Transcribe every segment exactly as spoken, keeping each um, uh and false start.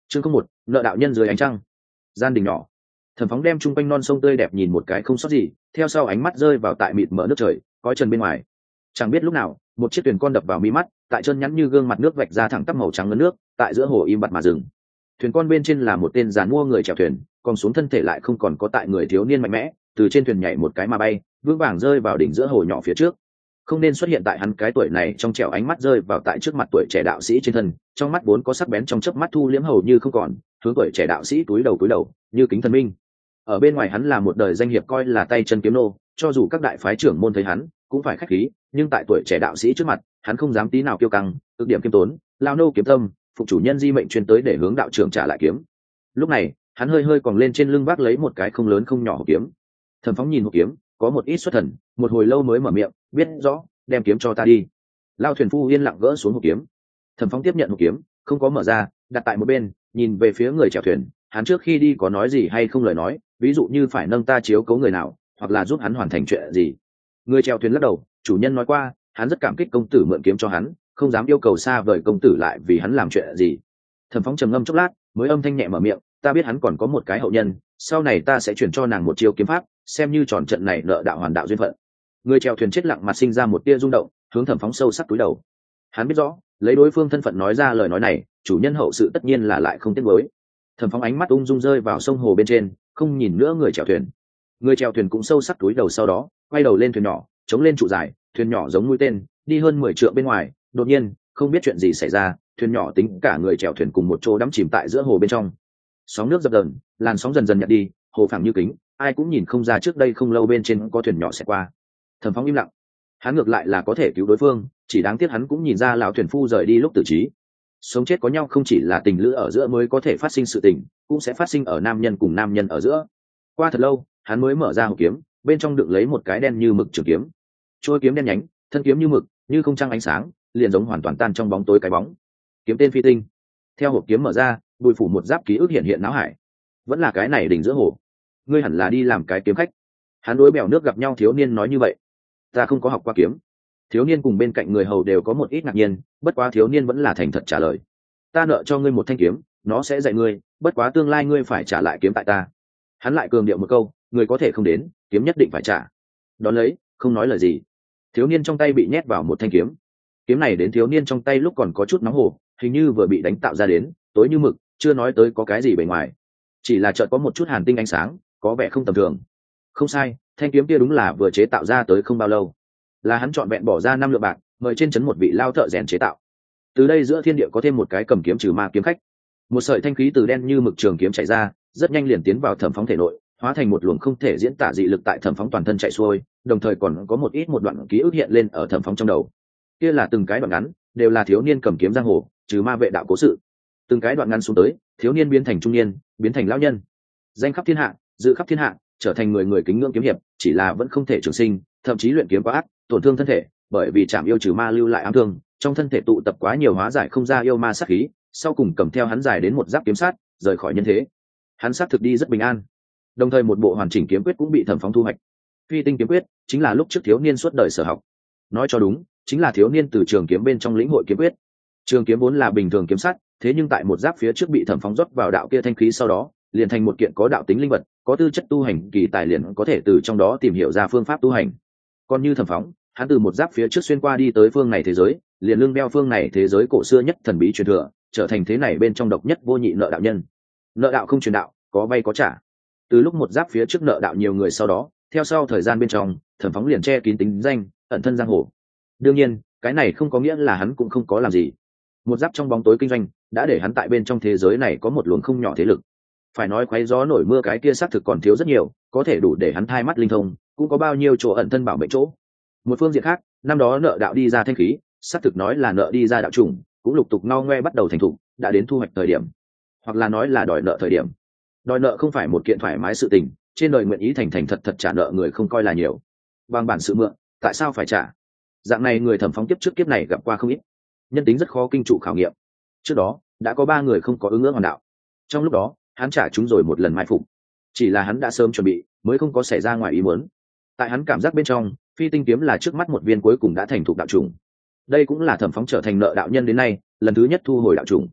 chương không một, nợ đạo nhân dưới ánh trăng. Gian đình nhỏ, Thẩm Phóng đem chung quanh non sông tươi đẹp nhìn một cái không sót gì, theo sau ánh mắt rơi vào tại mịt mờ nước trời cõi trần bên ngoài. Chẳng biết lúc nào một chiếc thuyền con đập vào mí mắt, tại chân nhắn như gương mặt nước vạch ra thẳng tắp màu trắng ngấn nước, tại giữa hồ im bặt mà dừng. Thuyền con bên trên là một tên giàn mua người chèo thuyền, còn xuống thân thể lại không còn có tại người thiếu niên mạnh mẽ, từ trên thuyền nhảy một cái mà bay vững vàng rơi vào đỉnh giữa hồ nhỏ phía trước. Không nên xuất hiện tại hắn cái tuổi này, trong trẻo ánh mắt rơi vào tại trước mặt tuổi trẻ đạo sĩ trên thân, trong mắt vốn có sắc bén trong chớp mắt thu liễm hầu như không còn, hướng tuổi trẻ đạo sĩ túi đầu túi đầu như kính thần minh. Ở bên ngoài hắn là một đời danh hiệp coi là tay chân kiếm nô, cho dù các đại phái trưởng môn thấy hắn cũng phải khách khí, nhưng tại tuổi trẻ đạo sĩ trước mặt hắn không dám tí nào kiêu căng, cực điểm kiêm tốn, lao nô kiếm tâm, phục chủ nhân di mệnh truyền tới để hướng đạo trưởng trả lại kiếm. Lúc này hắn hơi hơi còn lên trên lưng vác lấy một cái không lớn không nhỏ hộp kiếm. Thẩm Phóng nhìn hộp kiếm có một ít xuất thần, một hồi lâu mới mở miệng, biết rõ, đem kiếm cho ta đi. Lao thuyền phu yên lặng gỡ xuống hộp kiếm. Thẩm Phóng tiếp nhận hộp kiếm, không có mở ra, đặt tại một bên, nhìn về phía người chèo thuyền. Hắn trước khi đi có nói gì hay không lời nói, ví dụ như phải nâng ta chiếu cố người nào, hoặc là giúp hắn hoàn thành chuyện gì. Người chèo thuyền lắc đầu, chủ nhân nói qua, hắn rất cảm kích công tử mượn kiếm cho hắn, không dám yêu cầu xa vời công tử lại vì hắn làm chuyện gì. Thẩm Phóng trầm ngâm chốc lát, mới âm thanh nhẹ mở miệng, ta biết hắn còn có một cái hậu nhân, sau này ta sẽ chuyển cho nàng một chiêu kiếm pháp, xem như tròn trận này nợ đạo hoàn đạo duyên phận. Người chèo thuyền chết lặng mặt sinh ra một tia rung động, hướng Thẩm Phóng sâu sắc cúi đầu. Hắn biết rõ, lấy đối phương thân phận nói ra lời nói này, chủ nhân hậu sự tất nhiên là lại không tiếc nuối. Thẩm Phóng ánh mắt ung dung rơi vào sông hồ bên trên, không nhìn nữa người chèo thuyền. Người chèo thuyền cũng sâu sắc cúi đầu, sau đó quay đầu lên thuyền nhỏ, chống lên trụ dài, thuyền nhỏ giống mũi tên đi hơn mười trượng bên ngoài. Đột nhiên, không biết chuyện gì xảy ra, thuyền nhỏ tính cả người chèo thuyền cùng một chỗ đắm chìm tại giữa hồ bên trong. Sóng nước dập dờn, làn sóng dần dần nhạt đi, hồ phẳng như kính, ai cũng nhìn không ra trước đây không lâu bên trên có thuyền nhỏ sẽ qua. Thẩm Phóng im lặng, hắn ngược lại là có thể cứu đối phương, chỉ đáng tiếc hắn cũng nhìn ra lão thuyền phu rời đi lúc tử trí. Sống chết có nhau không chỉ là tình lữ ở giữa mới có thể phát sinh sự tình, cũng sẽ phát sinh ở nam nhân cùng nam nhân ở giữa. Qua thật lâu, hắn mới mở ra hộp kiếm, bên trong đựng lấy một cái đen như mực trường kiếm. Trôi kiếm đen nhánh, thân kiếm như mực, như không trăng ánh sáng, liền giống hoàn toàn tan trong bóng tối cái bóng. Kiếm tên Phi Tinh. Theo hộp kiếm mở ra, bùi phủ một giáp ký ức hiện hiện não hải. Vẫn là cái này đỉnh giữa hồ. Ngươi hẳn là đi làm cái kiếm khách. Hắn đối bèo nước gặp nhau thiếu niên nói như vậy. Ta không có học qua kiếm. Thiếu niên cùng bên cạnh người hầu đều có một ít ngạc nhiên, bất quá thiếu niên vẫn là thành thật trả lời. Ta nợ cho ngươi một thanh kiếm, nó sẽ dạy ngươi, bất quá tương lai ngươi phải trả lại kiếm tại ta. Hắn lại cường điệu một câu, người có thể không đến, kiếm nhất định phải trả. Đón lấy, không nói lời gì. Thiếu niên trong tay bị nhét vào một thanh kiếm. Kiếm này đến thiếu niên trong tay lúc còn có chút nóng hổ, hình như vừa bị đánh tạo ra đến, tối như mực, chưa nói tới có cái gì bề ngoài, chỉ là chợt có một chút hàn tinh ánh sáng, có vẻ không tầm thường. Không sai, thanh kiếm kia đúng là vừa chế tạo ra tới không bao lâu, là hắn chọn vẹn bỏ ra năm lượng bạc mời trên trấn một vị lao thợ rèn chế tạo. Từ đây giữa thiên địa có thêm một cái cầm kiếm trừ ma kiếm khách. Một sợi thanh khí từ đen như mực trường kiếm chạy ra, rất nhanh liền tiến vào Thẩm Phóng thể nội, hóa thành một luồng không thể diễn tả dị lực tại Thẩm Phóng toàn thân chạy xuôi, đồng thời còn có một ít một đoạn ký ức hiện lên ở Thẩm Phóng trong đầu. Kia là từng cái đoạn ngắn, đều là thiếu niên cầm kiếm giang hồ, trừ ma vệ đạo cố sự. Từng cái đoạn ngắn xuống tới, thiếu niên biến thành trung niên, biến thành lão nhân, danh khắp thiên hạ, dự khắp thiên hạ, trở thành người người kính ngưỡng kiếm hiệp, chỉ là vẫn không thể trường sinh, thậm chí luyện kiếm quá ác, tổn thương thân thể, bởi vì chạm yêu trừ ma lưu lại ám thương, trong thân thể tụ tập quá nhiều hóa giải không ra yêu ma sát khí, sau cùng cầm theo hắn dài đến một giáp kiếm sát, rời khỏi nhân thế. Hắn sát thực đi rất bình an. Đồng thời một bộ hoàn chỉnh kiếm quyết cũng bị Thẩm Phóng thu hoạch. Phi Tinh kiếm quyết chính là lúc trước thiếu niên suốt đời sở học. Nói cho đúng, chính là thiếu niên từ trường kiếm bên trong lĩnh hội kiếm quyết. Trường kiếm vốn là bình thường kiếm sắt, thế nhưng tại một giáp phía trước bị Thẩm Phóng rót vào đạo kia thanh khí sau đó, liền thành một kiện có đạo tính linh vật, có tư chất tu hành kỳ tài liền có thể từ trong đó tìm hiểu ra phương pháp tu hành. Còn như Thẩm Phóng, hắn từ một giáp phía trước xuyên qua đi tới phương này thế giới, liền lưng đeo phương này thế giới cổ xưa nhất thần bí truyền thừa, trở thành thế này bên trong độc nhất vô nhị nợ đạo nhân. Nợ đạo không truyền đạo, có vay có trả. Từ lúc một giáp phía trước nợ đạo nhiều người sau đó, theo sau thời gian bên trong, Thẩm Phóng liền che kín tính danh, ẩn thân giang hồ. Đương nhiên, cái này không có nghĩa là hắn cũng không có làm gì. Một giáp trong bóng tối kinh doanh đã để hắn tại bên trong thế giới này có một luồng không nhỏ thế lực. Phải nói khoáy gió nổi mưa cái kia xác thực còn thiếu rất nhiều, có thể đủ để hắn thai mắt linh thông, cũng có bao nhiêu chỗ ẩn thân bảo mệnh chỗ. Một phương diện khác, năm đó nợ đạo đi ra thanh khí, xác thực nói là nợ đi ra đạo trùng, cũng lục tục ngao ngoe bắt đầu thành thục, đã đến thu hoạch thời điểm, hoặc là nói là đòi nợ thời điểm. Đòi nợ không phải một kiện thoải mái sự tình, trên đời nguyện ý thành thành thật thật trả nợ người không coi là nhiều. Bằng bản sự mượn, tại sao phải trả? Dạng này người Thẩm Phóng kiếp trước kiếp này gặp qua không ít, nhân tính rất khó kinh trụ khảo nghiệm. Trước đó đã có ba người không có ứng ngưỡng hoàn đạo, trong lúc đó hắn trả chúng rồi một lần mai phục, chỉ là hắn đã sớm chuẩn bị, mới không có xảy ra ngoài ý muốn. Tại hắn cảm giác bên trong, Phi Tinh kiếm là trước mắt một viên cuối cùng đã thành thục đạo trùng. Đây cũng là Thẩm Phóng trở thành nợ đạo nhân đến nay lần thứ nhất thu hồi đạo trùng.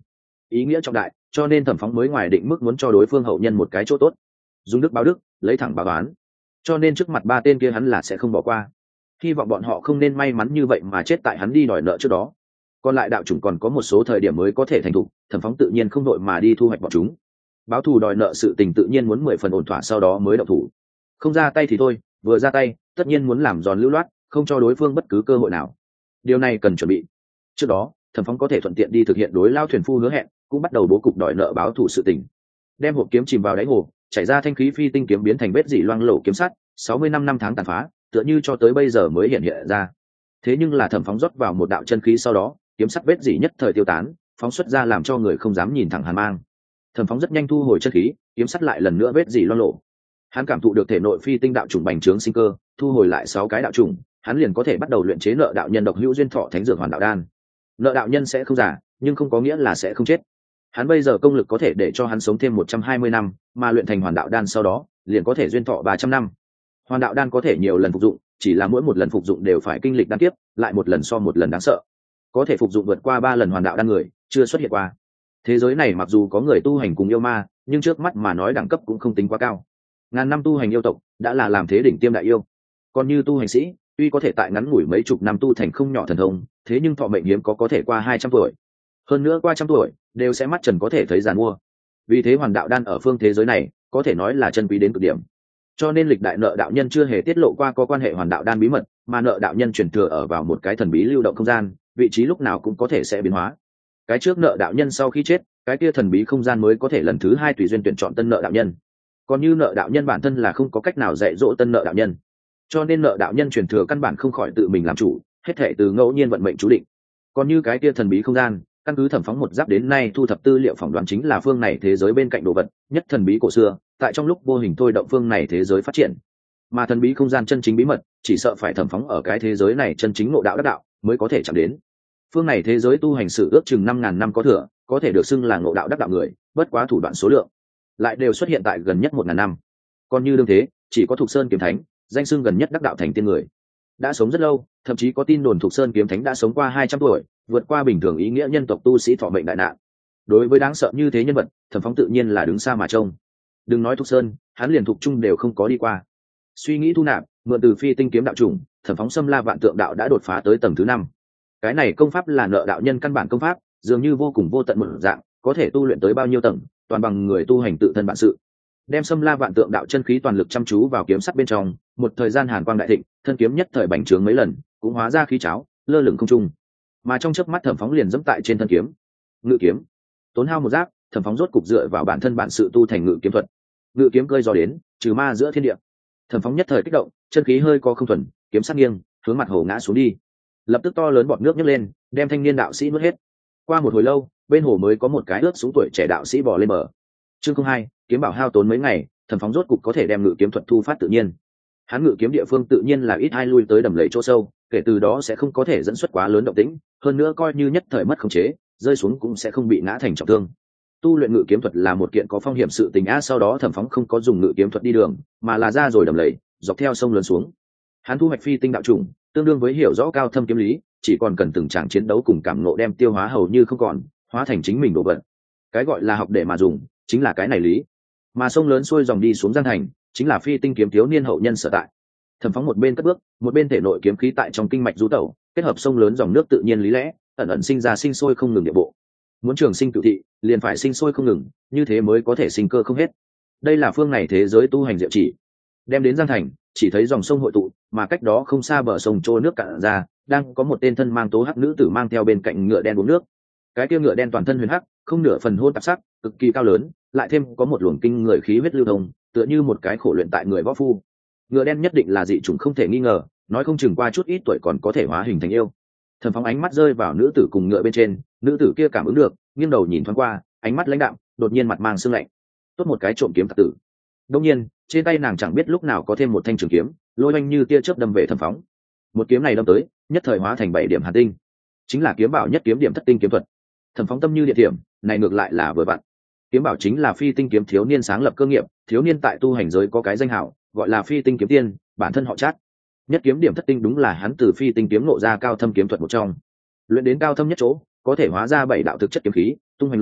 ý nghĩa trọng đại, cho nên Thẩm Phóng mới ngoài định mức muốn cho đối phương hậu nhân một cái chỗ tốt, dùng đức báo đức, lấy thẳng báo oán. Cho nên trước mặt ba tên kia hắn là sẽ không bỏ qua, hy vọng bọn họ không nên may mắn như vậy mà chết tại hắn đi đòi nợ trước đó. Còn lại đạo chủng còn có một số thời điểm mới có thể thành thục, Thẩm Phóng tự nhiên không đội mà đi thu hoạch bọn chúng. Báo thù đòi nợ sự tình tự nhiên muốn mười phần ổn thỏa sau đó mới động thủ. Không ra tay thì thôi, vừa ra tay tất nhiên muốn làm giòn lưu loát, không cho đối phương bất cứ cơ hội nào. Điều này cần chuẩn bị. Trước đó Thẩm Phóng có thể thuận tiện đi thực hiện đối lao thuyền phu hứa hẹn, cũng bắt đầu bố cục đòi nợ báo thù sự tình. Đem hộp kiếm chìm vào đáy hồ, chảy ra thanh khí phi tinh kiếm biến thành vết dỉ loang lổ kiếm sắt, sáu mươi năm năm tháng tàn phá, tựa như cho tới bây giờ mới hiện hiện ra. Thế nhưng là Thẩm Phóng rót vào một đạo chân khí sau đó, kiếm sắt vết dỉ nhất thời tiêu tán, phóng xuất ra làm cho người không dám nhìn thẳng hàn mang. Thẩm Phóng rất nhanh thu hồi chân khí, kiếm sắt lại lần nữa vết dỉ loang lổ. Hắn cảm thụ được thể nội phi tinh đạo chủng bành trướng sinh cơ, thu hồi lại sáu cái đạo chủng, hắn liền có thể bắt đầu luyện chế nợ đạo nhân độc hữu duyên thọ thánh dược hoàn đạo đan. Nợ đạo nhân sẽ không già, nhưng không có nghĩa là sẽ không chết. Hắn bây giờ công lực có thể để cho hắn sống thêm một trăm hai mươi năm, mà luyện thành hoàn đạo đan sau đó, liền có thể duyên thọ ba trăm năm. Hoàn đạo đan có thể nhiều lần phục dụng, chỉ là mỗi một lần phục dụng đều phải kinh lịch đan kiếp, lại một lần so một lần đáng sợ. Có thể phục dụng vượt qua ba lần hoàn đạo đan người, chưa xuất hiện qua. Thế giới này mặc dù có người tu hành cùng yêu ma, nhưng trước mắt mà nói đẳng cấp cũng không tính quá cao. Ngàn năm tu hành yêu tộc đã là làm thế đỉnh tiêm đại yêu. Còn như tu hành sĩ, tuy có thể tại ngắn ngủi mấy chục năm tu thành không nhỏ thần thông, thế nhưng thọ mệnh hiếm có có thể qua hai trăm tuổi. Hơn nữa qua trăm tuổi, đều sẽ mắt trần có thể thấy giàn mua. Vì thế hoàn đạo đan ở phương thế giới này, có thể nói là chân quý đến cực điểm. Cho nên lịch đại nợ đạo nhân chưa hề tiết lộ qua có quan hệ hoàn đạo đan bí mật, mà nợ đạo nhân truyền thừa ở vào một cái thần bí lưu động không gian, vị trí lúc nào cũng có thể sẽ biến hóa. Cái trước nợ đạo nhân sau khi chết, cái kia thần bí không gian mới có thể lần thứ hai tùy duyên tuyển chọn tân nợ đạo nhân. Còn như nợ đạo nhân bản thân là không có cách nào dạy dỗ tân nợ đạo nhân, cho nên nợ đạo nhân truyền thừa căn bản không khỏi tự mình làm chủ, hết thảy từ ngẫu nhiên vận mệnh chú định. Còn như cái kia thần bí không gian, căn cứ Thẩm Phóng một giáp đến nay thu thập tư liệu phỏng đoán chính là phương này thế giới bên cạnh đồ vật nhất thần bí cổ xưa, tại trong lúc vô hình thôi động phương này thế giới phát triển. Mà thần bí không gian chân chính bí mật, chỉ sợ phải Thẩm Phóng ở cái thế giới này chân chính ngộ đạo đắc đạo mới có thể chạm đến. Phương này thế giới tu hành sự ước chừng năm ngàn năm có thừa, có thể được xưng là ngộ đạo đắc đạo người, bất quá thủ đoạn số lượng lại đều xuất hiện tại gần nhất một ngàn năm. Còn như đương thế, chỉ có Thục Sơn kiếm thánh, danh xưng gần nhất đắc đạo thành tiên người, đã sống rất lâu, thậm chí có tin đồn Thục Sơn kiếm thánh đã sống qua hai trăm tuổi, vượt qua bình thường ý nghĩa nhân tộc tu sĩ thọ mệnh đại nạn. Đối với đáng sợ như thế nhân vật, Thẩm Phóng tự nhiên là đứng xa mà trông. Đừng nói Thục Sơn, hắn liền Thục Trung đều không có đi qua. Suy nghĩ thu nạp, mượn từ phi tinh kiếm đạo chủng, Thẩm Phóng xâm la vạn tượng đạo đã đột phá tới tầng thứ năm. Cái này công pháp là nợ đạo nhân căn bản công pháp, dường như vô cùng vô tận một dạng, có thể tu luyện tới bao nhiêu tầng, toàn bằng người tu hành tự thân bản sự. Đem xâm la vạn tượng đạo chân khí toàn lực chăm chú vào kiếm sắt bên trong, một thời gian hàn quang đại thịnh, thân kiếm nhất thời bành trướng mấy lần, cũng hóa ra khí cháo, lơ lửng không trung. Mà trong chớp mắt Thẩm Phóng liền dẫm tại trên thân kiếm. Ngự kiếm, tốn hao một giáp, Thẩm Phóng rốt cục dựa vào bản thân bản sự tu thành ngự kiếm thuật. Ngự kiếm cơi gió đến, trừ ma giữa thiên địa. Thẩm Phóng nhất thời kích động, chân khí hơi co không thuần, kiếm sắc nghiêng, hướng mặt hồ ngã xuống đi. Lập tức to lớn bọt nước nhấc lên, đem thanh niên đạo sĩ nuốt hết. Qua một hồi lâu, bên hồ mới có một cái ướt xuống tuổi trẻ đạo sĩ bò lên bờ. Chương không hai, kiếm bảo hao tốn mấy ngày, Thẩm Phóng rốt cục có thể đem ngự kiếm thuật thu phát tự nhiên. Hắn ngự kiếm địa phương tự nhiên là ít ai lui tới đầm lầy chỗ sâu, kể từ đó sẽ không có thể dẫn xuất quá lớn động tĩnh, hơn nữa coi như nhất thời mất khống chế, rơi xuống cũng sẽ không bị ngã thành trọng thương. Tu luyện ngự kiếm thuật là một kiện có phong hiểm sự tình a, sau đó Thẩm Phóng không có dùng ngự kiếm thuật đi đường, mà là ra rồi đầm lầy, dọc theo sông lớn xuống. Hắn thu hoạch phi tinh đạo chủng, tương đương với hiểu rõ cao thâm kiếm lý, chỉ còn cần từng tràng chiến đấu cùng cảm ngộ đem tiêu hóa hầu như không còn, hóa thành chính mình đồ vật. Cái gọi là học để mà dùng, chính là cái này lý. Mà sông lớn xuôi dòng đi xuống Giang Thành, chính là phi tinh kiếm thiếu niên hậu nhân sở tại. Thẩm Phóng một bên cất bước, một bên thể nội kiếm khí tại trong kinh mạch du tẩu, kết hợp sông lớn dòng nước tự nhiên lý lẽ, ẩn ẩn sinh ra sinh sôi không ngừng địa bộ. Muốn trường sinh cửu thị, liền phải sinh sôi không ngừng, như thế mới có thể sinh cơ không hết. Đây là phương này thế giới tu hành diệu chỉ. Đem đến Giang Thành, chỉ thấy dòng sông hội tụ, mà cách đó không xa bờ sông trôi nước cạn ra, đang có một tên thân mang tố hắc nữ tử mang theo bên cạnh ngựa đen uống nước. Cái kia ngựa đen toàn thân huyền hắc, không nửa phần hôn tạp sắc, cực kỳ cao lớn, lại thêm có một luồng kinh người khí huyết lưu thông, tựa như một cái khổ luyện tại người võ phu. Ngựa đen nhất định là dị chủng không thể nghi ngờ, nói không chừng qua chút ít tuổi còn có thể hóa hình thành yêu. Thẩm Phóng ánh mắt rơi vào nữ tử cùng ngựa bên trên, nữ tử kia cảm ứng được, nghiêng đầu nhìn thoáng qua, ánh mắt lãnh đạm, đột nhiên mặt mang sương lạnh. Tốt một cái trộm kiếm tặc tử. Đương nhiên, trên tay nàng chẳng biết lúc nào có thêm một thanh trường kiếm, lôi oanh như tia chớp đâm về Thẩm Phóng. Một kiếm này đâm tới, nhất thời hóa thành bảy điểm hàn tinh, chính là kiếm bảo nhất kiếm điểm thất tinh kiếm thuật. Thẩm Phóng tâm như địa điểm, này ngược lại là vừa vặn. Kiếm bảo chính là phi tinh kiếm thiếu niên sáng lập cơ nghiệp, thiếu niên tại tu hành giới có cái danh hảo, gọi là phi tinh kiếm tiên, bản thân họ Trác. Nhất kiếm điểm thất tinh đúng là hắn từ phi tinh kiếm nộ ra cao thâm kiếm thuật một trong. Luyện đến cao thâm nhất chỗ, có thể hóa ra bảy đạo thực chất kiếm khí, tung hoành lôi,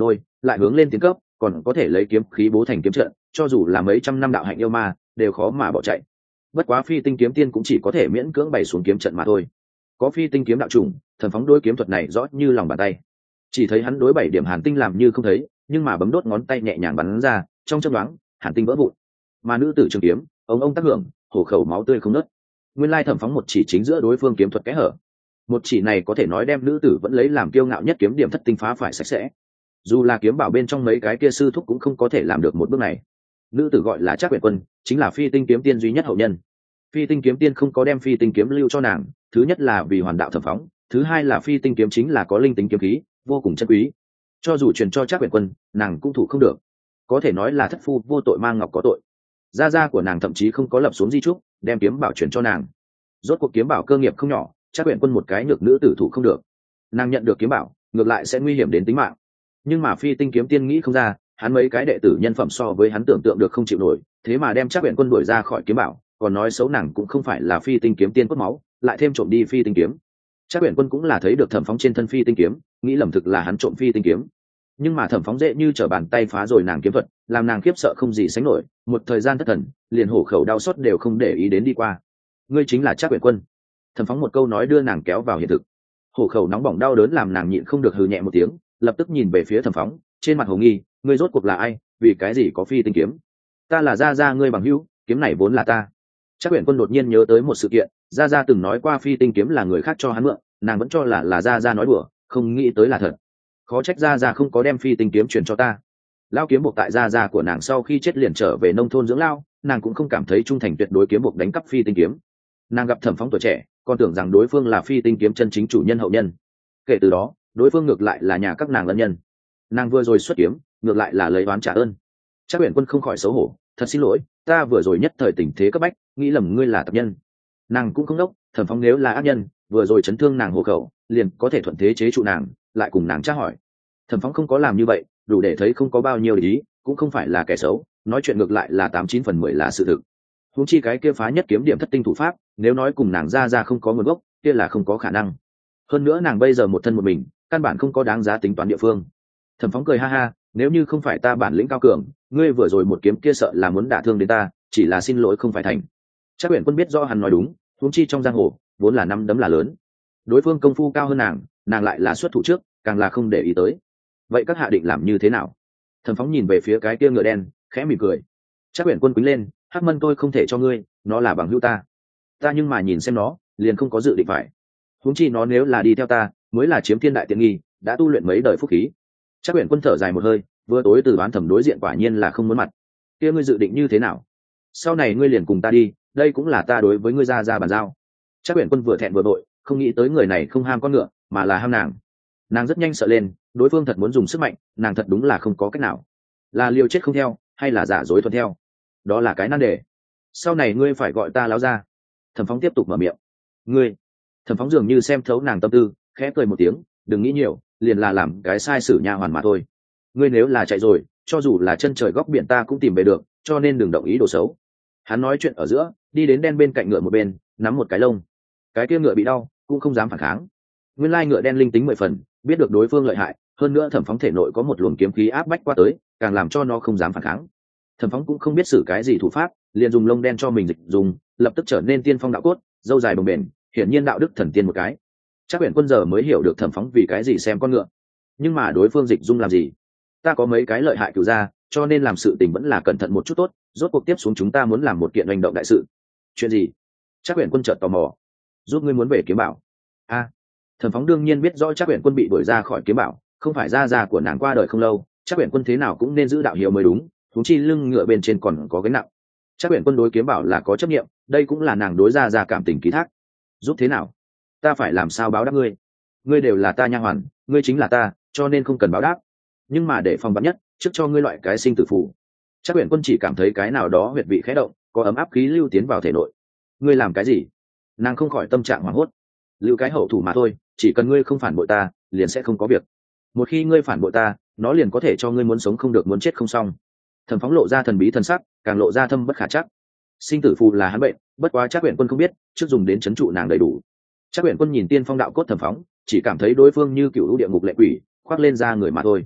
lại hướng lên tiến cấp còn có thể lấy kiếm khí bố thành kiếm trận, cho dù là mấy trăm năm đạo hạnh yêu ma đều khó mà bỏ chạy. Bất quá phi tinh kiếm tiên cũng chỉ có thể miễn cưỡng bày xuống kiếm trận mà thôi. Có phi tinh kiếm đạo trùng, Thần Phóng đối kiếm thuật này rõ như lòng bàn tay. Chỉ thấy hắn đối bảy điểm hàn tinh làm như không thấy, nhưng mà bấm đốt ngón tay nhẹ nhàng bắn ra, trong chớp nhoáng hàn tinh vỡ vụn. Mà nữ tử trường kiếm ông ông tác hưởng, hổ khẩu máu tươi không nứt. Nguyên lai Thẩm Phóng một chỉ chính giữa đối phương kiếm thuật kẽ hở, một chỉ này có thể nói đem nữ tử vẫn lấy làm kiêu ngạo nhất kiếm điểm thất tinh phá phải sạch sẽ. Dù là kiếm bảo bên trong mấy cái kia sư thúc cũng không có thể làm được một bước này. Nữ tử gọi là Trác Uyển Quân, chính là phi tinh kiếm tiên duy nhất hậu nhân. Phi tinh kiếm tiên không có đem phi tinh kiếm lưu cho nàng, thứ nhất là vì hoàn đạo Thẩm Phóng, thứ hai là phi tinh kiếm chính là có linh tính kiếm khí, vô cùng chân quý. Cho dù truyền cho Trác Uyển Quân, nàng cũng thủ không được. Có thể nói là thất phu vô tội mang ngọc có tội. Gia gia của nàng thậm chí không có lập xuống di trúc, đem kiếm bảo truyền cho nàng. Rốt cuộc kiếm bảo cơ nghiệp không nhỏ, Trác Uyển Quân một cái nhược nữ tử thủ không được. Nàng nhận được kiếm bảo, ngược lại sẽ nguy hiểm đến tính mạng. Nhưng mà phi tinh kiếm tiên nghĩ không ra, hắn mấy cái đệ tử nhân phẩm so với hắn tưởng tượng được không chịu nổi, thế mà đem Trác Uyển Quân đuổi ra khỏi kiếm bảo, còn nói xấu nàng cũng không phải là phi tinh kiếm tiên cốt máu, lại thêm trộm đi phi tinh kiếm. Trác Uyển Quân cũng là thấy được Thẩm Phóng trên thân phi tinh kiếm, nghĩ lầm thực là hắn trộm phi tinh kiếm. Nhưng mà Thẩm Phóng dễ như trở bàn tay phá rồi nàng kiếm thuật, làm nàng khiếp sợ không gì sánh nổi, một thời gian thất thần, liền hổ khẩu đau xót đều không để ý đến đi qua. Ngươi chính là Trác Uyển Quân. Thẩm Phóng một câu nói đưa nàng kéo vào hiện thực. Hổ khẩu nóng bỏng đau đớn làm nàng nhịn không được hừ nhẹ một tiếng, lập tức nhìn về phía Thẩm Phóng, trên mặt hồ nghi, ngươi rốt cuộc là ai, vì cái gì có phi tinh kiếm? Ta là gia gia ngươi bằng hữu, kiếm này vốn là ta. Trác Uyển Quân đột nhiên nhớ tới một sự kiện, gia gia từng nói qua phi tinh kiếm là người khác cho hắn mượn, nàng vẫn cho là là gia gia nói đùa, không nghĩ tới là thật. Khó trách gia gia không có đem phi tinh kiếm truyền cho ta. Lao kiếm buộc tại gia gia của nàng sau khi chết liền trở về nông thôn dưỡng lao, nàng cũng không cảm thấy trung thành tuyệt đối kiếm buộc đánh cắp phi tinh kiếm. Nàng gặp Thẩm Phóng tuổi trẻ, còn tưởng rằng đối phương là phi tinh kiếm chân chính chủ nhân hậu nhân. Kể từ đó, đối phương ngược lại là nhà các nàng ân nhân. Nàng vừa rồi xuất kiếm, ngược lại là lấy oán trả ơn. Trác Uyển Quân không khỏi xấu hổ, thật xin lỗi, ta vừa rồi nhất thời tình thế cấp bách, nghĩ lầm ngươi là tập nhân. Nàng cũng không đốc, Thẩm Phóng nếu là ác nhân, vừa rồi chấn thương nàng hộ khẩu, liền có thể thuận thế chế trụ nàng, lại cùng nàng tra hỏi. Thẩm Phóng không có làm như vậy, đủ để thấy không có bao nhiêu ý, cũng không phải là kẻ xấu, nói chuyện ngược lại là tám chín phần mười là sự thực. Huống chi cái kia phá nhất kiếm điểm thất tinh thủ pháp, nếu nói cùng nàng ra ra không có nguồn gốc, kia là không có khả năng. Hơn nữa nàng bây giờ một thân một mình, căn bản không có đáng giá tính toán địa phương. Thẩm Phóng cười ha ha, nếu như không phải ta bản lĩnh cao cường, ngươi vừa rồi một kiếm kia sợ là muốn đả thương đến ta, chỉ là xin lỗi không phải thành. Trác Uyển Quân biết rõ hắn nói đúng, huống chi trong giang hồ vốn là năm đấm là lớn, đối phương công phu cao hơn nàng, nàng lại là xuất thủ trước, càng là không để ý tới. Vậy các hạ định làm như thế nào? Thẩm Phóng nhìn về phía cái kia ngựa đen, khẽ mỉm cười. Trác Uyển Quân quýnh lên, hắc mân tôi không thể cho ngươi, nó là bằng hữu ta. Ta nhưng mà nhìn xem nó, liền không có dự định phải. Huống chi nó nếu là đi theo ta, mới là chiếm thiên đại tiện nghi, đã tu luyện mấy đời phúc khí. Trác Uyển Quân thở dài một hơi, vừa tối từ đoán thẩm đối diện quả nhiên là không muốn mặt. Kia ngươi dự định như thế nào? Sau này ngươi liền cùng ta đi, đây cũng là ta đối với ngươi ra ra bàn giao. Trác Uyển Quân vừa thẹn vừa vội, không nghĩ tới người này không ham con ngựa, mà là ham nàng. Nàng rất nhanh sợ lên, đối phương thật muốn dùng sức mạnh, nàng thật đúng là không có cách nào. Là liều chết không theo, hay là giả dối thuận theo? Đó là cái nan đề. Sau này ngươi phải gọi ta láo ra. Thẩm Phóng tiếp tục mở miệng. Ngươi? Thẩm Phóng dường như xem thấu nàng tâm tư, khẽ cười một tiếng, đừng nghĩ nhiều, liền là làm cái sai sử nha hoàn mà thôi. Ngươi nếu là chạy rồi, cho dù là chân trời góc biển ta cũng tìm về được, cho nên đừng động ý đồ xấu. Hắn nói chuyện ở giữa, đi đến đen bên cạnh ngựa một bên, nắm một cái lông. Cái kia ngựa bị đau, cũng không dám phản kháng. Nguyên lai ngựa đen linh tính mười phần, biết được đối phương lợi hại, hơn nữa Thẩm Phóng thể nội có một luồng kiếm khí áp bách qua tới, càng làm cho nó không dám phản kháng. Thẩm Phóng cũng không biết xử cái gì thủ pháp, liền dùng lông đen cho mình dịch dùng, lập tức trở nên tiên phong đạo cốt, dâu dài bồng bềnh, hiển nhiên đạo đức thần tiên một cái. Trác Uyển Quân giờ mới hiểu được Thẩm Phóng vì cái gì xem con ngựa. Nhưng mà đối phương dịch dung làm gì? Ta có mấy cái lợi hại cửu gia, cho nên làm sự tình vẫn là cẩn thận một chút tốt, rốt cuộc tiếp xuống chúng ta muốn làm một kiện hành động đại sự. Chuyện gì? Trác Uyển Quân chợt tò mò. Giúp ngươi muốn về kiếm bảo. A. À, Thẩm Phóng đương nhiên biết rõ Trác Uyển Quân bị đuổi ra khỏi kiếm bảo, không phải gia gia của nàng qua đời không lâu, Trác Uyển Quân thế nào cũng nên giữ đạo hiếu mới đúng, huống chi lưng ngựa bên trên còn có gánh nặng. Trác Uyển Quân đối kiếm bảo là có chấp niệm, đây cũng là nàng đối gia gia cảm tình ký thác. Giúp thế nào? Ta phải làm sao báo đáp ngươi? Ngươi đều là ta nha hoàn, ngươi chính là ta, cho nên không cần báo đáp. Nhưng mà để phòng vắn nhất, trước cho ngươi loại cái sinh tử phù. Trác Uyển Quân chỉ cảm thấy cái nào đó huyệt vị khẽ động, có ấm áp khí lưu tiến vào thể nội. Ngươi làm cái gì? Nàng không khỏi tâm trạng hoảng hốt. Lưu cái hậu thủ mà thôi, chỉ cần ngươi không phản bội ta, liền sẽ không có việc. Một khi ngươi phản bội ta, nó liền có thể cho ngươi muốn sống không được muốn chết không xong. Thẩm Phóng lộ ra thần bí thần sắc, càng lộ ra thâm bất khả chắc. Sinh tử phù là hắn bệnh, bất quá Trác Uyển Quân không biết, trước dùng đến trấn trụ nàng đầy đủ. Trác Uyển Quân nhìn tiên phong đạo cốt Thẩm Phóng, chỉ cảm thấy đối phương như cựu lũ địa ngục lệ quỷ, khoác lên ra người mà thôi.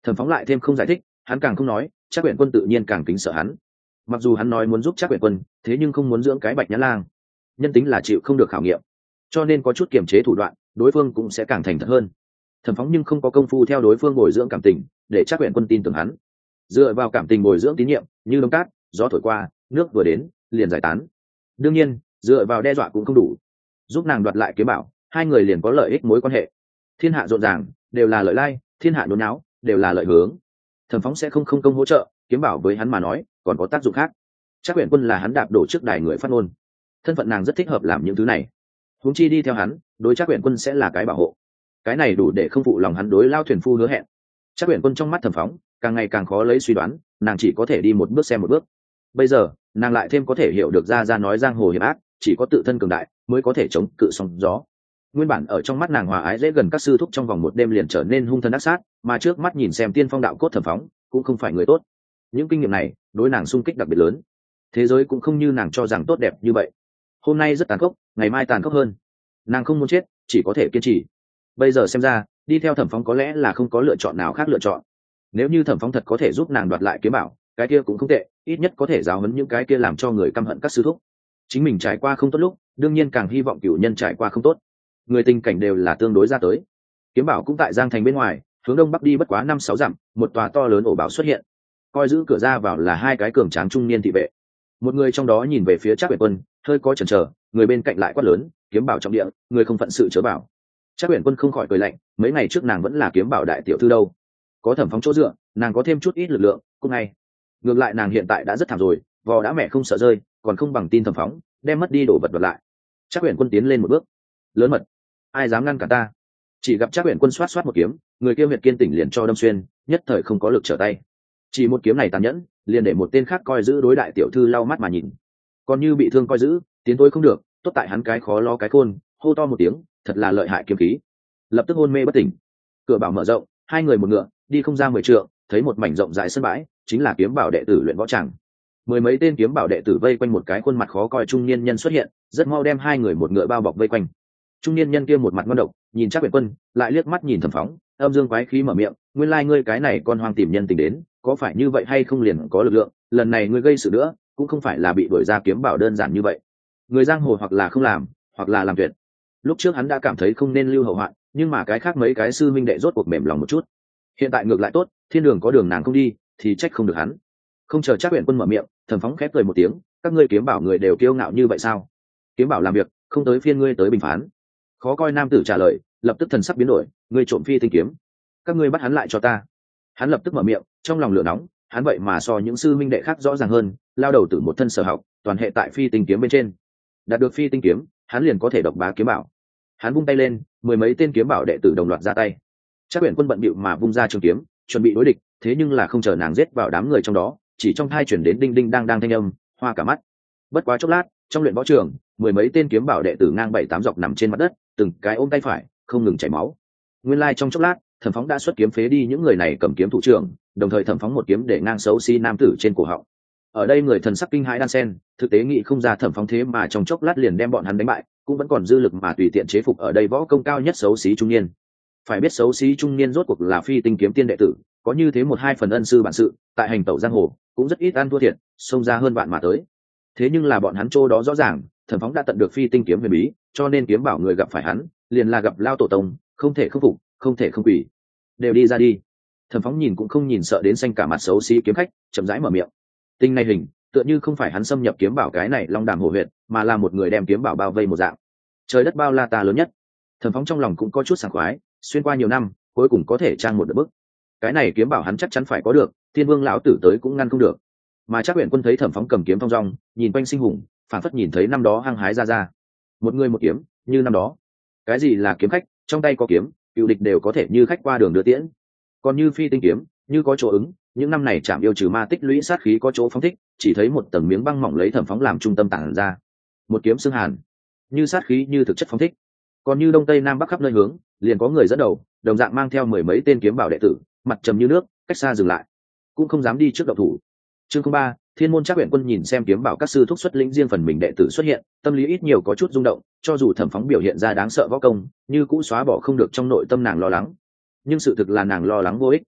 Thẩm Phóng lại thêm không giải thích, hắn càng không nói, Trác Uyển Quân tự nhiên càng kính sợ hắn. Mặc dù hắn nói muốn giúp Trác Uyển Quân, thế nhưng không muốn dưỡng cái Bạch Nhã Lang. Nhân tính là chịu không được khảo nghiệm, cho nên có chút kiềm chế thủ đoạn, đối phương cũng sẽ càng thành thật hơn. Thẩm Phóng nhưng không có công phu theo đối phương bồi dưỡng cảm tình, để Trác Uyển Quân tin tưởng hắn. Dựa vào cảm tình bồi dưỡng tín nhiệm, như đông cát, gió thổi qua, nước vừa đến, liền giải tán. Đương nhiên, dựa vào đe dọa cũng không đủ. Giúp nàng đoạt lại kiếm bảo, hai người liền có lợi ích mối quan hệ. Thiên hạ rộn ràng, đều là lợi lai, thiên hạ nhốn náo, đều là lợi hướng. Thẩm Phóng sẽ không không công hỗ trợ, kiếm bảo với hắn mà nói, còn có tác dụng khác. Trác Uyển Quân là hắn đạp đổ trước đài người phát ngôn, thân phận nàng rất thích hợp làm những thứ này. Huống chi đi theo hắn, đối Trác Uyển Quân sẽ là cái bảo hộ. Cái này đủ để không phụ lòng hắn đối Lao thuyền phu hứa hẹn. Trác Uyển Quân trong mắt Thẩm Phóng, càng ngày càng khó lấy suy đoán, nàng chỉ có thể đi một bước xem một bước. Bây giờ, nàng lại thêm có thể hiểu được ra ra nói giang hồ hiểm ác, chỉ có tự thân cường đại mới có thể chống cự sóng gió. Nguyên bản ở trong mắt nàng hòa ái dễ gần các sư thúc trong vòng một đêm liền trở nên hung thân ác sát, mà trước mắt nhìn xem tiên phong đạo cốt Thẩm Phóng, cũng không phải người tốt. Những kinh nghiệm này, đối nàng xung kích đặc biệt lớn. Thế giới cũng không như nàng cho rằng tốt đẹp như vậy. Hôm nay rất tàn khốc, ngày mai tàn khốc hơn. Nàng không muốn chết, chỉ có thể kiên trì. Bây giờ xem ra, đi theo Thẩm Phóng có lẽ là không có lựa chọn nào khác lựa chọn. Nếu như Thẩm Phóng thật có thể giúp nàng đoạt lại kiếm bảo, cái kia cũng không tệ, ít nhất có thể giáo huấn những cái kia làm cho người căm hận các sư thúc. Chính mình trải qua không tốt lúc, đương nhiên càng hy vọng cửu nhân trải qua không tốt. Người tình cảnh đều là tương đối ra tới. Kiếm bảo cũng tại Giang Thành bên ngoài, hướng đông bắc đi bất quá năm sáu dặm, một tòa to lớn ổ bảo xuất hiện. Coi giữ cửa ra vào là hai cái cường tráng trung niên thị vệ. Một người trong đó nhìn về phía Trác Uyển Quân, hơi có chần chờ, người bên cạnh lại quát lớn, kiếm bảo trọng địa, người không phận sự chớ bảo. Trác Uyển Quân không khỏi cười lạnh, mấy ngày trước nàng vẫn là kiếm bảo đại tiểu thư đâu, có Thẩm Phóng chỗ dựa, nàng có thêm chút ít lực lượng, cũng ngay. Ngược lại nàng hiện tại đã rất thảm rồi, vò đã mẹ không sợ rơi, còn không bằng tin Thẩm Phóng, đem mất đi đồ vật đoạt lại. Trác Uyển Quân tiến lên một bước, lớn mật, ai dám ngăn cản ta? Chỉ gặp Trác Uyển Quân xoát xoát một kiếm, người kia huyệt kiên tỉnh liền cho đâm xuyên, nhất thời không có lực trở tay. Chỉ một kiếm này tàn nhẫn, liền để một tên khác coi giữ đối đại tiểu thư lau mắt mà nhìn. Còn như bị thương coi giữ, tiến tôi không được, tốt tại hắn cái khó lo cái khôn, hô to một tiếng, thật là lợi hại kiếm khí. Lập tức hôn mê bất tỉnh. Cửa bảo mở rộng, hai người một ngựa, đi không ra mười trượng, thấy một mảnh rộng rãi sân bãi, chính là kiếm bảo đệ tử luyện võ tràng. Mười mấy tên kiếm bảo đệ tử vây quanh một cái khuôn mặt khó coi trung niên nhân xuất hiện, rất mau đem hai người một ngựa bao bọc vây quanh. Trung niên nhân kia một mặt ngon độc, nhìn Trác Uyển Quân, lại liếc mắt nhìn Thẩm Phóng, âm dương quái khí mở miệng, nguyên lai ngươi cái này con hoang tìm nhân tình đến, có phải như vậy hay không liền có lực lượng, lần này ngươi gây sự nữa, cũng không phải là bị đuổi ra kiếm bảo đơn giản như vậy. Người giang hồ hoặc là không làm, hoặc là làm tuyệt. Lúc trước hắn đã cảm thấy không nên lưu hậu hoạn, nhưng mà cái khác mấy cái sư minh đệ rốt cuộc mềm lòng một chút. Hiện tại ngược lại tốt, thiên đường có đường nàng không đi, thì trách không được hắn. Không chờ Trác Uyển Quân mở miệng, Thẩm Phóng khép cười một tiếng, các ngươi kiếm bảo người đều kiêu ngạo như vậy sao? Kiếm bảo làm việc, không tới phiên ngươi tới bình phán. Khó coi nam tử trả lời, lập tức thần sắc biến đổi, ngươi trộm phi tinh kiếm, các ngươi bắt hắn lại cho ta. Hắn lập tức mở miệng, trong lòng lửa nóng, hắn vậy mà so những sư minh đệ khác rõ ràng hơn, lao đầu từ một thân sở học, toàn hệ tại phi tinh kiếm bên trên. Đạt được phi tinh kiếm, hắn liền có thể độc bá kiếm bảo. Hắn vung tay lên, mười mấy tên kiếm bảo đệ tử đồng loạt ra tay. Trác Uyển Quân bận bịu mà vung ra trường kiếm, chuẩn bị đối địch, thế nhưng là không chờ nàng giết vào đám người trong đó, chỉ trong thai chuyển đến đinh đinh đang đang thanh âm, hoa cả mắt. Bất quá chốc lát, trong luyện võ trường, mười mấy tên kiếm bảo đệ tử ngang bảy tám dọc nằm trên mặt đất, từng cái ôm tay phải, không ngừng chảy máu. Nguyên lai like trong chốc lát, Thẩm Phóng đã xuất kiếm phế đi những người này cầm kiếm thủ trưởng, đồng thời Thẩm Phóng một kiếm để ngang xấu xí nam tử trên cổ họng. Ở đây người thần sắc kinh hãi đan sen, thực tế nghĩ không ra Thẩm Phóng thế mà trong chốc lát liền đem bọn hắn đánh bại, cũng vẫn còn dư lực mà tùy tiện chế phục ở đây võ công cao nhất xấu xí trung niên. Phải biết xấu xí trung niên rốt cuộc là phi tinh kiếm tiên đệ tử, có như thế một hai phần ân sư bản sự, tại hành tẩu giang hồ cũng rất ít ăn thua thiệt, xông ra hơn bạn mà tới. Thế nhưng là bọn hắn chỗ đó rõ ràng, Thẩm Phóng đã tận được phi tinh kiếm huyền bí, cho nên kiếm bảo người gặp phải hắn, liền là gặp lao tổ tông, không thể không phục, không thể không quỳ. Đều đi ra đi. Thẩm Phóng nhìn cũng không nhìn sợ đến xanh cả mặt xấu xí kiếm khách, chậm rãi mở miệng. Tinh này hình, tựa như không phải hắn xâm nhập kiếm bảo cái này long đàm hổ huyệt, mà là một người đem kiếm bảo bao vây một dạng. Trời đất bao la ta lớn nhất. Thẩm Phóng trong lòng cũng có chút sảng khoái, xuyên qua nhiều năm, cuối cùng có thể trang một đợt bức. Cái này kiếm bảo hắn chắc chắn phải có được, Thiên Vương lão tử tới cũng ngăn không được. Mà Trác Uyển Quân thấy Thẩm Phóng cầm kiếm thong dong, nhìn quanh sinh hùng, phản phất nhìn thấy năm đó hăng hái ra ra. Một người một kiếm, như năm đó. Cái gì là kiếm khách, trong tay có kiếm, cựu địch đều có thể như khách qua đường đưa tiễn. Còn như phi tinh kiếm, như có chỗ ứng, những năm này chạm yêu trừ ma tích lũy sát khí có chỗ phóng thích, chỉ thấy một tầng miếng băng mỏng lấy Thẩm Phóng làm trung tâm tản ra. Một kiếm xương hàn, như sát khí như thực chất phóng thích. Còn như đông tây nam bắc khắp nơi hướng, liền có người dẫn đầu, đồng dạng mang theo mười mấy tên kiếm bảo đệ tử, mặt trầm như nước, cách xa dừng lại, cũng không dám đi trước động thủ. Chương ba, Thiên môn Trác Uyển Quân nhìn xem kiếm bảo các sư thúc xuất lĩnh riêng phần mình đệ tử xuất hiện, tâm lý ít nhiều có chút rung động, cho dù Thẩm Phóng biểu hiện ra đáng sợ võ công, như cũ xóa bỏ không được trong nội tâm nàng lo lắng. Nhưng sự thực là nàng lo lắng vô ích.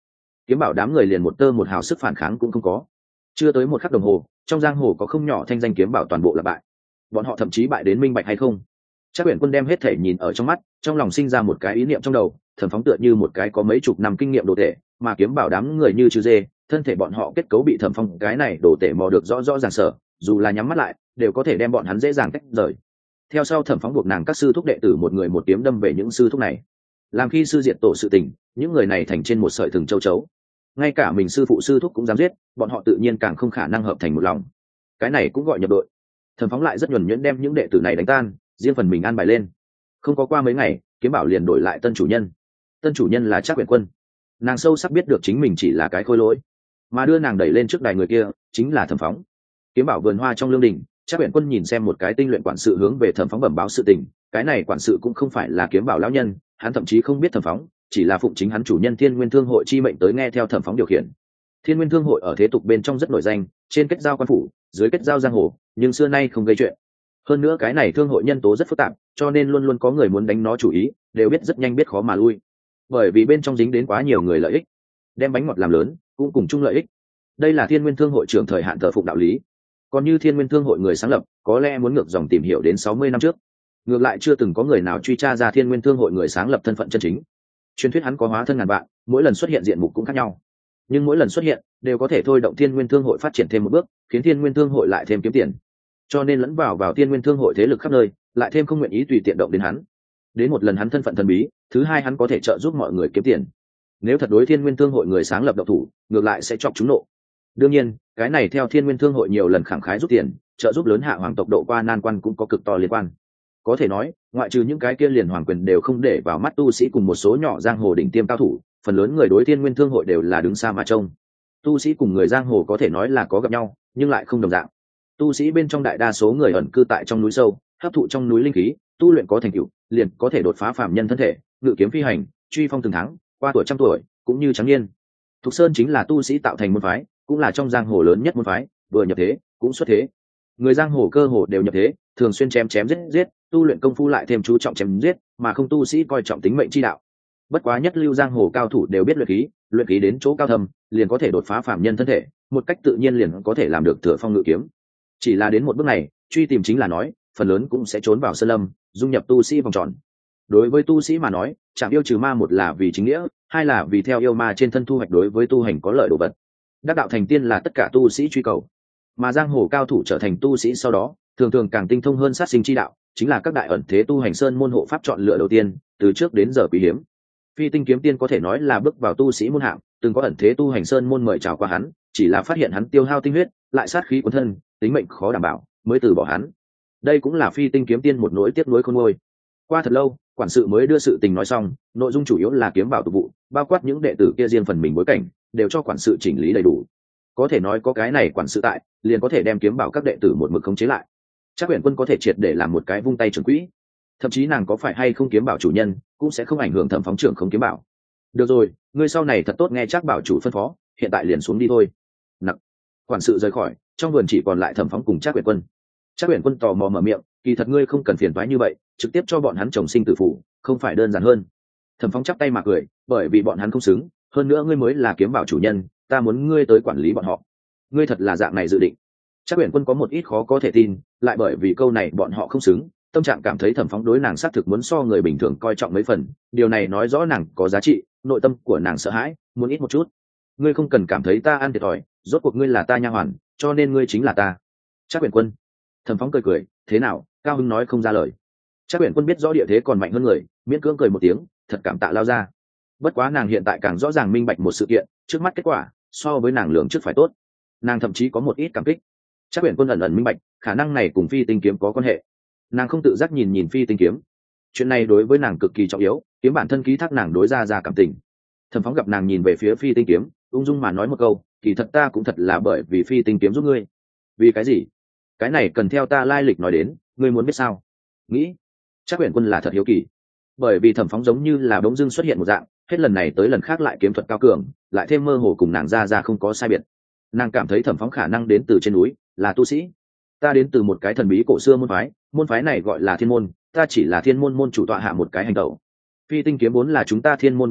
kiếm bảo đám người liền một tơ một hào sức phản kháng cũng không có. Chưa tới một khắc đồng hồ, trong giang hồ có không nhỏ thanh danh kiếm bảo toàn bộ là bại. Bọn họ thậm chí bại đến minh bạch hay không. Trác Uyển Quân đem hết thể nhìn ở trong mắt, trong lòng sinh ra một cái ý niệm trong đầu, Thẩm Phóng tựa như một cái có mấy chục năm kinh nghiệm đồ tể, mà kiếm bảo đám người như chư dê, thân thể bọn họ kết cấu bị Thẩm Phong cái này đồ tể mò được rõ rõ ràng sở, dù là nhắm mắt lại, đều có thể đem bọn hắn dễ dàng tách rời. Theo sau Thẩm Phóng buộc nàng các sư thúc đệ tử một người một kiếm đâm về những sư thúc này. Làm khi sư diệt tổ sự tình, những người này thành trên một sợi thừng châu chấu. Ngay cả mình sư phụ sư thúc cũng dám giết, bọn họ tự nhiên càng không khả năng hợp thành một lòng. Cái này cũng gọi nhập đội. Thẩm Phóng lại rất nhuần nhuyễn đem những đệ tử này đánh tan, riêng phần mình an bài lên. Không có qua mấy ngày, kiếm bảo liền đổi lại tân chủ nhân. Tân chủ nhân là Trác Uyển Quân. Nàng sâu sắc biết được chính mình chỉ là cái khôi lỗi, mà đưa nàng đẩy lên trước đài người kia chính là Thẩm Phóng. Kiếm bảo vườn hoa trong lương đình, Trác Uyển Quân nhìn xem một cái tinh luyện quản sự hướng về Thẩm Phóng bẩm báo sự tình. Cái này quản sự cũng không phải là kiếm bảo lão nhân, hắn thậm chí không biết Thẩm Phóng, chỉ là phụng chính hắn chủ nhân Thiên Nguyên Thương hội chi mệnh tới nghe theo Thẩm Phóng điều khiển. Thiên Nguyên Thương hội ở thế tục bên trong rất nổi danh, trên kết giao quan phủ, dưới kết giao giang hồ, nhưng xưa nay không gây chuyện. Hơn nữa cái này thương hội nhân tố rất phức tạp, cho nên luôn luôn có người muốn đánh nó chủ ý, đều biết rất nhanh biết khó mà lui. Bởi vì bên trong dính đến quá nhiều người lợi ích, đem bánh ngọt làm lớn, cũng cùng chung lợi ích. Đây là Thiên Nguyên Thương hội trưởng thời hạn thờ phụng đạo lý. Còn như Thiên Nguyên Thương hội người sáng lập, có lẽ muốn ngược dòng tìm hiểu đến sáu mươi năm trước. Ngược lại chưa từng có người nào truy tra ra Thiên Nguyên Thương hội người sáng lập thân phận chân chính. Truyền thuyết hắn có hóa thân ngàn vạn, mỗi lần xuất hiện diện mục cũng khác nhau. Nhưng mỗi lần xuất hiện đều có thể thôi động Thiên Nguyên Thương hội phát triển thêm một bước, khiến Thiên Nguyên Thương hội lại thêm kiếm tiền. Cho nên lẫn vào vào Thiên Nguyên Thương hội thế lực khắp nơi, lại thêm không nguyện ý tùy tiện động đến hắn. Đến một lần hắn thân phận thần bí, thứ hai hắn có thể trợ giúp mọi người kiếm tiền. Nếu thật đối Thiên Nguyên Thương hội người sáng lập độc thủ, ngược lại sẽ chọc chúng nộ. Đương nhiên, cái này theo Thiên Nguyên Thương hội nhiều lần khẳng khái rút tiền, trợ giúp lớn hạ hoàng tộc độ qua nan quan cũng có cực to liên quan. Có thể nói, ngoại trừ những cái kia liền hoàng quyền đều không để vào mắt tu sĩ cùng một số nhỏ giang hồ đỉnh tiêm cao thủ, phần lớn người đối Thiên Nguyên Thương hội đều là đứng xa mà trông. Tu sĩ cùng người giang hồ có thể nói là có gặp nhau, nhưng lại không đồng dạng. Tu sĩ bên trong đại đa số người ẩn cư tại trong núi sâu, hấp thụ trong núi linh khí, tu luyện có thành tựu, liền có thể đột phá phàm nhân thân thể, ngự kiếm phi hành, truy phong từng tháng, qua tuổi trăm tuổi, cũng như trắng niên. Thục Sơn chính là tu sĩ tạo thành môn phái, cũng là trong giang hồ lớn nhất môn phái, vừa nhập thế, cũng xuất thế. Người giang hồ cơ hồ đều nhập thế, thường xuyên chém chém giết giết, tu luyện công phu lại thêm chú trọng chém giết, mà không tu sĩ coi trọng tính mệnh chi đạo. Bất quá nhất lưu giang hồ cao thủ đều biết luyện khí, luyện khí đến chỗ cao thâm, liền có thể đột phá phàm nhân thân thể, một cách tự nhiên liền có thể làm được thừa phong ngự kiếm. Chỉ là đến một bước này, truy tìm chính là nói, phần lớn cũng sẽ trốn vào sơn lâm, dung nhập tu sĩ vòng tròn. Đối với tu sĩ mà nói, chẳng yêu trừ ma một là vì chính nghĩa, hai là vì theo yêu ma trên thân thu hoạch đối với tu hành có lợi đồ vật. Đắc đạo thành tiên là tất cả tu sĩ truy cầu, mà giang hồ cao thủ trở thành tu sĩ sau đó, thường thường càng tinh thông hơn sát sinh chi đạo, chính là các đại ẩn thế tu hành sơn môn hộ pháp chọn lựa đầu tiên, từ trước đến giờ quý hiếm. Phi tinh kiếm tiên có thể nói là bước vào tu sĩ môn hạng, từng có ẩn thế tu hành sơn môn mời chào qua hắn, chỉ là phát hiện hắn tiêu hao tinh huyết, lại sát khí cuốn thân, tính mệnh khó đảm bảo, mới từ bỏ hắn. Đây cũng là phi tinh kiếm tiên một nỗi tiếc nuối khôn nguôi. Qua thật lâu, quản sự mới đưa sự tình nói xong, nội dung chủ yếu là kiếm bảo tục vụ, bao quát những đệ tử kia riêng phần mình bối cảnh, đều cho quản sự chỉnh lý đầy đủ. Có thể nói có cái này quản sự tại, liền có thể đem kiếm bảo các đệ tử một mực khống chế lại. Trác Uyển Quân có thể triệt để làm một cái vung tay trưởng quỹ, thậm chí nàng có phải hay không kiếm bảo chủ nhân, cũng sẽ không ảnh hưởng Thẩm Phóng trưởng không kiếm bảo. Được rồi, ngươi sau này thật tốt nghe Trác bảo chủ phân phó, hiện tại liền xuống đi thôi. Nặc. Quản sự rời khỏi, trong vườn chỉ còn lại Thẩm Phóng cùng Trác Uyển Quân. Trác Uyển Quân tò mò mở miệng, kỳ thật ngươi không cần phiền toái như vậy, trực tiếp cho bọn hắn chồng sinh tử phụ, không phải đơn giản hơn. Thẩm Phóng chắp tay mà cười, bởi vì bọn hắn không xứng, hơn nữa ngươi mới là kiếm bảo chủ nhân, ta muốn ngươi tới quản lý bọn họ. Ngươi thật là dạng này dự định. Trác Uyển Quân có một ít khó có thể tin, lại bởi vì câu này bọn họ không xứng, tâm trạng cảm thấy Thẩm Phóng đối nàng xác thực muốn so người bình thường coi trọng mấy phần, điều này nói rõ nàng có giá trị, nội tâm của nàng sợ hãi, muốn ít một chút. Ngươi không cần cảm thấy ta ăn thiệt thòi, rốt cuộc ngươi là ta nha hoàn, cho nên ngươi chính là ta. Trác Uyển Quân. Thẩm Phóng cười cười, thế nào, cao hứng nói không ra lời. Trác Uyển Quân biết rõ địa thế còn mạnh hơn người, miễn cưỡng cười một tiếng, thật cảm tạ lao ra. Bất quá nàng hiện tại càng rõ ràng minh bạch một sự kiện, trước mắt kết quả so với nàng lường trước phải tốt. Nàng thậm chí có một ít cảm kích. Trác Uyển Quân ẩn ẩn minh bạch, khả năng này cùng phi tinh kiếm có quan hệ. Nàng không tự giác nhìn nhìn phi tinh kiếm, chuyện này đối với nàng cực kỳ trọng yếu, kiếm bản thân ký thác nàng đối ra ra cảm tình. Thẩm Phóng gặp nàng nhìn về phía phi tinh kiếm, ung dung mà nói một câu, kỳ thật ta cũng thật là bởi vì phi tinh kiếm giúp ngươi. Vì cái gì? Cái này cần theo ta lai lịch nói đến, ngươi muốn biết sao? Nghĩ. Trác Uyển Quân là thật hiếu kỳ, bởi vì Thẩm Phóng giống như là bỗng dưng xuất hiện một dạng, hết lần này tới lần khác lại kiếm thuật cao cường, lại thêm mơ hồ cùng nàng ra ra không có sai biệt. Nàng cảm thấy Thẩm Phóng khả năng đến từ trên núi, là tu sĩ. Ta đến từ một cái thần bí cổ xưa môn phái, môn phái này gọi là Thiên môn, ta chỉ là Thiên môn môn chủ tọa hạ một cái hành động. Phi tinh kiếm vốn là chúng ta Thiên môn bảo vật,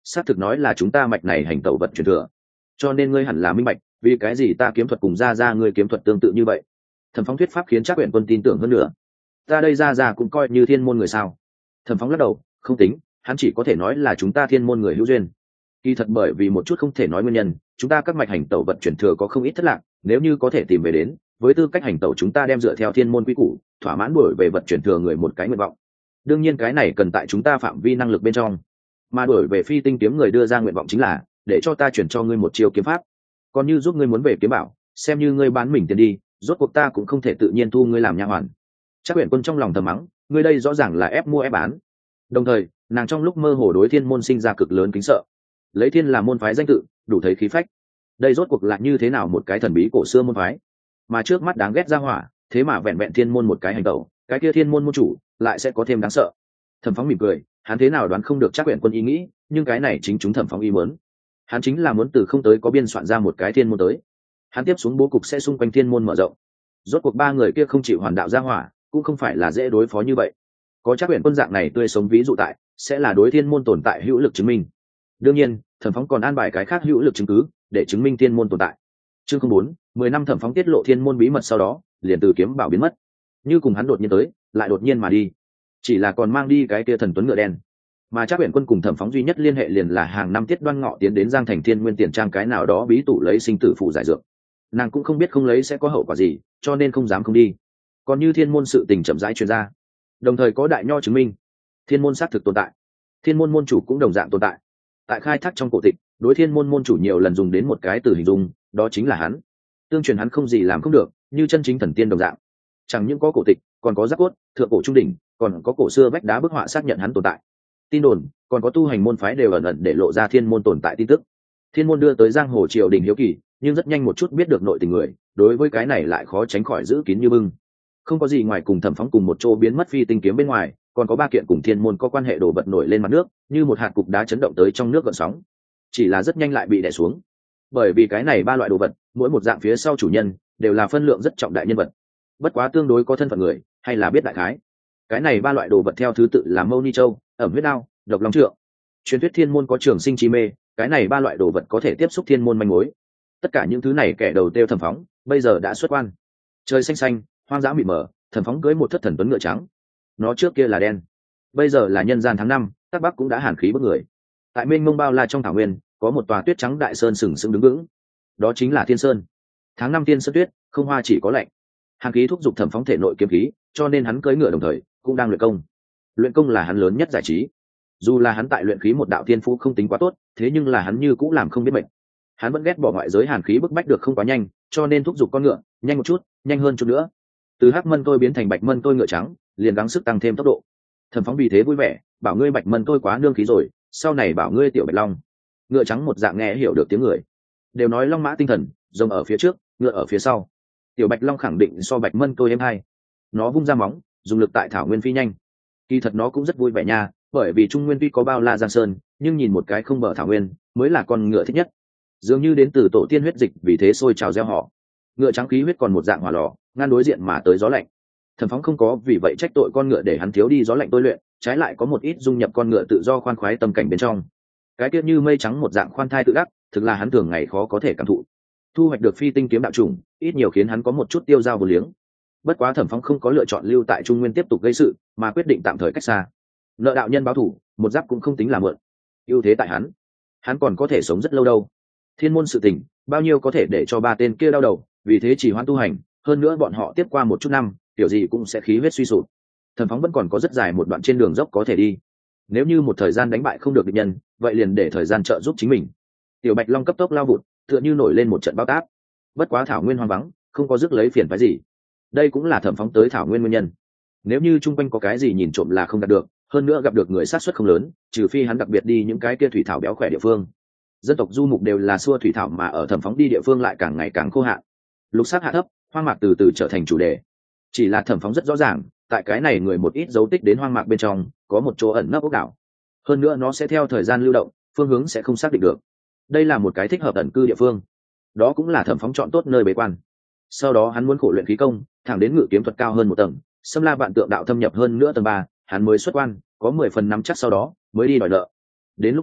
xác thực nói là chúng ta mạch này hành tẩu vật truyền thừa, cho nên ngươi hẳn là minh bạch vì cái gì ta kiếm thuật cùng ra ra ngươi kiếm thuật tương tự như vậy. Thẩm Phóng thuyết pháp khiến Trác Uyển Quân tin tưởng hơn nữa. Ta đây ra ra cũng coi như thiên môn người sao? Thẩm Phóng lắc đầu, không tính, hắn chỉ có thể nói là chúng ta thiên môn người hữu duyên. Kỳ thật bởi vì một chút không thể nói nguyên nhân, chúng ta các mạch hành tẩu vật chuyển thừa có không ít thất lạc, nếu như có thể tìm về đến, với tư cách hành tẩu chúng ta đem dựa theo thiên môn quy củ, thỏa mãn đổi về vật chuyển thừa người một cái nguyện vọng. Đương nhiên cái này cần tại chúng ta phạm vi năng lực bên trong, mà đổi về phi tinh kiếm người đưa ra nguyện vọng chính là để cho ta chuyển cho ngươi một chiêu kiếm pháp. Còn như giúp ngươi muốn về kiếm bảo, xem như ngươi bán mình tiền đi, rốt cuộc ta cũng không thể tự nhiên thu ngươi làm nha hoàn. Trác Uyển Quân trong lòng thầm mắng, ngươi đây rõ ràng là ép mua ép bán. Đồng thời, nàng trong lúc mơ hồ đối thiên môn sinh ra cực lớn kính sợ. Lấy thiên là môn phái danh tự, đủ thấy khí phách. Đây rốt cuộc là như thế nào một cái thần bí cổ xưa môn phái, mà trước mắt đáng ghét ra hỏa, thế mà vẹn vẹn thiên môn một cái hành tẩu, cái kia thiên môn môn chủ lại sẽ có thêm đáng sợ. Thẩm Phóng mỉm cười, hắn thế nào đoán không được Trác Uyển Quân ý nghĩ, nhưng cái này chính chúng Thẩm Phóng ý muốn. Hắn chính là muốn từ không tới có biên soạn ra một cái thiên môn tới. Hắn tiếp xuống bố cục sẽ xung quanh thiên môn mở rộng. Rốt cuộc ba người kia không chịu hoàn đạo ra hỏa, cũng không phải là dễ đối phó như vậy. Có Trác Uyển Quân dạng này tươi sống ví dụ tại, sẽ là đối thiên môn tồn tại hữu lực chứng minh. Đương nhiên, Thẩm Phóng còn an bài cái khác hữu lực chứng cứ để chứng minh thiên môn tồn tại. Chương không bốn, mười năm Thẩm Phóng tiết lộ thiên môn bí mật sau đó, liền từ kiếm bảo biến mất. Như cùng hắn đột nhiên tới, lại đột nhiên mà đi. Chỉ là còn mang đi cái kia thần tuấn ngựa đen. Mà Trác Uyển Quân cùng Thẩm Phóng duy nhất liên hệ liền là hàng năm Tiết Đoan Ngọ tiến đến Giang Thành Thiên Nguyên tiền trang cái nào đó bí tủ lấy sinh tử phụ giải dược. Nàng cũng không biết không lấy sẽ có hậu quả gì, cho nên không dám không đi. Còn như thiên môn sự tình chậm rãi truyền ra, đồng thời có đại nho chứng minh thiên môn xác thực tồn tại, thiên môn môn chủ cũng đồng dạng tồn tại. Tại khai thác trong cổ tịch, đối thiên môn môn chủ nhiều lần dùng đến một cái từ hình dung, đó chính là hắn. Tương truyền hắn không gì làm không được, như chân chính thần tiên đồng dạng. Chẳng những có cổ tịch, còn có giác cốt, thượng cổ trung đỉnh, còn có cổ xưa vách đá bức họa xác nhận hắn tồn tại. Tin đồn, còn có tu hành môn phái đều ẩn ẩn để lộ ra thiên môn tồn tại tin tức. Thiên môn đưa tới giang hồ triều đình hiếu kỳ, nhưng rất nhanh một chút biết được nội tình người, đối với cái này lại khó tránh khỏi giữ kín như bưng. Không có gì ngoài cùng Thẩm Phóng cùng một chỗ biến mất phi tinh kiếm bên ngoài, còn có ba kiện cùng thiên môn có quan hệ đồ vật nổi lên mặt nước, như một hạt cục đá chấn động tới trong nước gợn sóng. Chỉ là rất nhanh lại bị đè xuống, bởi vì cái này ba loại đồ vật, mỗi một dạng phía sau chủ nhân đều là phân lượng rất trọng đại nhân vật. Bất quá tương đối có thân phận người, hay là biết đại khái. Cái này ba loại đồ vật theo thứ tự là Mâu Ni Châu, Ẩm Huyết Đao, Độc Long Trượng. Truyền thuyết thiên môn có trường sinh chi mê, cái này ba loại đồ vật có thể tiếp xúc thiên môn manh mối. Tất cả những thứ này kẻ đầu tiêu Thẩm Phóng bây giờ đã xuất quan. Trời xanh xanh, hoang dã mịt mờ, Thẩm Phóng cưỡi một thất thần tuấn ngựa trắng. Nó trước kia là đen, bây giờ là nhân gian tháng năm, các bắc cũng đã hàn khí bức người. Tại mênh mông bao la trong thảo nguyên, có một tòa tuyết trắng đại sơn sừng sững đứng vững, đó chính là Thiên Sơn. Tháng năm tiên sơn tuyết, không hoa chỉ có lạnh. Hàn khí thúc giục Thẩm Phóng thể nội kiếm khí, cho nên hắn cưỡi ngựa đồng thời cũng đang luyện công. Luyện công là hắn lớn nhất giải trí. Dù là hắn tại luyện khí một đạo thiên phú không tính quá tốt, thế nhưng là hắn như cũng làm không biết mệt. Hắn vẫn ghét bỏ ngoại giới hàn khí bức bách được không quá nhanh, cho nên thúc giục con ngựa nhanh một chút, nhanh hơn chút nữa. Từ hắc mân tôi biến thành bạch mân tôi ngựa trắng, liền gắng sức tăng thêm tốc độ. Thẩm Phóng vì thế vui vẻ, bảo ngươi bạch mân tôi quá nương khí rồi, sau này bảo ngươi tiểu bạch long. Ngựa trắng một dạng nghe hiểu được tiếng người, đều nói long mã tinh thần, rồng ở phía trước, ngựa ở phía sau. Tiểu bạch long khẳng định so bạch mân tôi êm hay. Nó vung ra móng, dùng lực tại thảo nguyên phi nhanh. Kỳ thật nó cũng rất vui vẻ nha, bởi vì trung nguyên tuy có bao la giang sơn, nhưng nhìn một cái không bờ thảo nguyên mới là con ngựa thích nhất. Dường như đến từ tổ tiên huyết dịch, vì thế sôi trào gieo họ. Ngựa trắng khí huyết còn một dạng hỏa lò, ngăn đối diện mà tới gió lạnh. Thẩm Phóng không có vì vậy trách tội con ngựa để hắn thiếu đi gió lạnh tôi luyện, trái lại có một ít dung nhập con ngựa tự do khoan khoái tâm cảnh bên trong. Cái tiết như mây trắng một dạng khoan thai tự đắc, thực là hắn thường ngày khó có thể cảm thụ. Thu hoạch được phi tinh kiếm đạo trùng, ít nhiều khiến hắn có một chút tiêu dao vô liếng. Bất quá Thẩm Phóng không có lựa chọn lưu tại trung nguyên tiếp tục gây sự, mà quyết định tạm thời cách xa. Nợ đạo nhân báo thủ, một giáp cũng không tính là mượn. Ưu thế tại hắn, hắn còn có thể sống rất lâu đâu. Thiên môn sự tình, bao nhiêu có thể để cho ba tên kia đau đầu, vì thế chỉ hoãn tu hành, hơn nữa bọn họ tiếp qua một chút năm, kiểu gì cũng sẽ khí huyết suy sụp. Thẩm Phóng vẫn còn có rất dài một đoạn trên đường dốc có thể đi. Nếu như một thời gian đánh bại không được địch nhân, vậy liền để thời gian trợ giúp chính mình. Tiểu bạch long cấp tốc lao vụt, tựa như nổi lên một trận bao táp. Bất quá thảo nguyên hoang vắng, không có rước lấy phiền phái gì. Đây cũng là Thẩm Phóng tới thảo nguyên nguyên nhân. Nếu như chung quanh có cái gì nhìn trộm là không đạt được, hơn nữa gặp được người sát xuất không lớn, trừ phi hắn đặc biệt đi những cái kia thủy thảo béo khỏe địa phương. Dân tộc du mục đều là xua thủy thảo, mà ở Thẩm Phóng đi địa phương lại càng ngày càng khô hạn. Lục sắc hạ thấp, hoang mạc từ từ trở thành chủ đề. Chỉ là Thẩm Phóng rất rõ ràng, tại cái này người một ít dấu tích đến hoang mạc bên trong, có một chỗ ẩn nấp ốc đảo. Hơn nữa nó sẽ theo thời gian lưu động, phương hướng sẽ không xác định được. Đây là một cái thích hợp ẩn cư địa phương. Đó cũng là Thẩm Phóng chọn tốt nơi bế quan. Sau đó hắn muốn khổ luyện khí công, thẳng đến ngự kiếm thuật cao hơn một tầng, xâm la vạn tượng đạo thâm nhập hơn nữa tầng ba, hắn mới xuất quan, có mười phần nắm chắc sau đó mới đi đòi nợ. Đến lúc đó,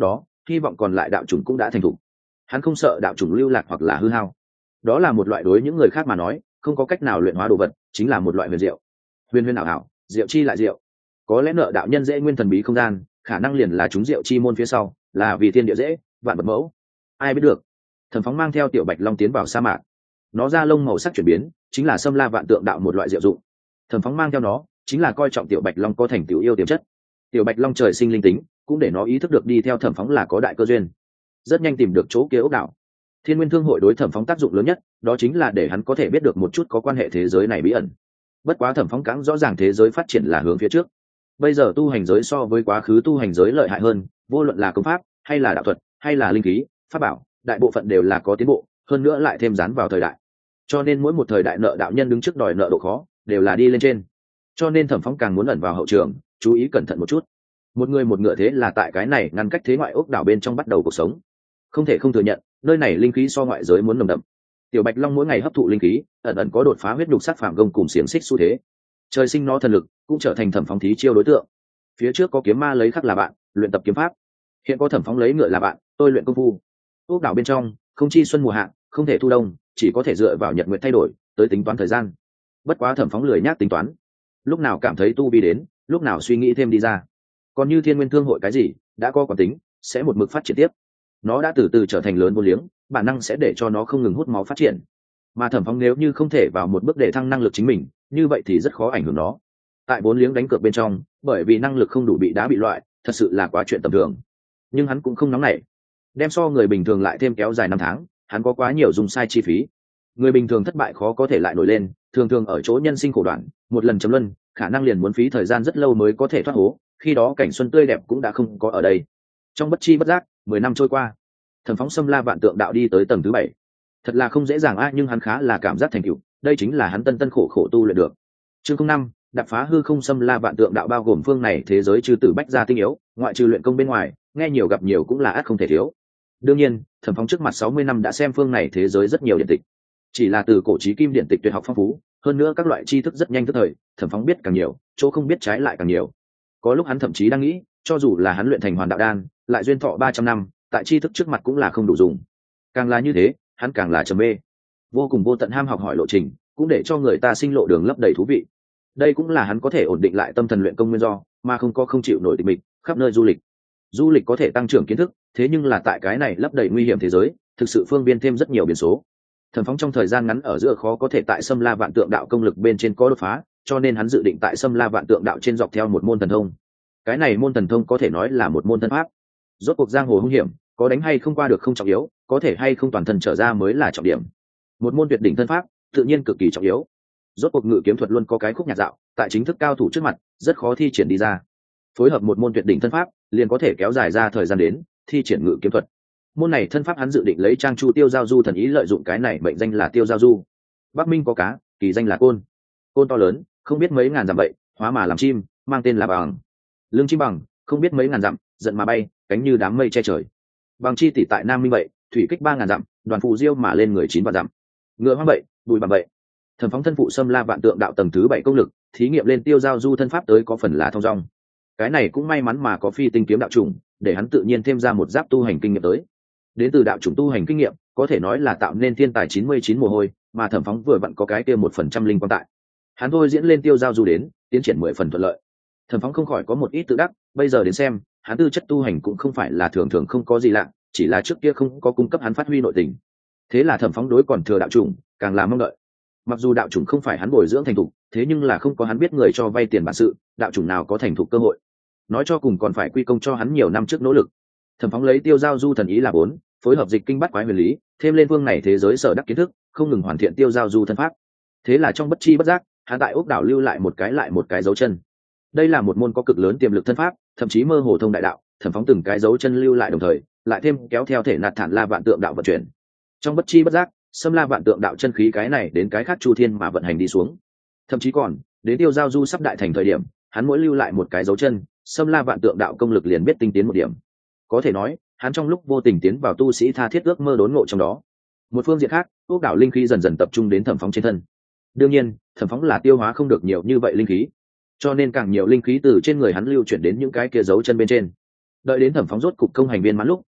hy vọng còn lại đạo chủng cũng đã thành thục. Hắn không sợ đạo chủng lưu lạc hoặc là hư hao. Đó là một loại đối những người khác mà nói không có cách nào luyện hóa đồ vật, chính là một loại huyền diệu. Huyền huyền ảo ảo, diệu chi lại diệu. Có lẽ nợ đạo nhân dễ nguyên thần bí không gian, khả năng liền là chúng diệu chi môn phía sau, là vì thiên địa dễ, vạn vật mẫu. Ai biết được. Thẩm Phóng mang theo Tiểu Bạch Long tiến vào sa mạc. Nó ra lông màu sắc chuyển biến, chính là xâm la vạn tượng đạo một loại diệu dụng. Thẩm Phóng mang theo nó, chính là coi trọng Tiểu Bạch Long có thành tựu yêu tiềm chất. Tiểu Bạch Long trời sinh linh tính, cũng để nó ý thức được đi theo Thẩm Phóng là có đại cơ duyên. Rất nhanh tìm được chỗ kia ốc đảo. Thiên Nguyên Thương hội đối Thẩm Phóng tác dụng lớn nhất, đó chính là để hắn có thể biết được một chút có quan hệ thế giới này bí ẩn. Bất quá Thẩm Phóng càng rõ ràng thế giới phát triển là hướng phía trước. Bây giờ tu hành giới so với quá khứ tu hành giới lợi hại hơn, vô luận là công pháp, hay là đạo thuật, hay là linh khí, pháp bảo, đại bộ phận đều là có tiến bộ, hơn nữa lại thêm dán vào thời đại. Cho nên mỗi một thời đại nợ đạo nhân đứng trước đòi nợ độ khó, đều là đi lên trên. Cho nên Thẩm Phóng càng muốn ẩn vào hậu trường, chú ý cẩn thận một chút. Một người một ngựa thế là tại cái này ngăn cách thế ngoại ốc đảo bên trong bắt đầu cuộc sống. Không thể không thừa nhận, nơi này linh khí so ngoại giới muốn nồng đậm. Tiểu Bạch Long mỗi ngày hấp thụ linh khí, ẩn ẩn có đột phá huyết nhục sắc phạm gông cùng xiềng xích xu thế. Trời sinh nó thần lực, cũng trở thành Thẩm Phóng thí chiêu đối tượng. Phía trước có kiếm ma lấy khắc là bạn, luyện tập kiếm pháp. Hiện có Thẩm Phóng lấy ngựa là bạn, tôi luyện công phu. Ốc đảo bên trong, không chi xuân mùa hạ, không thể thu đông, chỉ có thể dựa vào nhật nguyện thay đổi, tới tính toán thời gian. Bất quá Thẩm Phóng lười nhác tính toán, lúc nào cảm thấy tu vi đến, lúc nào suy nghĩ thêm đi ra. Còn như Thiên Nguyên Thương hội cái gì, đã có quán tính, sẽ một mực phát triển tiếp. Nó đã từ từ trở thành lớn vô liếng, bản năng sẽ để cho nó không ngừng hút máu phát triển. Mà Thẩm Phóng nếu như không thể vào một bước để thăng năng lực chính mình, như vậy thì rất khó ảnh hưởng nó. Tại vốn liếng đánh cược bên trong, bởi vì năng lực không đủ bị đá bị loại, thật sự là quá chuyện tầm thường. Nhưng hắn cũng không nóng nảy, đem so người bình thường lại thêm kéo dài năm tháng, hắn có quá nhiều dùng sai chi phí. Người bình thường thất bại khó có thể lại nổi lên, thường thường ở chỗ nhân sinh khổ đoạn, một lần chấm luân, khả năng liền muốn phí thời gian rất lâu mới có thể thoát hố, khi đó cảnh xuân tươi đẹp cũng đã không có ở đây. Trong bất chi bất giác, mười năm trôi qua, Thẩm Phóng xâm la vạn tượng đạo đi tới tầng thứ bảy. Thật là không dễ dàng a, nhưng hắn khá là cảm giác thành tựu, đây chính là hắn tân tân khổ khổ tu luyện được. Chương năm, đạp phá hư không xâm la vạn tượng đạo bao gồm phương này thế giới trừ tử bách gia tinh yếu, ngoại trừ luyện công bên ngoài, nghe nhiều gặp nhiều cũng là ắt không thể thiếu. Đương nhiên, Thẩm Phóng trước mặt sáu mươi năm đã xem phương này thế giới rất nhiều điện tịch. Chỉ là từ cổ chí kim điện tịch tuyệt học phong phú, hơn nữa các loại tri thức rất nhanh tức thời, Thẩm Phóng biết càng nhiều, chỗ không biết trái lại càng nhiều. Có lúc hắn thậm chí đang nghĩ, cho dù là hắn luyện thành hoàn đạo đan, lại duyên thọ ba trăm năm, tại tri thức trước mặt cũng là không đủ dùng. Càng là như thế, hắn càng là trầm mê. Vô cùng vô tận ham học hỏi lộ trình, cũng để cho người ta sinh lộ đường lấp đầy thú vị. Đây cũng là hắn có thể ổn định lại tâm thần luyện công nguyên do, mà không có không chịu nổi tịch mịch, khắp nơi du lịch. Du lịch có thể tăng trưởng kiến thức, thế nhưng là tại cái này lấp đầy nguy hiểm thế giới, thực sự phương biên thêm rất nhiều biến số. Thẩm Phóng trong thời gian ngắn ở giữa khó có thể tại xâm la vạn tượng đạo công lực bên trên có đột phá, cho nên hắn dự định tại xâm la vạn tượng đạo trên dọc theo một môn thần thông. Cái này môn thần thông có thể nói là một môn thân pháp. Rốt cuộc giang hồ hung hiểm, có đánh hay không qua được không trọng yếu, có thể hay không toàn thân trở ra mới là trọng điểm. Một môn tuyệt đỉnh thân pháp, tự nhiên cực kỳ trọng yếu. Rốt cuộc ngự kiếm thuật luôn có cái khúc nhạc dạo, tại chính thức cao thủ trước mặt, rất khó thi triển đi ra. Phối hợp một môn tuyệt đỉnh thân pháp, liền có thể kéo dài ra thời gian đến thi triển ngự kiếm thuật. Môn này thân pháp hắn dự định lấy trang chu tiêu giao du thần ý lợi dụng cái này mệnh danh là tiêu giao du. Bắc Minh có cá, kỳ danh là côn. Côn to lớn, không biết mấy ngàn dặm vậy, hóa mà làm chim, mang tên là bằng. Lưng chim bằng, không biết mấy ngàn dặm, giận mà bay, cánh như đám mây che trời. Bằng chi tỷ tại Nam Minh vậy, thủy kích ba ngàn dặm, đoàn phù diêu mà lên người chín vạn dặm. Ngựa hoang vậy, bùi bằng vậy. Thẩm Phóng thân phụ xâm la vạn tượng đạo tầng thứ bảy công lực, thí nghiệm lên tiêu giao du thân pháp tới có phần là thông dong. Cái này cũng may mắn mà có phi tinh kiếm đạo trùng, để hắn tự nhiên thêm ra một giáp tu hành kinh nghiệm tới. Đến từ đạo trùng tu hành kinh nghiệm, có thể nói là tạo nên thiên tài chín mươi chín mồ hôi, mà Thẩm Phóng vừa vặn có cái kia một phần trăm linh quan tại. Hắn thôi diễn lên tiêu giao du đến, tiến triển mười phần thuận lợi. Thẩm Phóng không khỏi có một ít tự đắc, bây giờ đến xem, hắn tư chất tu hành cũng không phải là thường thường không có gì lạ, chỉ là trước kia không có cung cấp hắn phát huy nội tình. Thế là Thẩm Phóng đối còn thừa đạo trùng, càng là mong đợi. Mặc dù đạo chủng không phải hắn bồi dưỡng thành thục, thế nhưng là không có hắn biết người cho vay tiền bản sự, đạo chủng nào có thành thục cơ hội. Nói cho cùng còn phải quy công cho hắn nhiều năm trước nỗ lực. Thẩm Phóng lấy tiêu giao du thần ý là bốn, phối hợp dịch kinh bắt quái huyền lý, thêm lên vương này thế giới sở đắc kiến thức, không ngừng hoàn thiện tiêu giao du thân pháp. Thế là trong bất chi bất giác, hắn tại ốc đảo lưu lại một cái lại một cái dấu chân. Đây là một môn có cực lớn tiềm lực thân pháp, thậm chí mơ hồ thông đại đạo. Thẩm Phóng từng cái dấu chân lưu lại đồng thời, lại thêm kéo theo thể nạt thản la vạn tượng đạo vận chuyển. Trong bất chi bất giác, xâm la vạn tượng đạo chân khí cái này đến cái khác chu thiên mà vận hành đi xuống. Thậm chí còn đến tiêu giao du sắp đại thành thời điểm, hắn mỗi lưu lại một cái dấu chân, xâm la vạn tượng đạo công lực liền biết tinh tiến một điểm. Có thể nói hắn trong lúc vô tình tiến vào tu sĩ tha thiết ước mơ đốn ngộ trong đó. Một phương diện khác, ốc đảo linh khí dần dần tập trung đến Thẩm Phóng trên thân. Đương nhiên Thẩm Phóng là tiêu hóa không được nhiều như vậy linh khí, cho nên càng nhiều linh khí từ trên người hắn lưu chuyển đến những cái kia dấu chân bên trên. Đợi đến Thẩm Phóng rốt cục công hành viên mãn lúc,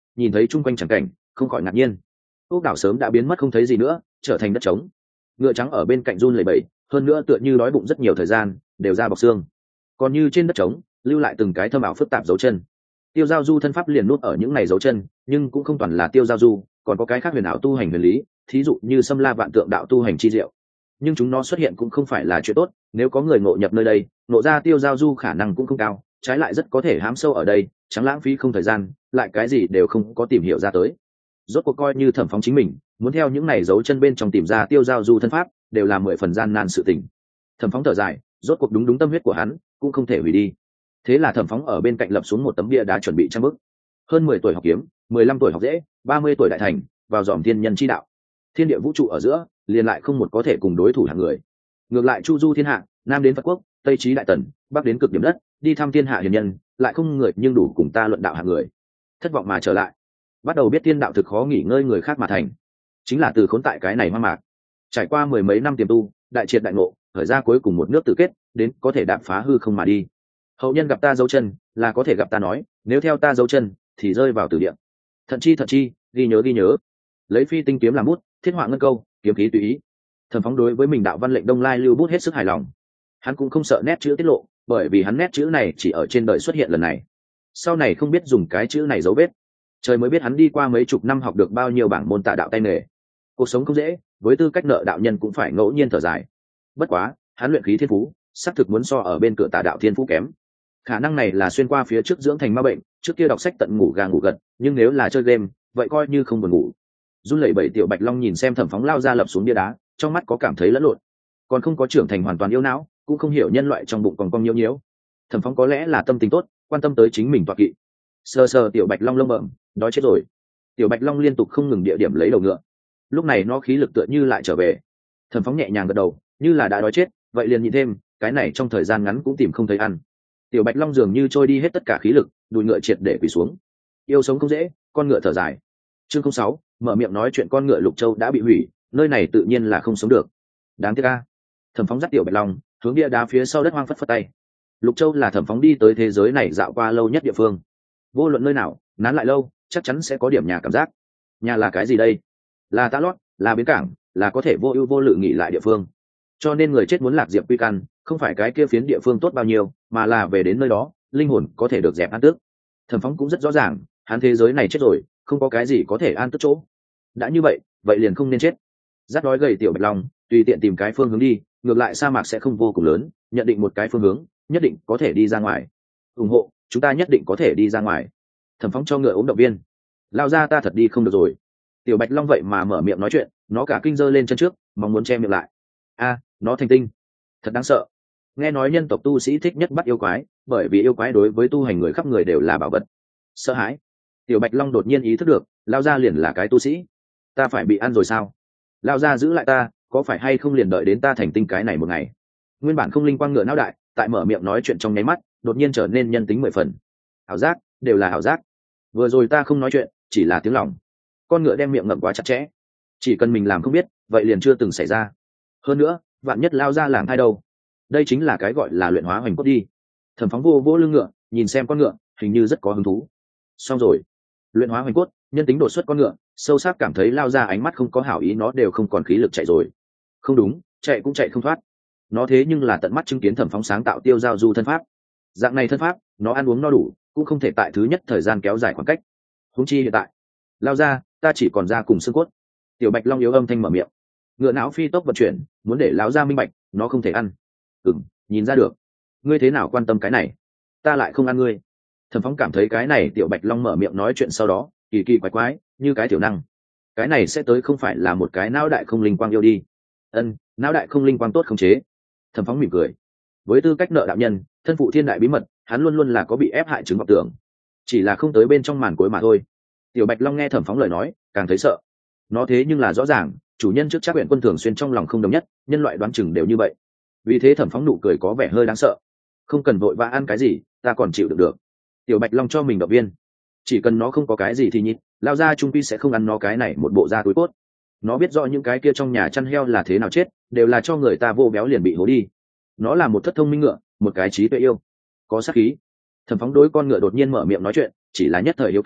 nhìn thấy chung quanh chẳng cảnh không khỏi ngạc nhiên. Ốc đảo sớm đã biến mất không thấy gì nữa, trở thành đất trống. Ngựa trắng ở bên cạnh run lẩy bẩy, hơn nữa tựa như đói bụng rất nhiều thời gian, đều ra bọc xương. Còn như trên đất trống, lưu lại từng cái thâm ảo phức tạp dấu chân. Tiêu giao du thân pháp liền nút ở những này dấu chân, nhưng cũng không toàn là tiêu giao du, còn có cái khác huyền ảo tu hành huyền lý, thí dụ như xâm la vạn tượng đạo tu hành chi diệu. Nhưng chúng nó xuất hiện cũng không phải là chuyện tốt, nếu có người ngộ nhập nơi đây, ngộ ra tiêu giao du khả năng cũng không cao, trái lại rất có thể hãm sâu ở đây, chẳng lãng phí không thời gian, lại cái gì đều không có tìm hiểu ra tới. Rốt cuộc coi như Thẩm Phóng chính mình muốn theo những này dấu chân bên trong tìm ra tiêu giao du thân pháp, đều là mười phần gian nan sự tình. Thẩm Phóng thở dài, rốt cuộc đúng đúng tâm huyết của hắn cũng không thể hủy đi. Thế là Thẩm Phóng ở bên cạnh lập xuống một tấm bia đá chuẩn bị trang bức. Hơn mười tuổi học kiếm, mười lăm tuổi học dễ, ba mươi tuổi đại thành, vào dòm thiên nhân chi đạo. Thiên địa vũ trụ ở giữa, liền lại không một có thể cùng đối thủ hạng người. Ngược lại chu du thiên hạ, nam đến Phật quốc, tây chí đại tần, bắc đến cực điểm đất, đi thăm thiên hạ hiền nhân, lại không người nhưng đủ cùng ta luận đạo hạng người. Thất vọng mà trở lại, bắt đầu biết thiên đạo thực khó nghỉ ngơi người khác mà thành, chính là từ khốn tại cái này hoang mạc. Trải qua mười mấy năm tiềm tu, đại triệt đại ngộ, khởi ra cuối cùng một nước tự kết, đến có thể đạp phá hư không mà đi. Hậu nhân gặp ta dấu chân, là có thể gặp ta nói, nếu theo ta dấu chân, thì rơi vào tử địa. Thận chi thận chi, ghi nhớ ghi nhớ. Lấy phi tinh kiếm làm bút, thiết họa ngân câu, kiếm khí tùy ý. Thẩm Phóng đối với mình đạo văn lệnh đông lai lưu bút hết sức hài lòng. Hắn cũng không sợ nét chữ tiết lộ, bởi vì hắn nét chữ này chỉ ở trên đời xuất hiện lần này, sau này không biết dùng cái chữ này dấu vết. Trời mới biết hắn đi qua mấy chục năm học được bao nhiêu bảng môn tả đạo tay nghề. Cuộc sống không dễ, với tư cách nợ đạo nhân cũng phải ngẫu nhiên thở dài. Bất quá, hắn luyện khí thiên phú, xác thực muốn so ở bên cửa tả đạo thiên phú kém. Khả năng này là xuyên qua phía trước dưỡng thành ma bệnh, trước kia đọc sách tận ngủ gà ngủ gật, nhưng nếu là chơi game, vậy coi như không buồn ngủ. Run lẩy bẩy tiểu Bạch Long nhìn xem Thẩm Phóng lao ra lập xuống bia đá, trong mắt có cảm thấy lẫn lộn. Còn không có trưởng thành hoàn toàn yêu não, cũng không hiểu nhân loại trong bụng còn cong nhiễu nhiễu. Thẩm Phóng có lẽ là tâm tình tốt, quan tâm tới chính mình toạc kỵ. Sờ sờ tiểu Bạch Long lông bẩm, đói chết rồi. Tiểu Bạch Long liên tục không ngừng địa điểm lấy đầu ngựa. Lúc này nó khí lực tựa như lại trở về. Thẩm Phóng nhẹ nhàng gật đầu, như là đã đói chết, vậy liền nhịn thêm, cái này trong thời gian ngắn cũng tìm không thấy ăn. Tiểu Bạch Long dường như trôi đi hết tất cả khí lực, đùi ngựa triệt để quỳ xuống. Yêu sống không dễ, con ngựa thở dài. Chương không sáu, mở miệng nói chuyện con ngựa Lục Châu đã bị hủy, nơi này tự nhiên là không sống được. Đáng tiếc a. Thẩm Phóng dắt tiểu Bạch Long hướng bia đá phía sau đất hoang phất phất tay. Lục Châu là Thẩm Phóng đi tới thế giới này dạo qua lâu nhất địa phương. Vô luận nơi nào, nán lại lâu, chắc chắn sẽ có điểm nhà cảm giác. Nhà là cái gì đây? Là tá lót, là bến cảng, là có thể vô ưu vô lự nghỉ lại địa phương. Cho nên người chết muốn lạc diệp quy căn, không phải cái kia phiến địa phương tốt bao nhiêu, mà là về đến nơi đó, linh hồn có thể được dẹp an tước. Thẩm Phóng cũng rất rõ ràng, hắn thế giới này chết rồi, không có cái gì có thể an tước chỗ. Đã như vậy, vậy liền không nên chết. Dắt đói gầy tiểu Bạch Long, tùy tiện tìm cái phương hướng đi, ngược lại sa mạc sẽ không vô cùng lớn, nhận định một cái phương hướng, nhất định có thể đi ra ngoài. Ủng hộ, chúng ta nhất định có thể đi ra ngoài. Thẩm Phóng cho ngựa ốm động viên. Lao ra ta thật đi không được rồi. Tiểu Bạch Long vậy mà mở miệng nói chuyện, nó cả kinh giơ lên chân trước, mong muốn che miệng lại. A, nó thành tinh, thật đáng sợ. Nghe nói nhân tộc tu sĩ thích nhất bắt yêu quái, bởi vì yêu quái đối với tu hành người khắp người đều là bảo vật. Sợ hãi. Tiểu Bạch Long đột nhiên ý thức được, Lao ra liền là cái tu sĩ, ta phải bị ăn rồi sao? Lao ra giữ lại ta, có phải hay không liền đợi đến ta thành tinh cái này một ngày? Nguyên bản không linh quang ngựa não đại, tại mở miệng nói chuyện trong nháy mắt, đột nhiên trở nên nhân tính mười phần. Ảo giác, đều là ảo giác. Vừa rồi ta không nói chuyện, chỉ là tiếng lòng. Con ngựa đem miệng ngậm quá chặt chẽ, chỉ cần mình làm không biết, vậy liền chưa từng xảy ra. Hơn nữa, vạn nhất Lao ra làng thai đâu? Đây chính là cái gọi là luyện hóa hoành cốt đi. Thẩm Phóng vô vỗ lưng ngựa, nhìn xem con ngựa, hình như rất có hứng thú. Xong rồi, luyện hóa hoành cốt, nhân tính đột xuất con ngựa, sâu sắc cảm thấy Lao ra ánh mắt không có hảo ý, nó đều không còn khí lực chạy rồi. Không đúng, chạy cũng chạy không thoát. Nó thế nhưng là tận mắt chứng kiến Thẩm Phóng sáng tạo tiêu giao du thân pháp. Dạng này thân pháp, nó ăn uống no đủ, cũng không thể tại thứ nhất thời gian kéo dài khoảng cách. Huống chi hiện tại, Lao ra, ta chỉ còn ra cùng xương cốt. Tiểu Bạch Long yếu âm thanh mở miệng. Ngựa não phi tốc vận chuyển, muốn để Lão ra minh bạch, nó không thể ăn. Ừm, nhìn ra được. Ngươi thế nào quan tâm cái này? Ta lại không ăn ngươi. Thẩm Phóng cảm thấy cái này Tiểu Bạch Long mở miệng nói chuyện sau đó, kỳ kỳ quái quái, như cái tiểu năng. Cái này sẽ tới không phải là một cái não đại không linh quang yêu đi. Ân, não đại không linh quang tốt không chế. Thẩm Phóng mỉm cười. Với tư cách nợ đạo nhân, thân phụ thiên đại bí mật, hắn luôn luôn là có bị ép hại chứng vọng tưởng, chỉ là không tới bên trong màn cuối mà thôi. Tiểu Bạch Long nghe Thẩm Phóng lời nói, càng thấy sợ. Nó thế nhưng là rõ ràng, chủ nhân trước Trác Uyển Quân thường xuyên trong lòng không đồng nhất, nhân loại đoán chừng đều như vậy. Vì thế Thẩm Phóng nụ cười có vẻ hơi đáng sợ. Không cần vội vã ăn cái gì, ta còn chịu được được. Tiểu Bạch Long cho mình động viên. Chỉ cần nó không có cái gì thì nhịn, Lao ra trung quy sẽ không ăn nó cái này một bộ da túi cốt. Nó biết rõ những cái kia trong nhà chăn heo là thế nào chết, đều là cho người ta vô béo liền bị hố đi. Nó là một thất thông minh ngựa, một cái trí tuệ yêu, có sát khí. Thẩm Phóng đối con ngựa đột nhiên mở miệng nói chuyện, chỉ là nhất thời hiếu kỳ,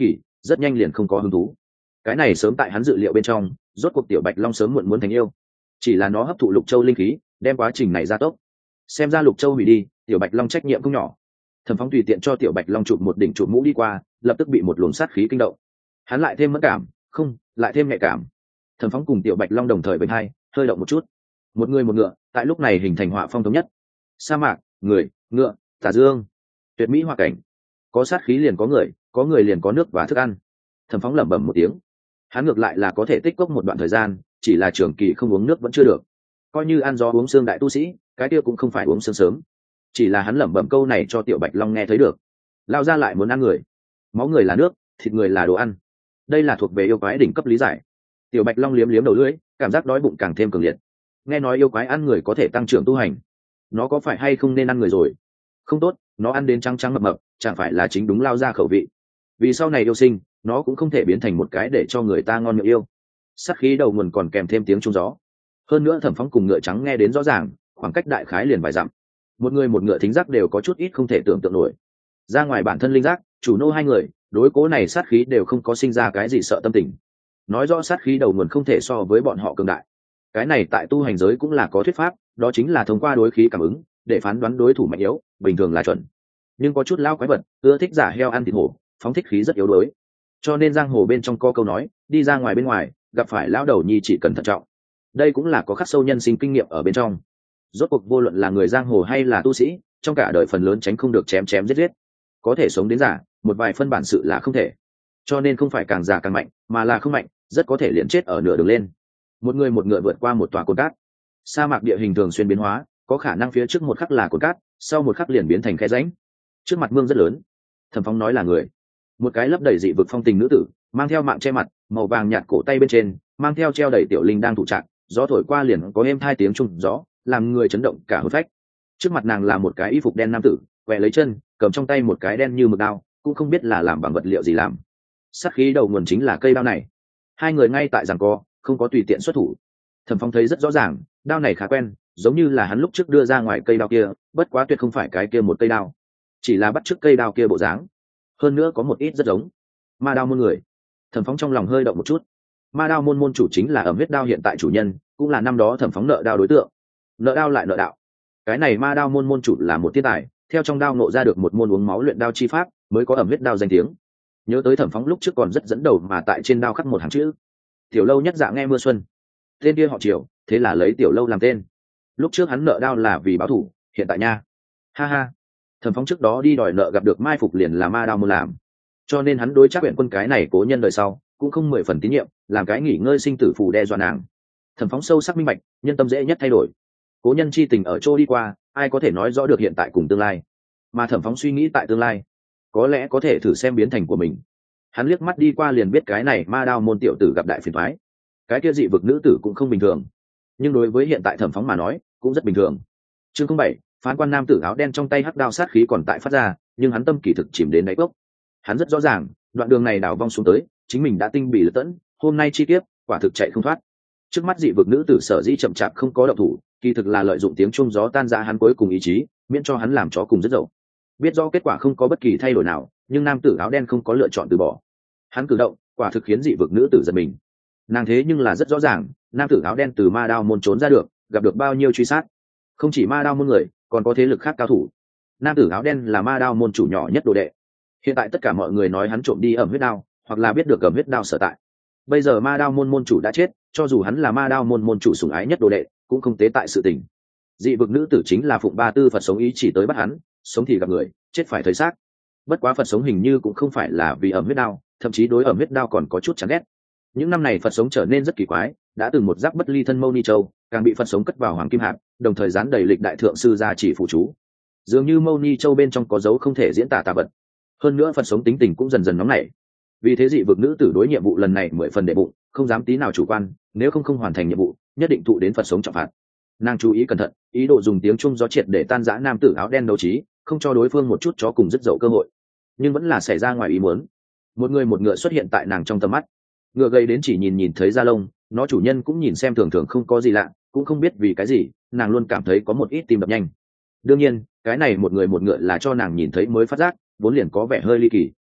rất nhanh liền không có hứng thú. Cái này sớm tại hắn dự liệu bên trong, rốt cuộc tiểu bạch long sớm muộn muốn thành yêu, chỉ là nó hấp thụ lục châu linh khí, đem quá trình này gia tốc. Xem ra lục châu hủy đi, tiểu bạch long trách nhiệm không nhỏ. Thẩm Phóng tùy tiện cho tiểu bạch long chụp một đỉnh chụp mũ đi qua, lập tức bị một luồng sát khí kinh động. Hắn lại thêm mẫn cảm, không, lại thêm nhạy cảm. Thẩm Phóng cùng tiểu bạch long đồng thời bên hai, hơi động một chút. Một người một ngựa, tại lúc này hình thành họa phong thống nhất. Sa mạc, người, ngựa, tà dương, tuyệt mỹ hoa cảnh. Có sát khí liền có người, có người liền có nước và thức ăn. Thẩm Phóng lẩm bẩm một tiếng. Hắn ngược lại là có thể tích cốc một đoạn thời gian, chỉ là trường kỳ không uống nước vẫn chưa được. Coi như ăn gió uống xương đại tu sĩ, cái kia cũng không phải uống xương sớm. Chỉ là hắn lẩm bẩm câu này cho tiểu bạch long nghe thấy được. Lao ra lại muốn ăn người, máu người là nước, thịt người là đồ ăn. Đây là thuộc về yêu quái đỉnh cấp lý giải. Tiểu bạch long liếm liếm đầu lưỡi, cảm giác đói bụng càng thêm cường liệt. Nghe nói yêu quái ăn người có thể tăng trưởng tu hành, nó có phải hay không nên ăn người rồi? Không tốt, nó ăn đến trắng trắng mập mập, chẳng phải là chính đúng Lao ra khẩu vị. Vì sau này yêu sinh, nó cũng không thể biến thành một cái để cho người ta ngon miệng yêu. Sát khí đầu nguồn còn kèm thêm tiếng trung gió. Hơn nữa Thẩm Phóng cùng ngựa trắng nghe đến rõ ràng, khoảng cách đại khái liền vài dặm. Một người một ngựa thính giác đều có chút ít không thể tưởng tượng nổi. Ra ngoài bản thân linh giác, chủ nô hai người, đối cố này sát khí đều không có sinh ra cái gì sợ tâm tình. Nói rõ sát khí đầu nguồn không thể so với bọn họ cường đại. Cái này tại tu hành giới cũng là có thuyết pháp, đó chính là thông qua đối khí cảm ứng để phán đoán đối thủ mạnh yếu, bình thường là chuẩn. Nhưng có chút lao quái vật ưa thích giả heo ăn thịt hổ, phóng thích khí rất yếu đuối. Cho nên giang hồ bên trong có câu nói, đi ra ngoài bên ngoài, gặp phải lão đầu nhi chỉ cần thận trọng. Đây cũng là có khắc sâu nhân sinh kinh nghiệm ở bên trong. Rốt cuộc vô luận là người giang hồ hay là tu sĩ, trong cả đời phần lớn tránh không được chém chém giết giết. Có thể sống đến giả, một vài phân bản sự là không thể. Cho nên không phải càng già càng mạnh, mà là không mạnh, rất có thể liền chết ở nửa đường lên. Một người một ngựa vượt qua một tòa cồn cát. Sa mạc địa hình thường xuyên biến hóa, có khả năng phía trước một khắc là cồn cát, sau một khắc liền biến thành khe rãnh. Trước mặt mương rất lớn. Thẩm Phóng nói là người. Một cái lấp đầy dị vực phong tình nữ tử, mang theo mạng che mặt, màu vàng nhạt cổ tay bên trên, mang theo treo đầy tiểu linh đang thụ trạng, gió thổi qua liền có êm hai tiếng trung gió, làm người chấn động cả hồn phách. Trước mặt nàng là một cái y phục đen nam tử, quẹ lấy chân, cầm trong tay một cái đen như mực đao, cũng không biết là làm bằng vật liệu gì làm. Sát khí đầu nguồn chính là cây đao này. Hai người ngay tại giằng co, không có tùy tiện xuất thủ. Thẩm Phóng thấy rất rõ ràng, đao này khá quen, giống như là hắn lúc trước đưa ra ngoài cây đao kia, bất quá tuyệt không phải cái kia một cây đao, chỉ là bắt chước cây đao kia bộ dáng. Hơn nữa có một ít rất giống ma đao môn người. Thẩm Phóng trong lòng hơi động một chút. Ma đao môn môn chủ chính là Ẩm Huyết Đao hiện tại chủ nhân, cũng là năm đó Thẩm Phóng nợ đao đối tượng. Nợ đao lại nợ đạo. Cái này ma đao môn môn chủ là một thiên tài, theo trong đao ngộ ra được một môn uống máu luyện đao chi pháp, mới có Ẩm Huyết Đao danh tiếng. Nhớ tới Thẩm Phóng lúc trước còn rất dẫn đầu mà tại trên đao khắc một hàng chữ: Tiểu Lâu nhất dạ nghe mưa xuân. Tên kia họ Triều, thế là lấy Tiểu Lâu làm tên. Lúc trước hắn nợ đao là vì báo thù, hiện tại nha, ha ha. Thẩm Phóng trước đó đi đòi nợ gặp được mai phục liền là ma đao môn làm, cho nên hắn đối chắc huyện quân cái này cố nhân đời sau cũng không mười phần tín nhiệm, làm cái nghỉ ngơi sinh tử phù đe dọa nàng. Thẩm Phóng sâu sắc minh bạch, nhân tâm dễ nhất thay đổi. Cố nhân chi tình ở chỗ đi qua, ai có thể nói rõ được hiện tại cùng tương lai. Mà Thẩm Phóng suy nghĩ tại tương lai, có lẽ có thể thử xem biến thành của mình. Hắn liếc mắt đi qua liền biết cái này ma đao môn tiểu tử gặp đại phiền toái. Cái kia dị vực nữ tử cũng không bình thường, nhưng đối với hiện tại Thẩm Phóng mà nói cũng rất bình thường. Chương không bảy, phán quan nam tử áo đen trong tay hắc đao sát khí còn tại phát ra, nhưng hắn tâm kỳ thực chìm đến đáy cốc. Hắn rất rõ ràng, đoạn đường này đảo vong xuống tới, chính mình đã tinh bị lật tẫn, hôm nay chi tiết quả thực chạy không thoát. Trước mắt dị vực nữ tử sở dĩ chậm chạp không có động thủ, kỳ thực là lợi dụng tiếng trung gió tan ra hắn cuối cùng ý chí, miễn cho hắn làm chó cùng rất dậu. Biết rõ kết quả không có bất kỳ thay đổi nào, nhưng nam tử áo đen không có lựa chọn từ bỏ. Hắn cử động, quả thực khiến dị vực nữ tử giật mình. Nàng thế nhưng là rất rõ ràng, nam tử áo đen từ ma đao môn trốn ra được, gặp được bao nhiêu truy sát. Không chỉ ma đao môn người, còn có thế lực khác cao thủ. Nam tử áo đen là ma đao môn chủ nhỏ nhất đồ đệ. Hiện tại tất cả mọi người nói hắn trộm đi Ẩm Huyết Đao, hoặc là biết được Ẩm Huyết Đao sở tại. Bây giờ ma đao môn môn chủ đã chết, cho dù hắn là ma đao môn môn chủ sủng ái nhất đồ đệ, cũng không tế tại sự tình. Dị vực nữ tử chính là phụng ba tư Phật sống ý chỉ tới bắt hắn, sống thì gặp người, chết phải thấy xác. Bất quá Phật sống hình như cũng không phải là vì Ẩm Huyết Đao, thậm chí đối Ẩm Huyết Đao còn có chút chán ghét. Những năm này Phật sống trở nên rất kỳ quái, đã từng một giác bất ly thân Mâu Ni Châu, càng bị Phật sống cất vào Hoàng Kim Hạp, đồng thời dán đầy lịch đại thượng sư gia chỉ phụ chú. Dường như Mâu Ni Châu bên trong có dấu không thể diễn tả tà vật. Hơn nữa Phật sống tính tình cũng dần dần nóng nảy. Vì thế dị vực nữ tử đối nhiệm vụ lần này mười phần đệ bụng, không dám tí nào chủ quan, nếu không không hoàn thành nhiệm vụ, nhất định thụ đến Phật sống trọng phạt. Nàng chú ý cẩn thận, ý đồ dùng tiếng Trung gió triệt để tan rã nam tử áo đen đấu trí, không cho đối phương một chút chó cùng dứt dậu cơ hội. Nhưng vẫn là xảy ra ngoài ý muốn. Một người một ngựa xuất hiện tại nàng trong tầm mắt. Ngựa gầy đến chỉ nhìn nhìn thấy da lông, nó chủ nhân cũng nhìn xem thường thường không có gì lạ, cũng không biết vì cái gì, nàng luôn cảm thấy có một ít tim đập nhanh. Đương nhiên, cái này một người một ngựa là cho nàng nhìn thấy mới phát giác, vốn liền có vẻ hơi ly kỳ.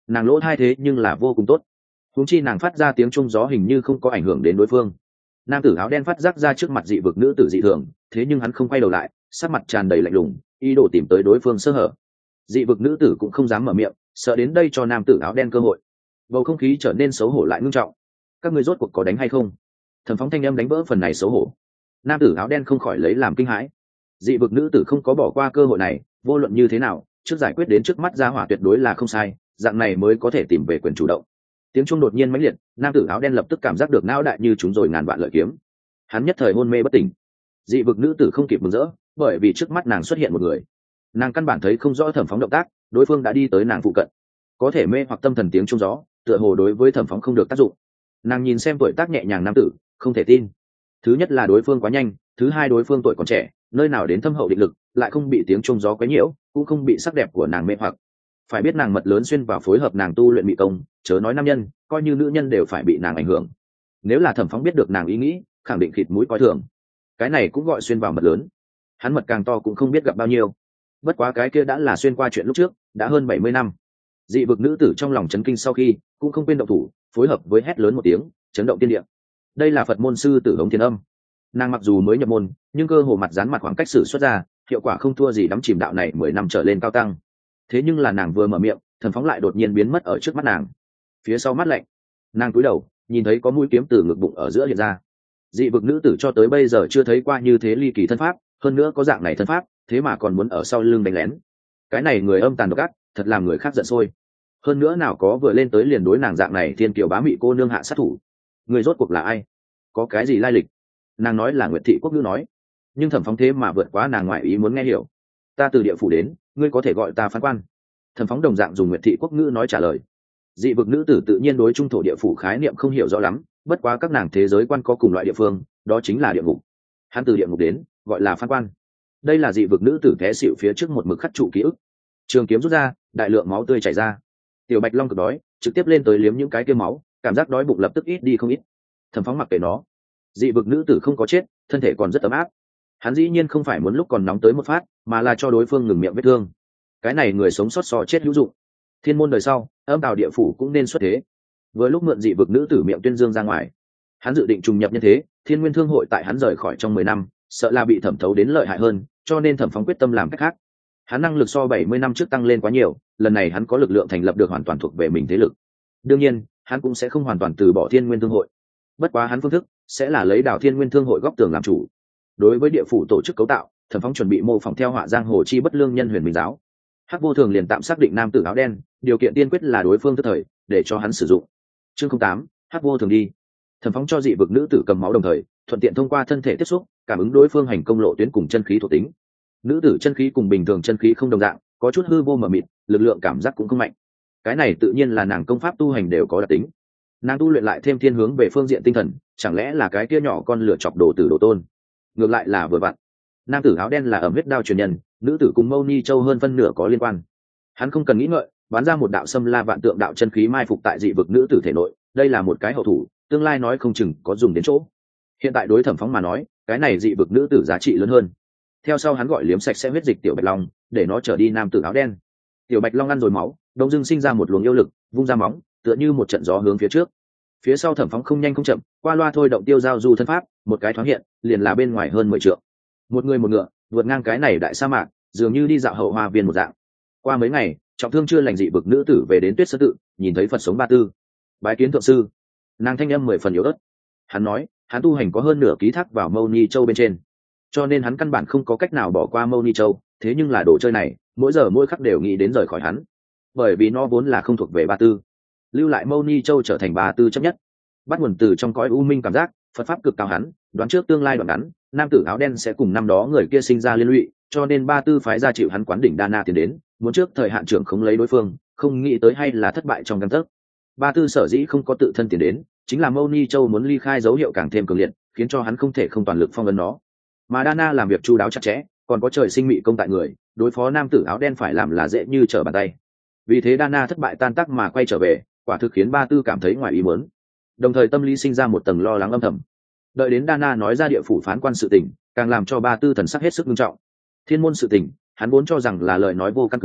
nàng lỗ thai thế nhưng là vô cùng tốt. Huống chi nàng phát ra tiếng trung gió hình như không có ảnh hưởng đến đối phương. Nam tử áo đen phát giác ra trước mặt dị vực nữ tử dị thường, thế nhưng hắn không quay đầu lại, sắc mặt tràn đầy lạnh lùng, ý đồ tìm tới đối phương sơ hở. Dị vực nữ tử cũng không dám mở miệng, sợ đến đây cho nam tử áo đen cơ hội. Bầu không khí trở nên xấu hổ lại ngưng trọng. Các ngươi rốt cuộc có đánh hay không? Thẩm Phóng thanh âm đánh vỡ phần này xấu hổ. Nam tử áo đen không khỏi lấy làm kinh hãi. Dị vực nữ tử không có bỏ qua cơ hội này, vô luận như thế nào, trước giải quyết đến trước mắt gia hỏa tuyệt đối là không sai, dạng này mới có thể tìm về quyền chủ động. Tiếng chuông đột nhiên mãnh liệt, nam tử áo đen lập tức cảm giác được não đại như chúng rồi ngàn vạn lợi kiếm. Hắn nhất thời hôn mê bất tỉnh. Dị vực nữ tử không kịp mừng rỡ, bởi vì trước mắt nàng xuất hiện một người. Nàng căn bản thấy không rõ Thẩm Phóng động tác, đối phương đã đi tới nàng phụ cận. Có thể mê hoặc tâm thần tiếng chuông gió, tựa hồ đối với Thẩm Phóng không được tác dụng. Nàng nhìn xem tuổi tác nhẹ nhàng nam tử, không thể tin. Thứ nhất là đối phương quá nhanh, thứ hai đối phương tuổi còn trẻ, nơi nào đến thâm hậu định lực, lại không bị tiếng chuông gió quấy nhiễu, cũng không bị sắc đẹp của nàng mê hoặc. Phải biết nàng mật lớn xuyên vào phối hợp nàng tu luyện mỹ công, chớ nói nam nhân, coi như nữ nhân đều phải bị nàng ảnh hưởng. Nếu là Thẩm Phóng biết được nàng ý nghĩ, khẳng định khịt mũi coi thường. Cái này cũng gọi xuyên vào mật lớn. Hắn mật càng to cũng không biết gặp bao nhiêu. Bất quá cái kia đã là xuyên qua chuyện lúc trước, đã hơn bảy mươi năm. Dị vực nữ tử trong lòng chấn kinh sau khi, cũng không quên động thủ, phối hợp với hét lớn một tiếng, chấn động tiên địa. Đây là Phật môn sư tử Hống Thiên Âm. Nàng mặc dù mới nhập môn, nhưng cơ hồ mặt dán mặt khoảng cách sử xuất ra, hiệu quả không thua gì đắm chìm đạo này mười năm trở lên cao tăng. Thế nhưng là nàng vừa mở miệng, Thần Phóng lại đột nhiên biến mất ở trước mắt nàng. Phía sau mắt lạnh, nàng cúi đầu, nhìn thấy có mũi kiếm từ ngực bụng ở giữa hiện ra. Dị vực nữ tử cho tới bây giờ chưa thấy qua như thế ly kỳ thân pháp, hơn nữa có dạng này thân pháp, thế mà còn muốn ở sau lưng đánh lén. Cái này người âm tàn độc ác, thật làm người khác giận sôi. Hơn nữa nào có vừa lên tới liền đối nàng dạng này thiên kiều bá mị cô nương hạ sát thủ. Người rốt cuộc là ai? Có cái gì lai lịch? Nàng nói là Nguyệt Thị Quốc Ngữ nói, nhưng Thẩm Phóng thế mà vượt quá nàng ngoại ý muốn nghe hiểu. Ta từ địa phủ đến, ngươi có thể gọi ta phán quan. Thẩm Phóng đồng dạng dùng Nguyệt Thị Quốc Ngữ nói trả lời. Dị vực nữ tử tự nhiên đối trung thổ địa phủ khái niệm không hiểu rõ lắm, bất quá các nàng thế giới quan có cùng loại địa phương, đó chính là địa ngục. Hắn từ địa ngục đến, gọi là phán quan. Đây là dị vực nữ tử té xịu phía trước một mực khắc trụ ký ức. Trường kiếm rút ra, đại lượng máu tươi chảy ra. Tiểu Bạch Long cực đói, trực tiếp lên tới liếm những cái kia máu, cảm giác đói bụng lập tức ít đi không ít. Thẩm Phóng mặc kệ nó. Dị vực nữ tử không có chết, thân thể còn rất ấm áp. Hắn dĩ nhiên không phải muốn lúc còn nóng tới một phát, mà là cho đối phương ngừng miệng vết thương. Cái này người sống sót so chết hữu dụng. Thiên môn đời sau, âm tào địa phủ cũng nên xuất thế. Với lúc mượn dị vực nữ tử miệng tuyên dương ra ngoài, hắn dự định trùng nhập nhân thế. Thiên Nguyên Thương hội tại hắn rời khỏi trong mười năm, sợ là bị thẩm thấu đến lợi hại hơn, cho nên Thẩm Phóng quyết tâm làm cách khác. Hắn năng lực so bảy mươi năm trước tăng lên quá nhiều, lần này hắn có lực lượng thành lập được hoàn toàn thuộc về mình thế lực. Đương nhiên, hắn cũng sẽ không hoàn toàn từ bỏ Thiên Nguyên Thương hội. Bất quá hắn phương thức sẽ là lấy Đào Thiên Nguyên Thương hội góc tường làm chủ. Đối với địa phủ tổ chức cấu tạo, Thẩm Phóng chuẩn bị mô phỏng theo họa giang hồ chi bất lương nhân Huyền Minh giáo. Hắc Vô Thường liền tạm xác định nam tử áo đen, điều kiện tiên quyết là đối phương tức thời, để cho hắn sử dụng. Chương không tám, Hắc Vô Thường đi. Thẩm Phóng cho dị vực nữ tử cầm máu đồng thời, thuận tiện thông qua thân thể tiếp xúc, cảm ứng đối phương hành công lộ tuyến cùng chân khí thuộc tính. Nữ tử chân khí cùng bình thường chân khí không đồng dạng, có chút hư vô mờ mịt, lực lượng cảm giác cũng không mạnh. Cái này tự nhiên là nàng công pháp tu hành đều có đặc tính. Nàng tu luyện lại thêm thiên hướng về phương diện tinh thần, chẳng lẽ là cái kia nhỏ con lửa chọc đồ tử đồ tôn? Ngược lại là vừa vặn. Nam tử áo đen là ẩm huyết đao truyền nhân, nữ tử cùng Mâu Ni Châu hơn phân nửa có liên quan. Hắn không cần nghĩ ngợi, bắn ra một đạo xâm la vạn tượng đạo chân khí mai phục tại dị vực nữ tử thể nội, đây là một cái hậu thủ, tương lai nói không chừng có dùng đến chỗ. Hiện tại đối Thẩm Phóng mà nói, cái này dị vực nữ tử giá trị lớn hơn. Theo sau hắn gọi liếm sạch sẽ huyết dịch tiểu Bạch Long, để nó trở đi nam tử áo đen. Tiểu Bạch Long ăn rồi máu, đông dưng sinh ra một luồng yêu lực, vung ra móng, tựa như một trận gió hướng phía trước. Phía sau Thẩm Phóng không nhanh không chậm, qua loa thôi động tiêu giao du thân pháp, một cái thoáng hiện, liền là bên ngoài hơn mười trượng. Một người một ngựa, vượt ngang cái này đại sa mạc, dường như đi dạo hậu hoa viên một dạng. Qua mấy ngày, trọng thương chưa lành dị vực nữ tử về đến Tuyết Sơn tự, nhìn thấy Phật sống Ba Tư, bái kiến thượng sư. Nàng thanh âm mười phần yếu ớt. Hắn nói, hắn tu hành có hơn nửa ký thác vào Mâu Ni Châu bên trên, cho nên hắn căn bản không có cách nào bỏ qua Mâu Ni Châu. Thế nhưng là đồ chơi này, mỗi giờ mỗi khắc đều nghĩ đến rời khỏi hắn, bởi vì nó vốn là không thuộc về Ba Tư. Lưu lại Mâu Ni Châu trở thành Ba Tư chấp nhất, bắt nguồn từ trong cõi u minh cảm giác, Phật pháp cực cao hắn đoán trước tương lai đoạn ngắn, nam tử áo đen sẽ cùng năm đó người kia sinh ra liên lụy, cho nên Ba Tư phái ra chịu hắn quán đỉnh Đa Na tiến đến, muốn trước thời hạn trưởng không lấy đối phương, không nghĩ tới hay là thất bại trong căn tấc. Ba Tư sở dĩ không có tự thân tiến đến, chính là Mâu Ni Châu muốn ly khai dấu hiệu càng thêm cường liệt, khiến cho hắn không thể không toàn lực phong ấn nó. Mà Đa Na làm việc chu đáo chặt chẽ, còn có trời sinh mị công tại người, đối phó nam tử áo đen phải làm là dễ như trở bàn tay. Vì thế Đa Na thất bại tan tác mà quay trở về, quả thực khiến Ba Tư cảm thấy ngoài ý muốn, đồng thời tâm lý sinh ra một tầng lo lắng âm thầm. Đợi đến Đa Na nói ra địa phủ phán quan sự tình, càng làm cho Ba Tư thần sắc hết sức nghiêm trọng. Thiên môn sự tình, hắn vốn cho rằng là lời nói vô căn cứ,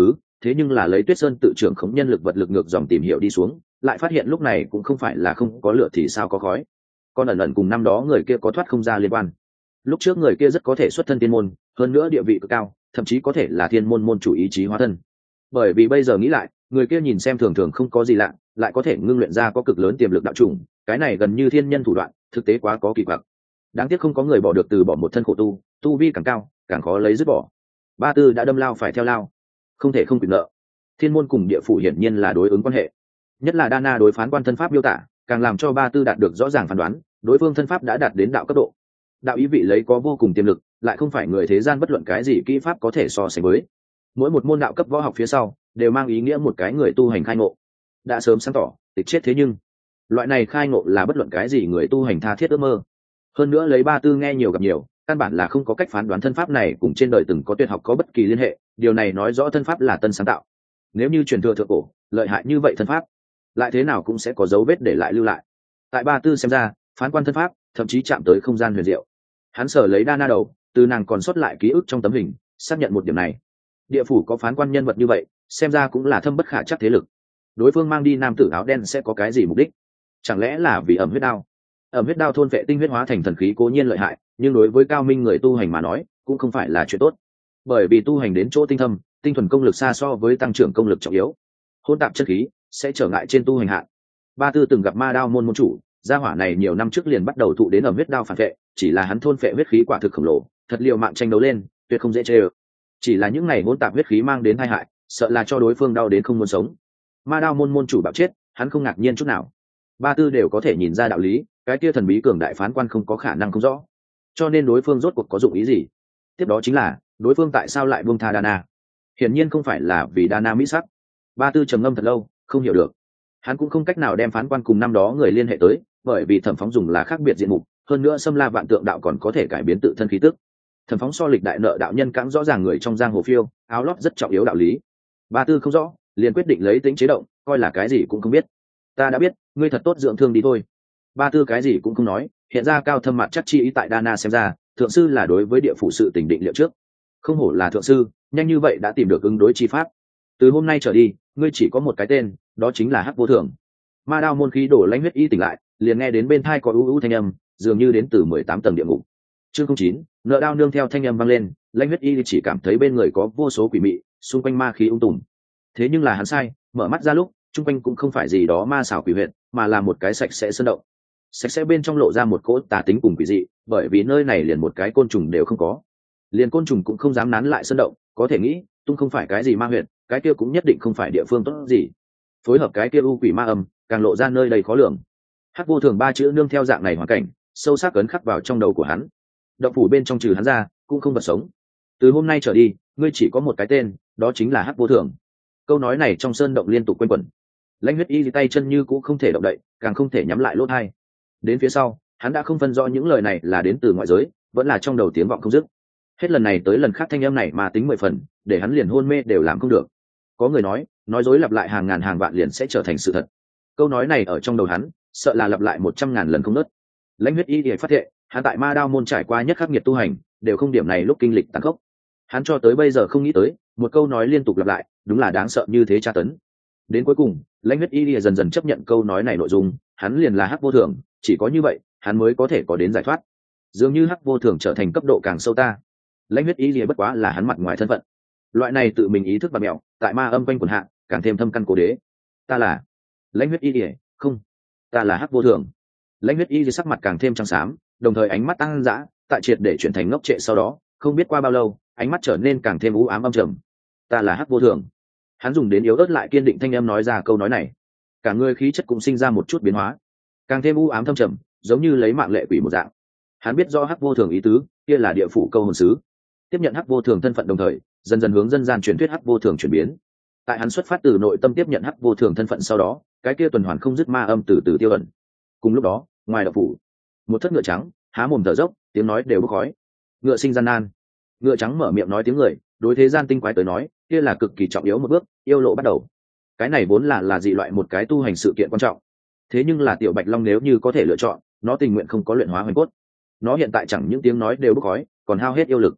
thế nhưng là lấy Tuyết Sơn tự trưởng khống nhân lực vật lực ngược dòng tìm hiểu đi xuống, lại phát hiện lúc này cũng không phải là không có lửa thì sao có khói, còn ẩn ẩn cùng năm đó người kia có thoát không ra liên quan. Lúc trước người kia rất có thể xuất thân thiên môn, hơn nữa địa vị cực cao, thậm chí có thể là thiên môn môn chủ ý chí hóa thân. Bởi vì bây giờ nghĩ lại, người kia nhìn xem thường thường không có gì lạ, lại có thể ngưng luyện ra có cực lớn tiềm lực đạo trùng, cái này gần như thiên nhân thủ đoạn, thực tế quá có kỳ quặc. Đáng tiếc không có người bỏ được từ bỏ một thân khổ tu, tu vi càng cao, càng khó lấy dứt bỏ. Ba Tư đã đâm lao phải theo lao, không thể không quyền nợ. Thiên môn cùng địa phủ hiển nhiên là đối ứng quan hệ, nhất là Đana đối phán quan thân pháp miêu tả, càng làm cho Ba Tư đạt được rõ ràng phán đoán, đối phương thân pháp đã đạt đến đạo cấp độ. Đạo ý vị lấy có vô cùng tiềm lực, lại không phải người thế gian bất luận cái gì kỹ pháp có thể so sánh với. Mỗi một môn đạo cấp võ học phía sau đều mang ý nghĩa một cái người tu hành khai ngộ. Đã sớm sáng tỏ, tịch chết thế nhưng loại này khai ngộ là bất luận cái gì người tu hành tha thiết ước mơ. Hơn nữa lấy Ba Tư nghe nhiều gặp nhiều, căn bản là không có cách phán đoán thân pháp này cùng trên đời từng có tuyệt học có bất kỳ liên hệ, điều này nói rõ thân pháp là tân sáng tạo. Nếu như truyền thừa thượng cổ, lợi hại như vậy thân pháp, lại thế nào cũng sẽ có dấu vết để lại lưu lại. Tại Ba Tư xem ra, phán quan thân pháp thậm chí chạm tới không gian huyền diệu. Hắn sở lấy Đana đầu, từ nàng còn sót lại ký ức trong tấm hình, xác nhận một điểm này. Địa phủ có phán quan nhân vật như vậy, xem ra cũng là thâm bất khả chắc thế lực. Đối phương mang đi nam tử áo đen sẽ có cái gì mục đích? Chẳng lẽ là vì ẩm huyết đao? Ẩm huyết đao thôn vệ tinh huyết hóa thành thần khí cố nhiên lợi hại, nhưng đối với cao minh người tu hành mà nói, cũng không phải là chuyện tốt. Bởi vì tu hành đến chỗ tinh thâm, tinh thuần công lực xa so với tăng trưởng công lực trọng yếu. Hôn tạp chất khí sẽ trở ngại trên tu hành hạn. Ba Tư từng gặp ma đao môn môn chủ, gia hỏa này nhiều năm trước liền bắt đầu thụ đến ẩm huyết đao phản vệ, chỉ là hắn thôn phệ huyết khí quả thực khổng lồ, thật liều mạng tranh đấu lên, tuyệt không dễ chơi. Chỉ là những ngày hỗn tạp huyết khí mang đến tai hại, sợ là cho đối phương đau đến không muốn sống. Ma đao môn môn chủ bạo chết, hắn không ngạc nhiên chút nào. Ba Tư đều có thể nhìn ra đạo lý, cái kia thần bí cường đại phán quan không có khả năng không rõ. Cho nên đối phương rốt cuộc có dụng ý gì? Tiếp đó chính là, đối phương tại sao lại buông tha Đana? Hiển nhiên không phải là vì Đana mỹ sắc. Ba Tư trầm ngâm thật lâu, không hiểu được. Hắn cũng không cách nào đem phán quan cùng năm đó người liên hệ tới, bởi vì thẩm phóng dùng là khác biệt diện mục, hơn nữa xâm la vạn tượng đạo còn có thể cải biến tự thân khí tức. Thẩm phóng so lịch đại nợ đạo nhân cãng rõ ràng người trong giang hồ phiêu, áo lót rất trọng yếu đạo lý. Ba Tư không rõ, liền quyết định lấy tính chế động, coi là cái gì cũng không biết. Ta đã biết, ngươi thật tốt dưỡng thương đi thôi. Ba Tư cái gì cũng không nói, hiện ra cao thâm mặt chắc chi ý tại Đana xem ra, thượng sư là đối với địa phủ sự tình định liệu trước. Không hổ là thượng sư, nhanh như vậy đã tìm được ứng đối chi pháp. Từ hôm nay trở đi, ngươi chỉ có một cái tên, đó chính là Hắc Vô Thường. Ma đao môn khí đổ lãnh huyết y tỉnh lại, liền nghe đến bên tai có u u thanh âm, dường như đến từ mười tám tầng địa ngục. Chương không chín, nợ đao nương theo thanh âm vang lên, lãnh huyết y chỉ cảm thấy bên người có vô số quỷ mị, xung quanh ma khí ung tùm. Thế nhưng là hắn sai, mở mắt ra lúc, xung quanh cũng không phải gì đó ma xảo quỷ huyệt, mà là một cái sạch sẽ sơn động. Sạch sẽ bên trong lộ ra một cỗ tà tính cùng quỷ dị, bởi vì nơi này liền một cái côn trùng đều không có. Liền côn trùng cũng không dám nán lại sơn động, có thể nghĩ, tung không phải cái gì ma huyệt, cái kia cũng nhất định không phải địa phương tốt gì. Phối hợp cái kia u quỷ ma âm, càng lộ ra nơi đầy khó lường. Hắc Vô Thường ba chữ nương theo dạng này hoàn cảnh, sâu sắc ấn khắc vào trong đầu của hắn. Động phủ bên trong trừ hắn ra, cũng không vật sống. Từ hôm nay trở đi, ngươi chỉ có một cái tên, đó chính là Hắc Vô Thường. Câu nói này trong sơn động liên tục quanh quẩn. Lãnh huyết y tay chân như cũng không thể động đậy, càng không thể nhắm lại lỗ tai. Đến phía sau, hắn đã không phân rõ những lời này là đến từ ngoại giới, vẫn là trong đầu tiếng vọng không dứt. Hết lần này tới lần khác thanh âm này mà tính mười phần, để hắn liền hôn mê đều làm không được. Có người nói, nói dối lặp lại hàng ngàn hàng vạn liền sẽ trở thành sự thật. Câu nói này ở trong đầu hắn, sợ là lặp lại một trăm ngàn lần không nớt. Lãnh huyết y để phát hiện, hắn tại ma đao môn trải qua nhất khắc nghiệt tu hành, đều không điểm này lúc kinh lịch tàn khốc. Hắn cho tới bây giờ không nghĩ tới, một câu nói liên tục lặp lại, đúng là đáng sợ như thế tra tấn. Đến cuối cùng, lãnh huyết y dần dần chấp nhận câu nói này nội dung, hắn liền là Hắc Vô Thường, chỉ có như vậy, hắn mới có thể có đến giải thoát. Dường như Hắc Vô Thường trở thành cấp độ càng sâu ta. Lãnh huyết y bất quá là hắn mặt ngoài thân phận. Loại này tự mình ý thức bạt mẹo, tại ma âm quanh quần hạ, càng thêm thâm căn cố đế. Ta là lãnh huyết y không, ta là Hắc Vô Thường. Lãnh huyết y sắc mặt càng thêm trắng xám, đồng thời ánh mắt tăng dã, tại triệt để chuyển thành ngốc trệ sau đó, không biết qua bao lâu, ánh mắt trở nên càng thêm u ám âm trầm. Ta là Hắc Vô Thường. Hắn dùng đến yếu ớt lại kiên định thanh âm nói ra câu nói này, cả người khí chất cũng sinh ra một chút biến hóa, càng thêm u ám thâm trầm, giống như lấy mạng lệ quỷ một dạng. Hắn biết rõ Hắc Vô Thường ý tứ, kia là địa phủ câu hồn sứ, tiếp nhận Hắc Vô Thường thân phận, đồng thời dần dần hướng dân gian truyền thuyết Hắc Vô Thường chuyển biến. Tại hắn xuất phát từ nội tâm tiếp nhận Hắc Vô Thường thân phận sau đó, cái kia tuần hoàn không dứt ma âm từ từ tiêu ẩn. Cùng lúc đó, ngoài đạo phủ, một thất ngựa trắng há mồm thở dốc, tiếng nói đều bốc khói. Ngựa sinh gian nan. Ngựa trắng mở miệng nói tiếng người, đối thế gian tinh quái tới nói, kia là cực kỳ trọng yếu một bước, yêu lộ bắt đầu. Cái này vốn là là dị loại một cái tu hành sự kiện quan trọng. Thế nhưng là tiểu Bạch Long nếu như có thể lựa chọn, nó tình nguyện không có luyện hóa huyền cốt. Nó hiện tại chẳng những tiếng nói đều bốc khói, còn hao hết yêu lực.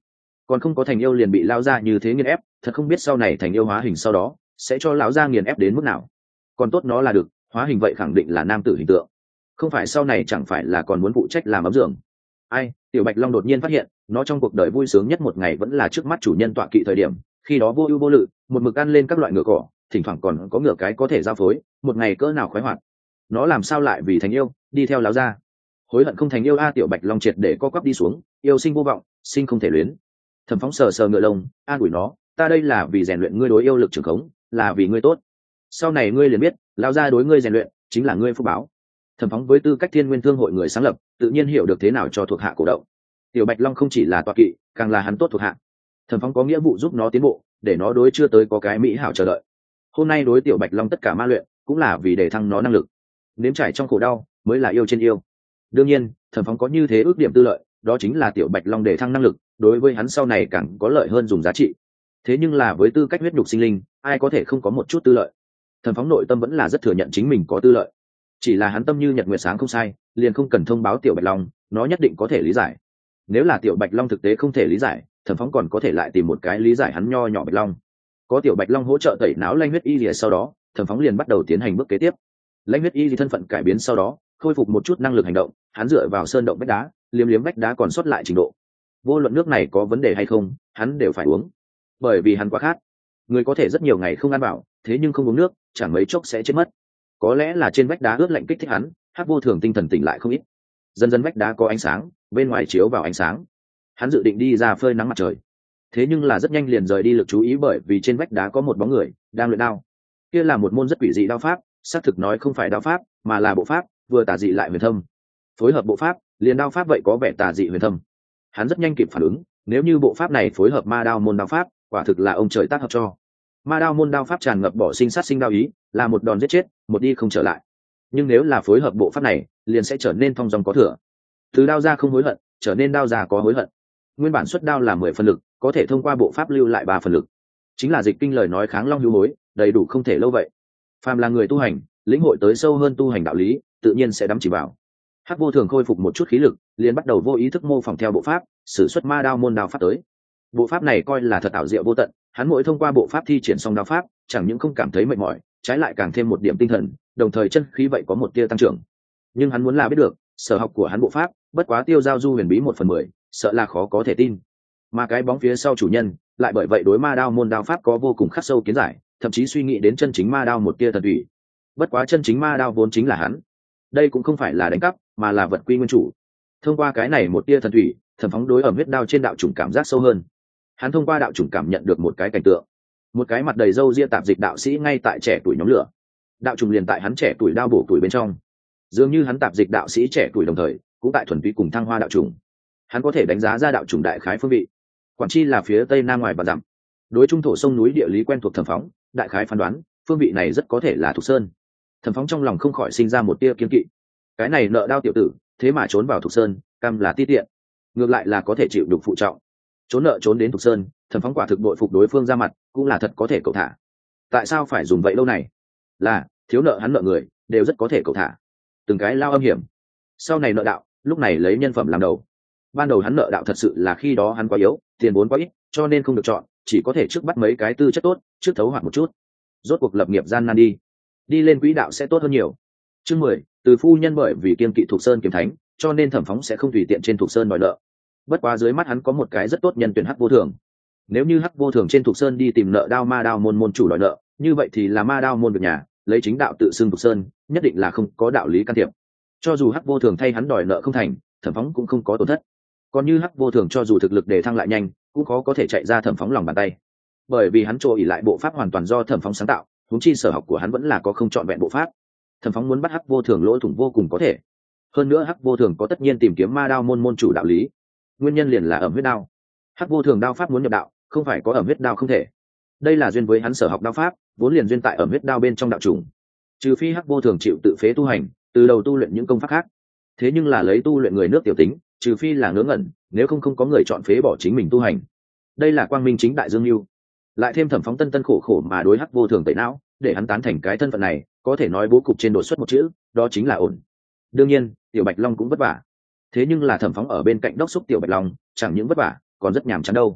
còn không có thành yêu liền bị lao ra như thế nghiền ép, thật không biết sau này thành yêu hóa hình sau đó sẽ cho lão gia nghiền ép đến mức nào. Còn tốt nó là được hóa hình, vậy khẳng định là nam tử hình tượng, không phải sau này chẳng phải là còn muốn phụ trách làm ấm giường. Ai, tiểu bạch long đột nhiên phát hiện nó trong cuộc đời vui sướng nhất một ngày vẫn là trước mắt chủ nhân tọa kỵ thời điểm, khi đó vô ưu vô lự, một mực ăn lên các loại ngựa cỏ, thỉnh thoảng còn có ngựa cái có thể giao phối, một ngày cỡ nào khoái hoạt. Nó làm sao lại vì thành yêu đi theo lão gia? Hối hận không thành yêu a. Tiểu bạch long triệt để co quắp đi xuống, yêu sinh vô vọng, sinh không thể luyến. Thẩm Phóng sờ sờ ngựa lông, an ủi nó, ta đây là vì rèn luyện ngươi đối yêu lực trường khống, là vì ngươi tốt, sau này ngươi liền biết lão gia đối ngươi rèn luyện chính là ngươi phúc báo. Thẩm Phóng với tư cách thiên nguyên thương hội người sáng lập, tự nhiên hiểu được thế nào cho thuộc hạ cổ động. Tiểu bạch long không chỉ là tọa kỵ, càng là hắn tốt thuộc hạ. Thẩm Phóng có nghĩa vụ giúp nó tiến bộ, để nó đối chưa tới có cái mỹ hảo chờ đợi. Hôm nay đối tiểu bạch long tất cả ma luyện cũng là vì để thăng nó năng lực. Nếm trải trong khổ đau mới là yêu trên yêu. Đương nhiên Thẩm Phóng có như thế ước điểm tư lợi, đó chính là tiểu bạch long để thăng năng lực đối với hắn sau này càng có lợi hơn dùng giá trị. Thế nhưng là với tư cách huyết nhục sinh linh, ai có thể không có một chút tư lợi. Thẩm Phóng nội tâm vẫn là rất thừa nhận chính mình có tư lợi, chỉ là hắn tâm như nhật nguyệt sáng không sai, liền không cần thông báo tiểu bạch long, nó nhất định có thể lý giải. Nếu là tiểu bạch long thực tế không thể lý giải, Thẩm Phóng còn có thể lại tìm một cái lý giải hắn nho nhỏ bạch long. Có tiểu bạch long hỗ trợ tẩy não lanh huyết y lìa sau đó, Thẩm Phóng liền bắt đầu tiến hành bước kế tiếp. Lãnh huyết y thì thân phận cải biến sau đó, khôi phục một chút năng lực hành động, hắn dựa vào sơn động vách đá, liếm liếm vách đá còn sót lại trình độ. Vô luận nước này có vấn đề hay không, hắn đều phải uống, bởi vì hắn quá khát. Người có thể rất nhiều ngày không ăn bảo, thế nhưng không uống nước, chẳng mấy chốc sẽ chết mất. Có lẽ là trên vách đá ướt lạnh kích thích hắn, Hắc Vô Thường tinh thần tỉnh lại không ít. Dần dần vách đá có ánh sáng, bên ngoài chiếu vào ánh sáng. Hắn dự định đi ra phơi nắng mặt trời, thế nhưng là rất nhanh liền rời đi lực chú ý, bởi vì trên vách đá có một bóng người đang luyện đao. Kia là một môn rất quỷ dị đao pháp, xác thực nói không phải đao pháp, mà là bộ pháp, vừa tà dị lại huyền thâm. Phối hợp bộ pháp, liền đao pháp vậy có vẻ tà dị huyền thâm. Hắn rất nhanh kịp phản ứng, nếu như bộ pháp này phối hợp ma đao môn đao pháp, quả thực là ông trời tác hợp cho. Ma đao môn đao pháp tràn ngập bỏ sinh sát sinh đao ý, là một đòn giết chết, một đi không trở lại. Nhưng nếu là phối hợp bộ pháp này, liền sẽ trở nên thong dong có thừa. Từ đao ra không hối hận, trở nên đao ra có hối hận. Nguyên bản xuất đao là mười phần lực, có thể thông qua bộ pháp lưu lại ba phần lực. Chính là dịch kinh lời nói kháng long hữu hối, đầy đủ không thể lâu vậy. Phàm là người tu hành, lĩnh hội tới sâu hơn tu hành đạo lý, tự nhiên sẽ đắm chìm vào. Hắc Vô Thường khôi phục một chút khí lực, liền bắt đầu vô ý thức mô phỏng theo bộ pháp, sử xuất ma đao môn đao pháp tới. Bộ pháp này coi là thật ảo diệu vô tận, hắn mỗi thông qua bộ pháp thi triển xong đao pháp, chẳng những không cảm thấy mệt mỏi, trái lại càng thêm một điểm tinh thần, đồng thời chân khí vậy có một tia tăng trưởng. Nhưng hắn muốn là biết được, sở học của hắn bộ pháp, bất quá tiêu giao du huyền bí một phần mười, sợ là khó có thể tin. Mà cái bóng phía sau chủ nhân, lại bởi vậy đối ma đao môn đao pháp có vô cùng khắc sâu kiến giải, thậm chí suy nghĩ đến chân chính ma đao một tia thần thủy. Bất quá chân chính ma đao vốn chính là hắn. Đây cũng không phải là đánh cắp, mà là vật quy nguyên chủ. Thông qua cái này một tia thần thủy, Thẩm Phóng đối ở huyết đao trên đạo chủng cảm giác sâu hơn. Hắn thông qua đạo chủng cảm nhận được một cái cảnh tượng, một cái mặt đầy râu ria tạp dịch đạo sĩ ngay tại trẻ tuổi nhóm lửa. Đạo chủng liền tại hắn trẻ tuổi đao bổ tuổi bên trong, dường như hắn tạp dịch đạo sĩ trẻ tuổi đồng thời cũng tại thuần túy cùng thăng hoa đạo chủng. Hắn có thể đánh giá ra đạo chủng đại khái phương vị, quản chi là phía tây nam ngoài và dặm. Đối trung thổ sông núi địa lý quen thuộc Thẩm Phóng, đại khái phán đoán phương vị này rất có thể là Thục Sơn. Thẩm Phóng trong lòng không khỏi sinh ra một tia kiên kỵ. Cái này nợ đao tiểu tử, thế mà trốn vào Thục Sơn, cam là ti tiện, ngược lại là có thể chịu đục phụ trọng. Trốn nợ trốn đến Thục Sơn, Thẩm Phóng quả thực bội phục đối phương ra mặt, cũng là thật có thể cầu thả. Tại sao phải dùng vậy lâu này? Là thiếu nợ hắn nợ người đều rất có thể cầu thả, từng cái lao âm hiểm. Sau này nợ đạo, lúc này lấy nhân phẩm làm đầu. Ban đầu hắn nợ đạo thật sự là khi đó hắn quá yếu, tiền vốn quá ít, cho nên không được chọn, chỉ có thể trước bắt mấy cái tư chất tốt, trước thấu hoạt một chút. Rốt cuộc lập nghiệp gian nan đi, đi lên quỹ đạo sẽ tốt hơn nhiều. Chương mười, từ phu nhân bởi vì kiên kỵ Thục Sơn kiếm thánh, cho nên Thẩm Phóng sẽ không tùy tiện trên Thục Sơn đòi nợ. Bất quá dưới mắt hắn có một cái rất tốt nhân tuyển Hắc Vô Thường. Nếu như Hắc Vô Thường trên Thục Sơn đi tìm nợ đao ma đao môn môn chủ đòi nợ, như vậy thì là ma đao môn được nhà, lấy chính đạo tự xưng Thục Sơn, nhất định là không có đạo lý can thiệp. Cho dù Hắc Vô Thường thay hắn đòi nợ không thành, Thẩm Phóng cũng không có tổn thất. Còn như Hắc Vô Thường cho dù thực lực để thăng lại nhanh, cũng khó có thể chạy ra Thẩm Phóng lòng bàn tay. Bởi vì hắn trổ ỉ lại bộ pháp hoàn toàn do Thẩm Phóng sáng tạo, huống chi sở học của hắn vẫn là có không trọn vẹn bộ pháp. Thẩm Phóng muốn bắt Hắc Vô Thường lỗ thủng vô cùng có thể. Hơn nữa Hắc Vô Thường có tất nhiên tìm kiếm ma đao môn môn chủ đạo lý. Nguyên nhân liền là ẩm huyết đao. Hắc Vô Thường đao pháp muốn nhập đạo, không phải có ẩm huyết đao không thể. Đây là duyên với hắn sở học đao pháp, vốn liền duyên tại ẩm huyết đao bên trong đạo chủng. Trừ phi Hắc Vô Thường chịu tự phế tu hành, từ đầu tu luyện những công pháp khác. Thế nhưng là lấy tu luyện người nước tiểu tính, trừ phi là ngớ ngẩn, nếu không không có người chọn phế bỏ chính mình tu hành. Đây là quang minh chính đại dương lưu. Lại thêm Thẩm Phóng tân tân khổ khổ mà đối Hắc Vô Thường tẩy não, để hắn tán thành cái thân phận này, có thể nói bố cục trên đột xuất một chữ, đó chính là ổn. Đương nhiên, Tiểu Bạch Long cũng vất vả. Thế nhưng là Thẩm Phóng ở bên cạnh đốc xúc Tiểu Bạch Long, chẳng những vất vả, còn rất nhàm chán đâu.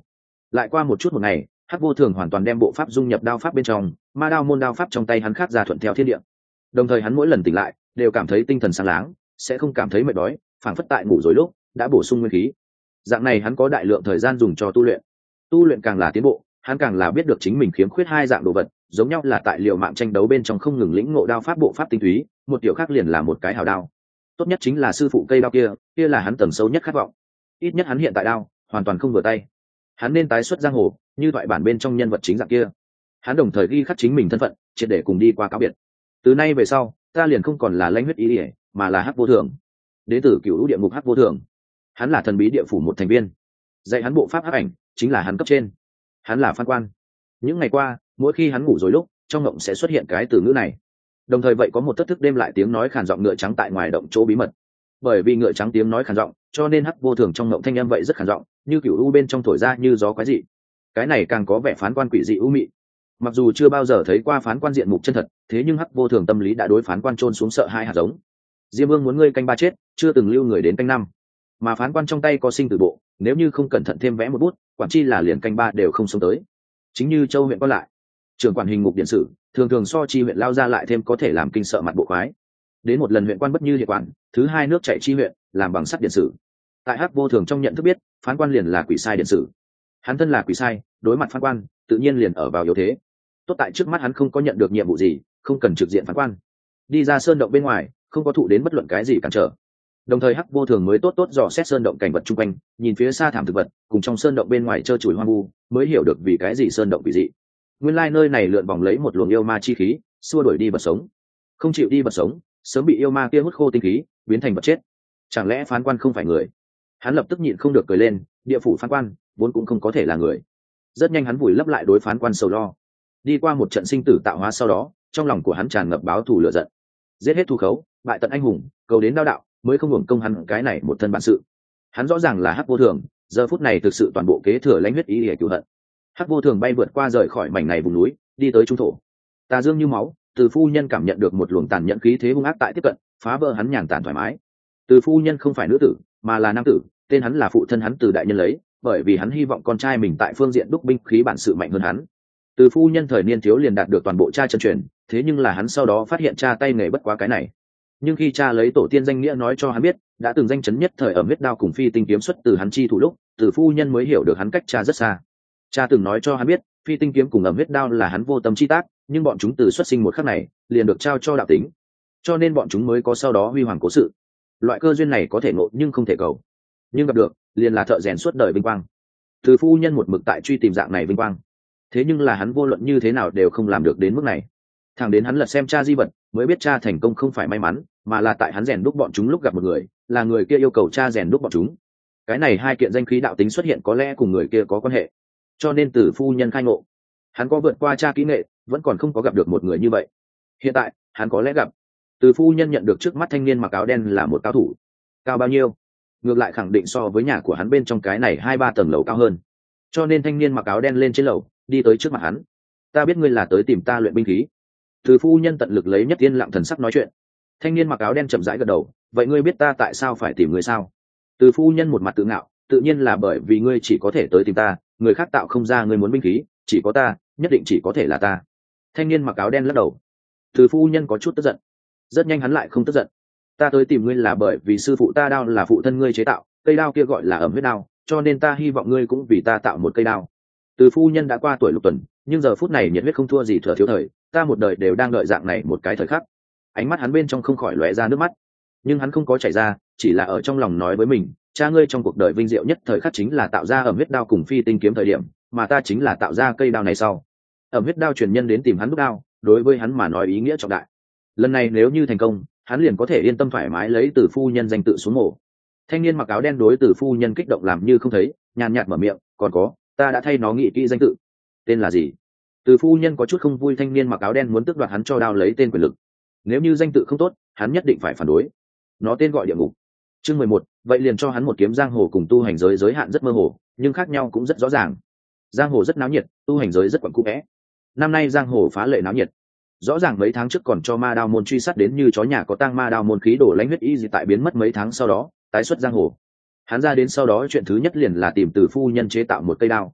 Lại qua một chút một ngày, Hắc Vô Thường hoàn toàn đem bộ pháp dung nhập đao pháp bên trong, ma đao môn đao pháp trong tay hắn khát ra thuận theo thiên địa. Đồng thời hắn mỗi lần tỉnh lại đều cảm thấy tinh thần sáng láng, sẽ không cảm thấy mệt đói, phảng phất tại ngủ rồi lúc đã bổ sung nguyên khí. Dạng này hắn có đại lượng thời gian dùng cho tu luyện. Tu luyện càng là tiến bộ, hắn càng là biết được chính mình khiếm khuyết hai dạng đồ vật, giống nhau là tại liều mạng tranh đấu bên trong không ngừng lĩnh ngộ đao pháp bộ pháp tinh túy, một kiểu khác liền là một cái hào đao. Tốt nhất chính là sư phụ cây đao kia, kia là hắn tầng sâu nhất khát vọng. Ít nhất hắn hiện tại đao hoàn toàn không vừa tay. Hắn nên tái xuất giang hồ, như thoại bản bên trong nhân vật chính dạng kia. Hắn đồng thời ghi khắc chính mình thân phận, triệt để cùng đi qua cáo biệt. Từ nay về sau, ta liền không còn là lãnh huyết ý ỉa, mà là Hắc Vô Thường. Đến từ Cửu Lũ Địa Ngục Hắc Vô Thường. Hắn là thần bí địa phủ một thành viên. Dạy hắn bộ pháp hắc ảnh, chính là hắn cấp trên. Hắn là Phan Quan. Những ngày qua, mỗi khi hắn ngủ rồi lúc, trong ngộng sẽ xuất hiện cái từ ngữ này. Đồng thời vậy có một thất thức đêm lại tiếng nói khàn giọng ngựa trắng tại ngoài động chỗ bí mật. Bởi vì ngựa trắng tiếng nói khàn giọng, cho nên Hắc Vô Thường trong ngộng thanh âm vậy rất khàn giọng, như cửu u bên trong thổi ra như gió quái dị. Cái này càng có vẻ Phán Quan quỷ dị u mị. Mặc dù chưa bao giờ thấy qua Phán Quan diện mục chân thật, thế nhưng Hắc Vô Thường tâm lý đã đối Phán Quan chôn xuống sợ hai hạt giống. Diêm Vương muốn ngươi canh ba chết, chưa từng lưu người đến canh năm. Mà Phán Quan trong tay có sinh tử bộ, nếu như không cẩn thận thêm vẽ một bút, quản chi là liền canh ba đều không sống tới. Chính như Châu huyện có lại, trưởng quản hình ngục điện sử, thường thường so chi huyện lao ra lại thêm có thể làm kinh sợ mặt bộ khoái. Đến một lần huyện quan bất như địa quản, thứ hai nước chạy chi huyện, làm bằng sắt điện sử. Tại Hắc Vô Thường trong nhận thức biết, Phán Quan liền là quỷ sai điện sử. Hắn thân là quỷ sai, đối mặt Phán Quan, tự nhiên liền ở vào yếu thế. Tốt tại trước mắt hắn không có nhận được nhiệm vụ gì, không cần trực diện Phán Quan. Đi ra sơn động bên ngoài, không có thụ đến bất luận cái gì cản trở. Đồng thời Hắc Vô Thường mới tốt tốt dò xét sơn động cảnh vật chung quanh, nhìn phía xa thảm thực vật, cùng trong sơn động bên ngoài trơ trụi hoang vu, mới hiểu được vì cái gì sơn động quỷ dị. Nguyên lai nơi này lượn vòng lấy một luồng yêu ma chi khí, xua đuổi đi vật sống. Không chịu đi vật sống, sớm bị yêu ma kia hút khô tinh khí, biến thành vật chết. Chẳng lẽ Phán Quan không phải người? Hắn lập tức nhịn không được cười lên, địa phủ Phán Quan vốn cũng không có thể là người. Rất nhanh hắn vùi lấp lại đối Phán Quan sầu lo. Đi qua một trận sinh tử tạo hóa sau đó, trong lòng của hắn tràn ngập báo thù lửa giận. Giết hết thù khấu, bại tận anh hùng, cầu đến đao đạo, mới không hưởng công hắn cái này một thân bản sự. Hắn rõ ràng là Hắc Vô Thường, giờ phút này thực sự toàn bộ kế thừa lãnh huyết ý để cứu hận. Hắc Vô Thường bay vượt qua rời khỏi mảnh này vùng núi, đi tới trung thổ. Tà dương như máu, Từ phu nhân cảm nhận được một luồng tàn nhẫn khí thế hung ác tại tiếp cận, phá vỡ hắn nhàn tản thoải mái. Từ phu nhân không phải nữ tử, mà là nam tử, tên hắn là phụ thân hắn Từ đại nhân lấy, bởi vì hắn hy vọng con trai mình tại phương diện đúc binh khí bản sự mạnh hơn hắn. Từ phu nhân thời niên thiếu liền đạt được toàn bộ cha chân truyền, thế nhưng là hắn sau đó phát hiện cha tay nghề bất quá cái này. Nhưng khi cha lấy tổ tiên danh nghĩa nói cho hắn biết, đã từng danh chấn nhất thời ở huyết đao cùng phi tinh kiếm xuất từ hắn chi thủ lúc, Từ phu nhân mới hiểu được hắn cách cha rất xa. Cha từng nói cho hắn biết, phi tinh kiếm cùng ẩm huyết đao là hắn vô tâm chi tác, nhưng bọn chúng từ xuất sinh một khắc này liền được trao cho đạo tính, cho nên bọn chúng mới có sau đó huy hoàng cố sự. Loại cơ duyên này có thể ngộ nhưng không thể cầu, nhưng gặp được liền là thợ rèn suốt đời vinh quang. Từ phu nhân một mực tại truy tìm dạng này vinh quang, thế nhưng là hắn vô luận như thế nào đều không làm được đến mức này. Thẳng đến hắn lật xem cha di vật, mới biết cha thành công không phải may mắn, mà là tại hắn rèn đúc bọn chúng lúc gặp một người, là người kia yêu cầu cha rèn đúc bọn chúng. Cái này hai kiện danh khí đạo tính xuất hiện có lẽ cùng người kia có quan hệ, cho nên Từ phu nhân khai ngộ. Hắn có vượt qua cha kỹ nghệ, vẫn còn không có gặp được một người như vậy. Hiện tại hắn có lẽ gặp. Từ phu nhân nhận được trước mắt thanh niên mặc áo đen là một cao thủ. Cao bao nhiêu? Ngược lại khẳng định so với nhà của hắn bên trong cái này hai ba tầng lầu cao hơn. Cho nên thanh niên mặc áo đen lên trên lầu, đi tới trước mặt hắn. Ta biết ngươi là tới tìm ta luyện binh khí. Từ phu nhân tận lực lấy nhất yên lặng thần sắc nói chuyện. Thanh niên mặc áo đen chậm rãi gật đầu. Vậy ngươi biết ta tại sao phải tìm ngươi sao? Từ phu nhân một mặt tự ngạo, tự nhiên là bởi vì ngươi chỉ có thể tới tìm ta, người khác tạo không ra ngươi muốn binh khí, chỉ có ta, nhất định chỉ có thể là ta. Thanh niên mặc áo đen lắc đầu. Từ phu nhân có chút tức giận. Rất nhanh hắn lại không tức giận. Ta tới tìm ngươi là bởi vì sư phụ ta đao là phụ thân ngươi chế tạo, cây đao kia gọi là ẩm huyết đao, cho nên ta hy vọng ngươi cũng vì ta tạo một cây đao. Từ phu nhân đã qua tuổi lục tuần, nhưng giờ phút này nhiệt huyết không thua gì thừa thiếu thời, ta một đời đều đang đợi dạng này một cái thời khắc. Ánh mắt hắn bên trong không khỏi lóe ra nước mắt, nhưng hắn không có chảy ra, chỉ là ở trong lòng nói với mình, cha ngươi trong cuộc đời vinh diệu nhất thời khắc chính là tạo ra ẩm huyết đao cùng phi tinh kiếm thời điểm, mà ta chính là tạo ra cây đao này sau. Ẩm huyết đao truyền nhân đến tìm hắn đúc đao, đối với hắn mà nói ý nghĩa trọng đại. Lần này nếu như thành công, hắn liền có thể yên tâm thoải mái lấy Từ phu nhân danh tự xuống mổ. Thanh niên mặc áo đen đối Từ phu nhân kích động làm như không thấy, nhàn nhạt mở miệng, còn có, ta đã thay nó nghĩ kỹ danh tự. Tên là gì? Từ phu nhân có chút không vui thanh niên mặc áo đen muốn tước đoạt hắn cho đao lấy tên quyền lực. Nếu như danh tự không tốt, hắn nhất định phải phản đối. Nó tên gọi địa ngục. Chương mười một, vậy liền cho hắn một kiếm giang hồ cùng tu hành giới giới hạn rất mơ hồ, nhưng khác nhau cũng rất rõ ràng. Giang hồ rất náo nhiệt, tu hành giới rất quẩn cũ vẽ. Năm nay giang hồ phá lệ náo nhiệt. Rõ ràng mấy tháng trước còn cho ma đao môn truy sát đến như chó nhà có tang, ma đao môn khí đổ lãnh huyết y gì tại biến mất mấy tháng sau đó tái xuất giang hồ. Hắn ra đến sau đó chuyện thứ nhất liền là tìm Từ phu nhân chế tạo một cây đao.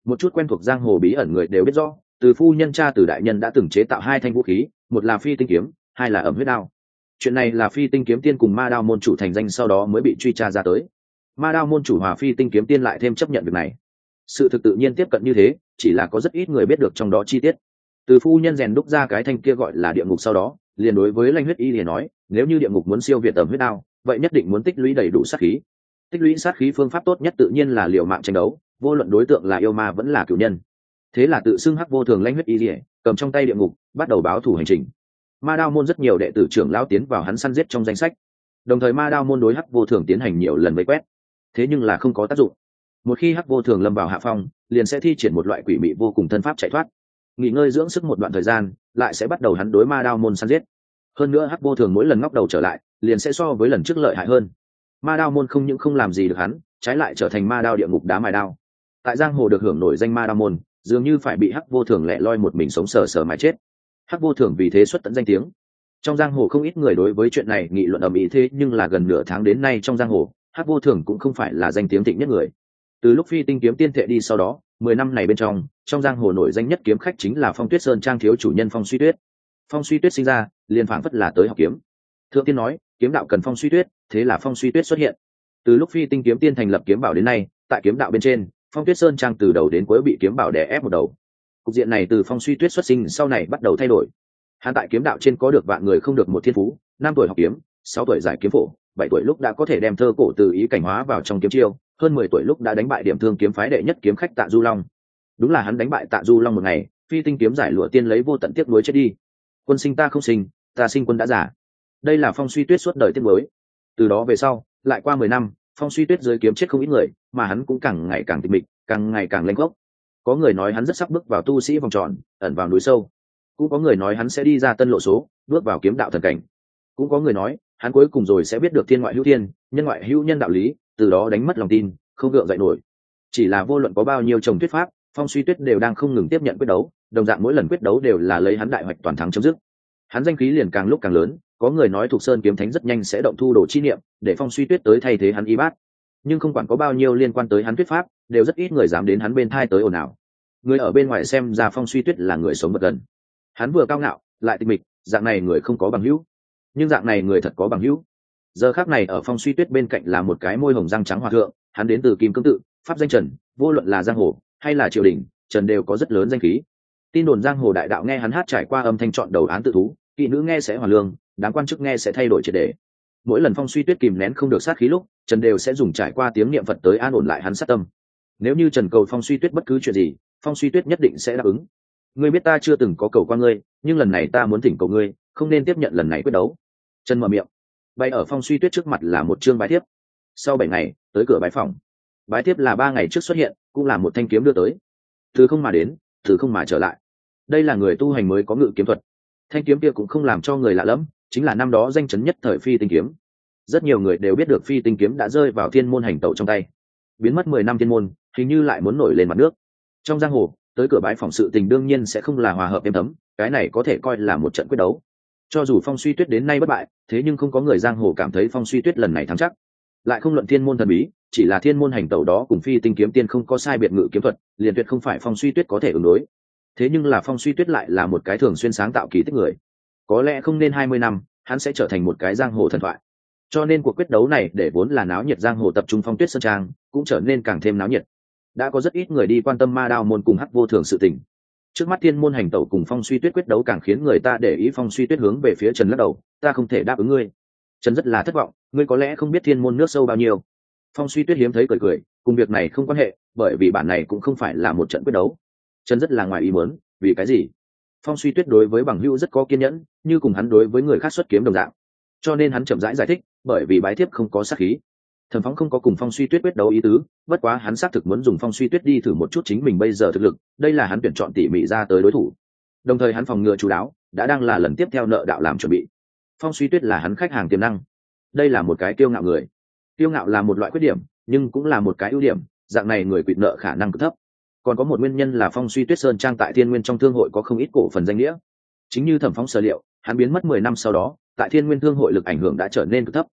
một chút quen thuộc giang hồ bí ẩn người đều biết rõ, từ phu nhân cha từ đại nhân đã từng chế tạo hai thanh vũ khí, một là phi tinh kiếm, hai là ẩm huyết đao. Chuyện này là phi tinh kiếm tiên cùng ma đao môn chủ thành danh sau đó mới bị truy tra ra tới. Ma đao môn chủ hòa phi tinh kiếm tiên lại thêm chấp nhận việc này. Sự thực tự nhiên tiếp cận như thế, chỉ là có rất ít người biết được trong đó chi tiết. Từ phu nhân rèn đúc ra cái thanh kia gọi là địa ngục sau đó, liền đối với Lanh Huyết Y liền nói, nếu như địa ngục muốn siêu việt ẩm huyết đao, vậy nhất định muốn tích lũy đầy đủ sát khí. Tích lũy sát khí phương pháp tốt nhất tự nhiên là liều mạng tranh đấu, vô luận đối tượng là yêu ma vẫn là cửu nhân. Thế là tự xưng Hắc Vô Thường Lanh Huyết Y liền cầm trong tay địa ngục, bắt đầu báo thủ hành trình. Ma đao môn rất nhiều đệ tử trưởng lão tiến vào hắn săn giết trong danh sách, đồng thời ma đao môn đối Hắc Vô Thường tiến hành nhiều lần vây quét, thế nhưng là không có tác dụng. Một khi Hắc Vô Thường lâm vào hạ phong, liền sẽ thi triển một loại quỷ mị vô cùng thân pháp chạy thoát, nghỉ ngơi dưỡng sức một đoạn thời gian, lại sẽ bắt đầu hắn đối ma đao môn săn giết. Hơn nữa Hắc Vô Thường mỗi lần ngóc đầu trở lại, liền sẽ so với lần trước lợi hại hơn. Ma đao môn không những không làm gì được hắn, trái lại trở thành ma đao địa ngục đá mài đao. Tại giang hồ được hưởng nổi danh ma đao môn, dường như phải bị Hắc Vô Thường lẻ loi một mình sống sờ sờ mà chết. Hắc Vô Thường vì thế xuất tận danh tiếng. Trong giang hồ không ít người đối với chuyện này nghị luận ầm ĩ, thế nhưng là gần nửa tháng đến nay trong giang hồ, Hắc Vô Thường cũng không phải là danh tiếng thịnh nhất người. Từ lúc phi tinh kiếm tiên thệ đi sau đó, mười năm này bên trong, trong giang hồ nổi danh nhất kiếm khách chính là Phong Tuyết Sơn trang thiếu chủ nhân Phong Suy Tuyết. Phong Suy Tuyết sinh ra, liền phảng phất là tới học kiếm. Thượng tiên nói, kiếm đạo cần Phong Suy Tuyết, thế là Phong Suy Tuyết xuất hiện. Từ lúc phi tinh kiếm tiên thành lập kiếm bảo đến nay, tại kiếm đạo bên trên, Phong Tuyết Sơn trang từ đầu đến cuối bị kiếm bảo đè ép một đầu. Cục diện này từ Phong Suy Tuyết xuất sinh sau này bắt đầu thay đổi. Hắn tại kiếm đạo trên có được vạn người không được một thiên phú, năm tuổi học kiếm, sáu tuổi giải kiếm phổ, bảy tuổi lúc đã có thể đem thơ cổ từ ý cảnh hóa vào trong kiếm chiêu, hơn mười tuổi lúc đã đánh bại điểm thương kiếm phái đệ nhất kiếm khách Tạ Du Long. Đúng là hắn đánh bại Tạ Du Long một ngày, phi tinh kiếm giải lụa tiên lấy vô tận tiếc nuối chết đi. Quân sinh ta không sinh, ta sinh quân đã giả. Đây là Phong Suy Tuyết suốt đời tiếc nuối. Từ đó về sau, lại qua mười năm, Phong Suy Tuyết dưới kiếm chết không ít người, mà hắn cũng càng ngày càng tịch mịch, càng ngày càng lênh khốc. Có người nói hắn rất sắp bước vào tu sĩ vòng tròn, ẩn vào núi sâu. Cũng có người nói hắn sẽ đi ra tân lộ số, bước vào kiếm đạo thần cảnh. Cũng có người nói hắn cuối cùng rồi sẽ biết được thiên ngoại hữu thiên, nhân ngoại hữu nhân đạo lý, từ đó đánh mất lòng tin, không gượng dậy nổi. Chỉ là vô luận có bao nhiêu chồng thuyết pháp, Phong Suy Tuyết đều đang không ngừng tiếp nhận quyết đấu, đồng dạng mỗi lần quyết đấu đều là lấy hắn đại hoạch toàn thắng chấm dứt. Hắn danh khí liền càng lúc càng lớn, có người nói Thục Sơn kiếm thánh rất nhanh sẽ động thu đồ chi niệm, để Phong Suy Tuyết tới thay thế hắn y bát. Nhưng không quản có bao nhiêu liên quan tới hắn thuyết pháp, đều rất ít người dám đến hắn bên thai tới ồn ào. Người ở bên ngoài xem ra Phong Suy Tuyết là người sống vật gần. Hắn vừa cao ngạo, lại tịch mịch, dạng này người không có bằng hữu. Nhưng dạng này người thật có bằng hữu. Giờ khắc này ở Phong Suy Tuyết bên cạnh là một cái môi hồng răng trắng hòa thượng, hắn đến từ Kim Cương Tự, pháp danh Trần, vô luận là giang hồ hay là triều đình, Trần đều có rất lớn danh khí. Tin đồn giang hồ đại đạo nghe hắn hát trải qua âm thanh chọn đầu án tự thú, kỵ nữ nghe sẽ hoàn lương, đám quan chức nghe sẽ thay đổi triệt để. Mỗi lần Phong Suy Tuyết kìm nén không được sát khí lúc, Trần đều sẽ dùng trải qua tiếng niệm Phật tới an ổn lại hắn sát tâm. Nếu như Trần cầu Phong Suy Tuyết bất cứ chuyện gì, Phong Suy Tuyết nhất định sẽ đáp ứng. Ngươi biết ta chưa từng có cầu qua ngươi, nhưng lần này ta muốn thỉnh cầu ngươi, không nên tiếp nhận lần này quyết đấu. Trần mở miệng. Bay ở Phong Suy Tuyết trước mặt là một chương bái thiếp. Sau bảy ngày, tới cửa bái phòng. Bái thiếp là ba ngày trước xuất hiện, cũng là một thanh kiếm đưa tới. Từ không mà đến, từ không mà trở lại. Đây là người tu hành mới có ngự kiếm thuật. Thanh kiếm kia cũng không làm cho người lạ lẫm, chính là năm đó danh chấn nhất thời phi tinh kiếm. Rất nhiều người đều biết được phi tinh kiếm đã rơi vào thiên môn hành tẩu trong tay. Biến mất mười năm thiên môn, hình như lại muốn nổi lên mặt nước. Trong giang hồ, tới cửa bái phòng sự tình đương nhiên sẽ không là hòa hợp êm thấm, cái này có thể coi là một trận quyết đấu. Cho dù Phong Suy Tuyết đến nay bất bại, thế nhưng không có người giang hồ cảm thấy Phong Suy Tuyết lần này thắng chắc. Lại không luận thiên môn thần bí, chỉ là thiên môn hành tẩu đó cùng phi tinh kiếm tiên không có sai biệt ngự kiếm thuật, liền tuyệt không phải Phong Suy Tuyết có thể ứng đối. Thế nhưng là Phong Suy Tuyết lại là một cái thường xuyên sáng tạo kỳ tích người. Có lẽ không nên hai mươi năm, hắn sẽ trở thành một cái giang hồ thần thoại. Cho nên cuộc quyết đấu này để vốn là náo nhiệt giang hồ tập trung Phong Tuyết Sơn Trang, cũng trở nên càng thêm náo nhiệt. Đã có rất ít người đi quan tâm ma đao môn cùng Hắc Vô Thường sự tình. Trước mắt thiên môn hành tẩu cùng Phong Suy Tuyết quyết đấu càng khiến người ta để ý. Phong Suy Tuyết hướng về phía Trần lắc đầu, ta không thể đáp ứng ngươi. Trần rất là thất vọng, ngươi có lẽ không biết thiên môn nước sâu bao nhiêu. Phong Suy Tuyết hiếm thấy cười cười, cùng việc này không quan hệ, bởi vì bản này cũng không phải là một trận quyết đấu. Trần rất là ngoài ý muốn, vì cái gì? Phong Suy Tuyết đối với bằng hữu rất có kiên nhẫn, như cùng hắn đối với người khác xuất kiếm đồng dạng. Cho nên hắn chậm rãi giải, giải thích, bởi vì bái thiếp không có sát khí. Thẩm Phóng không có cùng Phong Suy Tuyết quyết đấu ý tứ, bất quá hắn xác thực muốn dùng Phong Suy Tuyết đi thử một chút chính mình bây giờ thực lực, đây là hắn tuyển chọn tỉ mỉ ra tới đối thủ. Đồng thời hắn phòng ngừa chú đáo, đã đang là lần tiếp theo nợ đạo làm chuẩn bị. Phong Suy Tuyết là hắn khách hàng tiềm năng. Đây là một cái kiêu ngạo người. Kiêu ngạo là một loại khuyết điểm, nhưng cũng là một cái ưu điểm, dạng này người quỵt nợ khả năng cực thấp. Còn có một nguyên nhân là Phong Suy Tuyết Sơn Trang tại Thiên Nguyên trong thương hội có không ít cổ phần danh nghĩa. Chính như Thẩm Phóng sở liệu, hắn biến mất mười năm sau đó, tại Thiên Nguyên thương hội lực ảnh hưởng đã trở nên cực thấp.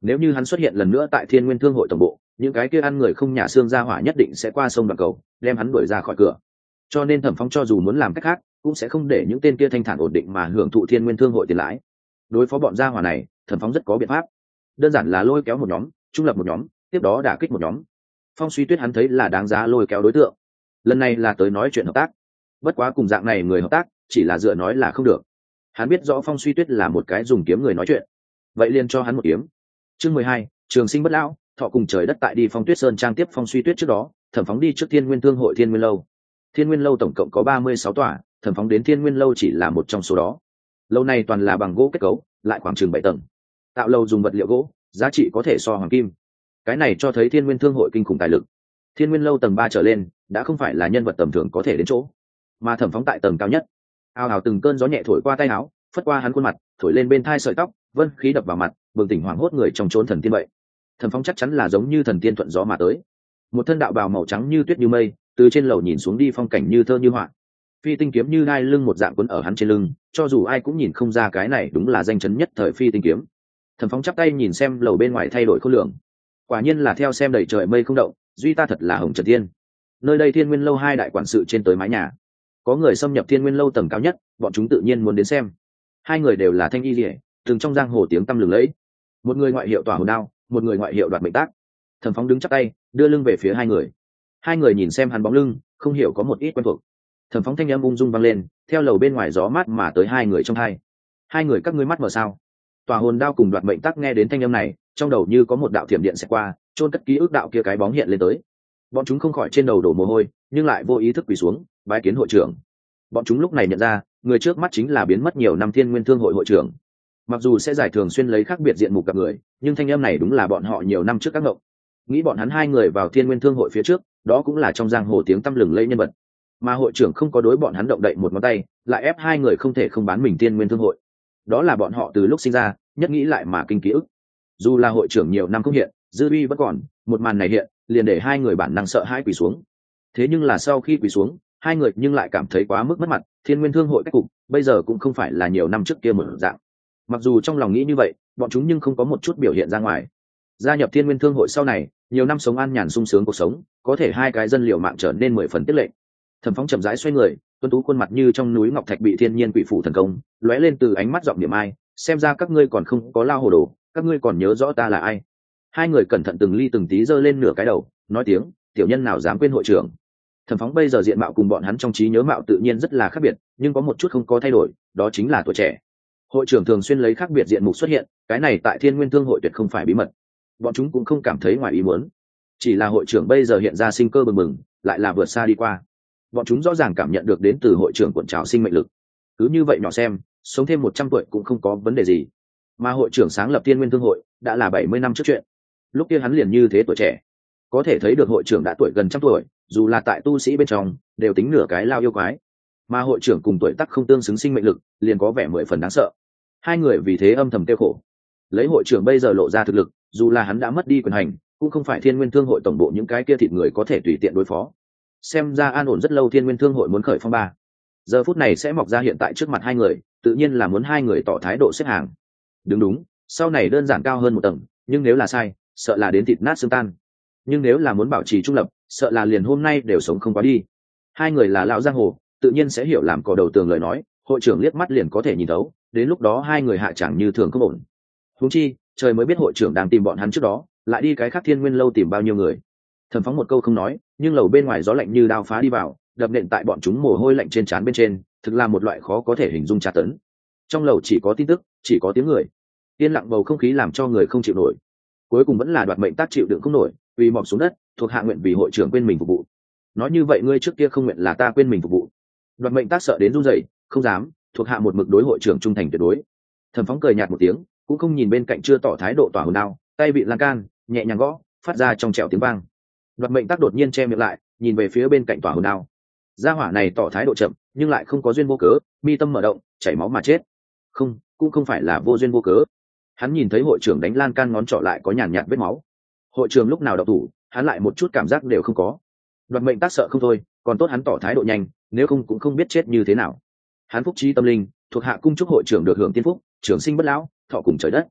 Nếu như hắn xuất hiện lần nữa tại thiên nguyên thương hội tổng bộ, những cái kia ăn người không nhà xương ra hỏa nhất định sẽ qua sông đoạn cầu đem hắn đuổi ra khỏi cửa. Cho nên Thẩm Phong cho dù muốn làm cách khác cũng sẽ không để những tên kia thanh thản ổn định mà hưởng thụ thiên nguyên thương hội tiền lãi. Đối phó bọn gia hỏa này, Thẩm Phong rất có biện pháp, đơn giản là lôi kéo một nhóm, trung lập một nhóm, tiếp đó đả kích một nhóm. Phong Suy Tuyết hắn thấy là đáng giá lôi kéo đối tượng, lần này là tới nói chuyện hợp tác. Bất quá cùng dạng này người hợp tác chỉ là dựa nói là không được. Hắn biết rõ Phong Suy Tuyết là một cái dùng kiếm người nói chuyện, vậy liền cho hắn một kiếm. Chương mười hai, trường sinh bất lão, thọ cùng trời đất. Tại đi Phong Tuyết Sơn trang tiếp Phong Suy Tuyết trước đó, Thẩm Phóng đi trước Thiên Nguyên Thương hội Thiên Nguyên lâu. Thiên Nguyên lâu tổng cộng có ba mươi sáu tòa, Thẩm Phóng đến Thiên Nguyên lâu chỉ là một trong số đó. Lâu này toàn là bằng gỗ kết cấu, lại khoảng chừng bảy tầng. Tạo lâu dùng vật liệu gỗ, giá trị có thể so hoàng kim. Cái này cho thấy Thiên Nguyên Thương hội kinh khủng tài lực. Thiên Nguyên lâu tầng ba trở lên, đã không phải là nhân vật tầm thường có thể đến chỗ, mà Thẩm Phóng tại tầng cao nhất. Ao ào từng cơn gió nhẹ thổi qua tay áo, phất qua hắn khuôn mặt, thổi lên bên thai sợi tóc, vân khí đập vào mặt, bừng tỉnh hoảng hốt người trong chốn thần tiên vậy. Thẩm Phóng chắc chắn là giống như thần tiên thuận gió mà tới. Một thân đạo bào màu trắng như tuyết như mây, từ trên lầu nhìn xuống đi phong cảnh như thơ như họa. Phi tinh kiếm như đai lưng một dạng cuốn ở hắn trên lưng, cho dù ai cũng nhìn không ra cái này đúng là danh chấn nhất thời phi tinh kiếm. Thẩm Phóng chắp tay nhìn xem lầu bên ngoài thay đổi khối lượng, quả nhiên là theo xem đầy trời mây không động, duy ta thật là hồng trần tiên. Nơi đây Thiên Nguyên lâu hai đại quản sự trên tới mái nhà, có người xâm nhập Thiên Nguyên lâu tầng cao nhất, bọn chúng tự nhiên muốn đến xem. Hai người đều là thanh y liễu, từng trong giang hồ tiếng tăm lừng lẫy. Một người ngoại hiệu Tỏa Hồn Đao, một người ngoại hiệu Đoạt Mệnh Tác. Thẩm Phóng đứng chắp tay, đưa lưng về phía hai người. Hai người nhìn xem hắn bóng lưng, không hiểu có một ít quen thuộc. Thẩm Phóng thanh âm ung dung vang lên, theo lầu bên ngoài gió mát mà tới hai người trong hai. Hai người các ngươi mắt mở sao? Tỏa Hồn Đao cùng Đoạt Mệnh Tác nghe đến thanh âm này, trong đầu như có một đạo thiểm điện sẽ qua, chôn cất ký ức đạo kia cái bóng hiện lên tới. Bọn chúng không khỏi trên đầu đổ mồ hôi, nhưng lại vô ý thức quỳ xuống, bái kiến hội trưởng. Bọn chúng lúc này nhận ra, người trước mắt chính là biến mất nhiều năm Thiên Nguyên Thương hội hội trưởng. Mặc dù sẽ giải thường xuyên lấy khác biệt diện mục gặp người, nhưng thanh âm này đúng là bọn họ nhiều năm trước các ngộng. Nghĩ bọn hắn hai người vào Thiên Nguyên Thương hội phía trước, đó cũng là trong giang hồ tiếng tăm lừng lẫy nhân vật. Mà hội trưởng không có đối bọn hắn động đậy một ngón tay, lại ép hai người không thể không bán mình Thiên Nguyên Thương hội. Đó là bọn họ từ lúc sinh ra, nhất nghĩ lại mà kinh ký ức. Dù là hội trưởng nhiều năm không hiện, dư uy vẫn còn, một màn này hiện, liền để hai người bản năng sợ hãi quỳ xuống. Thế nhưng là sau khi quỳ xuống, hai người nhưng lại cảm thấy quá mức mất mặt. Thiên Nguyên Thương hội cách cục bây giờ cũng không phải là nhiều năm trước kia một dạng. Mặc dù trong lòng nghĩ như vậy, bọn chúng nhưng không có một chút biểu hiện ra ngoài. Gia nhập Thiên Nguyên Thương hội sau này, nhiều năm sống an nhàn sung sướng cuộc sống, có thể hai cái dân liệu mạng trở nên mười phần tiết lệ. Thẩm Phóng chậm rãi xoay người, tuấn tú khuôn mặt như trong núi ngọc thạch bị thiên nhiên quỷ phủ thần công, lóe lên từ ánh mắt giọng niệm ai, xem ra các ngươi còn không có lao hồ đồ, các ngươi còn nhớ rõ ta là ai. Hai người cẩn thận từng ly từng tí giơ lên nửa cái đầu, nói tiếng, tiểu nhân nào dám quên hội trưởng. Thẩm Phóng bây giờ diện mạo cùng bọn hắn trong trí nhớ mạo tự nhiên rất là khác biệt, nhưng có một chút không có thay đổi, đó chính là tuổi trẻ. Hội trưởng thường xuyên lấy khác biệt diện mục xuất hiện, cái này tại Thiên Nguyên Thương hội tuyệt không phải bí mật. Bọn chúng cũng không cảm thấy ngoài ý muốn, chỉ là hội trưởng bây giờ hiện ra sinh cơ bừng bừng, lại là vượt xa đi qua. Bọn chúng rõ ràng cảm nhận được đến từ hội trưởng cuộn trào sinh mệnh lực. Cứ như vậy nhỏ xem, sống thêm một trăm tuổi cũng không có vấn đề gì. Mà hội trưởng sáng lập Thiên Nguyên Thương hội đã là bảy mươi năm trước chuyện. Lúc kia hắn liền như thế tuổi trẻ, có thể thấy được hội trưởng đã tuổi gần trăm tuổi, dù là tại tu sĩ bên trong đều tính nửa cái lao yêu quái. Mà hội trưởng cùng tuổi tác không tương xứng sinh mệnh lực, liền có vẻ mười phần đáng sợ. Hai người vì thế âm thầm tiêu khổ. Lấy hội trưởng bây giờ lộ ra thực lực, dù là hắn đã mất đi quyền hành, cũng không phải Thiên Nguyên Thương hội tổng bộ những cái kia thịt người có thể tùy tiện đối phó. Xem ra an ổn rất lâu Thiên Nguyên Thương hội muốn khởi phong ba, giờ phút này sẽ mọc ra hiện tại trước mặt hai người, tự nhiên là muốn hai người tỏ thái độ xếp hàng. Đúng đúng, sau này đơn giản cao hơn một tầng, nhưng nếu là sai, sợ là đến thịt nát xương tan. Nhưng nếu là muốn bảo trì trung lập, sợ là liền hôm nay đều sống không quá đi. Hai người là lão giang hồ, tự nhiên sẽ hiểu làm cò đầu tường lời nói, hội trưởng liếc mắt liền có thể nhìn thấu, đến lúc đó hai người hạ chẳng như thường không ổn. Huống chi, trời mới biết hội trưởng đang tìm bọn hắn trước đó, lại đi cái khác Thiên Nguyên lâu tìm bao nhiêu người. Thẩm Phóng một câu không nói, nhưng lầu bên ngoài gió lạnh như đao phá đi vào, đập nện tại bọn chúng mồ hôi lạnh trên trán bên trên, thực là một loại khó có thể hình dung tra tấn. Trong lầu chỉ có tin tức, chỉ có tiếng người, yên lặng bầu không khí làm cho người không chịu nổi. Cuối cùng vẫn là Đoạt Mệnh Tác chịu đựng không nổi, vì mọc xuống đất, thuộc hạ nguyện vì hội trưởng quên mình phục vụ. Nói như vậy ngươi trước kia không nguyện là ta quên mình phục vụ. Đoạt Mệnh Tác sợ đến run rẩy, không dám, thuộc hạ một mực đối hội trưởng trung thành tuyệt đối. Thẩm Phóng cười nhạt một tiếng, cũng không nhìn bên cạnh chưa tỏ thái độ Tỏa Hồn Đao, tay bị lan can nhẹ nhàng gõ, phát ra trong trẻo tiếng vang. Đoạt Mệnh Tác đột nhiên che miệng lại, nhìn về phía bên cạnh Tỏa Hồn Đao. Gia hỏa này tỏ thái độ chậm, nhưng lại không có duyên vô cớ, mi tâm mở động, chảy máu mà chết. Không, cũng không phải là vô duyên vô cớ. Hắn nhìn thấy hội trưởng đánh lan can ngón trỏ lại có nhàn nhạt vết máu. Hội trưởng lúc nào động thủ, hắn lại một chút cảm giác đều không có. Đoạt Mệnh Tác sợ không thôi, còn tốt hắn tỏ thái độ nhanh, nếu không cũng không biết chết như thế nào. Hắn phúc trí tâm linh, thuộc hạ cung chúc hội trưởng được hưởng tiên phúc, trường sinh bất lão, thọ cùng trời đất.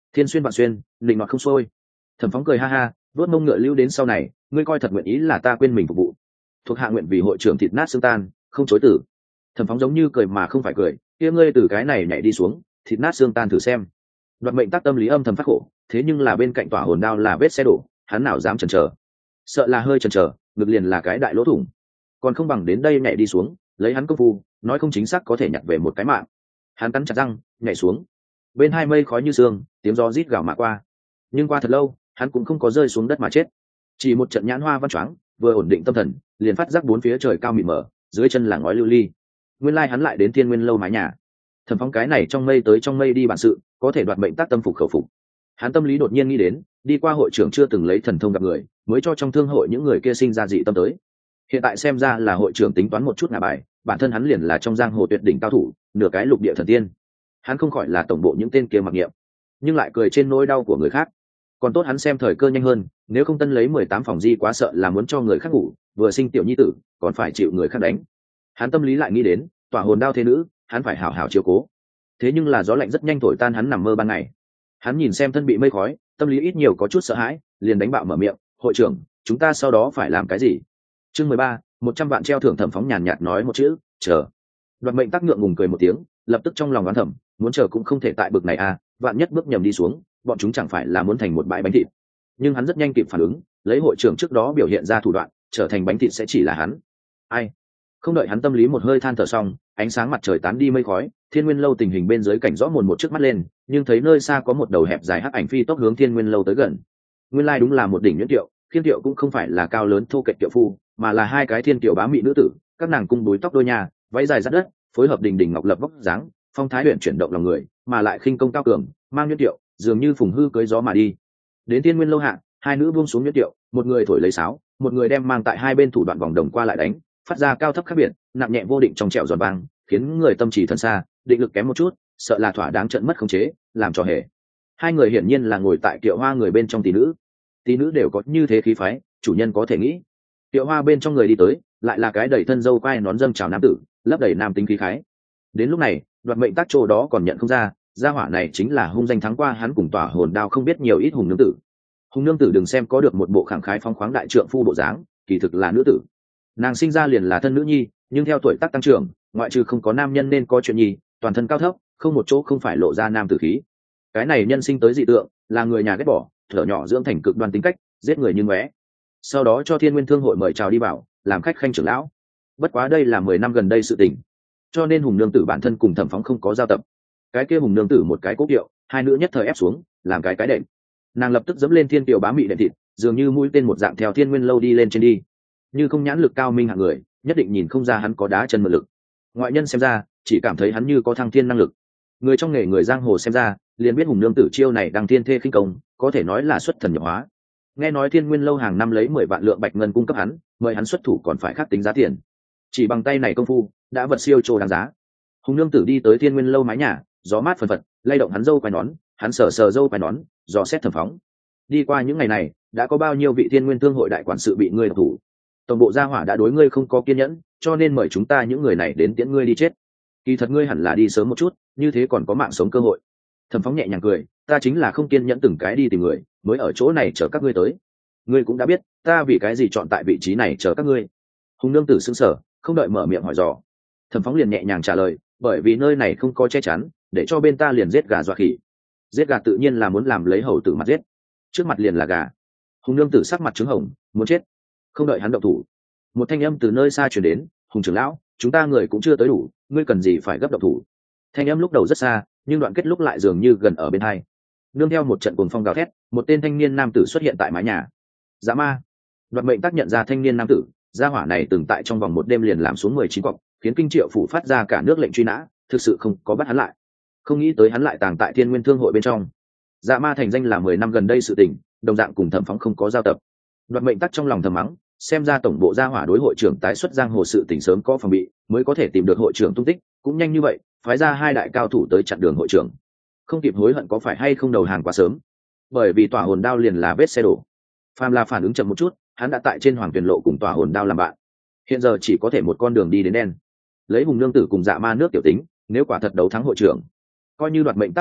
thiên xuyên vạn xuyên, định nọt không xuôi. Thẩm Phóng cười ha ha, vớt mông ngựa lưu đến sau này, ngươi coi thật nguyện ý là ta quên mình phục vụ. Thuộc hạ nguyện vì hội trưởng thịt nát xương tan, không chối từ. Thẩm Phóng giống như cười mà không phải cười, kia ngươi từ cái này nhảy đi xuống, thịt nát xương tan thử xem. Đoạt mệnh tác tâm lý âm thầm phát khổ, thế nhưng là bên cạnh tỏa hồn đao là vết xe đổ, hắn nào dám chần chờ, sợ là hơi chần chờ, ngực liền là cái đại lỗ thủng, còn không bằng đến đây nhảy đi xuống, lấy hắn công phu, nói không chính xác có thể nhặt về một cái mạng. Hắn cắn chặt răng, nhảy xuống. Bên hai mây khói như sương, tiếng gió rít gào mà qua. Nhưng qua thật lâu, hắn cũng không có rơi xuống đất mà chết, chỉ một trận nhãn hoa văn choáng, vừa ổn định tâm thần, liền phát giác bốn phía trời cao mịt mờ, dưới chân là ngói lưu ly. Nguyên lai hắn lại đến Thiên Nguyên lâu mái nhà. Thẩm Phóng cái này trong mây tới trong mây đi bản sự, có thể đoạt mệnh tác tâm phục khẩu phục. Hắn tâm lý đột nhiên nghĩ đến, đi qua hội trưởng chưa từng lấy thần thông gặp người, mới cho trong thương hội những người kia sinh ra dị tâm tới. Hiện tại xem ra là hội trưởng tính toán một chút ngả bài, bản thân hắn liền là trong giang hồ tuyệt đỉnh cao thủ, nửa cái lục địa thần tiên. Hắn không khỏi là tổng bộ những tên kia mặc niệm, nhưng lại cười trên nỗi đau của người khác. Còn tốt hắn xem thời cơ nhanh hơn, nếu không tân lấy mười tám phòng di quá sợ là muốn cho người khác ngủ, vừa sinh tiểu nhi tử, còn phải chịu người khác đánh. Hắn tâm lý lại nghĩ đến, tỏa hồn đao thế nữ, hắn phải hảo hảo chiếu cố. Thế nhưng là gió lạnh rất nhanh thổi tan hắn nằm mơ ban ngày. Hắn nhìn xem thân bị mây khói, tâm lý ít nhiều có chút sợ hãi, liền đánh bạo mở miệng, hội trưởng, chúng ta sau đó phải làm cái gì? Chương mười ba, một trăm vạn treo thưởng. Thẩm Phóng nhàn nhạt nói một chữ, chờ. Đoạt mệnh tác ngượng ngùng cười một tiếng, lập tức trong lòng đoán thầm, muốn chờ cũng không thể tại bực này à, vạn nhất bước nhầm đi xuống, bọn chúng chẳng phải là muốn thành một bãi bánh thịt. Nhưng hắn rất nhanh kịp phản ứng, lấy hội trưởng trước đó biểu hiện ra thủ đoạn, trở thành bánh thịt sẽ chỉ là hắn. Ai? Không đợi hắn tâm lý một hơi than thở xong, ánh sáng mặt trời tán đi mây khói, Thiên Nguyên lâu tình hình bên dưới cảnh rõ mồn một trước mắt lên, nhưng thấy nơi xa có một đầu hẹp dài hắc ảnh phi tốc hướng Thiên Nguyên lâu tới gần. Nguyên lai đúng là một đỉnh nhuyễn tiệu, Thiên Tiệu cũng không phải là cao lớn thô kệch tiệu phu, mà là hai cái thiên kiều bá mỹ nữ tử, các nàng cung búi tóc đôi nhà, váy dài rát đất, phối hợp đình đình ngọc lập vóc dáng, phong thái luyện chuyển động lòng người, mà lại khinh công cao cường, mang nhuyễn tiệu, dường như phùng hư cưới gió mà đi. Đến Thiên Nguyên lâu hạ, hai nữ buông xuống nhuyễn tiệu, một người thổi lấy sáo, một người đem mang tại hai bên thủ đoạn vòng đồng qua lại đánh, phát ra cao thấp khác biệt, nặng nhẹ vô định trong trẻo giòn vang, khiến người tâm trí thân xa, định lực kém một chút, sợ là thỏa đáng trận mất khống chế, làm cho hề. Hai người hiển nhiên là ngồi tại kiệu hoa người bên trong tỷ nữ, tỷ nữ đều có như thế khí phái, chủ nhân có thể nghĩ. Kiệu hoa bên trong người đi tới, lại là cái đầy thân dâu quai nón dâm chào nam tử, lấp đầy nam tính khí khái. Đến lúc này, đoạt mệnh tác chỗ đó còn nhận không ra, gia hỏa này chính là hung danh thắng qua hắn cùng tỏa hồn đao không biết nhiều ít hùng nương tử. Hùng nương tử đừng xem có được một bộ khẳng khái phong khoáng đại trượng phu bộ dáng, kỳ thực là nữ tử. Nàng sinh ra liền là thân nữ nhi, nhưng theo tuổi tác tăng trưởng, ngoại trừ không có nam nhân nên có chuyện nhi, toàn thân cao thấp, không một chỗ không phải lộ ra nam tử khí. Cái này nhân sinh tới dị tượng, là người nhà ghét bỏ, thở nhỏ dưỡng thành cực đoan tính cách, giết người như ngóe. Sau đó cho Thiên Nguyên thương hội mời chào đi bảo, làm khách khanh trưởng lão. Bất quá đây là mười năm gần đây sự tình, cho nên hùng nương tử bản thân cùng Thẩm Phóng không có giao tập. Cái kia hùng nương tử một cái cố kiệu, hai nữ nhất thời ép xuống, làm cái cái đệm. Nàng lập tức dẫm lên thiên kiều bá mị đệm thịt, dường như mũi tên một dạng theo Thiên Nguyên lâu đi lên trên đi. Như không nhãn lực cao minh hạng người, nhất định nhìn không ra hắn có đá chân mượn lực. Ngoại nhân xem ra, chỉ cảm thấy hắn như có thăng thiên năng lực. Người trong nghề người giang hồ xem ra, liền biết hùng nương tử chiêu này đang thiên thê khinh công, có thể nói là xuất thần nhập hóa. Nghe nói Thiên Nguyên lâu hàng năm lấy mười vạn lượng bạch ngân cung cấp hắn, mời hắn xuất thủ còn phải khắc tính giá tiền. Chỉ bằng tay này công phu, đã vật siêu trô đáng giá. Hùng nương tử đi tới Thiên Nguyên lâu mái nhà, gió mát phần phật, lay động hắn dâu quai nón, hắn sờ sờ dâu quai nón, dò xét Thẩm Phóng. Đi qua những ngày này, đã có bao nhiêu vị Thiên Nguyên thương hội đại quản sự bị ngươi độc thủ. Tổng bộ gia hỏa đã đối ngươi không có kiên nhẫn, cho nên mời chúng ta những người này đến tiễn ngươi đi chết. Kỳ thật ngươi hẳn là đi sớm một chút, như thế còn có mạng sống cơ hội. Thẩm Phóng nhẹ nhàng cười, ta chính là không kiên nhẫn từng cái đi tìm người, mới ở chỗ này chờ các ngươi tới. Ngươi cũng đã biết, ta vì cái gì chọn tại vị trí này chờ các ngươi. Hùng nương tử sững sờ, không đợi mở miệng hỏi dò. Thẩm Phóng liền nhẹ nhàng trả lời, bởi vì nơi này không có che chắn, để cho bên ta liền giết gà dọa khỉ. Giết gà tự nhiên là muốn làm lấy hầu tử mặt giết, trước mặt liền là gà. Hùng nương tử sắc mặt trứng hồng, muốn chết. Không đợi hắn động thủ, một thanh âm từ nơi xa truyền đến, hùng trưởng lão, chúng ta người cũng chưa tới đủ, ngươi cần gì phải gấp động thủ. Thanh âm lúc đầu rất xa, nhưng đoạn kết lúc lại dường như gần ở bên hai. Nương theo một trận cuồng phong gào thét, một tên thanh niên nam tử xuất hiện tại mái nhà. Dã ma. Đoạt mệnh tác nhận ra thanh niên nam tử, gia hỏa này từng tại trong vòng một đêm liền làm xuống mười chín cọc, khiến kinh triệu phủ phát ra cả nước lệnh truy nã, thực sự không có bắt hắn lại. Không nghĩ tới hắn lại tàng tại Thiên Nguyên thương hội bên trong. Dã ma thành danh là mười năm gần đây sự tình, đồng dạng cùng Thẩm Phóng không có giao tập. Đoạt mệnh tắc trong lòng thầm mắng, xem ra tổng bộ gia hỏa đối hội trưởng tái xuất giang hồ sự tình sớm có phòng bị, mới có thể tìm được hội trưởng tung tích, cũng nhanh như vậy, phái ra hai đại cao thủ tới chặn đường hội trưởng. Không kịp hối hận có phải hay không đầu hàng quá sớm, bởi vì tỏa hồn đao liền là vết xe đổ. Phàm là phản ứng chậm một chút, hắn đã tại trên hoàng tuyển lộ cùng tỏa hồn đao làm bạn, hiện giờ chỉ có thể một con đường đi đến đen. Lấy hùng nương tử cùng dạ ma nước tiểu tính, nếu quả thật đấu thắng hội trưởng, coi như đoạt mệnh tắc phản bội,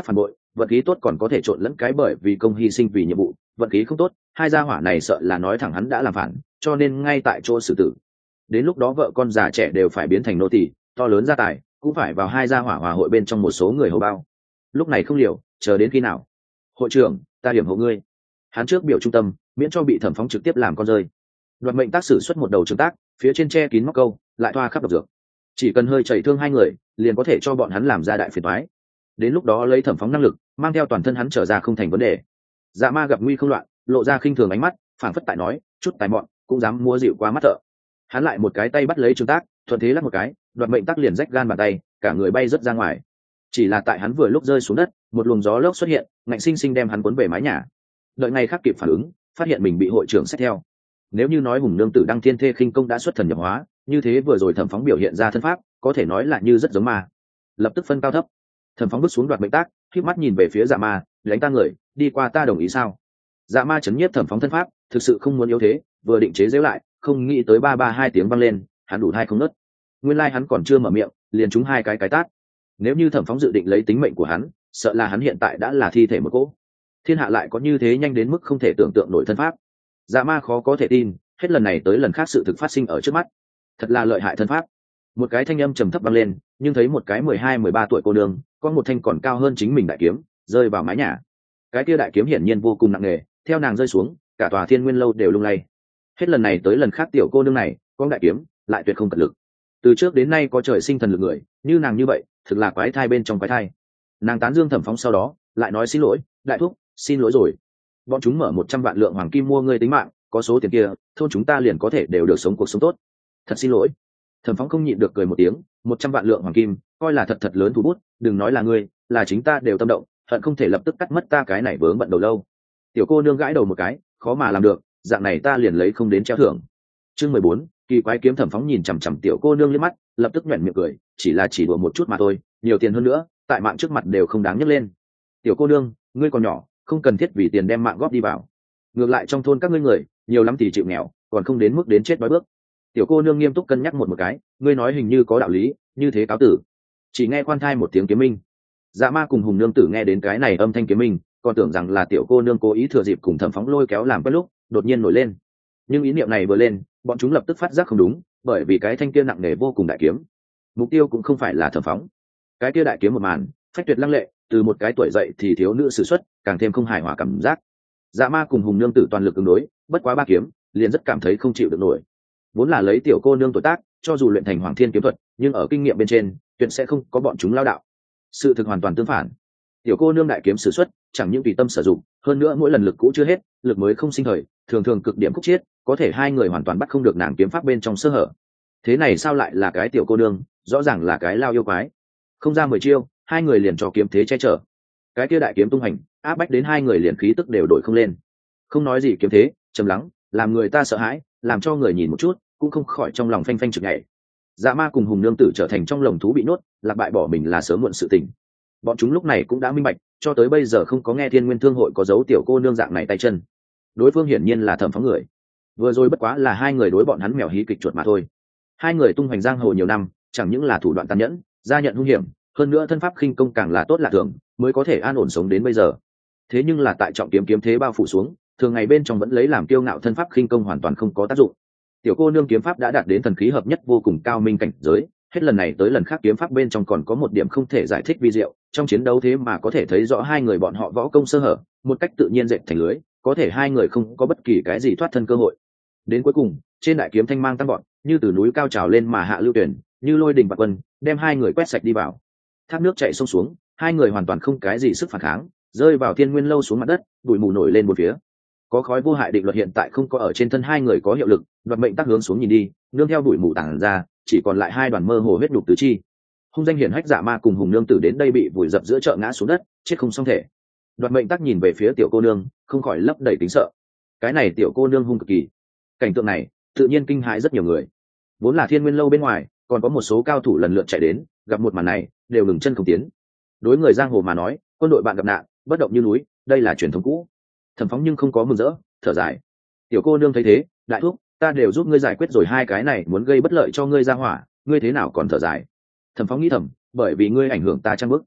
vận khí tốt còn có thể trộn lẫn cái bởi vì công hy sinh vì nhiệm vụ, vận khí không tốt hai gia hỏa này sợ là nói thẳng hắn đã làm phản, cho nên ngay tại chỗ xử tử. Đến lúc đó vợ con già trẻ đều phải biến thành nô tỳ, to lớn gia tài cũng phải vào hai gia hỏa hòa hội bên trong một số người hầu bao. Lúc này không liều, chờ đến khi nào? Hội trưởng, ta điểm hộ ngươi. Hắn trước biểu trung tâm, miễn cho bị Thẩm Phóng trực tiếp làm con rơi. Đoạt mệnh tác sử xuất một đầu trường tác, phía trên che kín móc câu, lại thoa khắp độc dược. Chỉ cần hơi chảy thương hai người, liền có thể cho bọn hắn làm ra đại phiền toái. Đến lúc đó lấy Thẩm Phóng năng lực, mang theo toàn thân hắn trở ra không thành vấn đề. Dạ Ma gặp nguy không loạn, lộ ra khinh thường ánh mắt, phảng phất tại nói, chút tài mọn, cũng dám mua dịu qua mắt thợ. Hắn lại một cái tay bắt lấy trường tác, thuận thế lắc một cái, đoạt mệnh tác liền rách gan bàn tay, cả người bay rất ra ngoài. Chỉ là tại hắn vừa lúc rơi xuống đất, một luồng gió lốc xuất hiện, ngạnh sinh sinh đem hắn cuốn về mái nhà. Đợi ngày khác kịp phản ứng, phát hiện mình bị hội trưởng xét theo. Nếu như nói hùng nương tử đăng thiên thê khinh công đã xuất thần nhập hóa, như thế vừa rồi Thẩm Phóng biểu hiện ra thân pháp, có thể nói là như rất giống ma. Lập tức phân cao thấp. Thẩm Phóng bước xuống đoạt mệnh tác, khép mắt nhìn về phía Dạ Ma, đánh ta người, đi qua ta đồng ý sao? Dạ Ma chấn nhiếp Thẩm Phóng thân pháp, thực sự không muốn yếu thế, vừa định chế giễu lại, không nghĩ tới ba ba hai tiếng vang lên, hắn đủ hai không nứt. Nguyên lai like hắn còn chưa mở miệng, liền trúng hai cái cái tát. Nếu như Thẩm Phóng dự định lấy tính mệnh của hắn, sợ là hắn hiện tại đã là thi thể một cỗ. Thiên hạ lại có như thế nhanh đến mức không thể tưởng tượng nổi thân pháp. Dạ Ma khó có thể tin, hết lần này tới lần khác sự thực phát sinh ở trước mắt. Thật là lợi hại thân pháp. Một cái thanh âm trầm thấp vang lên, nhưng thấy một cái mười hai mười ba tuổi cô nương, có một thanh còn cao hơn chính mình đại kiếm, rơi vào mái nhà. Cái kia đại kiếm hiển nhiên vô cùng nặng nề, theo nàng rơi xuống, cả tòa Thiên Nguyên lâu đều lung lay. Hết lần này tới lần khác tiểu cô nương này, con đại kiếm, lại tuyệt không cật lực. Từ trước đến nay có trời sinh thần lực người, như nàng như vậy, thực là quái thai bên trong quái thai. Nàng tán dương Thẩm Phóng sau đó, lại nói xin lỗi, đại thúc, xin lỗi rồi. Bọn chúng mở một trăm vạn lượng hoàng kim mua ngươi tính mạng, có số tiền kia, thôn chúng ta liền có thể đều được sống cuộc sống tốt. Thật xin lỗi. Thẩm Phóng không nhịn được cười một tiếng, một trăm vạn lượng hoàng kim, coi là thật thật lớn thủ bút, đừng nói là ngươi, là chính ta đều tâm động, hận không thể lập tức cắt mất ta cái này vướng bận đầu lâu. Tiểu cô nương gãi đầu một cái, khó mà làm được, dạng này ta liền lấy không đến treo thưởng. Chương mười bốn, kỳ quái kiếm. Thẩm Phóng nhìn chằm chằm tiểu cô nương liếc mắt, lập tức nhếch miệng cười, chỉ là chỉ đùa một chút mà thôi, nhiều tiền hơn nữa, tại mạng trước mặt đều không đáng nhắc lên. Tiểu cô nương, ngươi còn nhỏ, không cần thiết vì tiền đem mạng góp đi vào. Ngược lại trong thôn các ngươi người, nhiều lắm thì chịu nghèo, còn không đến mức đến chết đói bước. Tiểu cô nương nghiêm túc cân nhắc một một cái, ngươi nói hình như có đạo lý, như thế cáo tử. Chỉ nghe khoan thai một tiếng kiếm minh. Dạ Ma cùng hùng nương tử nghe đến cái này âm thanh kiếm minh, còn tưởng rằng là tiểu cô nương cố ý thừa dịp cùng Thẩm Phóng lôi kéo làm quen lúc, đột nhiên nổi lên. Nhưng ý niệm này vừa lên, bọn chúng lập tức phát giác không đúng, bởi vì cái thanh kia nặng nề vô cùng đại kiếm, mục tiêu cũng không phải là Thẩm Phóng. Cái kia đại kiếm một màn, phách tuyệt lăng lệ, từ một cái tuổi dậy thì thiếu nữ sử xuất, càng thêm không hài hòa cảm giác. Dạ Ma cùng hùng nương tử toàn lực ứng đối, bất quá ba kiếm, liền rất cảm thấy không chịu được nổi. Vốn là lấy tiểu cô nương tuổi tác, cho dù luyện thành Hoàng Thiên kiếm thuật, nhưng ở kinh nghiệm bên trên, tuyệt sẽ không có bọn chúng lao đạo. Sự thực hoàn toàn tương phản. Tiểu cô nương đại kiếm sử xuất, chẳng những tùy tâm sử dụng, hơn nữa mỗi lần lực cũ chưa hết, lực mới không sinh thời, thường thường cực điểm khúc chiết, có thể hai người hoàn toàn bắt không được nàng kiếm pháp bên trong sơ hở. Thế này sao lại là cái tiểu cô nương, rõ ràng là cái lao yêu quái. Không ra mười chiêu, hai người liền cho kiếm thế che chở. Cái kia đại kiếm tung hành, áp bách đến hai người liền khí tức đều đổi không lên. Không nói gì kiếm thế, trầm lắng, làm người ta sợ hãi, làm cho người nhìn một chút, cũng không khỏi trong lòng phanh phanh trực nhảy. Dạ Ma cùng hùng nương tử trở thành trong lồng thú bị nuốt, lạc bại bỏ mình là sớm muộn sự tình. Bọn chúng lúc này cũng đã minh bạch, cho tới bây giờ không có nghe Thiên Nguyên Thương hội có dấu tiểu cô nương dạng này tay chân. Đối phương hiển nhiên là Thẩm Phóng người. Vừa rồi bất quá là hai người đối bọn hắn mèo hí kịch chuột mà thôi. Hai người tung hoành giang hồ nhiều năm, chẳng những là thủ đoạn tàn nhẫn, gia nhận hung hiểm, hơn nữa thân pháp khinh công càng là tốt lạ thường, mới có thể an ổn sống đến bây giờ. Thế nhưng là tại trọng kiếm kiếm thế bao phủ xuống, thường ngày bên trong vẫn lấy làm kiêu ngạo thân pháp khinh công hoàn toàn không có tác dụng. Tiểu cô nương kiếm pháp đã đạt đến thần khí hợp nhất vô cùng cao minh cảnh giới, hết lần này tới lần khác kiếm pháp bên trong còn có một điểm không thể giải thích vi diệu, trong chiến đấu thế mà có thể thấy rõ hai người bọn họ võ công sơ hở, một cách tự nhiên dệt thành lưới, có thể hai người không có bất kỳ cái gì thoát thân cơ hội. Đến cuối cùng, trên đại kiếm thanh mang tăng gọn, như từ núi cao trào lên mà hạ lưu tuyển, như lôi đình bạt quân, đem hai người quét sạch đi vào. Thác nước chảy sông xuống, hai người hoàn toàn không cái gì sức phản kháng, rơi vào Thiên Nguyên lâu xuống mặt đất, bụi mù nổi lên một phía. Có khói vô hại định luật hiện tại không có ở trên thân hai người có hiệu lực, đoạt mệnh tác hướng xuống nhìn đi, nương theo bụi mù tản ra, chỉ còn lại hai đoàn mơ hồ huyết đục tứ chi. Hung danh hiển hách Dạ Ma cùng hùng nương tử đến đây bị vùi dập giữa chợ ngã xuống đất, chết không xong thể. Đoạt mệnh tác nhìn về phía tiểu cô nương, không khỏi lấp đầy tính sợ. Cái này tiểu cô nương hung cực kỳ. Cảnh tượng này tự nhiên kinh hãi rất nhiều người. Vốn là Thiên Nguyên lâu bên ngoài, còn có một số cao thủ lần lượt chạy đến, gặp một màn này, đều ngừng chân không tiến. Đối người giang hồ mà nói, quân đội bạn gặp nạn, bất động như núi, đây là truyền thống cũ. Thẩm Phóng nhưng không có mừng rỡ, thở dài. Tiểu cô nương thấy thế, đại thúc, ta đều giúp ngươi giải quyết rồi hai cái này muốn gây bất lợi cho ngươi ra hỏa, ngươi thế nào còn thở dài? Thẩm Phóng nghĩ thầm, bởi vì ngươi ảnh hưởng ta trang bức.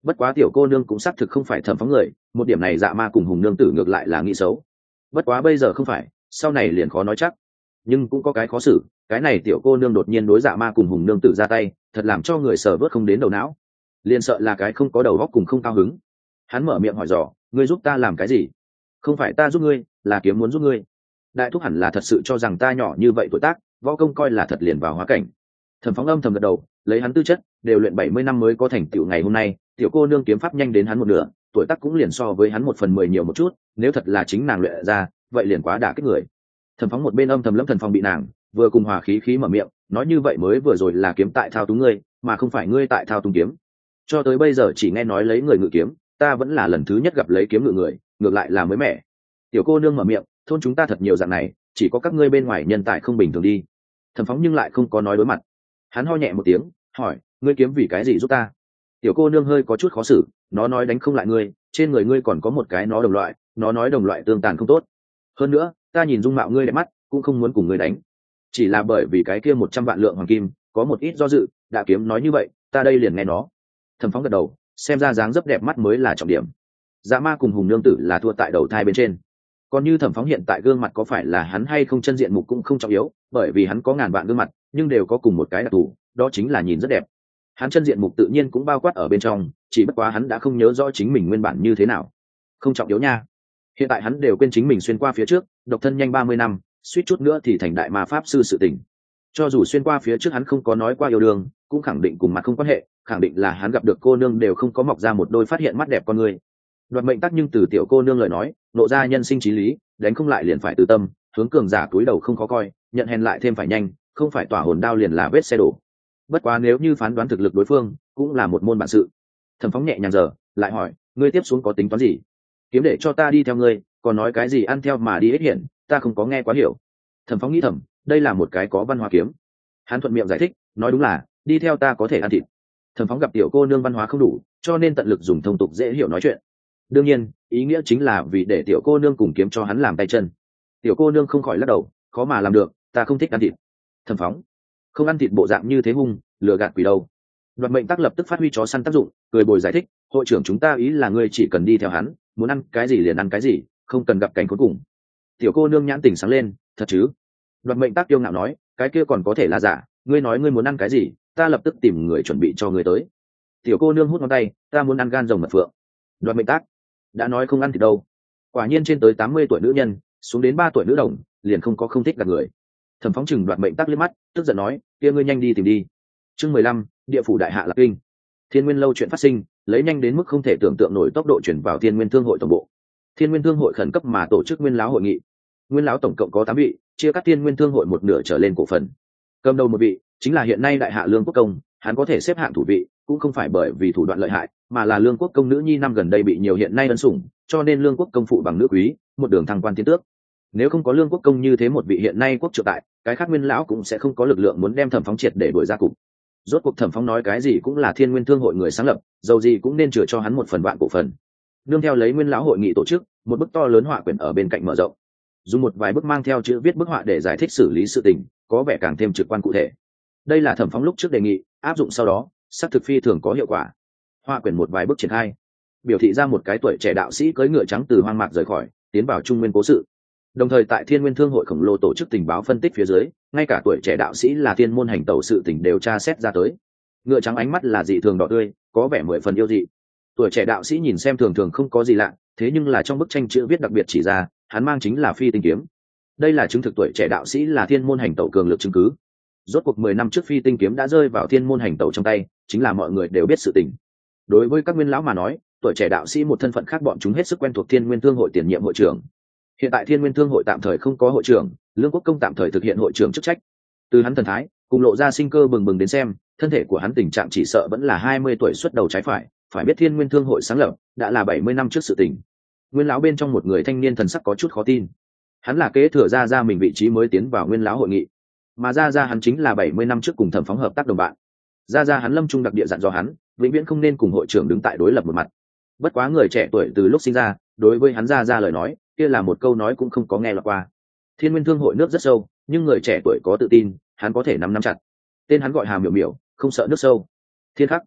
bất quá tiểu cô nương cũng xác thực không phải thẩm phóng người, một điểm này dạ ma cùng hùng nương tử ngược lại là nghĩ xấu. Bất quá bây giờ không phải, sau này liền khó nói chắc. Nhưng cũng có cái khó xử, cái này tiểu cô nương đột nhiên đối dạ ma cùng hùng nương tử ra tay, thật làm cho người sờ vớt không đến đầu não. Liền sợ là cái không có đầu óc cùng không cao hứng. Hắn mở miệng hỏi dò, ngươi giúp ta làm cái gì? Không phải ta giúp ngươi, là kiếm muốn giúp ngươi. Đại thúc hẳn là thật sự cho rằng ta nhỏ như vậy tuổi tác, võ công coi là thật liền vào hóa cảnh. Thẩm Phóng âm thầm gật đầu, lấy hắn tư chất, đều luyện bảy mươi năm mới có thành tựu ngày hôm nay, tiểu cô nương kiếm pháp nhanh đến hắn một nửa, tuổi tác cũng liền so với hắn một phần mười nhiều một chút, nếu thật là chính nàng luyện ra, vậy liền quá đả kích người. Thẩm Phóng một bên âm thầm lâm thần phòng bị nàng, vừa cùng hòa khí khí mở miệng, nói như vậy mới vừa rồi là kiếm tại thao túng ngươi, mà không phải ngươi tại thao túng kiếm. Cho tới bây giờ chỉ nghe nói lấy người ngự kiếm, ta vẫn là lần thứ nhất gặp lấy kiếm ngự người, ngược lại là mới mẻ. Tiểu cô nương mở miệng, thôn chúng ta thật nhiều dạng này, chỉ có các ngươi bên ngoài nhân tài không bình thường đi. Thẩm Phóng nhưng lại không có nói đối mặt. Hắn ho nhẹ một tiếng, hỏi, ngươi kiếm vì cái gì giúp ta? Tiểu cô nương hơi có chút khó xử, nó nói đánh không lại ngươi, trên người ngươi còn có một cái nó đồng loại, nó nói đồng loại tương tàn không tốt. Hơn nữa, ta nhìn dung mạo ngươi đẹp mắt, cũng không muốn cùng ngươi đánh. Chỉ là bởi vì cái kia một trăm vạn lượng hoàng kim, có một ít do dự, đã kiếm nói như vậy, ta đây liền nghe nó. Thẩm Phóng gật đầu, xem ra dáng dấp đẹp mắt mới là trọng điểm. Dạ ma cùng hùng nương tử là thua tại đầu thai bên trên. Còn như Thẩm Phóng hiện tại gương mặt có phải là hắn hay không chân diện mục cũng không trọng yếu, bởi vì hắn có ngàn vạn gương mặt, nhưng đều có cùng một cái đặc thù, đó chính là nhìn rất đẹp. Hắn chân diện mục tự nhiên cũng bao quát ở bên trong, chỉ bất quá hắn đã không nhớ rõ chính mình nguyên bản như thế nào. Không trọng yếu nha. Hiện tại hắn đều quên chính mình xuyên qua phía trước, độc thân nhanh ba mươi năm, suýt chút nữa thì thành đại ma pháp sư sự tình. Cho dù xuyên qua phía trước hắn không có nói qua yêu đương, cũng khẳng định cùng mặt không quan hệ, khẳng định là hắn gặp được cô nương đều không có mọc ra một đôi phát hiện mắt đẹp con người. Đoạt mệnh tắc nhưng từ tiểu cô nương lời nói, nộ ra nhân sinh trí lý, đánh không lại liền phải từ tâm, hướng cường giả túi đầu không khó coi, nhận hèn lại thêm phải nhanh, không phải tỏa hồn đao liền là vết xe đổ. Bất quá nếu như phán đoán thực lực đối phương, cũng là một môn bản sự. Thẩm Phóng nhẹ nhàng giờ, lại hỏi, ngươi tiếp xuống có tính toán gì? Kiếm để cho ta đi theo ngươi, còn nói cái gì ăn theo mà đi hết hiện, ta không có nghe quá hiểu. Thẩm Phóng nghĩ thầm, đây là một cái có văn hóa kiếm. Hắn thuận miệng giải thích, nói đúng là, đi theo ta có thể ăn thịt. Thẩm Phóng gặp tiểu cô nương văn hóa không đủ, cho nên tận lực dùng thông tục dễ hiểu nói chuyện. Đương nhiên, ý nghĩa chính là vì để tiểu cô nương cùng kiếm cho hắn làm tay chân. Tiểu cô nương không khỏi lắc đầu, khó mà làm được, ta không thích ăn thịt. Thẩm Phóng, không ăn thịt bộ dạng như thế hung, lừa gạt quỷ đâu. Đoạt mệnh tắc lập tức phát huy chó săn tác dụng, cười bồi giải thích, hội trưởng chúng ta ý là ngươi chỉ cần đi theo hắn, muốn ăn cái gì liền ăn cái gì, không cần gặp cảnh cuối cùng. Tiểu cô nương nhãn tỉnh sáng lên, thật chứ? Đoạt mệnh tắc kiêu ngạo nói, cái kia còn có thể là giả, ngươi nói ngươi muốn ăn cái gì, ta lập tức tìm người chuẩn bị cho ngươi tới. Tiểu cô nương hút ngón tay, ta muốn ăn gan rồng mật phượng. Đoạt mệnh tắc đã nói không ăn thì đâu. Quả nhiên trên tới tám mươi tuổi nữ nhân, xuống đến ba tuổi nữ đồng, liền không có không thích gặp người. Thẩm Phóng chừng Đoạt mệnh tắc liếc mắt, tức giận nói, kia ngươi nhanh đi tìm đi. Chương mười lăm, địa phủ đại hạ lạc kinh. Thiên Nguyên lâu chuyện phát sinh, lấy nhanh đến mức không thể tưởng tượng nổi tốc độ chuyển vào Thiên Nguyên Thương hội tổng bộ. Thiên Nguyên Thương hội khẩn cấp mà tổ chức Nguyên lão hội nghị. Nguyên lão tổng cộng có tám vị, chia cắt Thiên Nguyên Thương hội một nửa trở lên cổ phần. Cầm đầu một vị chính là hiện nay đại hạ Lương Quốc Công, hắn có thể xếp hạng thủ vị, cũng không phải bởi vì thủ đoạn lợi hại, mà là Lương Quốc Công nữ nhi năm gần đây bị nhiều hiện nay ân sủng, cho nên Lương Quốc Công phụ bằng nữ quý, một đường thăng quan tiến tước. Nếu không có Lương Quốc Công như thế một vị hiện nay quốc trưởng tại, cái khác Nguyên lão cũng sẽ không có lực lượng muốn đem Thẩm Phóng triệt để đuổi ra cục. Rốt cuộc Thẩm Phóng nói cái gì cũng là Thiên Nguyên Thương hội người sáng lập, dầu gì cũng nên chừa cho hắn một phần vạn cổ phần. Nương theo lấy Nguyên lão hội nghị tổ chức, một bức to lớn họa quyển ở bên cạnh mở rộng, dùng một vài bức mang theo chữ viết bức họa để giải thích xử lý sự tình, có vẻ càng thêm trực quan cụ thể. Đây là Thẩm Phóng lúc trước đề nghị, áp dụng sau đó, xác thực phi thường có hiệu quả. Họa quyển một vài bước triển khai, biểu thị ra một cái tuổi trẻ đạo sĩ cưỡi ngựa trắng từ hoang mạc rời khỏi, tiến vào Trung Nguyên cố sự. Đồng thời tại Thiên Nguyên Thương hội khổng lồ tổ chức tình báo phân tích phía dưới, ngay cả tuổi trẻ đạo sĩ là thiên môn hành tẩu sự tình đều tra xét ra tới. Ngựa trắng ánh mắt là dị thường đỏ tươi, có vẻ mười phần yêu dị. Tuổi trẻ đạo sĩ nhìn xem thường thường không có gì lạ, thế nhưng là trong bức tranh chữ viết đặc biệt chỉ ra, hắn mang chính là phi tinh kiếm. Đây là chứng thực tuổi trẻ đạo sĩ là thiên môn hành tẩu cường lực chứng cứ. Rốt cuộc mười năm trước phi tinh kiếm đã rơi vào thiên môn hành tẩu trong tay, chính là mọi người đều biết sự tình. Đối với các nguyên lão mà nói, tuổi trẻ đạo sĩ một thân phận khác bọn chúng hết sức quen thuộc Thiên Nguyên Thương hội tiền nhiệm hội trưởng. Hiện tại Thiên Nguyên Thương hội tạm thời không có hội trưởng, Lương Quốc Công tạm thời thực hiện hội trưởng chức trách. Từ hắn thần thái, cùng lộ ra sinh cơ bừng bừng đến xem, thân thể của hắn tình trạng chỉ sợ vẫn là hai mươi tuổi xuất đầu trái phải, phải biết Thiên Nguyên Thương hội sáng lập đã là bảy mươi năm trước sự tình. Nguyên lão bên trong một người thanh niên thần sắc có chút khó tin. Hắn là kế thừa ra ra mình vị trí mới tiến vào Nguyên lão hội nghị, mà ra ra hắn chính là bảy mươi năm trước cùng Thẩm Phóng hợp tác đồng bạn. Ra ra hắn lâm trung đặc địa dặn dò hắn, vĩnh viễn không nên cùng hội trưởng đứng tại đối lập một mặt. Bất quá người trẻ tuổi từ lúc sinh ra, đối với hắn ra ra lời nói, kia là một câu nói cũng không có nghe lọt qua. Thiên Nguyên Thương hội nước rất sâu, nhưng người trẻ tuổi có tự tin, hắn có thể nắm nắm chặt. Tên hắn gọi Hà Miểu Miểu, không sợ nước sâu. Thiên khắc,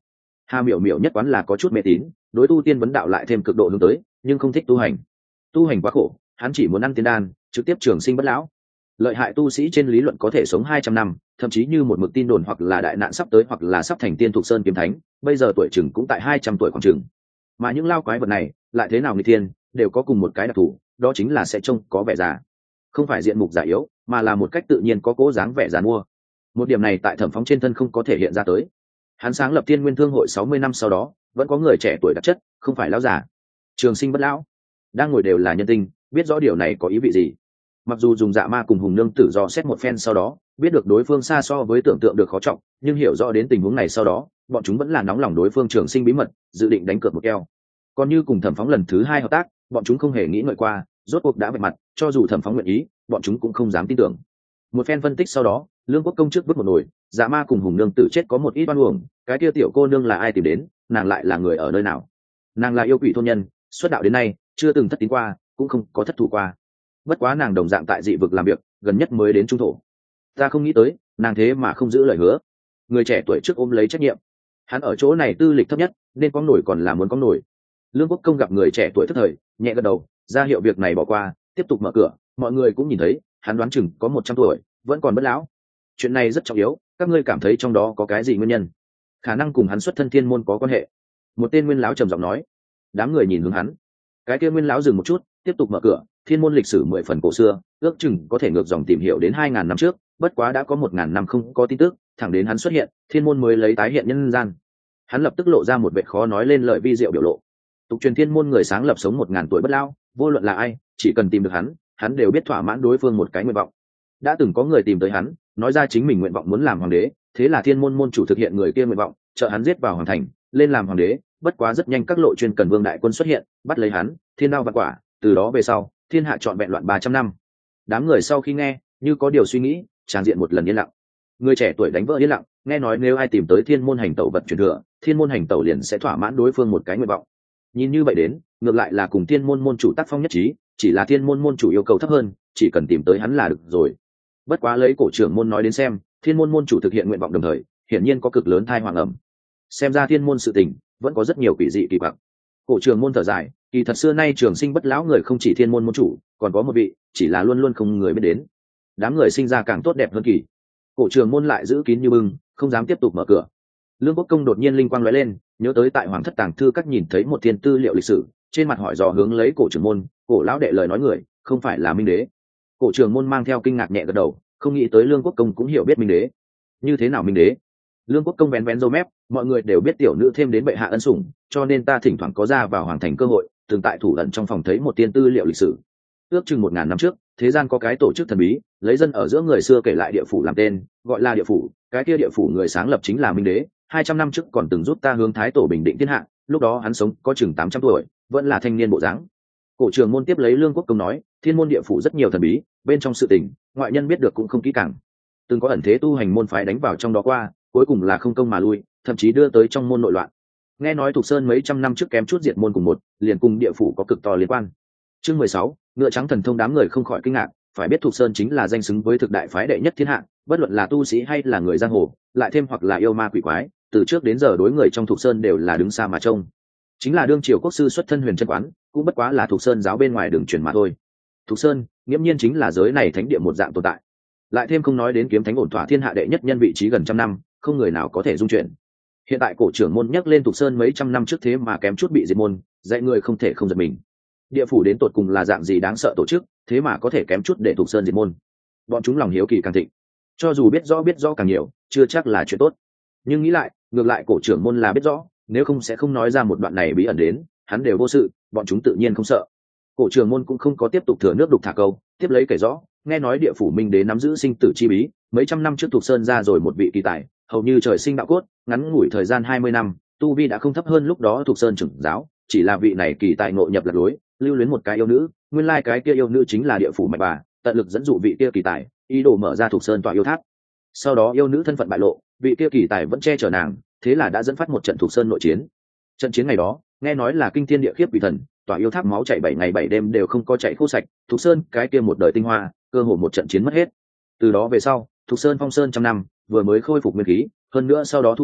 Hà Miểu Miểu nhất quán là có chút mê tín, đối tu tiên vấn đạo lại thêm cực độ hướng tới, nhưng không thích tu hành. Tu hành quá khổ, hắn chỉ muốn ăn tiên đan, trực tiếp trường sinh bất lão. Lợi hại tu sĩ trên lý luận có thể sống hai trăm năm, thậm chí như một mực tin đồn hoặc là đại nạn sắp tới hoặc là sắp thành tiên thuộc sơn kiếm thánh, bây giờ tuổi chừng cũng tại hai trăm tuổi khoảng chừng. Mà những lao quái vật này, lại thế nào nghịch thiên, đều có cùng một cái đặc thù, đó chính là sẽ trông có vẻ già. Không phải diện mục già yếu, mà là một cách tự nhiên có cố dáng vẻ già mua. Một điểm này tại Thẩm Phóng trên thân không có thể hiện ra tới. Hắn sáng lập Thiên Nguyên Thương hội sáu mươi năm sau đó, vẫn có người trẻ tuổi đặc chất, không phải lão già. Trường sinh bất lão, đang ngồi đều là nhân tinh, biết rõ điều này có ý vị gì. Mặc dù dùng Dạ Ma cùng Hùng Nương Tử dò xét một phen sau đó, biết được đối phương xa so với tưởng tượng được khó trọng, nhưng hiểu rõ đến tình huống này sau đó, bọn chúng vẫn là nóng lòng đối phương trường sinh bí mật, dự định đánh cược một keo. Còn như cùng Thẩm Phóng lần thứ hai hợp tác, bọn chúng không hề nghĩ ngợi qua, rốt cuộc đã vạch mặt, cho dù Thẩm Phóng nguyện ý, bọn chúng cũng không dám tin tưởng. Một phen phân tích sau đó, Lương Quốc Công trước vứt một nồi, Dạ Ma cùng Hùng Nương Tử chết có một ít oan uổng, cái kia tiểu cô nương là ai tìm đến, nàng lại là người ở nơi nào? Nàng là yêu quỷ thôn nhân, xuất đạo đến nay chưa từng thất tín qua, cũng không có thất thủ qua. Bất quá nàng đồng dạng tại dị vực làm việc, gần nhất mới đến trung thổ. Ta không nghĩ tới, nàng thế mà không giữ lời hứa. Người trẻ tuổi trước ôm lấy trách nhiệm. Hắn ở chỗ này tư lịch thấp nhất, nên có nổi còn là muốn có nổi. Lương Quốc Công gặp người trẻ tuổi thất thời, nhẹ gật đầu, ra hiệu việc này bỏ qua, tiếp tục mở cửa. Mọi người cũng nhìn thấy, hắn đoán chừng có một trăm tuổi, vẫn còn bất lão. Chuyện này rất trọng yếu, các ngươi cảm thấy trong đó có cái gì nguyên nhân? Khả năng cùng hắn xuất thân thiên môn có quan hệ. Một tên nguyên lão trầm giọng nói. Đám người nhìn hướng hắn. Cái kia nguyên lão dừng một chút, tiếp tục mở cửa. Thiên môn lịch sử mười phần cổ xưa, ước chừng có thể ngược dòng tìm hiểu đến hai ngàn năm trước, bất quá đã có một ngàn năm không có tin tức, thẳng đến hắn xuất hiện, thiên môn mới lấy tái hiện nhân gian. Hắn lập tức lộ ra một vẻ khó nói lên lời vi diệu biểu lộ. Tục truyền thiên môn người sáng lập sống một ngàn tuổi bất lão, vô luận là ai, chỉ cần tìm được hắn, hắn đều biết thỏa mãn đối phương một cái nguyện vọng. Đã từng có người tìm tới hắn, nói ra chính mình nguyện vọng muốn làm hoàng đế, thế là thiên môn môn chủ thực hiện người kia nguyện vọng, trợ hắn giết vào hoàng thành, lên làm hoàng đế. Bất quá rất nhanh các lộ chuyên cần vương đại quân xuất hiện, bắt lấy hắn, thiên đao vạn quả. Từ đó về sau, thiên hạ trọn vẹn loạn ba trăm năm. Đám người sau khi nghe, như có điều suy nghĩ, tràng diện một lần yên lặng. Người trẻ tuổi đánh vỡ yên lặng, nghe nói nếu ai tìm tới thiên môn hành tẩu vật truyền thừa, thiên môn hành tẩu liền sẽ thỏa mãn đối phương một cái nguyện vọng. Nhìn như vậy đến, ngược lại là cùng thiên môn môn chủ tác phong nhất trí, chỉ là thiên môn môn chủ yêu cầu thấp hơn, chỉ cần tìm tới hắn là được rồi. Bất quá lấy cổ trưởng môn nói đến xem, thiên môn môn chủ thực hiện nguyện vọng đồng thời, hiển nhiên có cực lớn thai hoàng ẩm. Xem ra thiên môn sự tình vẫn có rất nhiều quỷ dị kỳ quặc. Cổ trưởng môn thở dài, kỳ thật xưa nay trường sinh bất lão người không chỉ thiên môn môn chủ, còn có một vị, chỉ là luôn luôn không người biết đến. Đám người sinh ra càng tốt đẹp hơn kỳ. Cổ trưởng môn lại giữ kín như bưng, không dám tiếp tục mở cửa. Lương Quốc Công đột nhiên linh quang lóe lên, nhớ tới tại Hoàng thất tàng thư các nhìn thấy một thiên tư liệu lịch sử, trên mặt hỏi dò hướng lấy cổ trưởng môn, cổ lão đệ lời nói người, không phải là Minh Đế. Cổ trưởng môn mang theo kinh ngạc nhẹ gật đầu, không nghĩ tới Lương Quốc Công cũng hiểu biết Minh Đế. Như thế nào Minh Đế? Lương Quốc Công vén vén râu mép, mọi người đều biết tiểu nữ thêm đến bệ hạ ân sủng, cho nên ta thỉnh thoảng có ra vào hoàng thành cơ hội, từng tại thủ ẩn trong phòng thấy một tiên tư liệu lịch sử. Ước chừng một ngàn năm trước, thế gian có cái tổ chức thần bí, lấy dân ở giữa người xưa kể lại địa phủ làm tên, gọi là địa phủ. Cái kia địa phủ người sáng lập chính là Minh Đế, hai trăm năm trước còn từng giúp ta hướng thái tổ bình định thiên hạ, lúc đó hắn sống có chừng tám trăm tuổi, vẫn là thanh niên bộ dáng. Cổ trường môn tiếp lấy Lương Quốc Công nói, thiên môn địa phủ rất nhiều thần bí, bên trong sự tình, ngoại nhân biết được cũng không kỹ càng. Từng có ẩn thế tu hành môn phái đánh vào trong đó qua, cuối cùng là không công mà lui, thậm chí đưa tới trong môn nội loạn. Nghe nói Thục Sơn mấy trăm năm trước kém chút diệt môn cùng một, liền cùng địa phủ có cực to liên quan. Chương mười sáu, ngựa trắng thần thông. Đám người không khỏi kinh ngạc, phải biết Thục Sơn chính là danh xứng với thực đại phái đệ nhất thiên hạ, bất luận là tu sĩ hay là người giang hồ, lại thêm hoặc là yêu ma quỷ quái, từ trước đến giờ đối người trong Thục Sơn đều là đứng xa mà trông. Chính là đương triều quốc sư xuất thân Huyền Chân Quán, cũng bất quá là Thục Sơn giáo bên ngoài đường truyền mà thôi. Thục Sơn, nghiễm nhiên chính là giới này thánh địa một dạng tồn tại. Lại thêm không nói đến kiếm thánh ổn thỏa thiên hạ đệ nhất nhân vị trí gần trăm năm, không người nào có thể dung chuyển. Hiện tại cổ trưởng môn nhắc lên Thục Sơn mấy trăm năm trước thế mà kém chút bị diệt môn, dạy người không thể không giật mình. Địa phủ đến tột cùng là dạng gì đáng sợ tổ chức, thế mà có thể kém chút để Thục Sơn diệt môn. Bọn chúng lòng hiếu kỳ càng thịnh, cho dù biết rõ biết rõ càng nhiều, chưa chắc là chuyện tốt. Nhưng nghĩ lại, ngược lại cổ trưởng môn là biết rõ, nếu không sẽ không nói ra một đoạn này bí ẩn đến, hắn đều vô sự, bọn chúng tự nhiên không sợ. Cổ trưởng môn cũng không có tiếp tục thừa nước đục thả câu, tiếp lấy kể rõ, nghe nói địa phủ Minh Đế nắm giữ sinh tử chi bí, mấy trăm năm trước Thục Sơn ra rồi một vị kỳ tài, hầu như trời sinh đạo cốt, ngắn ngủi thời gian hai mươi năm, tu vi đã không thấp hơn lúc đó Thục Sơn trưởng giáo, chỉ là vị này kỳ tài ngộ nhập lạc lối, lưu luyến một cái yêu nữ, nguyên lai cái kia yêu nữ chính là địa phủ mạch bà, tận lực dẫn dụ vị kia kỳ tài, ý đồ mở ra Thục Sơn tọa yêu tháp. Sau đó yêu nữ thân phận bại lộ, vị kia kỳ tài vẫn che chở nàng, thế là đã dẫn phát một trận Thục Sơn nội chiến. Trận chiến ngày đó, nghe nói là kinh thiên địa khiếp quỷ thần, tọa yêu tháp máu chảy bảy ngày bảy đêm đều không có chảy khô sạch, Thục Sơn cái kia một đời tinh hoa, cơ hồ một trận chiến mất hết. Từ đó về sau, Thục Sơn phong sơn trăm năm, vừa mới khôi phục nguyên khí, hơn nữa sau đó thu đồ,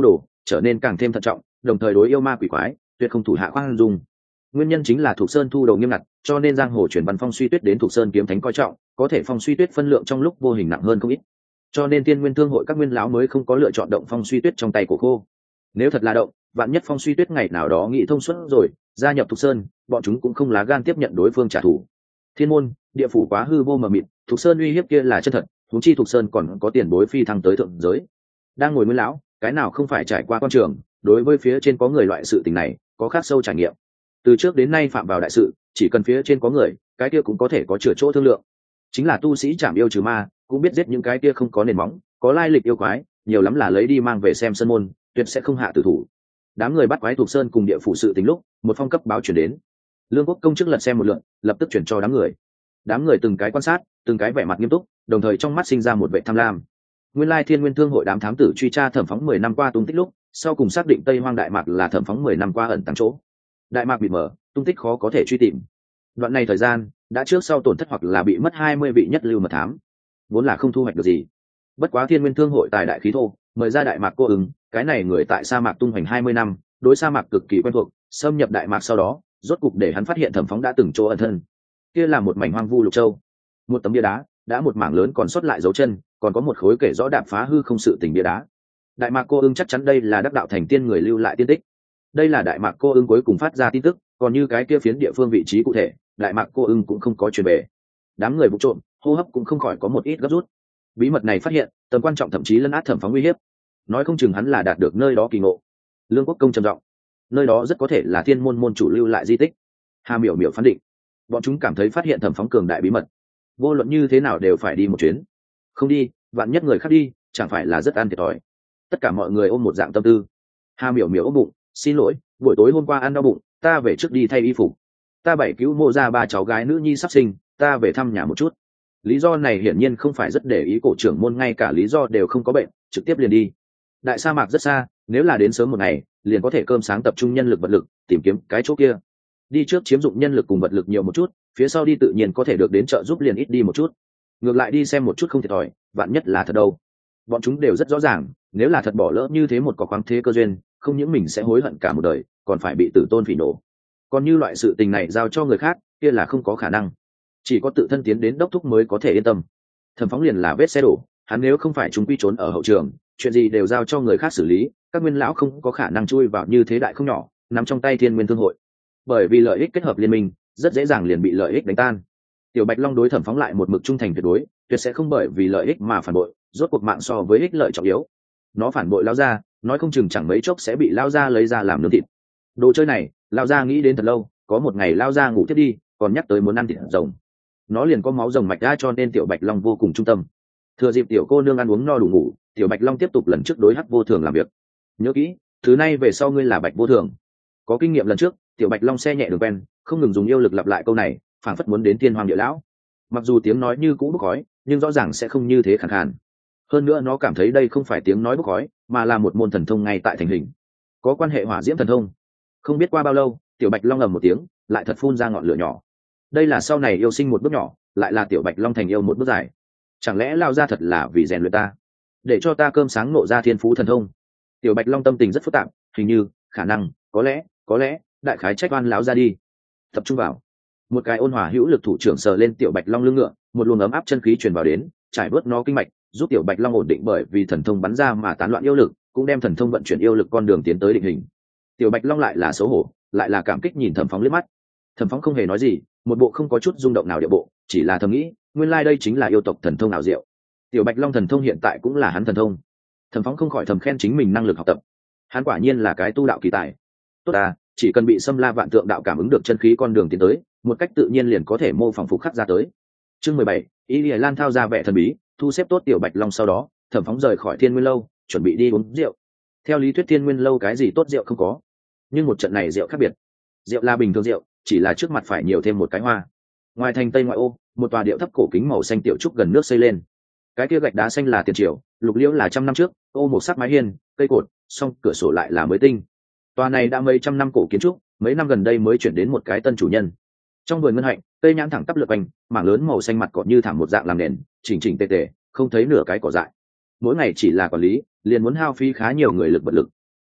trở nên càng thêm thận trọng, đồng thời đối yêu ma quỷ quái tuyệt không thủ hạ khoan dung. Nguyên nhân chính là Thục Sơn thu đầu nghiêm ngặt, cho nên giang hồ truyền văn phong suy tuyết đến Thục Sơn kiếm thánh coi trọng, có thể phong suy tuyết phân lượng trong lúc vô hình nặng hơn không ít. Cho nên Tiên Nguyên Thương hội các nguyên lão mới không có lựa chọn động phong suy tuyết trong tay của khô. Nếu thật là động, vạn nhất phong suy tuyết ngày nào đó nghĩ thông suốt rồi, gia nhập Thục Sơn, bọn chúng cũng không lá gan tiếp nhận đối phương trả thù. Thiên môn, địa phủ quá hư vô mờ mịt, Thục Sơn uy hiếp kia là chân thật, huống chi Thục Sơn còn có tiền bối phi thăng tới thượng giới. Đang ngồi nguyên lão, cái nào không phải trải qua con trường, đối với phía trên có người loại sự tình này, có khác sâu trải nghiệm. Từ trước đến nay phạm vào đại sự, chỉ cần phía trên có người, cái kia cũng có thể có chữa chỗ thương lượng. Chính là tu sĩ chảm yêu trừ ma, cũng biết giết những cái kia không có nền móng, có lai lịch yêu quái, nhiều lắm là lấy đi mang về xem sân môn, tuyệt sẽ không hạ tử thủ. Đám người bắt quái thuộc sơn cùng địa phủ sự tính lúc, một phong cấp báo chuyển đến. Lương Quốc công chức lật xem một lượt, lập tức chuyển cho đám người. Đám người từng cái quan sát, từng cái vẻ mặt nghiêm túc, đồng thời trong mắt sinh ra một vẻ tham lam. Nguyên lai Thiên Nguyên Thương hội đám thám tử truy tra thẩm phóng mười năm qua tung tích lúc, sau cùng xác định Tây Hoang Đại Mạc là thẩm phóng mười năm qua ẩn tàng chỗ. Đại Mạc bị mở, tung tích khó có thể truy tìm. Đoạn này thời gian, đã trước sau tổn thất hoặc là bị mất hai mươi vị nhất lưu mật thám, vốn là không thu hoạch được gì. Bất quá Thiên Nguyên Thương hội tài đại khí thô, mời ra Đại Mạc cô ứng, cái này người tại sa mạc tung hoành hai mươi năm, đối sa mạc cực kỳ quen thuộc, xâm nhập Đại Mạc sau đó, rốt cục để hắn phát hiện thẩm phóng đã từng chỗ ẩn thân. Kia là một mảnh hoang vu lục châu, một tấm bia đá, đã một mảng lớn còn sót lại dấu chân, còn có một khối kể rõ đạp phá hư không sự tình bia đá. Đại Mạc cô ưng chắc chắn đây là đắc đạo thành tiên người lưu lại tiên tích. Đây là Đại Mạc cô ưng cuối cùng phát ra tin tức, còn như cái kia phiến địa phương vị trí cụ thể, Đại Mạc cô ưng cũng không có truyền về. Đám người vụ trộm, hô hấp cũng không khỏi có một ít gấp rút. Bí mật này phát hiện, tầm quan trọng thậm chí lấn át thẩm phóng uy hiếp. Nói không chừng hắn là đạt được nơi đó kỳ ngộ. Lương Quốc công trầm giọng, nơi đó rất có thể là thiên môn môn chủ lưu lại di tích. Hà Miểu Miểu phán định, bọn chúng cảm thấy phát hiện thẩm phóng cường đại bí mật, vô luận như thế nào đều phải đi một chuyến. Không đi, vạn nhất người khác đi, chẳng phải là rất ăn thiệt thòi. Tất cả mọi người ôm một dạng tâm tư. Hà Miểu Miểu ôm bụng, xin lỗi, buổi tối hôm qua ăn đau bụng, ta về trước đi thay y phục. Ta bảy cứu mộ ra ba cháu gái nữ nhi sắp sinh, ta về thăm nhà một chút. Lý do này hiển nhiên không phải rất để ý cổ trưởng môn, ngay cả lý do đều không có bệnh, trực tiếp liền đi. Đại sa mạc rất xa, nếu là đến sớm một ngày, liền có thể cơm sáng tập trung nhân lực vật lực, tìm kiếm cái chỗ kia. Đi trước chiếm dụng nhân lực cùng vật lực nhiều một chút, phía sau đi tự nhiên có thể được đến trợ giúp liền ít đi một chút. Ngược lại đi xem một chút không thiệt thòi, vạn nhất là thật đâu. Bọn chúng đều rất rõ ràng, nếu là thật bỏ lỡ như thế một có khoáng thế cơ duyên, không những mình sẽ hối hận cả một đời, còn phải bị tử tôn phỉ nổ. Còn như loại sự tình này giao cho người khác, kia là không có khả năng. Chỉ có tự thân tiến đến đốc thúc mới có thể yên tâm. Thẩm phóng liền là vết xe đổ, hắn nếu không phải chúng quy trốn ở hậu trường, chuyện gì đều giao cho người khác xử lý, các nguyên lão không có khả năng chui vào như thế đại không nhỏ, nằm trong tay Thiên Nguyên Thương hội. Bởi vì lợi ích kết hợp liên minh, rất dễ dàng liền bị lợi ích đánh tan. Tiểu Bạch Long đối Thẩm phóng lại một mực trung thành tuyệt đối, tuyệt sẽ không bởi vì lợi ích mà phản bội, rốt cuộc mạng so với ích lợi trọng yếu. Nó phản bội lao ra, nói không chừng chẳng mấy chốc sẽ bị lao ra lấy ra làm nướng thịt. Đồ chơi này, lao ra nghĩ đến thật lâu, có một ngày lao ra ngủ tiếp đi, còn nhắc tới muốn ăn thịt rồng. Nó liền có máu rồng mạch ra, cho nên Tiểu Bạch Long vô cùng trung tâm. Thừa dịp tiểu cô nương ăn uống no đủ ngủ, Tiểu Bạch Long tiếp tục lần trước đối Hắc Vô Thường làm việc. Nhớ kỹ, thứ này về sau ngươi là Bạch Vô Thường. Có kinh nghiệm lần trước, Tiểu Bạch Long xe nhẹ đường quen, không ngừng dùng yêu lực lặp lại câu này, phảng phất muốn đến thiên hoàng địa lão. Mặc dù tiếng nói như cũ bốc khói, nhưng rõ ràng sẽ không như thế khàn khàn. Hơn nữa nó cảm thấy đây không phải tiếng nói bốc khói, mà là một môn thần thông ngay tại thành hình, có quan hệ hỏa diễm thần thông. Không biết qua bao lâu, Tiểu Bạch Long ầm một tiếng, lại thật phun ra ngọn lửa nhỏ. Đây là sau này yêu sinh một bước nhỏ, lại là Tiểu Bạch Long thành yêu một bước dài. Chẳng lẽ lao ra thật là vì rèn luyện ta, để cho ta cơm sáng nộ ra thiên phú thần thông? Tiểu Bạch Long tâm tình rất phức tạp, hình như, khả năng, có lẽ, có lẽ, đại khái trách oan láo ra đi. Tập trung vào. Một cái ôn hòa hữu lực thủ trưởng sờ lên Tiểu Bạch Long lưng ngựa, một luồng ấm áp chân khí truyền vào đến, trải bớt nó kinh mạch, giúp Tiểu Bạch Long ổn định, bởi vì thần thông bắn ra mà tán loạn yêu lực, cũng đem thần thông vận chuyển yêu lực con đường tiến tới định hình. Tiểu Bạch Long lại là xấu hổ, lại là cảm kích nhìn Thẩm Phóng liếc mắt. Thẩm Phóng không hề nói gì, một bộ không có chút rung động nào địa bộ, chỉ là thầm nghĩ, nguyên lai đây chính là yêu tộc thần thông nào diệu. Tiểu Bạch Long thần thông hiện tại cũng là hắn thần thông. Thẩm Phóng không khỏi thầm khen chính mình năng lực học tập. Hắn quả nhiên là cái tu đạo kỳ tài. Tốt à, chỉ cần bị Xâm La Vạn Tượng đạo cảm ứng được chân khí con đường tiến tới, một cách tự nhiên liền có thể mô phỏng phục khắc ra tới. Chương mười bảy, Y Lìa Lan thao ra vẻ thần bí, thu xếp tốt Tiểu Bạch Long sau đó, Thẩm Phóng rời khỏi Thiên Nguyên lâu, chuẩn bị đi uống rượu. Theo lý thuyết Thiên Nguyên lâu cái gì tốt rượu không có, nhưng một trận này rượu khác biệt. Rượu là bình thường rượu, chỉ là trước mặt phải nhiều thêm một cái hoa. Ngoài thành tây ngoại ô, một tòa điệu thấp cổ kính màu xanh tiểu trúc gần nước xây lên. Cái kia gạch đá xanh là tiền triều, lục liễu là trăm năm trước, ô một sắc mái hiên, cây cột, song cửa sổ lại là mới tinh. Tòa này đã mấy trăm năm cổ kiến trúc, mấy năm gần đây mới chuyển đến một cái tân chủ nhân. Trong vườn ngân hạnh, cây nhãn thẳng tắp lượt quanh, mảng lớn màu xanh mặt cỏ như thảm một dạng làm nền, chỉnh chỉnh tề tề, không thấy nửa cái cỏ dại. Mỗi ngày chỉ là quản lý, liền muốn hao phí khá nhiều người lực vật lực.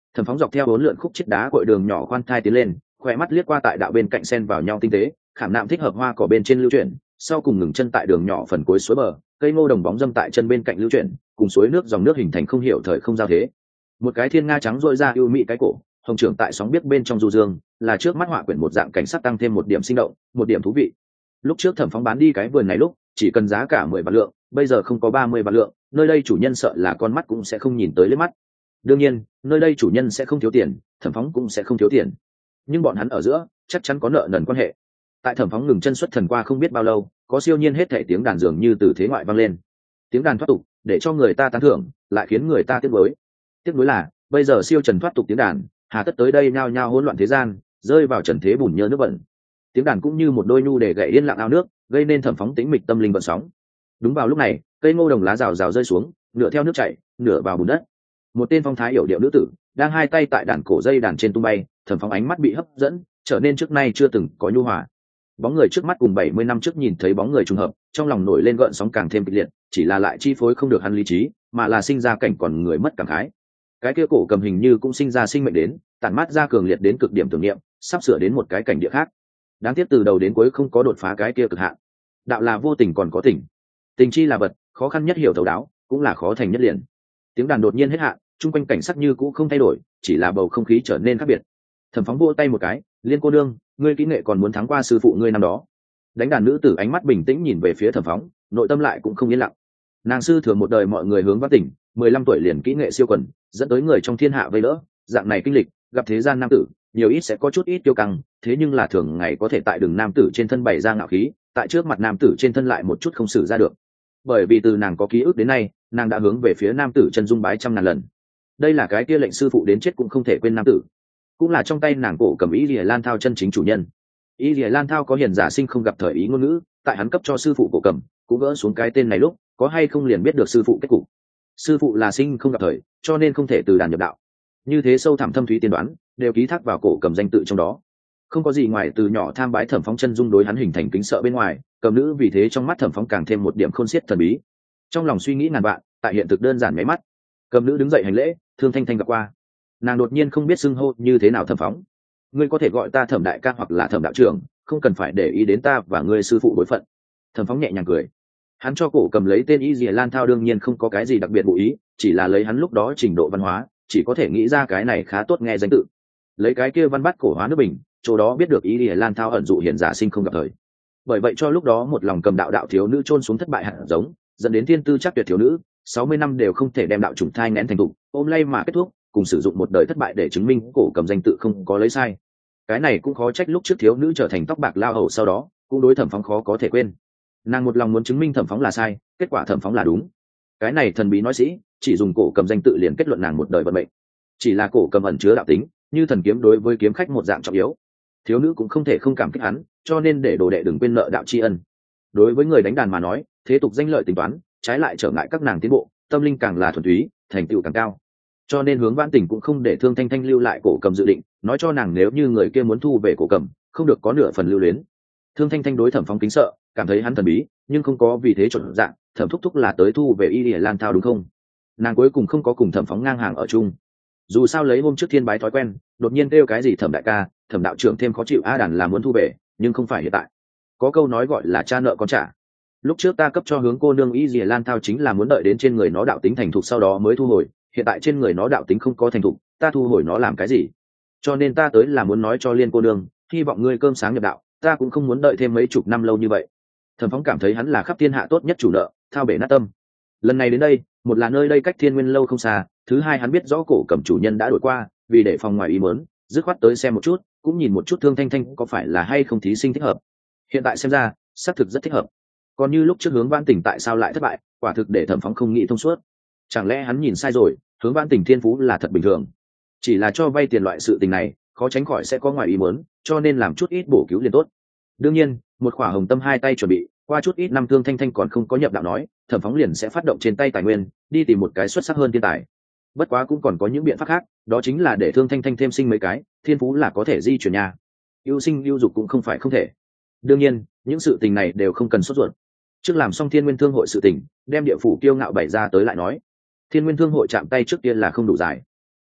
Thẩm Phóng dọc theo bốn lượn khúc chết đá cội đường nhỏ khoan thai tiến lên, khỏe mắt liếc qua tại đạo bên cạnh xen vào nhau tinh tế, khảm nạm thích hợp hoa cỏ bên trên lưu chuyển, sau cùng ngừng chân tại đường nhỏ phần cuối suối bờ, cây ngô đồng bóng dâm tại chân bên cạnh lưu chuyển, cùng suối nước dòng nước hình thành không hiểu thời không giao thế. Một cái thiên nga trắng rỗi ra ưu mỹ cái cổ, hồng trưởng tại sóng biết bên trong du dương, là trước mắt họa quyển một dạng cảnh sắc tăng thêm một điểm sinh động, một điểm thú vị. Lúc trước Thẩm Phóng bán đi cái vườn này lúc chỉ cần giá cả mười vạn lượng, bây giờ không có ba mươi vạn lượng, nơi đây chủ nhân sợ là con mắt cũng sẽ không nhìn tới liếc mắt. Đương nhiên, nơi đây chủ nhân sẽ không thiếu tiền, Thẩm Phóng cũng sẽ không thiếu tiền, nhưng bọn hắn ở giữa chắc chắn có nợ nần quan hệ. Tại Thẩm Phóng ngừng chân xuất thần qua không biết bao lâu, có siêu nhiên hết thảy tiếng đàn dường như từ thế ngoại vang lên. Tiếng đàn thoát tục, để cho người ta tán thưởng, lại khiến người ta tiếc nuối. Tiếc nuối là, bây giờ siêu trần thoát tục tiếng đàn, hà tất tới đây nhao nhao hỗn loạn thế gian, rơi vào trần thế bùn nhơ nước bẩn. Tiếng đàn cũng như một đôi nhu để gậy yên lặng ao nước, gây nên Thẩm Phóng tĩnh mịch tâm linh bận sóng. Đúng vào lúc này, cây ngô đồng lá rào rào rơi xuống, nửa theo nước chảy, nửa vào bùn đất. Một tên phong thái yểu điệu nữ tử đang hai tay tại đàn cổ dây đàn trên tung bay. Thẩm Phóng ánh mắt bị hấp dẫn, trở nên trước nay chưa từng có nhu hòa. Bóng người trước mắt cùng bảy mươi năm trước nhìn thấy bóng người trùng hợp, trong lòng nổi lên gợn sóng càng thêm kịch liệt, chỉ là lại chi phối không được hắn lý trí, mà là sinh ra cảnh còn người mất cảm khái. Cái kia cổ cầm hình như cũng sinh ra sinh mệnh đến, tản mát ra cường liệt đến cực điểm tưởng niệm, sắp sửa đến một cái cảnh địa khác. Đáng tiếc từ đầu đến cuối không có đột phá cái kia cực hạn. Đạo là vô tình còn có tình, tình chi là vật, khó khăn nhất hiểu thấu đáo, cũng là khó thành nhất liền. Tiếng đàn đột nhiên hết hạn, chung quanh cảnh sắc như cũ không thay đổi, chỉ là bầu không khí trở nên khác biệt. Thẩm Phóng vỗ tay một cái, Liên cô nương, ngươi kỹ nghệ còn muốn thắng qua sư phụ ngươi năm đó. Đánh đàn nữ tử ánh mắt bình tĩnh nhìn về phía Thẩm Phóng, nội tâm lại cũng không yên lặng. Nàng sư thừa một đời mọi người hướng vãn tỉnh, mười lăm tuổi liền kỹ nghệ siêu quần, dẫn tới người trong thiên hạ vây đỡ. Dạng này kinh lịch, gặp thế gian nam tử, nhiều ít sẽ có chút ít tiêu căng, thế nhưng là thường ngày có thể tại đường nam tử trên thân bày ra ngạo khí, tại trước mặt nam tử trên thân lại một chút không xử ra được. Bởi vì từ nàng có ký ức đến nay, nàng đã hướng về phía nam tử chân dung bái trăm ngàn lần. Đây là cái kia lệnh sư phụ đến chết cũng không thể quên nam tử, cũng là trong tay nàng cổ cầm ý Lìa Lan Thao chân chính chủ nhân. Ý Lìa Lan Thao có hiền giả sinh không gặp thời ý ngôn ngữ, tại hắn cấp cho sư phụ cổ cầm cũng gỡ xuống cái tên này lúc có hay không liền biết được sư phụ kết cục. Sư phụ là sinh không gặp thời, cho nên không thể từ đàn nhập đạo. Như thế sâu thẳm thâm thúy tiên đoán đều ký thác vào cổ cầm danh tự trong đó. Không có gì ngoài từ nhỏ tham bái Thẩm Phóng chân dung đối hắn hình thành kính sợ bên ngoài, cầm nữ vì thế trong mắt Thẩm Phóng càng thêm một điểm khôn xiết thần bí. Trong lòng suy nghĩ ngàn vạn, tại hiện thực đơn giản mấy mắt. Cầm nữ đứng dậy hành lễ, Thương Thanh Thanh gặp qua. Nàng đột nhiên không biết xưng hô như thế nào Thẩm Phóng. Ngươi có thể gọi ta Thẩm đại ca hoặc là Thẩm đạo trưởng, không cần phải để ý đến ta và ngươi sư phụ đối phận. Thẩm Phóng nhẹ nhàng cười. Hắn cho cổ cầm lấy tên Y Dìa Lan Thao đương nhiên không có cái gì đặc biệt ngụ ý, chỉ là lấy hắn lúc đó trình độ văn hóa, chỉ có thể nghĩ ra cái này khá tốt nghe danh tự. Lấy cái kia văn bắt cổ hóa nước bình, chỗ đó biết được Y Dìa Lan Thao ẩn dụ hiền giả sinh không gặp thời. Bởi vậy cho lúc đó một lòng cầm đạo đạo thiếu nữ chôn xuống thất bại hạt giống, dẫn đến thiên tư chắc tuyệt thiếu nữ, sáu mươi năm đều không thể đem đạo trùng thai nén thành thục, ôm lay mà kết thúc, cùng sử dụng một đời thất bại để chứng minh cổ cầm danh tự không có lấy sai. Cái này cũng khó trách lúc trước thiếu nữ trở thành tóc bạc lao hầu sau đó, cũng đối Thẩm Phóng khó có thể quên. Nàng một lòng muốn chứng minh Thẩm Phóng là sai, kết quả Thẩm Phóng là đúng. Cái này thần bí nói sĩ chỉ dùng cổ cầm danh tự liền kết luận nàng một đời vận mệnh. Chỉ là cổ cầm ẩn chứa đạo tính, như thần kiếm đối với kiếm khách một dạng trọng yếu. Thiếu nữ cũng không thể không cảm kích hắn, cho nên để đồ đệ đừng quên nợ đạo tri ân. Đối với người đánh đàn mà nói, thế tục danh lợi tính toán trái lại trở ngại các nàng tiến bộ, tâm linh càng là thuần túy, thành tựu càng cao. Cho nên Hướng Vãn Tình cũng không để Thương Thanh Thanh lưu lại cổ cầm dự định, nói cho nàng nếu như người kia muốn thu về cổ cầm, không được có nửa phần lưu luyến. Thương Thanh Thanh đối Thẩm Phóng kính sợ, cảm thấy hắn thần bí, nhưng không có vì thế trộn dạng, Thẩm thúc thúc là tới thu về Y Lìa Lan Thao đúng không? Nàng cuối cùng không có cùng Thẩm Phóng ngang hàng ở chung. Dù sao lấy hôm trước thiên bái thói quen, đột nhiên kêu cái gì Thẩm đại ca, Thẩm đạo trưởng thêm khó chịu a đàn là muốn thu về, nhưng không phải hiện tại. Có câu nói gọi là cha nợ con trả. Lúc trước ta cấp cho Hướng cô nương Y Dìa Lan Thao chính là muốn đợi đến trên người nó đạo tính thành thục sau đó mới thu hồi, hiện tại trên người nó đạo tính không có thành thục, ta thu hồi nó làm cái gì? Cho nên ta tới là muốn nói cho Liên cô nương, hy vọng ngươi cơm sáng nhập đạo, ta cũng không muốn đợi thêm mấy chục năm lâu như vậy. Thẩm Phóng cảm thấy hắn là khắp thiên hạ tốt nhất chủ nợ, thao bể nát tâm. Lần này đến đây, một là nơi đây cách Thiên Nguyên lâu không xa, thứ hai hắn biết rõ cổ cầm chủ nhân đã đổi qua, vì để phòng ngoài ý muốn, dứt khoát tới xem một chút, cũng nhìn một chút Thương Thanh Thanh có phải là hay không thí sinh thích hợp. Hiện tại xem ra, xác thực rất thích hợp. Còn như lúc trước Hướng Vãn Tình tại sao lại thất bại, quả thực để Thẩm Phóng không nghĩ thông suốt. Chẳng lẽ hắn nhìn sai rồi, Hướng Vãn Tình thiên phú là thật bình thường, chỉ là cho vay tiền loại sự tình này khó tránh khỏi sẽ có ngoài ý muốn, cho nên làm chút ít bổ cứu liền tốt. Đương nhiên, một khỏa hồng tâm hai tay chuẩn bị, qua chút ít năm Thương Thanh Thanh còn không có nhập đạo nói, Thẩm Phóng liền sẽ phát động trên tay tài nguyên, đi tìm một cái xuất sắc hơn thiên tài. Bất quá cũng còn có những biện pháp khác, đó chính là để Thương Thanh Thanh thêm sinh mấy cái, thiên phú là có thể di chuyển nhà. Ưu sinh ưu dục cũng không phải không thể. Đương nhiên, những sự tình này đều không cần sốt ruột. Trước làm xong Thiên Nguyên Thương hội sự tình, đem địa phủ kiêu ngạo bày ra tới lại nói. Thiên Nguyên Thương hội chạm tay trước tiên là không đủ dài.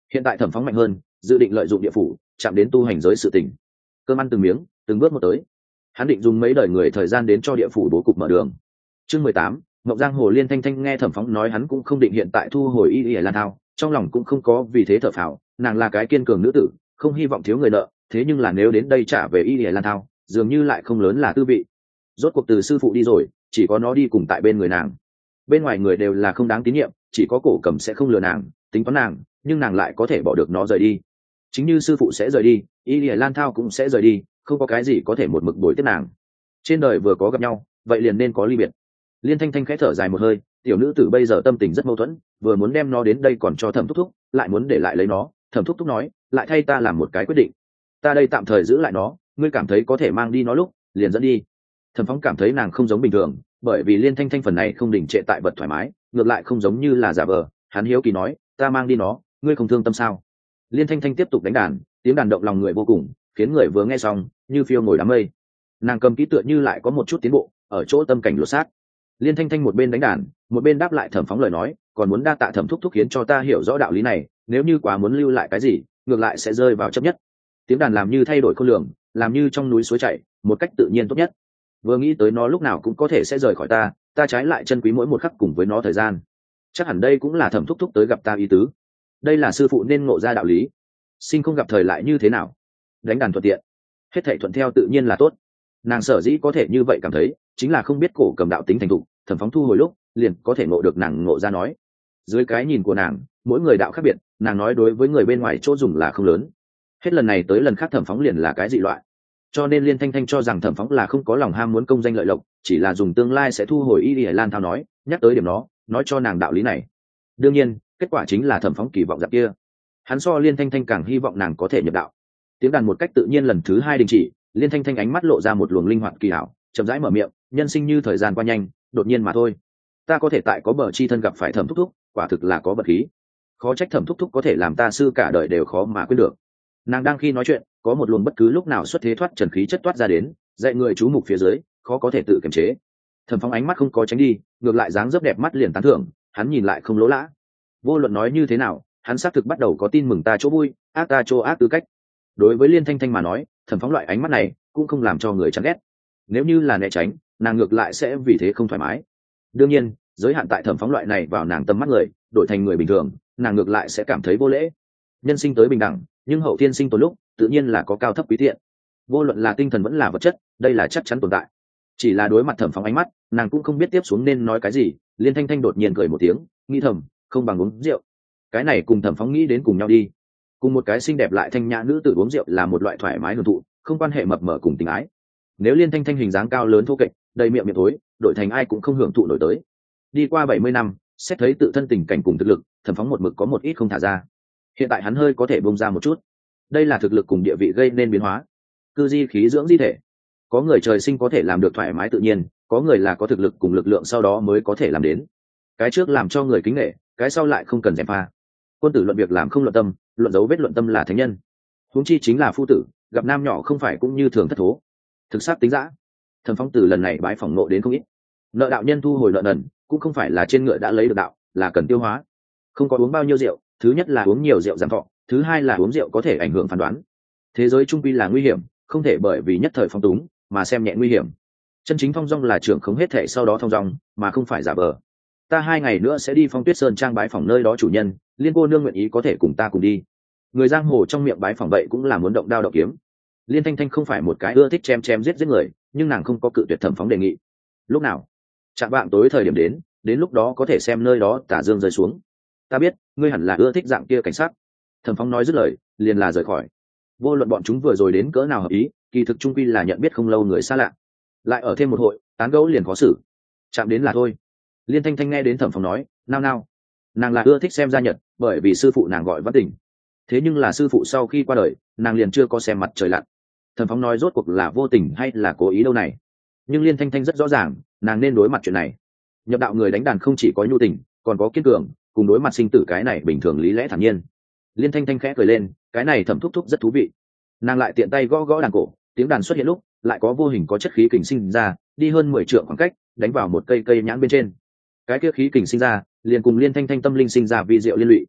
Hiện tại Thẩm Phóng mạnh hơn, dự định lợi dụng địa phủ chạm đến tu hành giới sự tình. Cơm ăn từng miếng, từng bước một tới. Hắn định dùng mấy đời người thời gian đến cho địa phủ bố cục mở đường. Chương mười tám, Mộng Giang Hồ. Liên Thanh Thanh nghe Thẩm Phóng nói hắn cũng không định hiện tại thu hồi Y Y Lan Thao, trong lòng cũng không có vì thế thở phào, nàng là cái kiên cường nữ tử, không hy vọng thiếu người nợ, thế nhưng là nếu đến đây trả về Y Y Lan Thao, dường như lại không lớn là tư vị. Rốt cuộc từ sư phụ đi rồi, chỉ có nó đi cùng tại bên người nàng. Bên ngoài người đều là không đáng tín nhiệm, chỉ có Cổ Cầm sẽ không lừa nàng, tính toán nàng, nhưng nàng lại có thể bỏ được nó rời đi. Chính như sư phụ sẽ rời đi, Y Y Lan Thao cũng sẽ rời đi, không có cái gì có thể một mực bồi tiếp nàng. Trên đời vừa có gặp nhau, vậy liền nên có ly biệt. Liên Thanh Thanh khẽ thở dài một hơi, tiểu nữ tử bây giờ tâm tình rất mâu thuẫn, vừa muốn đem nó đến đây còn cho Thẩm Thúc Thúc, lại muốn để lại lấy nó. Thẩm Thúc Thúc nói, lại thay ta làm một cái quyết định, ta đây tạm thời giữ lại nó, ngươi cảm thấy có thể mang đi nó lúc liền dẫn đi. Thẩm Phóng cảm thấy nàng không giống bình thường, bởi vì Liên Thanh Thanh phần này không đình trệ tại vật thoải mái, ngược lại không giống như là giả vờ. Hắn hiếu kỳ nói, ta mang đi nó, ngươi không thương tâm sao? Liên Thanh Thanh tiếp tục đánh đàn, tiếng đàn động lòng người vô cùng, khiến người vừa nghe xong như phiêu ngồi đám mây. Nàng cầm kỹ tựa như lại có một chút tiến bộ, ở chỗ tâm cảnh lột xác. Liên Thanh Thanh một bên đánh đàn, một bên đáp lại Thẩm Phóng lời nói, còn muốn đa tạ Thẩm Thúc Thúc khiến cho ta hiểu rõ đạo lý này, nếu như quá muốn lưu lại cái gì, ngược lại sẽ rơi vào chấp nhất. Tiếng đàn làm như thay đổi khôn lường, làm như trong núi suối chảy, một cách tự nhiên tốt nhất. Vừa nghĩ tới nó lúc nào cũng có thể sẽ rời khỏi ta, ta trái lại trân quý mỗi một khắc cùng với nó thời gian. Chắc hẳn đây cũng là Thẩm Thúc Thúc tới gặp ta ý tứ. Đây là sư phụ nên ngộ ra đạo lý. Sinh không gặp thời lại như thế nào? Đánh đàn thuận tiện, hết thảy thuận theo tự nhiên là tốt. Nàng sở dĩ có thể như vậy cảm thấy, chính là không biết Cổ Cầm đạo tính thành thục, Thẩm Phóng thu hồi lúc liền có thể ngộ được nàng ngộ ra nói. Dưới cái nhìn của nàng, mỗi người đạo khác biệt, nàng nói đối với người bên ngoài chỗ dùng là không lớn. Hết lần này tới lần khác Thẩm Phóng liền là cái dị loại, cho nên Liên Thanh Thanh cho rằng Thẩm Phóng là không có lòng ham muốn công danh lợi lộc, chỉ là dùng tương lai sẽ thu hồi Y Y Lan Thao nói, nhắc tới điểm đó, nói cho nàng đạo lý này. Đương nhiên, kết quả chính là Thẩm Phóng kỳ vọng dạng kia. Hắn so Liên Thanh Thanh càng hy vọng nàng có thể nhập đạo. Tiếng đàn một cách tự nhiên lần thứ hai đình chỉ, Liên Thanh Thanh ánh mắt lộ ra một luồng linh hoạt kỳ hảo, chậm rãi mở miệng, nhân sinh như thời gian qua nhanh, đột nhiên mà thôi. Ta có thể tại có bờ chi thân gặp phải Thẩm Thúc Thúc, quả thực là có bậc khí. Khó trách Thẩm Thúc Thúc có thể làm ta sư cả đời đều khó mà quên được. Nàng đang khi nói chuyện, có một luồng bất cứ lúc nào xuất thế thoát trần khí chất toát ra đến, dạy người chú mục phía dưới, khó có thể tự kiềm chế. Thẩm Phóng ánh mắt không có tránh đi, ngược lại dáng dấp đẹp mắt liền tán thưởng, hắn nhìn lại không lỗ lã. Vô luận nói như thế nào, hắn xác thực bắt đầu có tin mừng ta chỗ vui, ác ta chỗ ác tư cách. Đối với Liên Thanh Thanh mà nói, Thẩm Phóng loại ánh mắt này cũng không làm cho người chán ghét. Nếu như là né tránh, nàng ngược lại sẽ vì thế không thoải mái. Đương nhiên, giới hạn tại Thẩm Phóng loại này vào nàng tâm mắt người, đổi thành người bình thường, nàng ngược lại sẽ cảm thấy vô lễ. Nhân sinh tới bình đẳng, nhưng hậu thiên sinh tồn lúc tự nhiên là có cao thấp quý tiện, vô luận là tinh thần vẫn là vật chất, đây là chắc chắn tồn tại. Chỉ là đối mặt Thẩm Phóng ánh mắt, nàng cũng không biết tiếp xuống nên nói cái gì. Liên Thanh Thanh đột nhiên cười một tiếng, nghĩ thầm, không bằng uống rượu. Cái này cùng Thẩm Phóng nghĩ đến cùng nhau đi. Cùng một cái xinh đẹp lại thanh nhã nữ tử uống rượu là một loại thoải mái hưởng thụ, không quan hệ mập mờ cùng tình ái. Nếu Liên Thanh Thanh hình dáng cao lớn thô kệch, đầy miệng miệng thối, đổi thành ai cũng không hưởng thụ nổi tới. Đi qua bảy mươi năm, xét thấy tự thân tình cảnh cùng thực lực, Thẩm Phóng một mực có một ít không thả ra. Hiện tại hắn hơi có thể bông ra một chút. Đây là thực lực cùng địa vị gây nên biến hóa. Cư di khí dưỡng di thể. Có người trời sinh có thể làm được thoải mái tự nhiên, có người là có thực lực cùng lực lượng sau đó mới có thể làm đến. Cái trước làm cho người kính nể, cái sau lại không cần gièm pha. Quân tử luận việc làm không luận tâm, luận dấu vết luận tâm là thánh nhân. Huống chi chính là phu tử, gặp nam nhỏ không phải cũng như thường thất thố. Thực sát tính dã. Thẩm Phóng từ lần này bái phỏng nộ đến không ít. Nợ đạo nhân thu hồi nợ nần, cũng không phải là trên ngựa đã lấy được đạo, là cần tiêu hóa. Không có uống bao nhiêu rượu, thứ nhất là uống nhiều rượu giảm thọ, thứ hai là uống rượu có thể ảnh hưởng phán đoán. Thế giới trung quy là nguy hiểm, không thể bởi vì nhất thời phong túng mà xem nhẹ nguy hiểm. Chân chính thong dong là trưởng không hết thể sau đó thong dong, mà không phải giả vờ. Ta hai ngày nữa sẽ đi Phong Tuyết Sơn trang bái phỏng nơi đó chủ nhân, Liên cô nương nguyện ý có thể cùng ta cùng đi. Người giang hồ trong miệng bái phỏng vậy cũng là muốn động đao động kiếm. Liên Thanh Thanh không phải một cái ưa thích chém chém giết giết người, nhưng nàng không có cự tuyệt Thẩm Phóng đề nghị. Lúc nào? Chạm vạng tối thời điểm đến, đến lúc đó có thể xem nơi đó tà dương rơi xuống. Ta biết, ngươi hẳn là ưa thích dạng kia cảnh sát. Thẩm Phóng nói dứt lời, liền là rời khỏi. Vô luận bọn chúng vừa rồi đến cỡ nào hợp ý, kỳ thực trung quy là nhận biết không lâu người xa lạ. Lại ở thêm một hội, tán gẫu liền khó xử. Chạm đến là thôi. Liên Thanh Thanh nghe đến Thẩm Phóng nói, nao nao. Nàng là ưa thích xem gia nhật, bởi vì sư phụ nàng gọi Văn Tỉnh. Thế nhưng là sư phụ sau khi qua đời, nàng liền chưa có xem mặt trời lặn. Thẩm Phóng nói rốt cuộc là vô tình hay là cố ý đâu này. Nhưng Liên Thanh Thanh rất rõ ràng, nàng nên đối mặt chuyện này. Nhập đạo người đánh đàn không chỉ có nhu tình, còn có kiên cường, cùng đối mặt sinh tử cái này bình thường lý lẽ thản nhiên. Liên Thanh Thanh khẽ cười lên, cái này Thẩm thúc thúc rất thú vị. Nàng lại tiện tay gõ gõ đàn cổ, tiếng đàn xuất hiện lúc, lại có vô hình có chất khí kình sinh ra, đi hơn mười trượng khoảng cách, đánh vào một cây cây nhãn bên trên. Cái kia khí kình sinh ra, liền cùng Liên Thanh Thanh tâm linh sinh ra vi diệu liên lụy.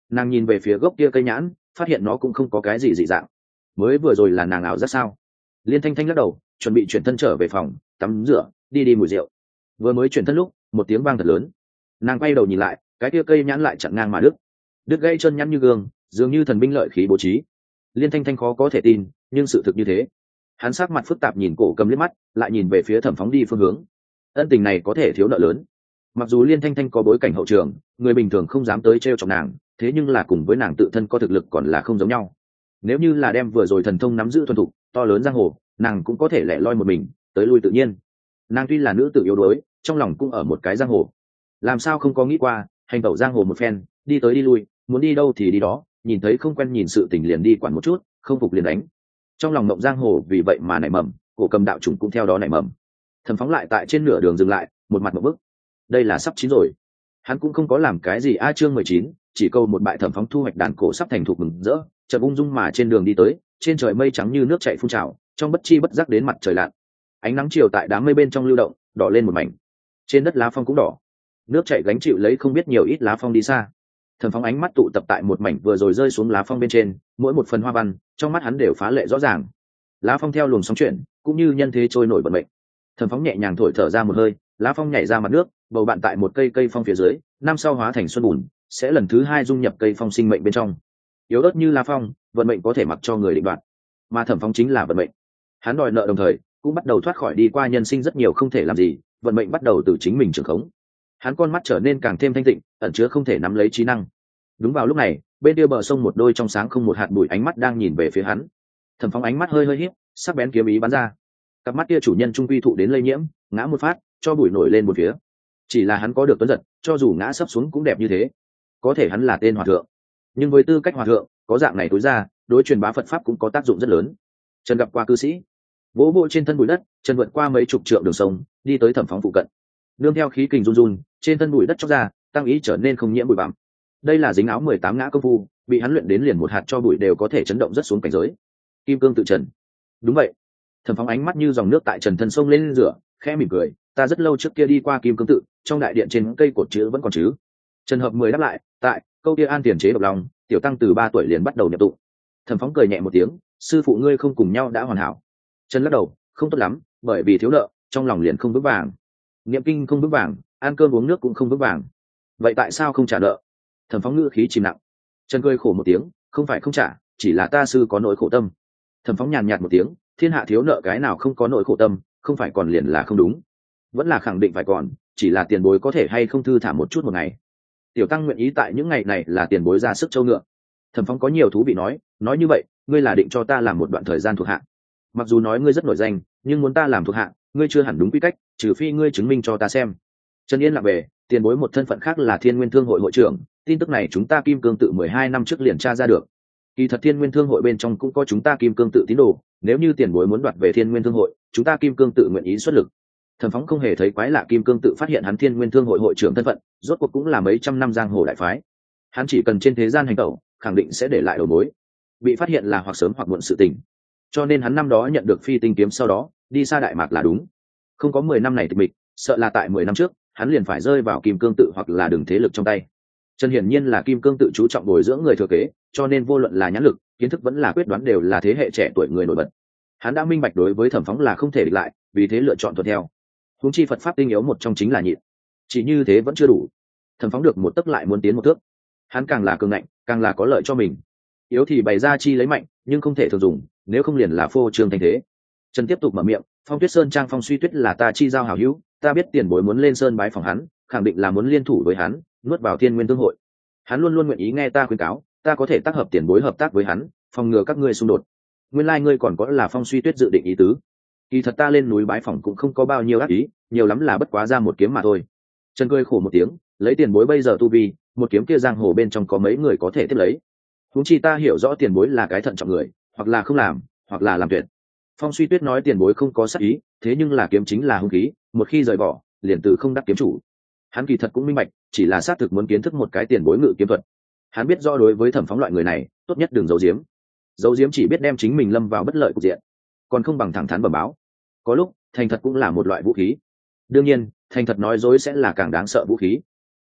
Nàng nhìn về phía gốc kia cây nhãn, phát hiện nó cũng không có cái gì dị dạng. Mới vừa rồi là nàng ảo giác sao? Liên Thanh Thanh lắc đầu, chuẩn bị chuyển thân trở về phòng tắm rửa, đi đi mùi rượu. Vừa mới chuyển thân lúc, một tiếng vang thật lớn. Nàng quay đầu nhìn lại, cái kia cây nhãn lại chặn ngang mà đứt, đứt gãy chân nhẵn như gương, dường như thần binh lợi khí bố trí. Liên Thanh Thanh khó có thể tin, nhưng sự thực như thế. Hắn sắc mặt phức tạp nhìn Cổ Cầm liếc mắt, lại nhìn về phía Thẩm Phóng đi phương hướng. Ân tình này có thể thiếu nợ lớn. Mặc dù Liên Thanh Thanh có bối cảnh hậu trường, người bình thường không dám tới trêu chọc nàng, thế nhưng là cùng với nàng tự thân có thực lực còn là không giống nhau. Nếu như là đem vừa rồi thần thông nắm giữ thuần thục, to lớn giang hồ, nàng cũng có thể lẻ loi một mình, tới lui tự nhiên. Nàng tuy là nữ tử yếu đuối, trong lòng cũng ở một cái giang hồ. Làm sao không có nghĩ qua, hành tẩu giang hồ một phen, đi tới đi lui, muốn đi đâu thì đi đó, nhìn thấy không quen nhìn sự tình liền đi quản một chút, không phục liền đánh. Trong lòng mộng giang hồ vì vậy mà nảy mầm, Cổ Cầm đạo chủng cũng theo đó nảy mầm. Thẩm Phóng lại tại trên nửa đường dừng lại, một mặt một bức. Đây là sắp chín rồi. Hắn cũng không có làm cái gì a chương mười chín, chỉ câu một bại. Thẩm Phóng thu hoạch đàn cổ sắp thành thục mừng rỡ, chợt ung dung mà trên đường đi tới, trên trời mây trắng như nước chảy phun trào, trong bất chi bất giác đến mặt trời lặn. Ánh nắng chiều tại đám mây bên trong lưu động, đỏ lên một mảnh. Trên đất lá phong cũng đỏ. Nước chảy gánh chịu lấy không biết nhiều ít lá phong đi xa. Thẩm Phóng ánh mắt tụ tập tại một mảnh vừa rồi rơi xuống lá phong bên trên, mỗi một phần hoa văn, trong mắt hắn đều phá lệ rõ ràng. Lá phong theo luồng sóng chuyển, cũng như nhân thế trôi nổi vận mệnh. Thẩm Phóng nhẹ nhàng thổi thở ra một hơi, lá phong nhảy ra mặt nước, bầu bạn tại một cây cây phong phía dưới, năm sau hóa thành xuân bùn, sẽ lần thứ hai dung nhập cây phong sinh mệnh bên trong. Yếu ớt như lá phong, vận mệnh có thể mặc cho người định đoạt, mà Thẩm Phóng chính là vận mệnh. Hắn đòi nợ đồng thời, cũng bắt đầu thoát khỏi đi qua nhân sinh rất nhiều không thể làm gì, vận mệnh bắt đầu từ chính mình trưởng khống. Hắn con mắt trở nên càng thêm thanh tịnh, ẩn chứa không thể nắm lấy trí năng. Đúng vào lúc này, bên kia bờ sông một đôi trong sáng không một hạt bụi ánh mắt đang nhìn về phía hắn. Thẩm Phóng ánh mắt hơi hơi híp, sắc bén kiếm ý bắn ra. Cặp mắt kia chủ nhân trung quy thụ đến lây nhiễm, ngã một phát, cho bụi nổi lên một phía. Chỉ là hắn có được tuấn giật, cho dù ngã sấp xuống cũng đẹp như thế. Có thể hắn là tên hòa thượng, nhưng với tư cách hòa thượng, có dạng này tối ra, đối truyền bá Phật pháp cũng có tác dụng rất lớn. Trần gặp qua cư sĩ, vỗ vỗ trên thân bụi đất, Trần vượt qua mấy chục trượng đường sông, đi tới Thẩm Phóng phụ cận. Nương theo khí kình run run, trên thân bụi đất chóc ra, tăng ý trở nên không nhiễm bụi bặm. Đây là dính áo mười tám ngã công phu, bị hắn luyện đến liền một hạt cho bụi đều có thể chấn động rất xuống cảnh giới. Kim cương tự trần. Đúng vậy. Thẩm Phóng ánh mắt như dòng nước tại trần thân sông lên rửa, khẽ mỉm cười, ta rất lâu trước kia đi qua Kim cương tự, trong đại điện trên cây cột chữ vẫn còn chứ. Trần Hợp mười đáp lại, tại câu kia an tiền chế độc lòng, tiểu tăng từ ba tuổi liền bắt đầu nhập tụ. Thẩm Phóng cười nhẹ một tiếng, sư phụ ngươi không cùng nhau đã hoàn hảo. Trần lắc đầu, không tốt lắm, bởi vì thiếu nợ, trong lòng liền không vững vàng. Niệm kinh không vững vàng, ăn cơm uống nước cũng không vững vàng. Vậy tại sao không trả nợ? Thẩm Phóng ngữ khí chìm nặng. Trần cười khổ một tiếng, không phải không trả, chỉ là ta sư có nỗi khổ tâm. Thẩm Phóng nhàn nhạt một tiếng, thiên hạ thiếu nợ cái nào không có nỗi khổ tâm, không phải còn liền là không đúng, vẫn là khẳng định phải còn, chỉ là tiền bối có thể hay không thư thả một chút một ngày. Tiểu tăng nguyện ý tại những ngày này là tiền bối ra sức châu ngựa. Thẩm Phóng có nhiều thú vị nói, nói như vậy, ngươi là định cho ta làm một đoạn thời gian thuộc hạ. Mặc dù nói ngươi rất nổi danh, nhưng muốn ta làm thuộc hạ, ngươi chưa hẳn đúng quy cách, trừ phi ngươi chứng minh cho ta xem. Trần Yên lặng về, tiền bối một thân phận khác là Thiên Nguyên Thương hội hội trưởng, tin tức này chúng ta Kim Cương tự mười hai năm trước liền tra ra được. Kỳ thật Thiên Nguyên Thương hội bên trong cũng có chúng ta Kim Cương tự tín đồ, nếu như tiền bối muốn đoạt về Thiên Nguyên Thương hội, chúng ta Kim Cương tự nguyện ý xuất lực. Thẩm Phóng không hề thấy quái lạ, Kim Cương tự phát hiện hắn Thiên Nguyên Thương hội hội trưởng thân phận, rốt cuộc cũng là mấy trăm năm giang hồ đại phái. Hắn chỉ cần trên thế gian hành tẩu, khẳng định sẽ để lại đầu mối. Bị phát hiện là hoặc sớm hoặc muộn sự tình. Cho nên hắn năm đó nhận được Phi Tinh kiếm sau đó, đi xa Đại Mạc là đúng. Không có mười năm này tịch mịch, sợ là tại mười năm trước, hắn liền phải rơi vào Kim Cương tự hoặc là đường thế lực trong tay. Trần hiển nhiên là Kim Cương tự chú trọng bồi dưỡng người thừa kế, cho nên vô luận là nhãn lực, kiến thức vẫn là quyết đoán đều là thế hệ trẻ tuổi người nổi bật. Hắn đã minh bạch đối với Thẩm Phóng là không thể địch lại, vì thế lựa chọn thuận theo. Huống chi Phật pháp tinh yếu một trong chính là nhịn. Chỉ như thế vẫn chưa đủ. Thẩm Phóng được một tấc lại muốn tiến một thước. Hắn càng là cường ngạnh, càng là có lợi cho mình. Yếu thì bày ra chi lấy mạnh, nhưng không thể thường dùng, nếu không liền là phô trương thành thế. Trần tiếp tục mở miệng, Phong Tuyết Sơn trang Phong Suy Tuyết là ta chi giao hảo hữu, ta biết tiền bối muốn lên sơn bái phòng hắn, khẳng định là muốn liên thủ với hắn, nuốt vào Thiên Nguyên Thương hội. Hắn luôn luôn nguyện ý nghe ta khuyên cáo, ta có thể tác hợp tiền bối hợp tác với hắn, phòng ngừa các ngươi xung đột. Nguyên lai like ngươi còn có là Phong Suy Tuyết dự định ý tứ. Kỳ thật ta lên núi bái phòng cũng không có bao nhiêu ác ý, nhiều lắm là bất quá ra một kiếm mà thôi. Trần cười khổ một tiếng, lấy tiền bối bây giờ tu vi, một kiếm kia giang hồ bên trong có mấy người có thể tiếp lấy. Huống chi ta hiểu rõ tiền bối là cái thận trọng người, hoặc là không làm, hoặc là làm tuyệt. Phong Suy Tuyết nói tiền bối không có sát ý, thế nhưng là kiếm chính là hung khí, một khi rời bỏ, liền từ không đắc kiếm chủ. Hắn kỳ thật cũng minh bạch, chỉ là xác thực muốn kiến thức một cái tiền bối ngự kiếm thuật. Hắn biết rõ đối với Thẩm Phóng loại người này, tốt nhất đừng giấu giếm. Giấu giếm chỉ biết đem chính mình lâm vào bất lợi cục diện, còn không bằng thẳng thắn bẩm báo. Có lúc thành thật cũng là một loại vũ khí. Đương nhiên, thành thật nói dối sẽ là càng đáng sợ vũ khí.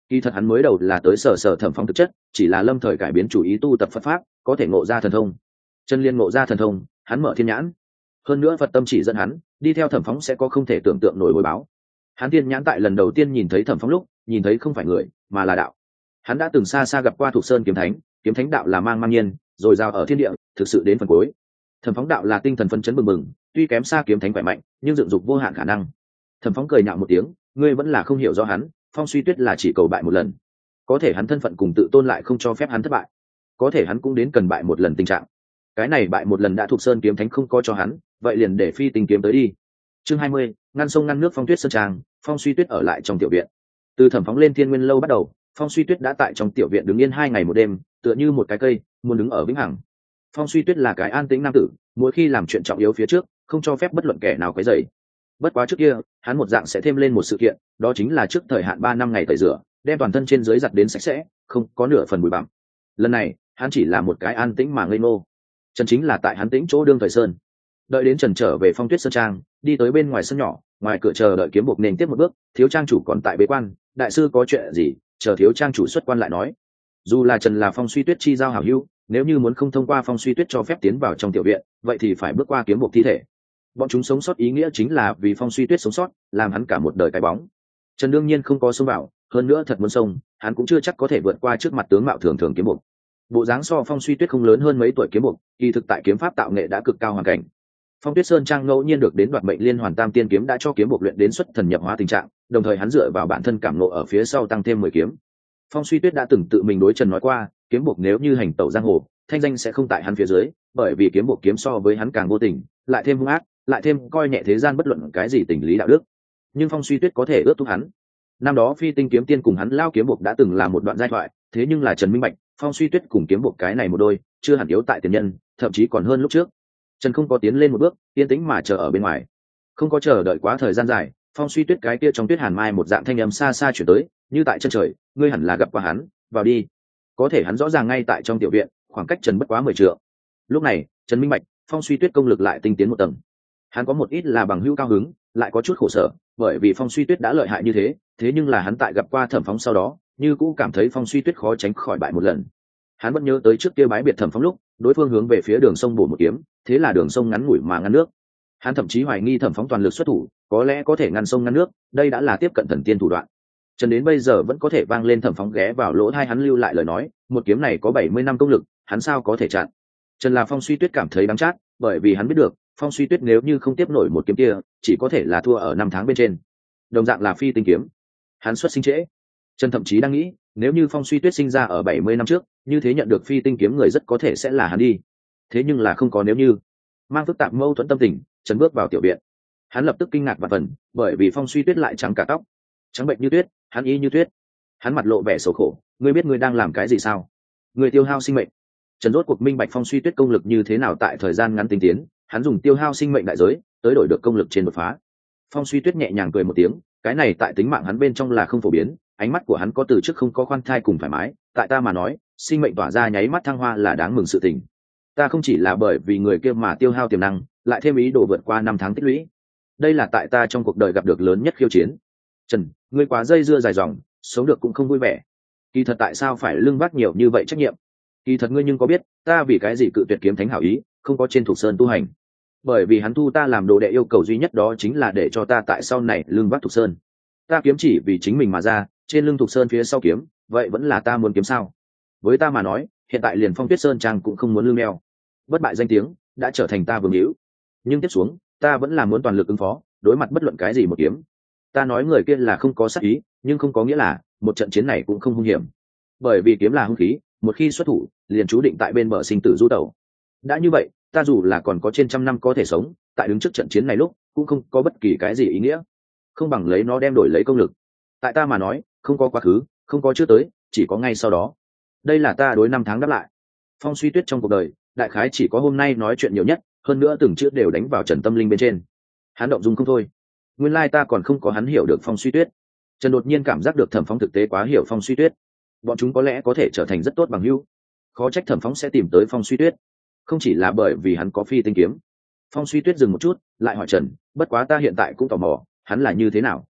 Kỳ thật hắn mới đầu là tới sở sở thẩm phong thực chất, chỉ là lâm thời cải biến chủ ý tu tập Phật pháp, có thể ngộ ra thần thông. Chân liên ngộ ra thần thông, hắn mở thiên nhãn. Hơn nữa Phật tâm chỉ dẫn hắn, đi theo thẩm phóng sẽ có không thể tưởng tượng nổi hồi báo. Hắn thiên nhãn tại lần đầu tiên nhìn thấy thẩm phóng lúc, nhìn thấy không phải người, mà là đạo. Hắn đã từng xa xa gặp qua Thục Sơn kiếm thánh, kiếm thánh đạo là mang mang nhiên, rồi giao ở thiên địa, thực sự đến phần cuối. Thẩm phóng đạo là tinh thần phấn chấn bừng bừng, tuy kém xa kiếm thánh khỏe mạnh, nhưng dựng dục vô hạn khả năng. Thẩm phóng cười nhạo một tiếng, ngươi vẫn là không hiểu rõ hắn, Phong Suy Tuyết là chỉ cầu bại một lần, có thể hắn thân phận cùng tự tôn lại không cho phép hắn thất bại, có thể hắn cũng đến cần bại một lần tình trạng. Cái này bại một lần đã Thục Sơn kiếm thánh không có cho hắn, vậy liền để phi tinh kiếm tới đi. Chương hai mươi, ngăn sông ngăn nước Phong Tuyết sơn trang. Phong Suy Tuyết ở lại trong tiểu viện. Từ thẩm phóng lên thiên nguyên lâu bắt đầu, Phong Suy Tuyết đã tại trong tiểu viện đứng yên hai ngày một đêm, tựa như một cái cây muốn đứng ở vĩnh hằng. Phong Suy Tuyết là cái an tĩnh nam tử, mỗi khi làm chuyện trọng yếu phía trước không cho phép bất luận kẻ nào quấy rầy. Bất quá trước kia hắn một dạng sẽ thêm lên một sự kiện, đó chính là trước thời hạn ba năm ngày tẩy rửa, đem toàn thân trên dưới giặt đến sạch sẽ, không có nửa phần bụi bặm. Lần này hắn chỉ là một cái an tĩnh mà ngây ngô. Trần chính là tại hắn tĩnh chỗ đương thời sơn. Đợi đến Trần trở về Phong Tuyết sơn trang, đi tới bên ngoài sân nhỏ, ngoài cửa chờ đợi kiếm buộc nên tiếp một bước, thiếu trang chủ còn tại bế quan, đại sư có chuyện gì, chờ thiếu trang chủ xuất quan lại nói. Dù là Trần là Phong Suy Tuyết chi giao hảo hữu, nếu như muốn không thông qua Phong Suy Tuyết cho phép tiến vào trong tiểu viện, vậy thì phải bước qua kiếm buộc thi thể. Bọn chúng sống sót ý nghĩa chính là vì Phong Suy Tuyết sống sót, làm hắn cả một đời cái bóng. Trần đương nhiên không có xông vào, hơn nữa thật muốn xông, hắn cũng chưa chắc có thể vượt qua trước mặt tướng mạo thường thường kiếm buộc. Bộ dáng so Phong Suy Tuyết không lớn hơn mấy tuổi kiếm buộc, kỳ thực tại kiếm pháp tạo nghệ đã cực cao hoàn cảnh. Phong Tuyết sơn trang ngẫu nhiên được đến đoạt mệnh liên hoàn tam tiên kiếm đã cho kiếm buộc luyện đến xuất thần nhập hóa tình trạng, đồng thời hắn dựa vào bản thân cảm ngộ ở phía sau tăng thêm mười kiếm. Phong Suy Tuyết đã từng tự mình đối Trần nói qua, kiếm buộc nếu như hành tẩu giang hồ, thanh danh sẽ không tại hắn phía dưới, bởi vì kiếm buộc kiếm so với hắn càng vô tình, lại thêm hung ác, lại thêm coi nhẹ thế gian bất luận cái gì tình lý đạo đức. Nhưng Phong Suy Tuyết có thể ước thúc hắn. Năm đó Phi Tinh kiếm tiên cùng hắn lao kiếm buộc đã từng là một đoạn giai thoại, thế nhưng là Trần minh bạch, Phong Suy Tuyết cùng kiếm buộc cái này một đôi, chưa hẳn yếu tại tiền nhân, thậm chí còn hơn lúc trước. Trần không có tiến lên một bước, yên tĩnh mà chờ ở bên ngoài. Không có chờ đợi quá thời gian dài, Phong Suy Tuyết cái kia trong tuyết hàn mai một dạng thanh âm xa xa chuyển tới, như tại chân trời, ngươi hẳn là gặp qua hắn, vào đi. Có thể hắn rõ ràng ngay tại trong tiểu viện, khoảng cách Trần bất quá mười trượng. Lúc này, Trần minh bạch, Phong Suy Tuyết công lực lại tinh tiến một tầng. Hắn có một ít là bằng hữu cao hứng, lại có chút khổ sở, bởi vì Phong Suy Tuyết đã lợi hại như thế, thế nhưng là hắn tại gặp qua Thẩm Phóng sau đó, như cũ cảm thấy Phong Suy Tuyết khó tránh khỏi bại một lần. Hắn vẫn nhớ tới trước kia bái biệt Thẩm Phóng lúc, đối phương hướng về phía đường sông bổ một kiếm, thế là đường sông ngắn ngủi mà ngăn nước. Hắn thậm chí hoài nghi Thẩm Phóng toàn lực xuất thủ, có lẽ có thể ngăn sông ngăn nước, đây đã là tiếp cận thần tiên thủ đoạn. Trần đến bây giờ vẫn có thể vang lên Thẩm Phóng ghé vào lỗ tai hắn lưu lại lời nói, một kiếm này có bảy mươi năm công lực, hắn sao có thể chặn. Trần là Phong Suy Tuyết cảm thấy đắng chát, bởi vì hắn biết được, Phong Suy Tuyết nếu như không tiếp nổi một kiếm kia, chỉ có thể là thua ở năm tháng bên trên. Đồng dạng là phi tinh kiếm, hắn xuất sinh trễ. Trần thậm chí đang nghĩ, nếu như Phong Suy Tuyết sinh ra ở bảy mươi năm trước, như thế nhận được phi tinh kiếm người rất có thể sẽ là hắn đi. Thế nhưng là không có nếu như. Mang phức tạp mâu thuẫn tâm tình, Trần bước vào tiểu viện. Hắn lập tức kinh ngạc và phần, bởi vì Phong Suy Tuyết lại trắng cả tóc, trắng bệnh như tuyết, hắn y như tuyết. Hắn mặt lộ vẻ xấu khổ, ngươi biết ngươi đang làm cái gì sao? Ngươi tiêu hao sinh mệnh. Trần rốt cuộc minh bạch Phong Suy Tuyết công lực như thế nào tại thời gian ngắn tinh tiến, hắn dùng tiêu hao sinh mệnh đại giới tới đổi được công lực trên đột phá. Phong Suy Tuyết nhẹ nhàng cười một tiếng, cái này tại tính mạng hắn bên trong là không phổ biến, ánh mắt của hắn có từ trước không có khoan thai cùng thoải mái, tại ta mà nói, sinh mệnh tỏa ra nháy mắt thăng hoa là đáng mừng sự tình. Ta không chỉ là bởi vì người kia mà tiêu hao tiềm năng, lại thêm ý đồ vượt qua năm tháng tích lũy. Đây là tại ta trong cuộc đời gặp được lớn nhất khiêu chiến. Trần, ngươi quá dây dưa dài dòng, sống được cũng không vui vẻ. Kỳ thật tại sao phải lưng vác nhiều như vậy trách nhiệm? Kỳ thật ngươi nhưng có biết, ta vì cái gì cự tuyệt kiếm thánh hảo ý, không có trên Thục Sơn tu hành? Bởi vì hắn thu ta làm đồ đệ yêu cầu duy nhất đó chính là để cho ta tại sau này lưng vác Thục Sơn. Ta kiếm chỉ vì chính mình mà ra, trên lưng Thục Sơn phía sau kiếm, vậy vẫn là ta muốn kiếm sao? Với ta mà nói, hiện tại liền Phong Tuyết Sơn trang cũng không muốn lưng đeo. Bất bại danh tiếng đã trở thành ta vương hữu. Nhưng tiếp xuống, ta vẫn là muốn toàn lực ứng phó, đối mặt bất luận cái gì một kiếm. Ta nói người kia là không có sát ý, nhưng không có nghĩa là một trận chiến này cũng không hung hiểm. Bởi vì kiếm là hung khí, một khi xuất thủ, liền chú định tại bên bờ sinh tử du tẩu. Đã như vậy, ta dù là còn có trên trăm năm có thể sống, tại đứng trước trận chiến này lúc, cũng không có bất kỳ cái gì ý nghĩa. Không bằng lấy nó đem đổi lấy công lực. Tại ta mà nói, không có quá khứ, không có chưa tới, chỉ có ngay sau đó. Đây là ta đối năm tháng đáp lại. Phong Suy Tuyết trong cuộc đời, đại khái chỉ có hôm nay nói chuyện nhiều nhất, hơn nữa từng chữ đều đánh vào Trần tâm linh bên trên. Hắn động dung không thôi. Nguyên lai ta còn không có hắn hiểu được Phong Suy Tuyết. Trần đột nhiên cảm giác được Thẩm Phóng thực tế quá hiểu Phong Suy Tuyết. Bọn chúng có lẽ có thể trở thành rất tốt bằng hữu. Khó trách Thẩm Phóng sẽ tìm tới Phong Suy Tuyết, không chỉ là bởi vì hắn có phi tinh kiếm. Phong Suy Tuyết dừng một chút, lại hỏi Trần, bất quá ta hiện tại cũng tò mò, hắn là như thế nào?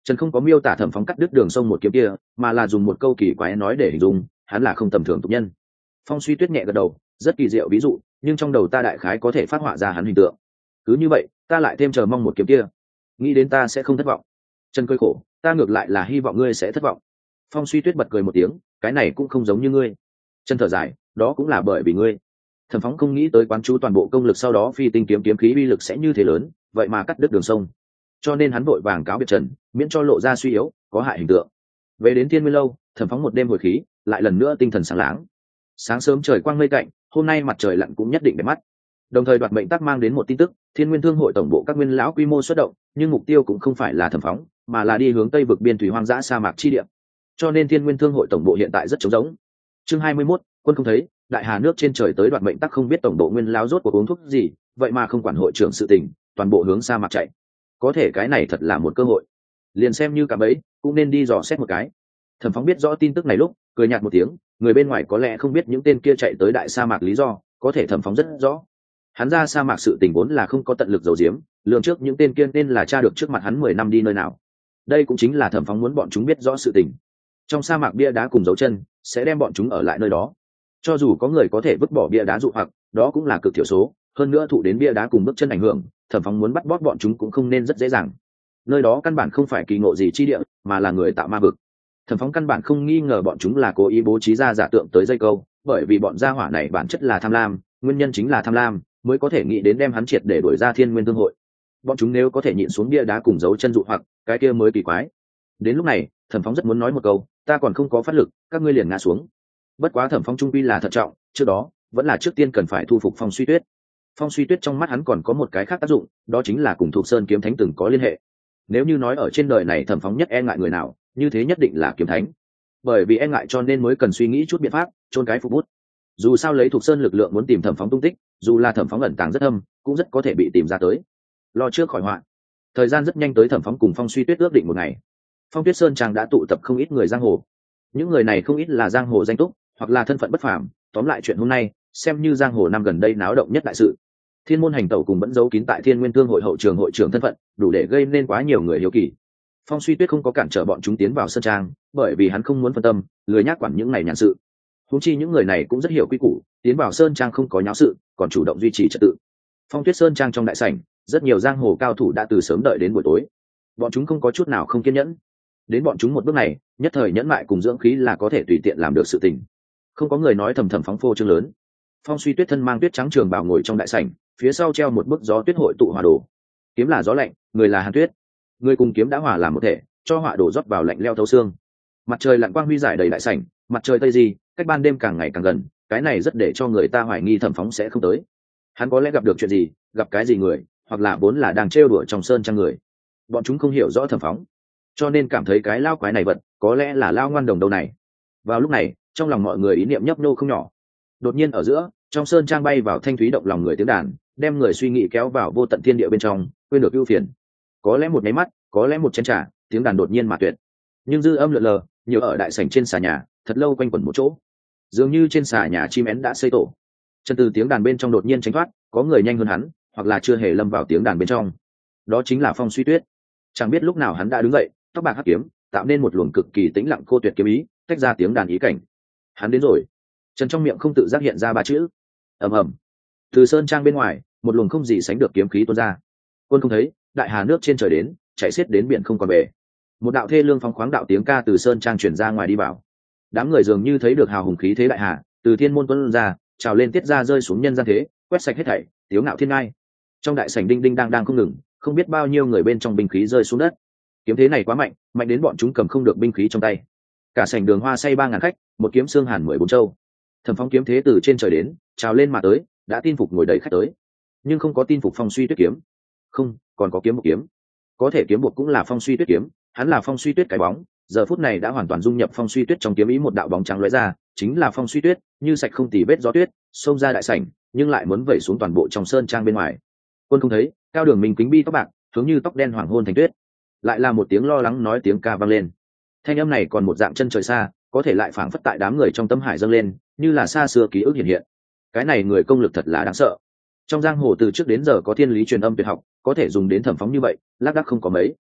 Trần không có miêu tả Thẩm Phóng cắt đứt đường sông một kiếm kia, mà là dùng một câu kỳ quái nói để hình dung hắn là không tầm thường tục nhân. Phong Suy Tuyết nhẹ gật đầu, rất kỳ diệu ví dụ, nhưng trong đầu ta đại khái có thể phát họa ra hắn hình tượng. Cứ như vậy, ta lại thêm chờ mong một kiếm kia, nghĩ đến ta sẽ không thất vọng. Trần cười khổ, ta ngược lại là hy vọng ngươi sẽ thất vọng. Phong Suy Tuyết bật cười một tiếng, cái này cũng không giống như ngươi. Trần thở dài, đó cũng là bởi vì ngươi. Thẩm Phóng không nghĩ tới quán chú toàn bộ công lực sau đó phi tinh kiếm kiếm khí uy lực sẽ như thế lớn, vậy mà cắt đứt đường sông. Cho nên hắn vội vàng cáo biệt Trần, miễn cho lộ ra suy yếu, có hại hình tượng. Về đến Thiên Nguyên lâu, Thẩm Phóng một đêm hồi khí, lại lần nữa tinh thần sáng láng. Sáng sớm trời quang mây tạnh, hôm nay mặt trời lặn cũng nhất định đẹp mắt. Đồng thời đoạt mệnh tắc mang đến một tin tức, Thiên Nguyên Thương hội tổng bộ các nguyên lão quy mô xuất động, nhưng mục tiêu cũng không phải là Thẩm Phóng, mà là đi hướng tây vực biên thủy hoang dã sa mạc chi địa. Cho nên Thiên Nguyên Thương hội tổng bộ hiện tại rất trống rỗng. Chương hai mươi mốt, quân không thấy, đại hà nước trên trời tới đoạt mệnh tắc không biết tổng bộ nguyên lão rốt cuộc uống thuốc gì, vậy mà không quản hội trưởng sự tình, toàn bộ hướng sa mạc chạy. Có thể cái này thật là một cơ hội, liền xem như cả bấy cũng nên đi dò xét một cái. Thẩm Phóng biết rõ tin tức này lúc cười nhạt một tiếng, người bên ngoài có lẽ không biết những tên kia chạy tới đại sa mạc lý do, có thể Thẩm Phóng rất rõ. Hắn ra sa mạc sự tình vốn là không có tận lực giấu giếm, lường trước những tên kia nên là tra được trước mặt hắn mười năm đi nơi nào. Đây cũng chính là Thẩm Phóng muốn bọn chúng biết rõ sự tình. Trong sa mạc bia đá cùng dấu chân sẽ đem bọn chúng ở lại nơi đó. Cho dù có người có thể vứt bỏ bia đá dụ hoặc, đó cũng là cực thiểu số, hơn nữa thụ đến bia đá cùng bước chân ảnh hưởng, Thẩm Phóng muốn bắt bóp bọn chúng cũng không nên rất dễ dàng. Nơi đó căn bản không phải kỳ ngộ gì chi địa, mà là người tạo ma vực. Thẩm Phóng căn bản không nghi ngờ bọn chúng là cố ý bố trí ra giả tượng tới dây câu, bởi vì bọn gia hỏa này bản chất là tham lam, nguyên nhân chính là tham lam mới có thể nghĩ đến đem hắn triệt để đuổi ra Thiên Nguyên Thương hội. Bọn chúng nếu có thể nhịn xuống bia đá cùng dấu chân dụ hoặc, cái kia mới kỳ quái. Đến lúc này, Thẩm Phóng rất muốn nói một câu, ta còn không có phát lực, các ngươi liền ngã xuống. Bất quá Thẩm Phóng trung quy là thận trọng, trước đó vẫn là trước tiên cần phải thu phục Phong Suy Tuyết. Phong Suy Tuyết trong mắt hắn còn có một cái khác tác dụng, đó chính là cùng Thục Sơn kiếm thánh từng có liên hệ. Nếu như nói ở trên đời này Thẩm Phóng nhất e ngại người nào, như thế nhất định là kiếm thánh. Bởi vì e ngại cho nên mới cần suy nghĩ chút biện pháp chôn cái phục bút. Dù sao lấy Thục Sơn lực lượng muốn tìm Thẩm Phóng tung tích, dù là Thẩm Phóng ẩn tàng rất thâm, cũng rất có thể bị tìm ra tới. Lo trước khỏi họa. Thời gian rất nhanh tới, Thẩm Phóng cùng Phong Suy Tuyết ước định một ngày. Phong Tuyết Sơn trang đã tụ tập không ít người giang hồ. Những người này không ít là giang hồ danh túc, hoặc là thân phận bất phàm, tóm lại chuyện hôm nay xem như giang hồ năm gần đây náo động nhất đại sự. Thiên môn hành tẩu cùng vẫn giấu kín tại Thiên Nguyên Thương hội hậu trường hội trưởng thân phận, đủ để gây nên quá nhiều người hiếu kỳ. Phong Suy Tuyết không có cản trở bọn chúng tiến vào sơn trang, bởi vì hắn không muốn phân tâm, lười nhác quản những này nhàn sự. Huống chi những người này cũng rất hiểu quy củ, tiến vào sơn trang không có nháo sự, còn chủ động duy trì trật tự. Phong Tuyết Sơn trang trong đại sảnh, rất nhiều giang hồ cao thủ đã từ sớm đợi đến buổi tối. Bọn chúng không có chút nào không kiên nhẫn. Đến bọn chúng một bước này, nhất thời nhẫn mại cùng dưỡng khí là có thể tùy tiện làm được sự tình. Không có người nói thầm thầm phóng phô trương lớn. Phong Suy Tuyết thân mang tuyết trắng trường bào ngồi trong đại sảnh, phía sau treo một bức gió tuyết hội tụ hỏa đồ. Kiếm là gió lạnh, người là hàn tuyết. Người cùng kiếm đã hòa làm một thể, cho hỏa đồ rót vào lạnh leo thấu xương. Mặt trời lặn quang huy giải đầy đại sảnh, mặt trời tây gì, cách ban đêm càng ngày càng gần, cái này rất để cho người ta hoài nghi Thẩm Phóng sẽ không tới. Hắn có lẽ gặp được chuyện gì, gặp cái gì người, hoặc là vốn là đang trêu đùa trong sơn trang người. Bọn chúng không hiểu rõ Thẩm Phóng, cho nên cảm thấy cái lao quái này vật, có lẽ là lao ngoan đồng đâu này. Vào lúc này, trong lòng mọi người ý niệm nhấp nhô không nhỏ. Đột nhiên ở giữa, trong sơn trang bay vào thanh thúy động lòng người tiếng đàn, đem người suy nghĩ kéo vào vô tận thiên địa bên trong, quên được ưu phiền. Có lẽ một máy mắt, có lẽ một chén trà, tiếng đàn đột nhiên mà tuyệt. Nhưng dư âm lượn lờ, nhiều ở đại sảnh trên xà nhà, thật lâu quanh quẩn một chỗ. Dường như trên xà nhà chim én đã xây tổ. Chân từ tiếng đàn bên trong đột nhiên tránh thoát, có người nhanh hơn hắn, hoặc là chưa hề lâm vào tiếng đàn bên trong. Đó chính là Phong Suy Tuyết. Chẳng biết lúc nào hắn đã đứng dậy, tóc bạc hắc kiếm, tạo nên một luồng cực kỳ tĩnh lặng cô tuyệt kiếm ý, tách ra tiếng đàn ý cảnh. Hắn đến rồi. Trần trong miệng không tự giác hiện ra ba chữ. Ầm ầm. Từ sơn trang bên ngoài, một luồng không gì sánh được kiếm khí tuôn ra. Quân không thấy, đại hà nước trên trời đến, chạy xiết đến biển không còn về. Một đạo thê lương phong khoáng đạo tiếng ca từ sơn trang truyền ra ngoài đi vào. Đám người dường như thấy được hào hùng khí thế đại hà, từ thiên môn tuôn ra, trào lên tiết ra rơi xuống nhân gian thế, quét sạch hết thảy, tiếu ngạo thiên ngai. Trong đại sảnh đinh đinh đang đang không ngừng, không biết bao nhiêu người bên trong binh khí rơi xuống đất. Kiếm thế này quá mạnh, mạnh đến bọn chúng cầm không được binh khí trong tay. Cả sảnh đường hoa say ba ngàn khách, một kiếm xương hàn mười bốn châu. Thẩm Phóng kiếm thế từ trên trời đến, trào lên mà tới, đã tin phục ngồi đầy khách tới, nhưng không có tin phục Phong Suy Tuyết kiếm. Không, còn có kiếm một kiếm. Có thể kiếm buộc cũng là Phong Suy Tuyết kiếm, hắn là Phong Suy Tuyết cái bóng, giờ phút này đã hoàn toàn dung nhập Phong Suy Tuyết trong kiếm ý, một đạo bóng trắng lóe ra, chính là Phong Suy Tuyết, như sạch không tì vết gió tuyết, xông ra đại sảnh, nhưng lại muốn vẩy xuống toàn bộ trong sơn trang bên ngoài. Quân không thấy, cao đường mình kính bi tóc bạc, hướng như tóc đen hoàng hôn thành tuyết. Lại là một tiếng lo lắng nói tiếng ca vang lên. Thanh âm này còn một dạng chân trời xa, có thể lại phảng phất tại đám người trong tâm hải dâng lên, như là xa xưa ký ức hiện hiện. Cái này người công lực thật là đáng sợ. Trong giang hồ từ trước đến giờ có thiên lý truyền âm tuyệt học, có thể dùng đến Thẩm Phóng như vậy, lác đác không có mấy.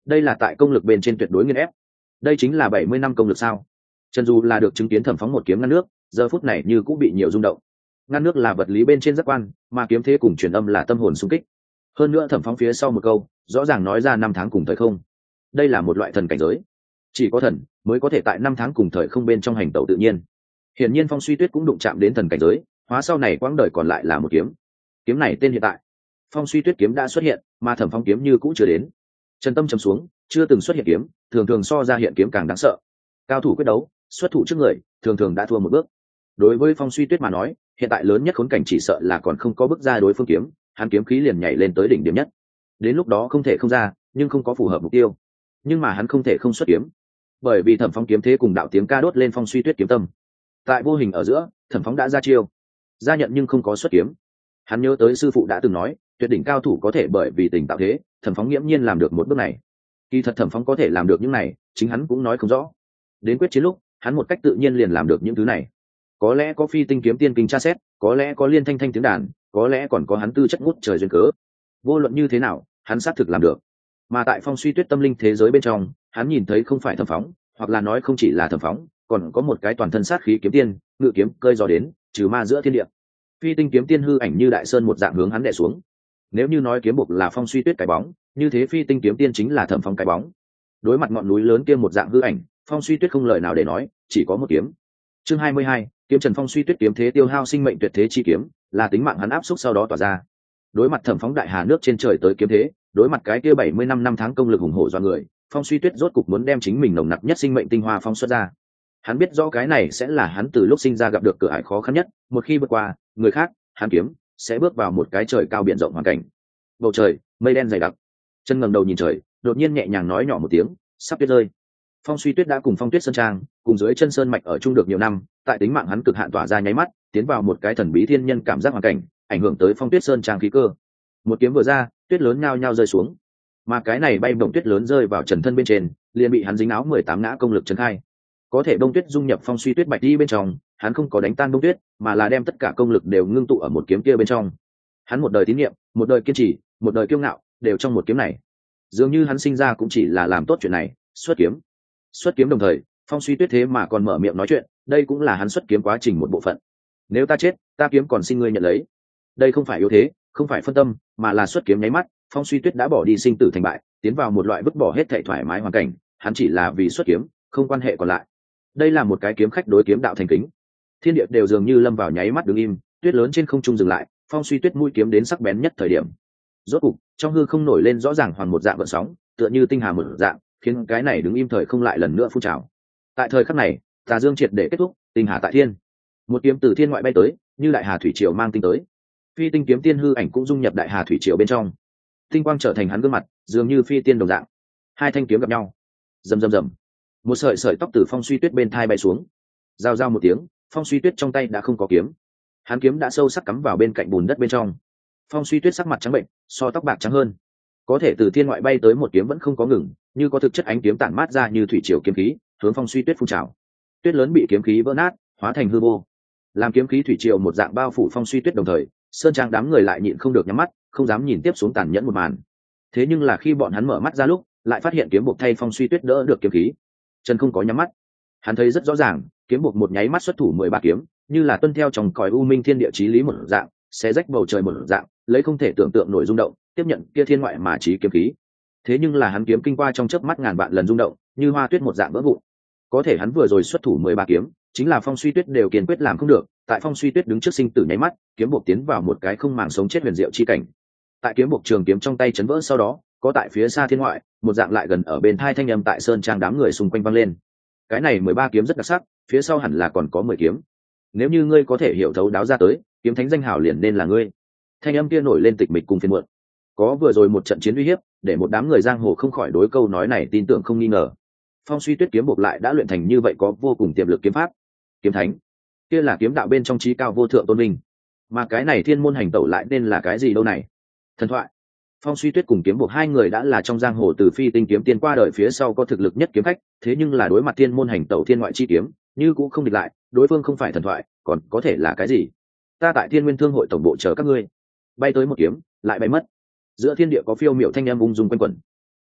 đây là tại công lực bên trên tuyệt đối nghiên ép. Đây chính là bảy mươi năm công lực sao? Trần Du là được chứng kiến Thẩm Phóng một kiếm ngăn nước, giờ phút này như cũng bị nhiều rung động. Ngăn nước là vật lý bên trên giác quan, mà kiếm thế cùng truyền âm là tâm hồn xung kích. Hơn nữa Thẩm Phóng phía sau một câu rõ ràng nói ra năm tháng cùng thời không. Đây là một loại thần cảnh giới, chỉ có thần mới có thể tại năm tháng cùng thời không bên trong hành tẩu tự nhiên. Hiển nhiên Phong Suy Tuyết cũng đụng chạm đến thần cảnh giới, hóa sau này quãng đời còn lại là một kiếm. Kiếm này tên hiện tại, Phong Suy Tuyết kiếm đã xuất hiện, mà Thẩm Phóng kiếm như cũng chưa đến. Trần tâm trầm xuống, chưa từng xuất hiện kiếm, thường thường so ra hiện kiếm càng đáng sợ. Cao thủ quyết đấu, xuất thủ trước người, thường thường đã thua một bước. Đối với Phong Suy Tuyết mà nói, hiện tại lớn nhất khốn cảnh chỉ sợ là còn không có bước ra đối phương kiếm, hắn kiếm khí liền nhảy lên tới đỉnh điểm nhất. Đến lúc đó không thể không ra, nhưng không có phù hợp mục tiêu. Nhưng mà hắn không thể không xuất kiếm, bởi vì Thẩm Phóng kiếm thế cùng đạo tiếng ca đốt lên Phong Suy Tuyết kiếm tâm. Tại vô hình ở giữa, Thẩm Phóng đã ra chiêu, ra nhận nhưng không có xuất kiếm. Hắn nhớ tới sư phụ đã từng nói, tuyệt đỉnh cao thủ có thể bởi vì tình tạo thế, Thẩm Phóng nghiễm nhiên làm được một bước này. Kỳ thật Thẩm Phóng có thể làm được những này, chính hắn cũng nói không rõ. Đến quyết chiến lúc, hắn một cách tự nhiên liền làm được những thứ này. Có lẽ có phi tinh kiếm tiên kinh tra xét, có lẽ có liên thanh thanh tiếng đàn, có lẽ còn có hắn tư chất ngút trời duyên cớ. Vô luận như thế nào, hắn xác thực làm được. Mà tại Phong Suy Tuyết tâm linh thế giới bên trong, hắn nhìn thấy không phải Thẩm Phóng, hoặc là nói không chỉ là Thẩm Phóng, còn có một cái toàn thân sát khí kiếm tiên, ngự kiếm cơi gió đến, trừ ma giữa thiên địa. Phi tinh kiếm tiên hư ảnh như đại sơn một dạng hướng hắn đè xuống. Nếu như nói kiếm buộc là Phong Suy Tuyết cái bóng, như thế phi tinh kiếm tiên chính là Thẩm Phóng cái bóng. Đối mặt ngọn núi lớn kia một dạng hư ảnh, Phong Suy Tuyết không lời nào để nói, chỉ có một kiếm. Chương hai mươi hai, kiếm Trần Phong Suy Tuyết kiếm thế tiêu hao sinh mệnh tuyệt thế chi kiếm, là tính mạng hắn áp xúc sau đó tỏa ra. Đối mặt Thẩm Phóng đại hà nước trên trời tới kiếm thế, đối mặt cái kia bảy mươi năm năm tháng công lực hùng hổ do người, Phong Suy Tuyết rốt cục muốn đem chính mình nồng nặc nhất sinh mệnh tinh hoa phong xuất ra. Hắn biết rõ cái này sẽ là hắn từ lúc sinh ra gặp được cửa ải khó khăn nhất, một khi vượt qua, người khác, hắn kiếm sẽ bước vào một cái trời cao biển rộng hoàn cảnh. Bầu trời, mây đen dày đặc. Chân ngẩng đầu nhìn trời, đột nhiên nhẹ nhàng nói nhỏ một tiếng, sắp tuyết rơi. Phong Suy Tuyết đã cùng Phong Tuyết Sơn Trang, cùng dưới chân sơn mạch ở chung được nhiều năm, tại tính mạng hắn cực hạn tỏa ra nháy mắt, tiến vào một cái thần bí thiên nhân cảm giác hoàn cảnh, ảnh hưởng tới Phong Tuyết Sơn Trang khí cơ. Một kiếm vừa ra, tuyết lớn nhao nhao rơi xuống. Mà cái này bay bổng tuyết lớn rơi vào Trần thân bên trên, liền bị hắn dính áo mười tám ngã công lực trấn khai. Có thể bông tuyết dung nhập Phong Suy Tuyết bạch đi bên trong, hắn không có đánh tan bông tuyết, mà là đem tất cả công lực đều ngưng tụ ở một kiếm kia bên trong. Hắn một đời tín niệm, một đời kiên trì, một đời kiêu ngạo, đều trong một kiếm này. Dường như hắn sinh ra cũng chỉ là làm tốt chuyện này, xuất kiếm. Xuất kiếm đồng thời, Phong Suy Tuyết thế mà còn mở miệng nói chuyện, đây cũng là hắn xuất kiếm quá trình một bộ phận. Nếu ta chết, ta kiếm còn xin ngươi nhận lấy. Đây không phải yếu thế, không phải phân tâm, mà là xuất kiếm nháy mắt, Phong Suy Tuyết đã bỏ đi sinh tử thành bại, tiến vào một loại vứt bỏ hết thảy thoải mái hoàn cảnh, hắn chỉ là vì xuất kiếm, không quan hệ còn lại. Đây là một cái kiếm khách đối kiếm đạo thành kính. Thiên địa đều dường như lâm vào nháy mắt đứng im, tuyết lớn trên không trung dừng lại, Phong Suy Tuyết mũi kiếm đến sắc bén nhất thời điểm. Rốt cục, trong hư không nổi lên rõ ràng hoàn một dạng gợn sóng, tựa như tinh hà một dạng, khiến cái này đứng im thời không lại lần nữa phun trào. Tại thời khắc này, tà dương triệt để kết thúc, tinh hà tại thiên. Một kiếm từ thiên ngoại bay tới, như đại hà thủy triều mang tinh tới. Phi tinh kiếm tiên hư ảnh cũng dung nhập đại hà thủy triều bên trong. Tinh quang trở thành hắn gương mặt, dường như phi tiên đồng dạng. Hai thanh kiếm gặp nhau, rầm rầm rầm. Một sợi sợi tóc từ Phong Suy Tuyết bên thai bay xuống. Giao giao một tiếng, Phong Suy Tuyết trong tay đã không có kiếm. Hắn kiếm đã sâu sắc cắm vào bên cạnh bùn đất bên trong. Phong Suy Tuyết sắc mặt trắng bệnh, so tóc bạc trắng hơn. Có thể từ thiên ngoại bay tới một kiếm vẫn không có ngừng, như có thực chất ánh kiếm tản mát ra như thủy triều kiếm khí, hướng Phong Suy Tuyết phun trào. Tuyết lớn bị kiếm khí vỡ nát, hóa thành hư vô. Làm kiếm khí thủy triều một dạng bao phủ Phong Suy Tuyết đồng thời, sơn trang đám người lại nhịn không được nhắm mắt, không dám nhìn tiếp xuống tàn nhẫn một màn. Thế nhưng là khi bọn hắn mở mắt ra lúc, lại phát hiện kiếm buộc thay Phong Suy Tuyết đỡ được kiếm khí. Trần không có nhắm mắt, hắn thấy rất rõ ràng, kiếm buộc một nháy mắt xuất thủ mười ba kiếm, như là tuân theo trong cõi u minh thiên địa chí lý một dạng, xé rách bầu trời một dạng, lấy không thể tưởng tượng nổi rung động, tiếp nhận kia thiên ngoại mà chí kiếm khí. Thế nhưng là hắn kiếm kinh qua trong chớp mắt ngàn vạn lần rung động, như hoa tuyết một dạng vỡ vụn. Có thể hắn vừa rồi xuất thủ mười ba kiếm, chính là Phong Suy Tuyết đều kiên quyết làm không được, tại Phong Suy Tuyết đứng trước sinh tử nháy mắt, kiếm buộc tiến vào một cái không màng sống chết huyền diệu chi cảnh. Tại kiếm buộc trường kiếm trong tay chấn vỡ sau đó, có tại phía xa thiên ngoại, một dạng lại gần ở bên thai thanh âm tại sơn trang đám người xung quanh vang lên. Cái này mười ba kiếm rất đặc sắc, phía sau hẳn là còn có mười kiếm. Nếu như ngươi có thể hiểu thấu đáo ra tới, kiếm thánh danh hào liền nên là ngươi. Thanh âm kia nổi lên tịch mịch cùng phiền muộn. Có vừa rồi một trận chiến uy hiếp, để một đám người giang hồ không khỏi đối câu nói này tin tưởng không nghi ngờ. Phong Suy Tuyết kiếm buộc lại đã luyện thành như vậy có vô cùng tiềm lực kiếm pháp. Kiếm thánh, kia là kiếm đạo bên trong trí cao vô thượng tôn vinh. Mà cái này thiên môn hành tẩu lại nên là cái gì đâu này? Thần thoại. Phong Suy Tuyết cùng kiếm buộc hai người đã là trong giang hồ từ phi tinh kiếm tiên qua đời phía sau có thực lực nhất kiếm khách, thế nhưng là đối mặt thiên môn hành tẩu thiên ngoại chi kiếm, như cũng không địch lại, đối phương không phải thần thoại, còn có thể là cái gì? Ta tại Thiên Nguyên Thương hội tổng bộ chờ các ngươi. Bay tới một kiếm, lại bay mất. Giữa thiên địa có phiêu miểu thanh âm ung dung quanh quẩn.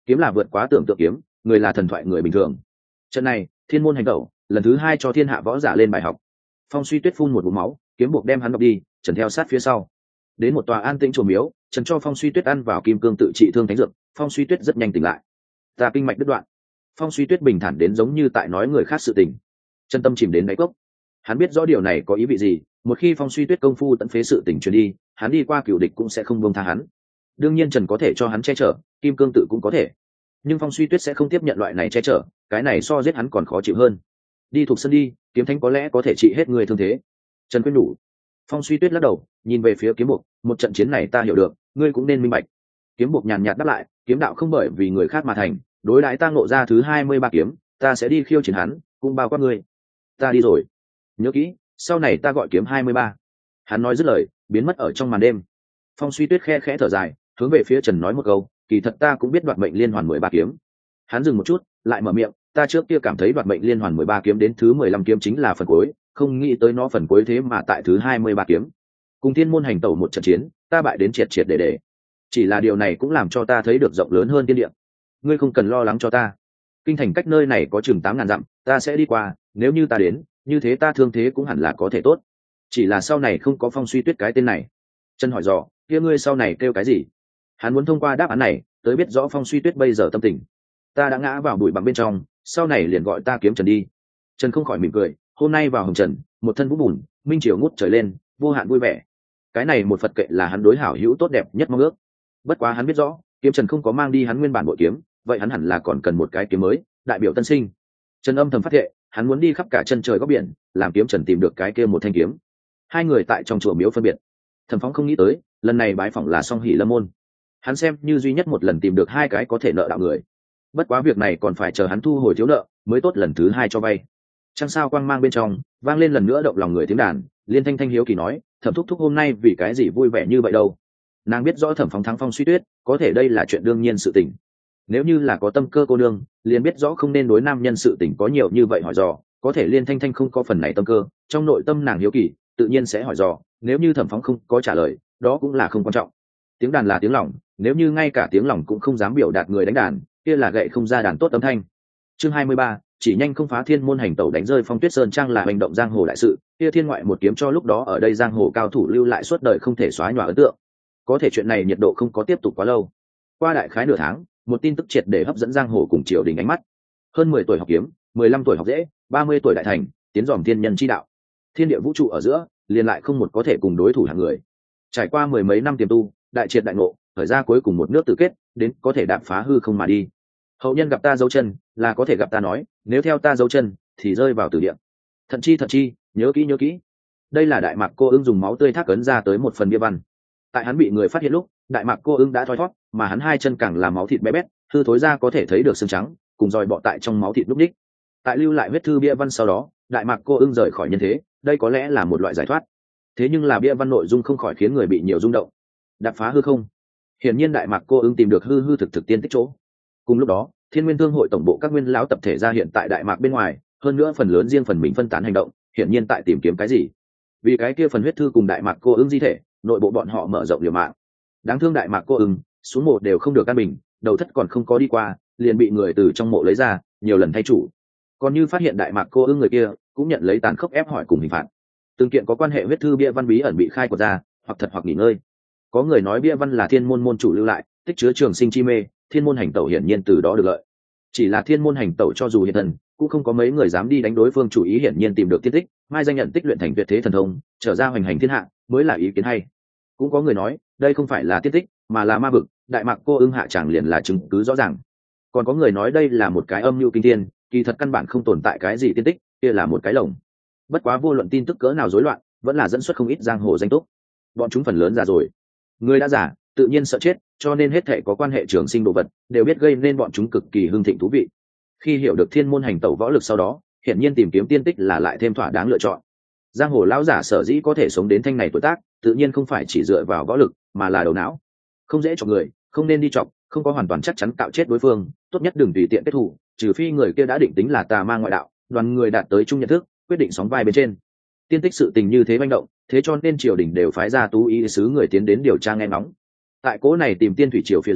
kiếm là vượt quá tưởng tượng kiếm, người là thần thoại người bình thường. Trận này thiên môn hành tẩu lần thứ hai cho thiên hạ võ giả lên bài học. Phong Suy Tuyết phun một ngụm máu, kiếm buộc đem hắn đập đi, Trần theo sát phía sau đến một tòa an tĩnh chùa miếu. Trần cho Phong Suy Tuyết ăn vào kim cương tự trị thương thánh dược. Phong Suy Tuyết rất nhanh tỉnh lại. Ta kinh mạch đứt đoạn. Phong Suy Tuyết bình thản đến giống như tại nói người khác sự tình. Chân tâm chìm đến đáy cốc. Hắn biết rõ điều này có ý vị gì, một khi Phong Suy Tuyết công phu tận phế sự tình truyền đi, hắn đi qua cửu địch cũng sẽ không buông tha hắn. Đương nhiên Trần có thể cho hắn che chở, kim cương tự cũng có thể, nhưng Phong Suy Tuyết sẽ không tiếp nhận loại này che chở, cái này so giết hắn còn khó chịu hơn. Đi thuộc sân đi, kiếm thánh có lẽ có thể trị hết người thương thế. Trần khuyên nhủ. Phong Suy Tuyết lắc đầu, nhìn về phía kiếm buộc, một trận chiến này ta hiểu được, ngươi cũng nên minh bạch. Kiếm buộc nhàn nhạt đáp lại, kiếm đạo không bởi vì người khác mà thành, đối đãi ta ngộ ra thứ hai mươi ba kiếm, ta sẽ đi khiêu chiến hắn, cũng bao quát ngươi. Ta đi rồi, nhớ kỹ, sau này ta gọi kiếm hai mươi ba. Hắn nói dứt lời, biến mất ở trong màn đêm. Phong Suy Tuyết khe khẽ thở dài, hướng về phía Trần nói một câu, kỳ thật ta cũng biết đoạt mệnh liên hoàn mười ba kiếm. Hắn dừng một chút, lại mở miệng, ta trước kia cảm thấy đoạt mệnh liên hoàn mười ba kiếm đến thứ mười lăm kiếm chính là phần cuối, không nghĩ tới nó phần cuối thế mà tại thứ hai mươi ba kiếm. Cùng thiên môn hành tẩu một trận chiến, ta bại đến triệt triệt để để. Chỉ là điều này cũng làm cho ta thấy được rộng lớn hơn thiên địa. Ngươi không cần lo lắng cho ta. Kinh thành cách nơi này có chừng tám ngàn dặm, ta sẽ đi qua, nếu như ta đến, như thế ta thương thế cũng hẳn là có thể tốt. Chỉ là sau này không có Phong Suy Tuyết cái tên này. Chân hỏi dò, kia ngươi sau này kêu cái gì? Hắn muốn thông qua đáp án này, tới biết rõ Phong Suy Tuyết bây giờ tâm tình. Ta đã ngã vào bụi bặm bên trong, sau này liền gọi ta kiếm Trần đi. Trần không khỏi mỉm cười, hôm nay vào hồng trần, một thân vũ bùn, minh chiều ngút trời lên, vô hạn vui vẻ. Cái này một Phật kệ là hắn đối hảo hữu tốt đẹp nhất mong ước. Bất quá hắn biết rõ, kiếm Trần không có mang đi hắn nguyên bản bội kiếm, vậy hắn hẳn là còn cần một cái kiếm mới, đại biểu tân sinh. Trần âm thầm phát thệ, hắn muốn đi khắp cả chân trời góc biển, làm kiếm Trần tìm được cái kia một thanh kiếm. Hai người tại trong chùa miếu phân biệt. Thẩm Phóng không nghĩ tới, lần này bái phỏng là Song Hỷ Lâm môn. Hắn xem như duy nhất một lần tìm được hai cái có thể nợ đạo người. Bất quá việc này còn phải chờ hắn thu hồi thiếu nợ, mới tốt lần thứ hai cho vay. Trăng sao quang mang bên trong, vang lên lần nữa động lòng người tiếng đàn. Liên Thanh Thanh hiếu kỳ nói, Thẩm thúc thúc hôm nay vì cái gì vui vẻ như vậy đâu? Nàng biết rõ Thẩm Phóng thắng Phong Suy Tuyết, có thể đây là chuyện đương nhiên sự tình. Nếu như là có tâm cơ cô nương, liền biết rõ không nên đối nam nhân sự tình có nhiều như vậy hỏi dò. Có thể Liên Thanh Thanh không có phần này tâm cơ, trong nội tâm nàng hiếu kỳ, tự nhiên sẽ hỏi dò. Nếu như Thẩm Phóng không có trả lời, đó cũng là không quan trọng. Tiếng đàn là tiếng lòng, nếu như ngay cả tiếng lòng cũng không dám biểu đạt người đánh đàn, kia là gậy không ra đàn tốt âm thanh. Chương hai mươi ba, chỉ nhanh không phá thiên môn hành tẩu đánh rơi Phong Tuyết Sơn Trang là hành động giang hồ đại sự, kia thiên ngoại một kiếm cho lúc đó ở đây giang hồ cao thủ lưu lại suốt đời không thể xóa nhòa ấn tượng. Có thể chuyện này nhiệt độ không có tiếp tục quá lâu. Qua đại khái nửa tháng, một tin tức triệt để hấp dẫn giang hồ cùng triều đình ánh mắt. Hơn mười tuổi học kiếm, mười lăm tuổi học dễ, ba mươi tuổi đại thành, tiến dòm thiên nhân chi đạo. Thiên địa vũ trụ ở giữa, liền lại không một có thể cùng đối thủ hạng người. Trải qua mười mấy năm tiềm tu, đại triệt đại ngộ, thời ra cuối cùng một nước tự kết, đến có thể đạp phá hư không mà đi. Hậu nhân gặp ta dấu chân, là có thể gặp ta nói, nếu theo ta dấu chân, thì rơi vào tử địa. Thận chi thận chi, nhớ kỹ nhớ kỹ. Đây là Đại Mạc Cô Ưng dùng máu tươi thác ấn ra tới một phần bia văn. Tại hắn bị người phát hiện lúc, Đại Mạc Cô Ưng đã thoi thoát, mà hắn hai chân càng là máu thịt bé bét, hư thối ra có thể thấy được xương trắng, cùng roi bọ tại trong máu thịt lúc đích. Tại lưu lại huyết thư bia văn sau đó, Đại Mạc Cô Ưng rời khỏi nhân thế, đây có lẽ là một loại giải thoát. Thế nhưng là bia văn nội dung không khỏi khiến người bị nhiều rung động. Đạp phá hư không. Hiển nhiên Đại Mạc Cô Ưng tìm được hư hư thực thực tiên tích chỗ. Cùng lúc đó, Thiên Nguyên Thương hội tổng bộ các nguyên lão tập thể ra hiện tại Đại Mạc bên ngoài, hơn nữa phần lớn riêng phần mình phân tán hành động, hiển nhiên tại tìm kiếm cái gì. Vì cái kia phần huyết thư cùng Đại Mạc Cô Ưng di thể, nội bộ bọn họ mở rộng liều mạng. Đáng thương Đại Mạc Cô Ưng, xuống mộ đều không được căn bình, đầu thất còn không có đi qua, liền bị người từ trong mộ lấy ra, nhiều lần thay chủ. Còn như phát hiện Đại Mạc Cô Ưng người kia, cũng nhận lấy tàn khốc ép hỏi cùng hình phạt. Từng kiện có quan hệ huyết thư bia văn bí ẩn bị khai quật ra, hoặc thật hoặc nghỉ ngơi. Có người nói bia văn là Thiên môn môn chủ lưu lại, tích chứa trường sinh chi mê, Thiên môn hành tẩu hiển nhiên từ đó được lợi. Chỉ là Thiên môn hành tẩu cho dù hiện thần, cũng không có mấy người dám đi đánh đối phương, chủ ý hiển nhiên tìm được tiên tích, mai danh nhận tích luyện thành tuyệt thế thần thông, trở ra hoành hành thiên hạ, mới là ý kiến hay. Cũng có người nói, đây không phải là tiên tích, mà là ma vực, Đại Mạc Cô Ưng hạ chẳng liền là chứng cứ rõ ràng. Còn có người nói đây là một cái âm mưu kinh thiên, kỳ thật căn bản không tồn tại cái gì tiên tích, kia là một cái lồng. Bất quá vô luận tin tức cỡ nào rối loạn, vẫn là dẫn xuất không ít giang hồ danh túc. Bọn chúng phần lớn già rồi, người đã giả, tự nhiên sợ chết, cho nên hết thảy có quan hệ trường sinh đồ vật đều biết gây nên bọn chúng cực kỳ hưng thịnh thú vị. Khi hiểu được thiên môn hành tẩu võ lực sau đó, hiển nhiên tìm kiếm tiên tích là lại thêm thỏa đáng lựa chọn. Giang hồ lão giả sở dĩ có thể sống đến thanh này tuổi tác, tự nhiên không phải chỉ dựa vào võ lực, mà là đầu não. Không dễ chọc người, không nên đi chọc, không có hoàn toàn chắc chắn cạo chết đối phương, tốt nhất đừng tùy tiện kết thủ, trừ phi người kia đã định tính là tà ma ngoại đạo, đoàn người đạt tới chung nhận thức, quyết định sóng vai bên trên. Tiên tích sự tình như thế manh động, thế cho nên triều đình đều phái ra tú ý sứ người tiến đến điều tra nghe ngóng. Tại cố này tìm tiên thủy triều phía dưới,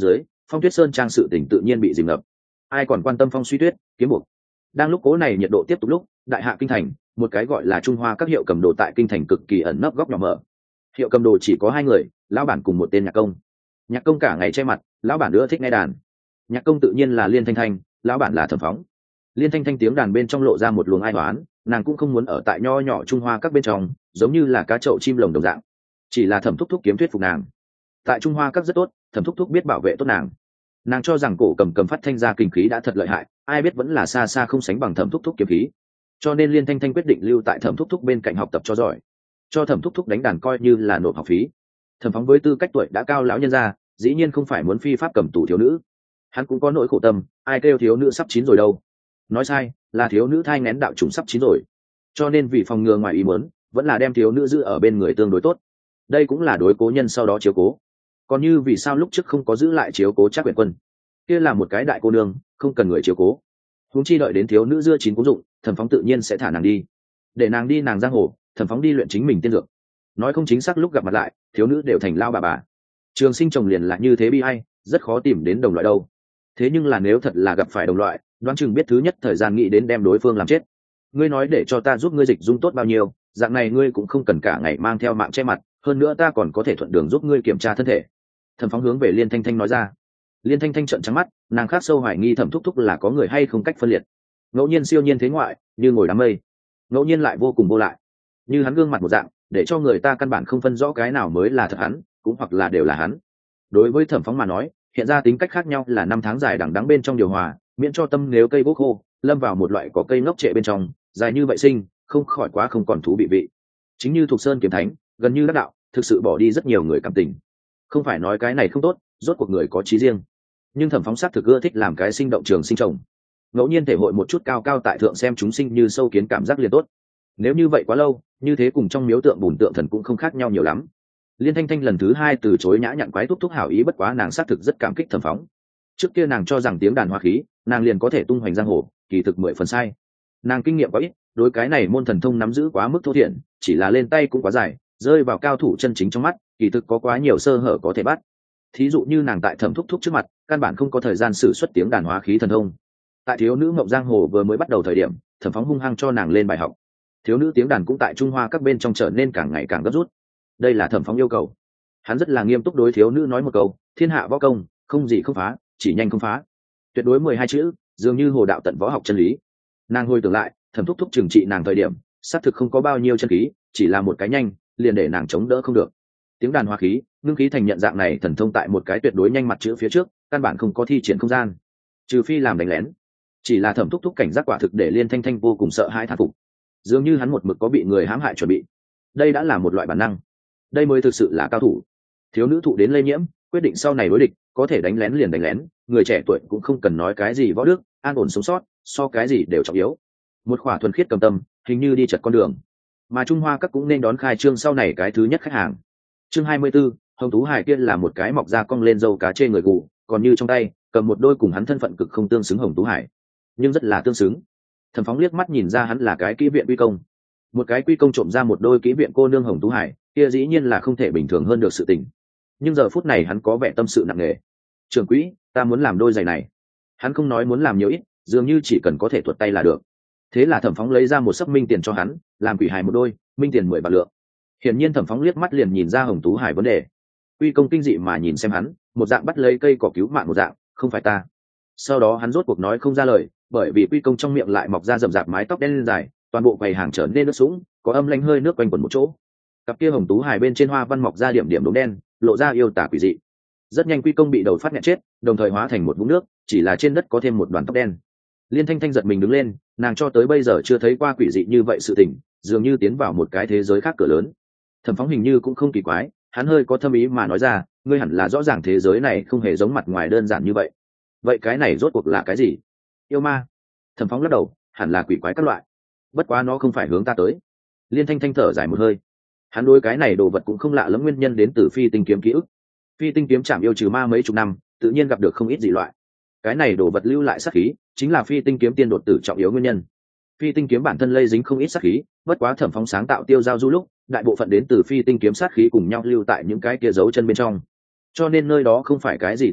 Phong Tuyết Sơn trang sự tình tự nhiên bị dìm ngập. Ai còn quan tâm Phong Suy Tuyết, kiếm buộc. Đang lúc cố này nhiệt độ tiếp tục lúc, đại hạ kinh thành, một cái gọi là Trung Hoa các hiệu cầm đồ tại kinh thành cực kỳ ẩn nấp góc nhỏ mở. Hiệu cầm đồ chỉ có hai người, lão bản cùng một tên nhạc công. Nhạc công cả ngày che mặt, lão bản ưa thích nghe đàn. Nhạc công tự nhiên là Liên Thanh Thanh, lão bản là Thẩm Phóng. Liên Thanh Thanh tiếng đàn bên trong lộ ra một luồng ai toán, nàng cũng không muốn ở tại nho nhỏ Trung Hoa các bên trong, giống như là cá chậu chim lồng đồng dạng. Chỉ là Thẩm Thúc Thúc kiếm thuyết phục nàng. Tại Trung Hoa các rất tốt, Thẩm Thúc Thúc biết bảo vệ tốt nàng. Nàng cho rằng cổ cầm cầm phát thanh ra kinh khí đã thật lợi hại, ai biết vẫn là xa xa không sánh bằng Thẩm Thúc Thúc kiếm khí. Cho nên Liên Thanh Thanh quyết định lưu tại Thẩm Thúc Thúc bên cạnh học tập cho giỏi, cho Thẩm Thúc Thúc đánh đàn coi như là nộp học phí. Thẩm Phóng với tư cách tuổi đã cao lão nhân gia, dĩ nhiên không phải muốn phi pháp cầm tù thiếu nữ. Hắn cũng có nỗi khổ tâm, ai kêu thiếu nữ sắp chín rồi đâu. Nói sai, là thiếu nữ thai nghén đạo trùng sắp chín rồi. Cho nên vì phòng ngừa ngoài ý muốn, vẫn là đem thiếu nữ giữ ở bên người tương đối tốt. Đây cũng là đối cố nhân sau đó chiếu cố. Còn như vì sao lúc trước không có giữ lại chiếu cố Trác Uyển Quân, kia là một cái đại cô nương, không cần người chiếu cố. Huống chi đợi đến thiếu nữ dưa chín cũng dụng, Thẩm Phóng tự nhiên sẽ thả nàng đi, để nàng đi nàng giang hồ, Thẩm Phóng đi luyện chính mình tiên dược. Nói không chính xác lúc gặp mặt lại, thiếu nữ đều thành lao bà bà. Trường sinh chồng liền là như thế bi ai, rất khó tìm đến đồng loại đâu. Thế nhưng là nếu thật là gặp phải đồng loại, đoán chừng biết thứ nhất thời gian nghĩ đến đem đối phương làm chết. Ngươi nói để cho ta giúp ngươi dịch dung tốt bao nhiêu, dạng này ngươi cũng không cần cả ngày mang theo mạng che mặt, hơn nữa ta còn có thể thuận đường giúp ngươi kiểm tra thân thể. Thẩm Phóng hướng về Liên Thanh Thanh nói ra. Liên Thanh Thanh trợn trắng mắt, nàng khác sâu hoài nghi Thẩm Thúc Thúc là có người hay không cách phân liệt. Ngẫu nhiên siêu nhiên thế ngoại, như ngồi đám mây, ngẫu nhiên lại vô cùng vô lại, như hắn gương mặt một dạng, để cho người ta căn bản không phân rõ cái nào mới là thật hắn, cũng hoặc là đều là hắn. Đối với Thẩm Phóng mà nói, hiện ra tính cách khác nhau là năm tháng dài đằng đẵng bên trong điều hòa, miễn cho tâm nếu cây bốc khô, lâm vào một loại có cây ngốc trệ bên trong, dài như vậy sinh, không khỏi quá không còn thú vị vị. Chính như Thục Sơn kiếm thánh, gần như đắc đạo, thực sự bỏ đi rất nhiều người cảm tình. Không phải nói cái này không tốt, rốt cuộc người có chí riêng. Nhưng Thẩm Phóng sát thực ưa thích làm cái sinh động trường sinh trồng, ngẫu nhiên thể hội một chút cao cao tại thượng xem chúng sinh như sâu kiến cảm giác liền tốt. Nếu như vậy quá lâu, như thế cùng trong miếu tượng bùn tượng thần cũng không khác nhau nhiều lắm. Liên Thanh Thanh lần thứ hai từ chối nhã nhặn quái thúc thúc hảo ý, bất quá nàng xác thực rất cảm kích Thẩm Phóng. Trước kia nàng cho rằng tiếng đàn hoa khí, nàng liền có thể tung hoành giang hồ, kỳ thực mười phần sai. Nàng kinh nghiệm quá ít, đối cái này môn thần thông nắm giữ quá mức thô thiển, chỉ là lên tay cũng quá dài, rơi vào cao thủ chân chính trong mắt, kỳ thực có quá nhiều sơ hở có thể bắt. Thí dụ như nàng tại Thẩm Thúc Thúc trước mặt, căn bản không có thời gian sử xuất tiếng đàn hóa khí thần thông. Tại thiếu nữ Ngộng Giang Hồ vừa mới bắt đầu thời điểm, Thẩm Phóng hung hăng cho nàng lên bài học. Thiếu nữ tiếng đàn cũng tại Trung Hoa các bên trong trở nên càng ngày càng gấp rút. Đây là Thẩm Phóng yêu cầu. Hắn rất là nghiêm túc đối thiếu nữ nói một câu: thiên hạ võ công, không gì không phá, chỉ nhanh không phá. Tuyệt đối mười hai chữ, dường như hồ đạo tận võ học chân lý. Nàng hồi tưởng lại, Thẩm Thúc Thúc trừng trị nàng thời điểm, xác thực không có bao nhiêu chân khí, chỉ là một cái nhanh, liền để nàng chống đỡ không được. Tiếng đàn hóa khí, ngưng khí thành nhận dạng này thần thông tại một cái tuyệt đối nhanh mặt chữ phía trước, căn bản không có thi triển không gian, trừ phi làm đánh lén. Chỉ là Thẩm Thúc Thúc cảnh giác quả thực để Liên Thanh Thanh vô cùng sợ hãi thán phục, dường như hắn một mực có bị người hãm hại chuẩn bị. Đây đã là một loại bản năng, đây mới thực sự là cao thủ. Thiếu nữ thụ đến lây nhiễm, quyết định sau này đối địch, có thể đánh lén liền đánh lén, người trẻ tuổi cũng không cần nói cái gì võ đức, an ổn sống sót, so cái gì đều trọng yếu. Một khỏa thuần khiết cầm tâm, hình như đi chật con đường. Mà Trung Hoa các cũng nên đón khai trương sau này cái thứ nhất khách hàng. Chương hai mươi 'bốn, Hồng Tú Hải kia là một cái mọc da cong lên râu cá chê người gù, còn như trong tay cầm một đôi cùng hắn thân phận cực không tương xứng Hồng Tú Hải, nhưng rất là tương xứng. Thẩm Phóng liếc mắt nhìn ra hắn là cái kỹ viện quy công. Một cái quy công trộm ra một đôi kỹ viện cô nương Hồng Tú Hải, kia dĩ nhiên là không thể bình thường hơn được sự tình. Nhưng giờ phút này hắn có vẻ tâm sự nặng nề. Trưởng quỹ, ta muốn làm đôi giày này. Hắn không nói muốn làm nhiều ít, dường như chỉ cần có thể tuột tay là được. Thế là Thẩm Phóng lấy ra một sấp minh tiền cho hắn, làm quỷ hài một đôi, minh tiền mười bạc lượng. Hiển nhiên Thẩm Phóng liếc mắt liền nhìn ra Hồng Tú Hải vấn đề. Quy công kinh dị mà nhìn xem hắn, một dạng bắt lấy cây cỏ cứu mạng một dạng, không phải ta. Sau đó hắn rốt cuộc nói không ra lời, bởi vì quy công trong miệng lại mọc ra rậm rạp mái tóc đen dài, toàn bộ quầy hàng trở nên nước sũng, có âm lãnh hơi nước quanh quẩn một chỗ. Cặp kia Hồng Tú Hải bên trên hoa văn mọc ra điểm điểm đốm đen, lộ ra yêu tả quỷ dị. Rất nhanh quy công bị đầu phát nghẹn chết, đồng thời hóa thành một vũng nước, chỉ là trên đất có thêm một đoàn tóc đen. Liên Thanh Thanh giật mình đứng lên, nàng cho tới bây giờ chưa thấy qua quỷ dị như vậy sự tình, dường như tiến vào một cái thế giới khác cửa lớn. Thẩm Phóng hình như cũng không kỳ quái, hắn hơi có thâm ý mà nói ra, ngươi hẳn là rõ ràng thế giới này không hề giống mặt ngoài đơn giản như vậy. Vậy cái này rốt cuộc là cái gì? Yêu ma? Thẩm Phóng lắc đầu, hẳn là quỷ quái các loại. Bất quá nó không phải hướng ta tới. Liên Thanh Thanh thở dài một hơi. Hắn đối cái này đồ vật cũng không lạ lắm, nguyên nhân đến từ Phi Tinh kiếm ký ức. Phi Tinh kiếm chạm yêu trừ ma mấy chục năm, tự nhiên gặp được không ít dị loại. Cái này đồ vật lưu lại sát khí, chính là Phi Tinh kiếm tiên đột tử trọng yếu nguyên nhân. Phi Tinh kiếm bản thân lây dính không ít sát khí, bất quá Thẩm Phóng sáng tạo tiêu giao du lúc, đại bộ phận đến từ Phi Tinh kiếm sát khí cùng nhau lưu tại những cái kia dấu chân bên trong. Cho nên nơi đó không phải cái gì tiên tích,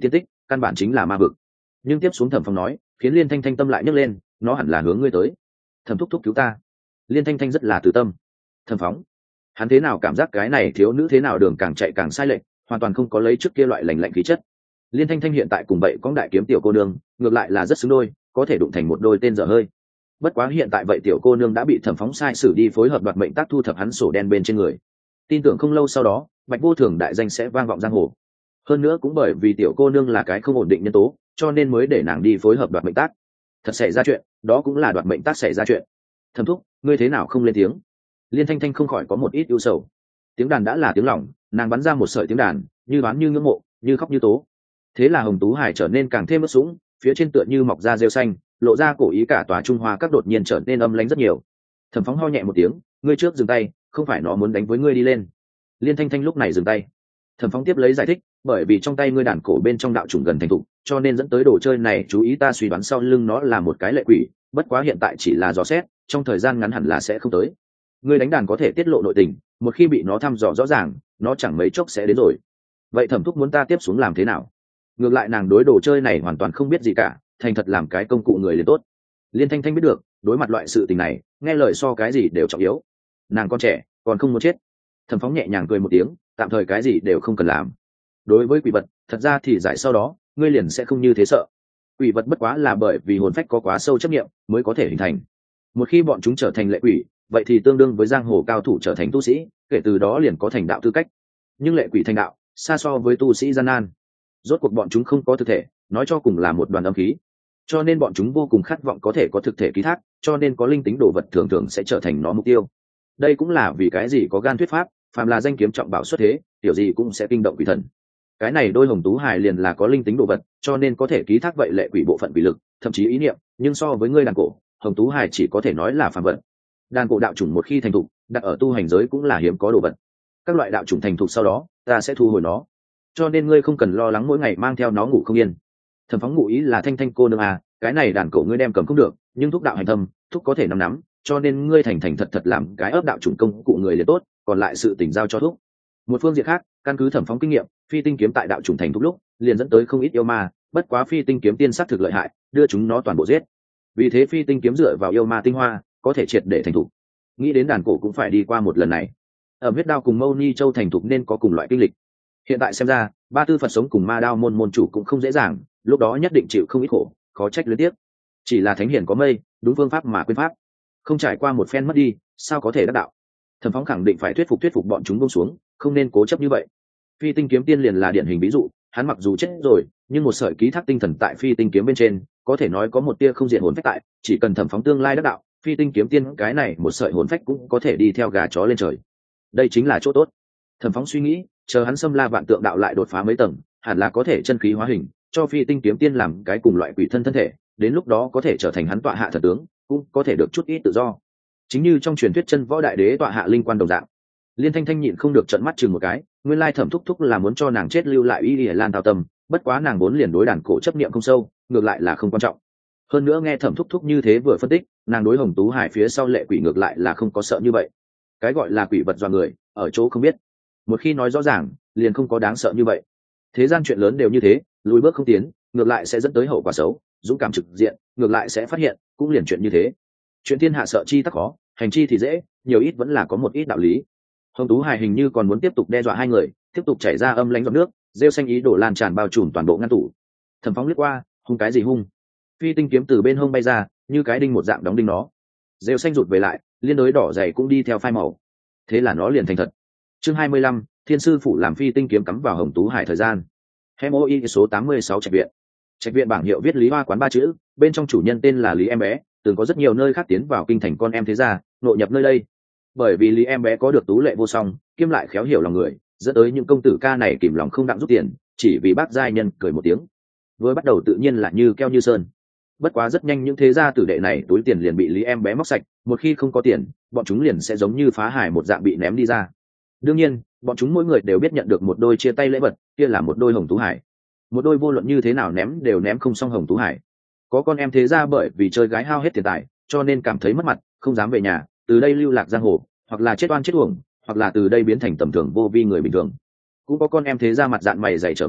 căn bản chính là ma vực. Nhưng tiếp xuống Thẩm Phong nói khiến Liên Thanh Thanh tâm lại nhấc lên, nó hẳn là hướng ngươi tới. Thẩm thúc thúc cứu ta. Liên Thanh Thanh rất là từ tâm. Thẩm Phóng, hắn thế nào cảm giác cái này thiếu nữ thế nào đường càng chạy càng sai lệch, hoàn toàn không có lấy trước kia loại lành lạnh khí chất. Liên Thanh Thanh hiện tại cùng vậy con đại kiếm tiểu cô nương ngược lại là rất xứng đôi, có thể đụng thành một đôi tên dở hơi. Bất quá hiện tại vậy tiểu cô nương đã bị Thẩm Phóng sai sử đi phối hợp đoạt mệnh tác thu thập hắn sổ đen bên trên người. Tin tưởng không lâu sau đó Bạch Vô Thường đại danh sẽ vang vọng giang hồ. Hơn nữa cũng bởi vì tiểu cô nương là cái không ổn định nhân tố, cho nên mới để nàng đi phối hợp đoạt mệnh tác. Thật xảy ra chuyện, đó cũng là đoạt mệnh tác xảy ra chuyện. Thẩm thúc, ngươi thế nào không lên tiếng? Liên Thanh Thanh không khỏi có một ít ưu sầu. Tiếng đàn đã là tiếng lòng, nàng bắn ra một sợi tiếng đàn, như đoán như ngưỡng mộ, như khóc như tố. Thế là Hồng Tú Hải trở nên càng thêm ướt sũng, phía trên tựa như mọc ra rêu xanh, lộ ra cổ ý cả tòa Trung Hoa các đột nhiên trở nên âm lãnh rất nhiều. Thẩm Phóng ho nhẹ một tiếng, ngươi trước dừng tay, không phải nó muốn đánh với ngươi đi lên. Liên Thanh Thanh lúc này dừng tay. Thẩm Phóng tiếp lấy giải thích, bởi vì trong tay ngươi đàn cổ bên trong đạo chủng gần thành thục, cho nên dẫn tới đồ chơi này chú ý ta suy đoán sau lưng nó là một cái lệ quỷ, bất quá hiện tại chỉ là dò xét, trong thời gian ngắn hẳn là sẽ không tới. Ngươi đánh đàn có thể tiết lộ nội tình, một khi bị nó thăm dò rõ ràng, nó chẳng mấy chốc sẽ đến rồi. Vậy Thẩm thúc muốn ta tiếp xuống làm thế nào? Ngược lại nàng đối đồ chơi này hoàn toàn không biết gì cả, thành thật làm cái công cụ người liền tốt. Liên Thanh Thanh biết được, đối mặt loại sự tình này, nghe lời so cái gì đều trọng yếu. Nàng con trẻ, còn không muốn chết. Thẩm Phóng nhẹ nhàng cười một tiếng, tạm thời cái gì đều không cần làm. Đối với quỷ vật, thật ra thì giải sau đó, ngươi liền sẽ không như thế sợ. Quỷ vật bất quá là bởi vì hồn phách có quá sâu chấp niệm mới có thể hình thành. Một khi bọn chúng trở thành lệ quỷ, vậy thì tương đương với giang hồ cao thủ trở thành tu sĩ, kể từ đó liền có thành đạo tư cách. Nhưng lệ quỷ thành đạo, xa so với tu sĩ gian nan. Rốt cuộc bọn chúng không có thực thể, nói cho cùng là một đoàn âm khí, cho nên bọn chúng vô cùng khát vọng có thể có thực thể ký thác, cho nên có linh tính đồ vật thường thường sẽ trở thành nó mục tiêu. Đây cũng là vì cái gì có gan thuyết pháp, phàm là danh kiếm trọng bảo xuất thế, tiểu gì cũng sẽ kinh động quỷ thần. Cái này đôi Hồng Tú Hải liền là có linh tính đồ vật, cho nên có thể ký thác vậy lệ quỷ bộ phận quỷ lực, thậm chí ý niệm, nhưng so với ngươi đàn cổ, Hồng Tú Hải chỉ có thể nói là phàm vật. Đàn cổ đạo chủng một khi thành thục, đặt ở tu hành giới cũng là hiếm có đồ vật. Các loại đạo chủng thành thục sau đó, ta sẽ thu hồi nó, cho nên ngươi không cần lo lắng mỗi ngày mang theo nó ngủ không yên. Thẩm Phóng ngụ ý là Thanh Thanh cô nương à, cái này đàn cổ ngươi đem cầm không được, nhưng thúc đạo hành thâm, thúc có thể nắm nắm, cho nên ngươi thành thành thật thật làm cái ấp đạo chủng công cụ người liền tốt, còn lại sự tình giao cho thúc. Một phương diện khác, căn cứ Thẩm Phóng kinh nghiệm, phi tinh kiếm tại đạo chủng thành thúc lúc, liền dẫn tới không ít yêu ma, bất quá phi tinh kiếm tiên sát thực lợi hại, đưa chúng nó toàn bộ giết. Vì thế phi tinh kiếm dựa vào yêu ma tinh hoa, có thể triệt để thành thục. Nghĩ đến đàn cổ cũng phải đi qua một lần này. Ở huyết đao cùng Mâu Ni Châu thành thục nên có cùng loại kinh lịch. Hiện tại xem ra, ba tư Phật sống cùng ma đao môn môn chủ cũng không dễ dàng, lúc đó nhất định chịu không ít khổ, khó trách liên tiếp. Chỉ là thánh hiển có mây, đúng phương pháp mà quên pháp, không trải qua một phen mất đi, sao có thể đắc đạo. Thẩm Phóng khẳng định phải thuyết phục thuyết phục bọn chúng buông xuống, không nên cố chấp như vậy. Phi tinh kiếm tiên liền là điển hình ví dụ, hắn mặc dù chết rồi, nhưng một sợi ký thác tinh thần tại phi tinh kiếm bên trên, có thể nói có một tia không diện hồn phách tại, chỉ cần Thẩm Phóng tương lai đắc đạo, phi tinh kiếm tiên cái này một sợi hồn phách cũng có thể đi theo gà chó lên trời. Đây chính là chỗ tốt. Thẩm Phóng suy nghĩ, chờ hắn xâm la vạn tượng đạo lại đột phá mấy tầng, hẳn là có thể chân khí hóa hình, cho phi tinh kiếm tiên làm cái cùng loại quỷ thân thân thể, đến lúc đó có thể trở thành hắn tọa hạ thần tướng, cũng có thể được chút ít tự do. Chính như trong truyền thuyết chân võ đại đế tọa hạ linh quan đồng dạng. Liên Thanh Thanh nhịn không được trợn mắt chừng một cái, nguyên lai Thẩm thúc thúc là muốn cho nàng chết lưu lại y y lan thao tâm, bất quá nàng vốn liền đối đàn cổ chấp niệm không sâu, ngược lại là không quan trọng. Hơn nữa nghe Thẩm thúc thúc như thế vừa phân tích, nàng đối Hồng Tú Hải phía sau lệ quỷ ngược lại là không có sợ như vậy. Cái gọi là quỷ vật dọa người, ở chỗ không biết. Một khi nói rõ ràng, liền không có đáng sợ như vậy. Thế gian chuyện lớn đều như thế, lùi bước không tiến, ngược lại sẽ dẫn tới hậu quả xấu, dũng cảm trực diện, ngược lại sẽ phát hiện, cũng liền chuyện như thế. Chuyện thiên hạ sợ chi tắc khó, hành chi thì dễ, nhiều ít vẫn là có một ít đạo lý. Hồng Tú Hải hình như còn muốn tiếp tục đe dọa hai người, tiếp tục chảy ra âm lãnh giọt nước, rêu xanh ý đổ lan tràn bao trùm toàn bộ ngăn tủ. Thẩm Phóng liếc qua, hung cái gì hung? Phi tinh kiếm từ bên hông bay ra, như cái đinh một dạng đóng đinh nó. Rêu xanh rụt về lại, liên đối đỏ dày cũng đi theo phai màu. Thế là nó liền thành thật. Chương hai mươi lăm, Thiên sư phụ làm phi tinh kiếm cắm vào Hồng Tú Hải thời gian. Hemoi số tám mươi sáu Trạch viện. Trạch viện bảng hiệu viết Lý Hoa quán ba chữ, bên trong chủ nhân tên là Lý Em Bé, từng có rất nhiều nơi khác tiến vào kinh thành con em thế gia, nội nhập nơi đây. Bởi vì Lý Em Bé có được tú lệ vô song, kiêm lại khéo hiểu lòng người, dẫn tới những công tử ca này kìm lòng không đặng rút tiền, chỉ vì bác giai nhân cười một tiếng. Vừa bắt đầu tự nhiên là như keo như sơn. Bất quá rất nhanh những thế gia tử đệ này túi tiền liền bị Lý Em Bé móc sạch, một khi không có tiền, bọn chúng liền sẽ giống như phá hải một dạng bị ném đi ra. Đương nhiên, bọn chúng mỗi người đều biết nhận được một đôi chia tay lễ vật, kia là một đôi Hồng Tú Hải. Một đôi vô luận như thế nào ném đều ném không xong Hồng Tú Hải. Có con em thế ra bởi vì chơi gái hao hết tiền tài, cho nên cảm thấy mất mặt, không dám về nhà, từ đây lưu lạc giang hồ, hoặc là chết oan chết uổng, hoặc là từ đây biến thành tầm thường vô vi người bình thường. Cũng có con em thế ra mặt dạn mày dày trở về,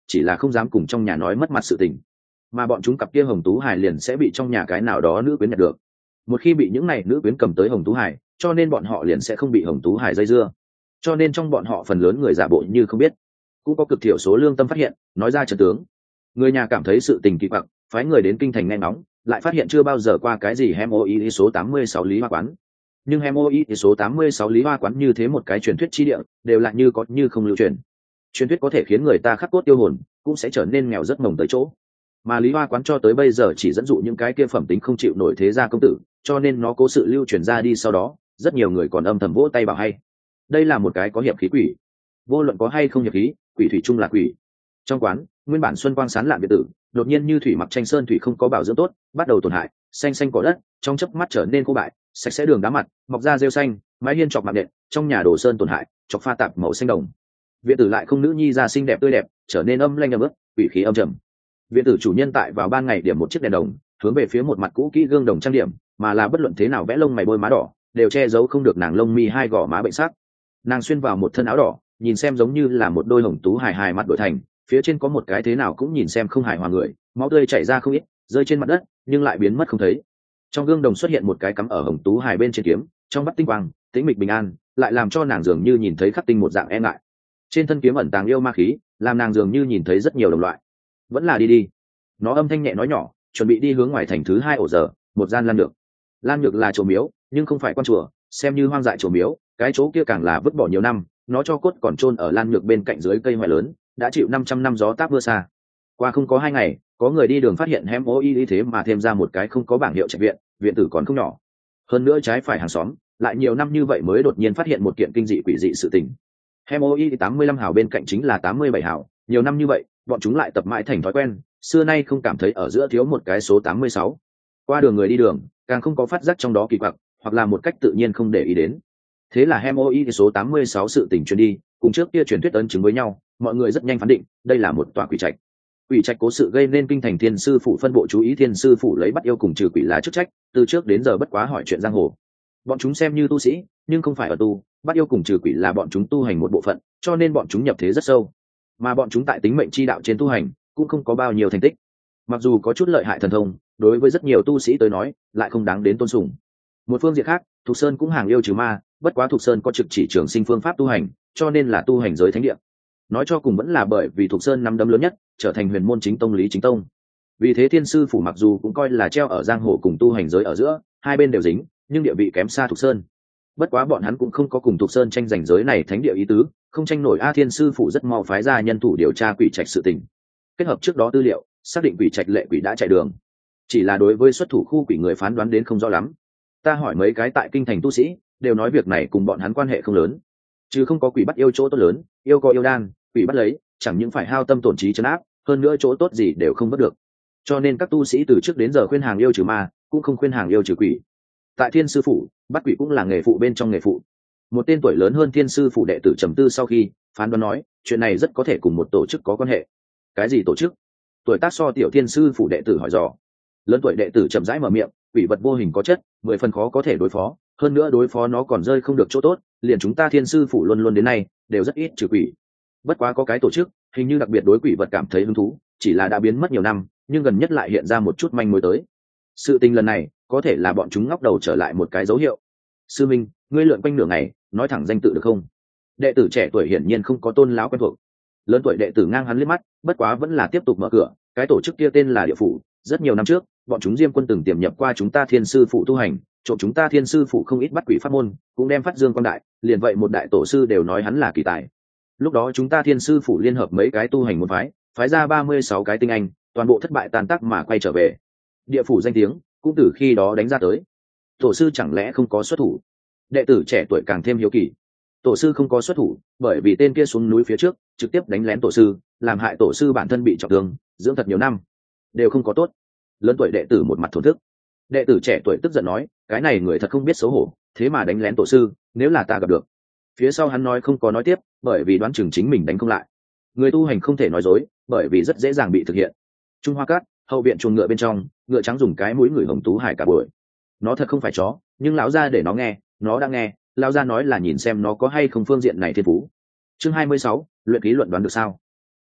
chỉ là không dám cùng trong nhà nói mất mặt sự tình. Mà bọn chúng cặp kia hồng tú hải liền sẽ bị trong nhà cái nào đó nữ quyến nhặt được. Một khi bị những này nữ quyến cầm tới hồng tú hải, cho nên bọn họ liền sẽ không bị hồng tú hải dây dưa. Cho nên trong bọn họ phần lớn người giả bộ như không biết. Cũng có cực thiểu số lương tâm phát hiện, nói ra trận tướng. Người nhà cảm thấy sự tình kỳ quặc, phái người đến kinh thành nghe ngóng, lại phát hiện chưa bao giờ qua cái gì hemoi số tám mươi sáu Lý Hoa Quán. Nhưng hemoi số tám mươi sáu Lý Hoa Quán như thế một cái truyền thuyết chi địa, đều là như có như không lưu truyền. Truyền thuyết có thể khiến người ta khắc cốt tiêu hồn, cũng sẽ trở nên nghèo rất mồng tới chỗ. Mà Lý Hoa Quán cho tới bây giờ chỉ dẫn dụ những cái kia phẩm tính không chịu nổi thế gia công tử, cho nên nó cố sự lưu truyền ra đi, sau đó rất nhiều người còn âm thầm vỗ tay bảo hay. Đây là một cái có hiệp khí quỷ, vô luận có hay không hiệp khí, quỷ thủy chung là quỷ. Trong quán, nguyên bản xuân quang sán lạn biệt tử, đột nhiên như thủy mặc tranh sơn thủy không có bảo dưỡng tốt, bắt đầu tổn hại, xanh xanh cỏ đất, trong chớp mắt trở nên khô bại, sạch sẽ đường đá mặt, mọc ra rêu xanh, mái hiên chọc mạng nện, trong nhà đồ sơn tổn hại, chọc pha tạp màu xanh đồng. Viện tử lại không nữ nhi ra xinh đẹp tươi đẹp, trở nên âm lanh ấm ức, quỷ khí âm trầm. Viện tử chủ nhân tại vào ban ngày điểm một chiếc đèn đồng, hướng về phía một mặt cũ kỹ gương đồng trang điểm, mà là bất luận thế nào vẽ lông mày bôi má đỏ, đều che giấu không được nàng lông mi hai gò má bệnh sắc. Nàng xuyên vào một thân áo đỏ, nhìn xem giống như là một đôi hồng tú hài hài mặt đổi thành, phía trên có một cái thế nào cũng nhìn xem không hài hòa người, máu tươi chảy ra không ít, rơi trên mặt đất, nhưng lại biến mất không thấy. Trong gương đồng xuất hiện một cái cắm ở hồng tú hài bên trên kiếm, trong mắt tinh quang, tĩnh mịch bình an, lại làm cho nàng dường như nhìn thấy khắc tinh một dạng e ngại. Trên thân kiếm ẩn tàng yêu ma khí, làm nàng dường như nhìn thấy rất nhiều đồng loại. Vẫn là đi đi. Nó âm thanh nhẹ nói nhỏ, chuẩn bị đi hướng ngoài thành thứ hai ổ giờ, một gian lan nhược. Lan nhược là chỗ miếu, nhưng không phải quan chùa, xem như hoang dại chỗ miếu, cái chỗ kia càng là vứt bỏ nhiều năm, nó cho cốt còn chôn ở lan nhược bên cạnh dưới cây hoại lớn, đã chịu năm trăm năm gió táp mưa xa. Qua không có hai ngày, có người đi đường phát hiện hẻm ô y thế mà thêm ra một cái không có bảng hiệu trạch viện, viện tử còn không nhỏ. Hơn nữa trái phải hàng xóm, lại nhiều năm như vậy mới đột nhiên phát hiện một kiện kinh dị quỷ dị sự tình. Hẻm ô y tám mươi lăm hào bên cạnh chính là tám mươi bảy hào, nhiều năm như vậy, bọn chúng lại tập mãi thành thói quen, xưa nay không cảm thấy ở giữa thiếu một cái số tám mươi sáu. Qua đường người đi đường, càng không có phát giác trong đó kỳ quặc, hoặc là một cách tự nhiên không để ý đến. Thế là hemoi số tám mươi sáu sự tình truyền đi, cùng trước kia truyền thuyết ấn chứng với nhau, mọi người rất nhanh phán định đây là một tòa quỷ trạch. Quỷ trạch cố sự gây nên kinh thành thiên sư phủ phân bộ chú ý, thiên sư phủ lấy bắt yêu cùng trừ quỷ là chức trách, từ trước đến giờ bất quá hỏi chuyện giang hồ. Bọn chúng xem như tu sĩ, nhưng không phải ở tu, bắt yêu cùng trừ quỷ là bọn chúng tu hành một bộ phận, cho nên bọn chúng nhập thế rất sâu. Mà bọn chúng tại tính mệnh chi đạo trên tu hành cũng không có bao nhiêu thành tích. Mặc dù có chút lợi hại thần thông, đối với rất nhiều tu sĩ tới nói, lại không đáng đến tôn sùng. Một phương diện khác, Thục Sơn cũng hàng yêu trừ ma, bất quá Thục Sơn có trực chỉ trường sinh phương pháp tu hành, cho nên là tu hành giới thánh địa. Nói cho cùng vẫn là bởi vì Thục Sơn nắm đấm lớn nhất, trở thành huyền môn chính tông lý chính tông. Vì thế thiên sư phủ mặc dù cũng coi là treo ở giang hồ cùng tu hành giới ở giữa, hai bên đều dính, nhưng địa vị kém xa Thục Sơn. Bất quá bọn hắn cũng không có cùng Thục Sơn tranh giành giới này thánh địa ý tứ, không tranh nổi. A thiên sư phủ rất mau phái ra nhân thủ điều tra quỷ trạch sự tình. Kết hợp trước đó tư liệu, xác định quỷ trạch lệ quỷ đã chạy đường. Chỉ là đối với xuất thủ khu quỷ người phán đoán đến không rõ lắm. Ta hỏi mấy cái tại kinh thành tu sĩ, đều nói việc này cùng bọn hắn quan hệ không lớn, chứ không có quỷ bắt yêu chỗ tốt lớn, yêu có yêu đan, quỷ bắt lấy, chẳng những phải hao tâm tổn trí trấn áp, hơn nữa chỗ tốt gì đều không bắt được. Cho nên các tu sĩ từ trước đến giờ khuyên hàng yêu trừ ma, cũng không khuyên hàng yêu trừ quỷ. Tại thiên sư phủ, bắt quỷ cũng là nghề phụ bên trong nghề phụ. Một tên tuổi lớn hơn thiên sư phủ đệ tử trầm tư sau khi phán đoán nói, chuyện này rất có thể cùng một tổ chức có quan hệ. Cái gì tổ chức? Tuổi tác so tiểu thiên sư phủ đệ tử hỏi dò. Lớn tuổi đệ tử chậm rãi mở miệng, quỷ vật vô hình có chất, mười phần khó có thể đối phó, hơn nữa đối phó nó còn rơi không được chỗ tốt, liền chúng ta thiên sư phủ luôn luôn đến nay đều rất ít trừ quỷ. Bất quá có cái tổ chức, hình như đặc biệt đối quỷ vật cảm thấy hứng thú, chỉ là đã biến mất nhiều năm, nhưng gần nhất lại hiện ra một chút manh mối tới. Sự tình lần này có thể là bọn chúng ngóc đầu trở lại một cái dấu hiệu. Sư minh, ngươi lượn quanh nửa ngày, nói thẳng danh tự được không? Đệ tử trẻ tuổi hiển nhiên không có tôn lão quen thuộc. Lớn tuổi đệ tử ngang hắn liếc mắt, bất quá vẫn là tiếp tục mở cửa. Cái tổ chức kia tên là địa phủ, rất nhiều năm trước, bọn chúng Diêm Quân từng tiềm nhập qua chúng ta thiên sư phụ tu hành, trộm chúng ta thiên sư phụ không ít bắt quỷ pháp môn, cũng đem phát dương quang đại, liền vậy một đại tổ sư đều nói hắn là kỳ tài. Lúc đó chúng ta thiên sư phụ liên hợp mấy cái tu hành môn phái, phái ra ba mươi sáu cái tinh anh, toàn bộ thất bại tan tác mà quay trở về. Địa phủ danh tiếng cũng từ khi đó đánh ra tới. Tổ sư chẳng lẽ không có xuất thủ? Đệ tử trẻ tuổi càng thêm hiếu kỳ. Tổ sư không có xuất thủ, bởi vì tên kia xuống núi phía trước, trực tiếp đánh lén tổ sư, làm hại tổ sư bản thân bị trọng thương, dưỡng thật nhiều năm, đều không có tốt. Lớn tuổi đệ tử một mặt thổn thức. Đệ tử trẻ tuổi tức giận nói, cái này người thật không biết xấu hổ, thế mà đánh lén tổ sư, nếu là ta gặp được. Phía sau hắn nói không có nói tiếp, bởi vì đoán chừng chính mình đánh không lại. Người tu hành không thể nói dối, bởi vì rất dễ dàng bị thực hiện. Trung Hoa Cát, hậu viện chuồng ngựa bên trong, ngựa trắng dùng cái mũi người hồng tú hải cả buổi. Nó thật không phải chó, nhưng lão gia để nó nghe, nó đã nghe, lão gia nói là nhìn xem nó có hay không phương diện này thiên phú. Chương hai mươi sáu, luyện ký luận đoán được sao?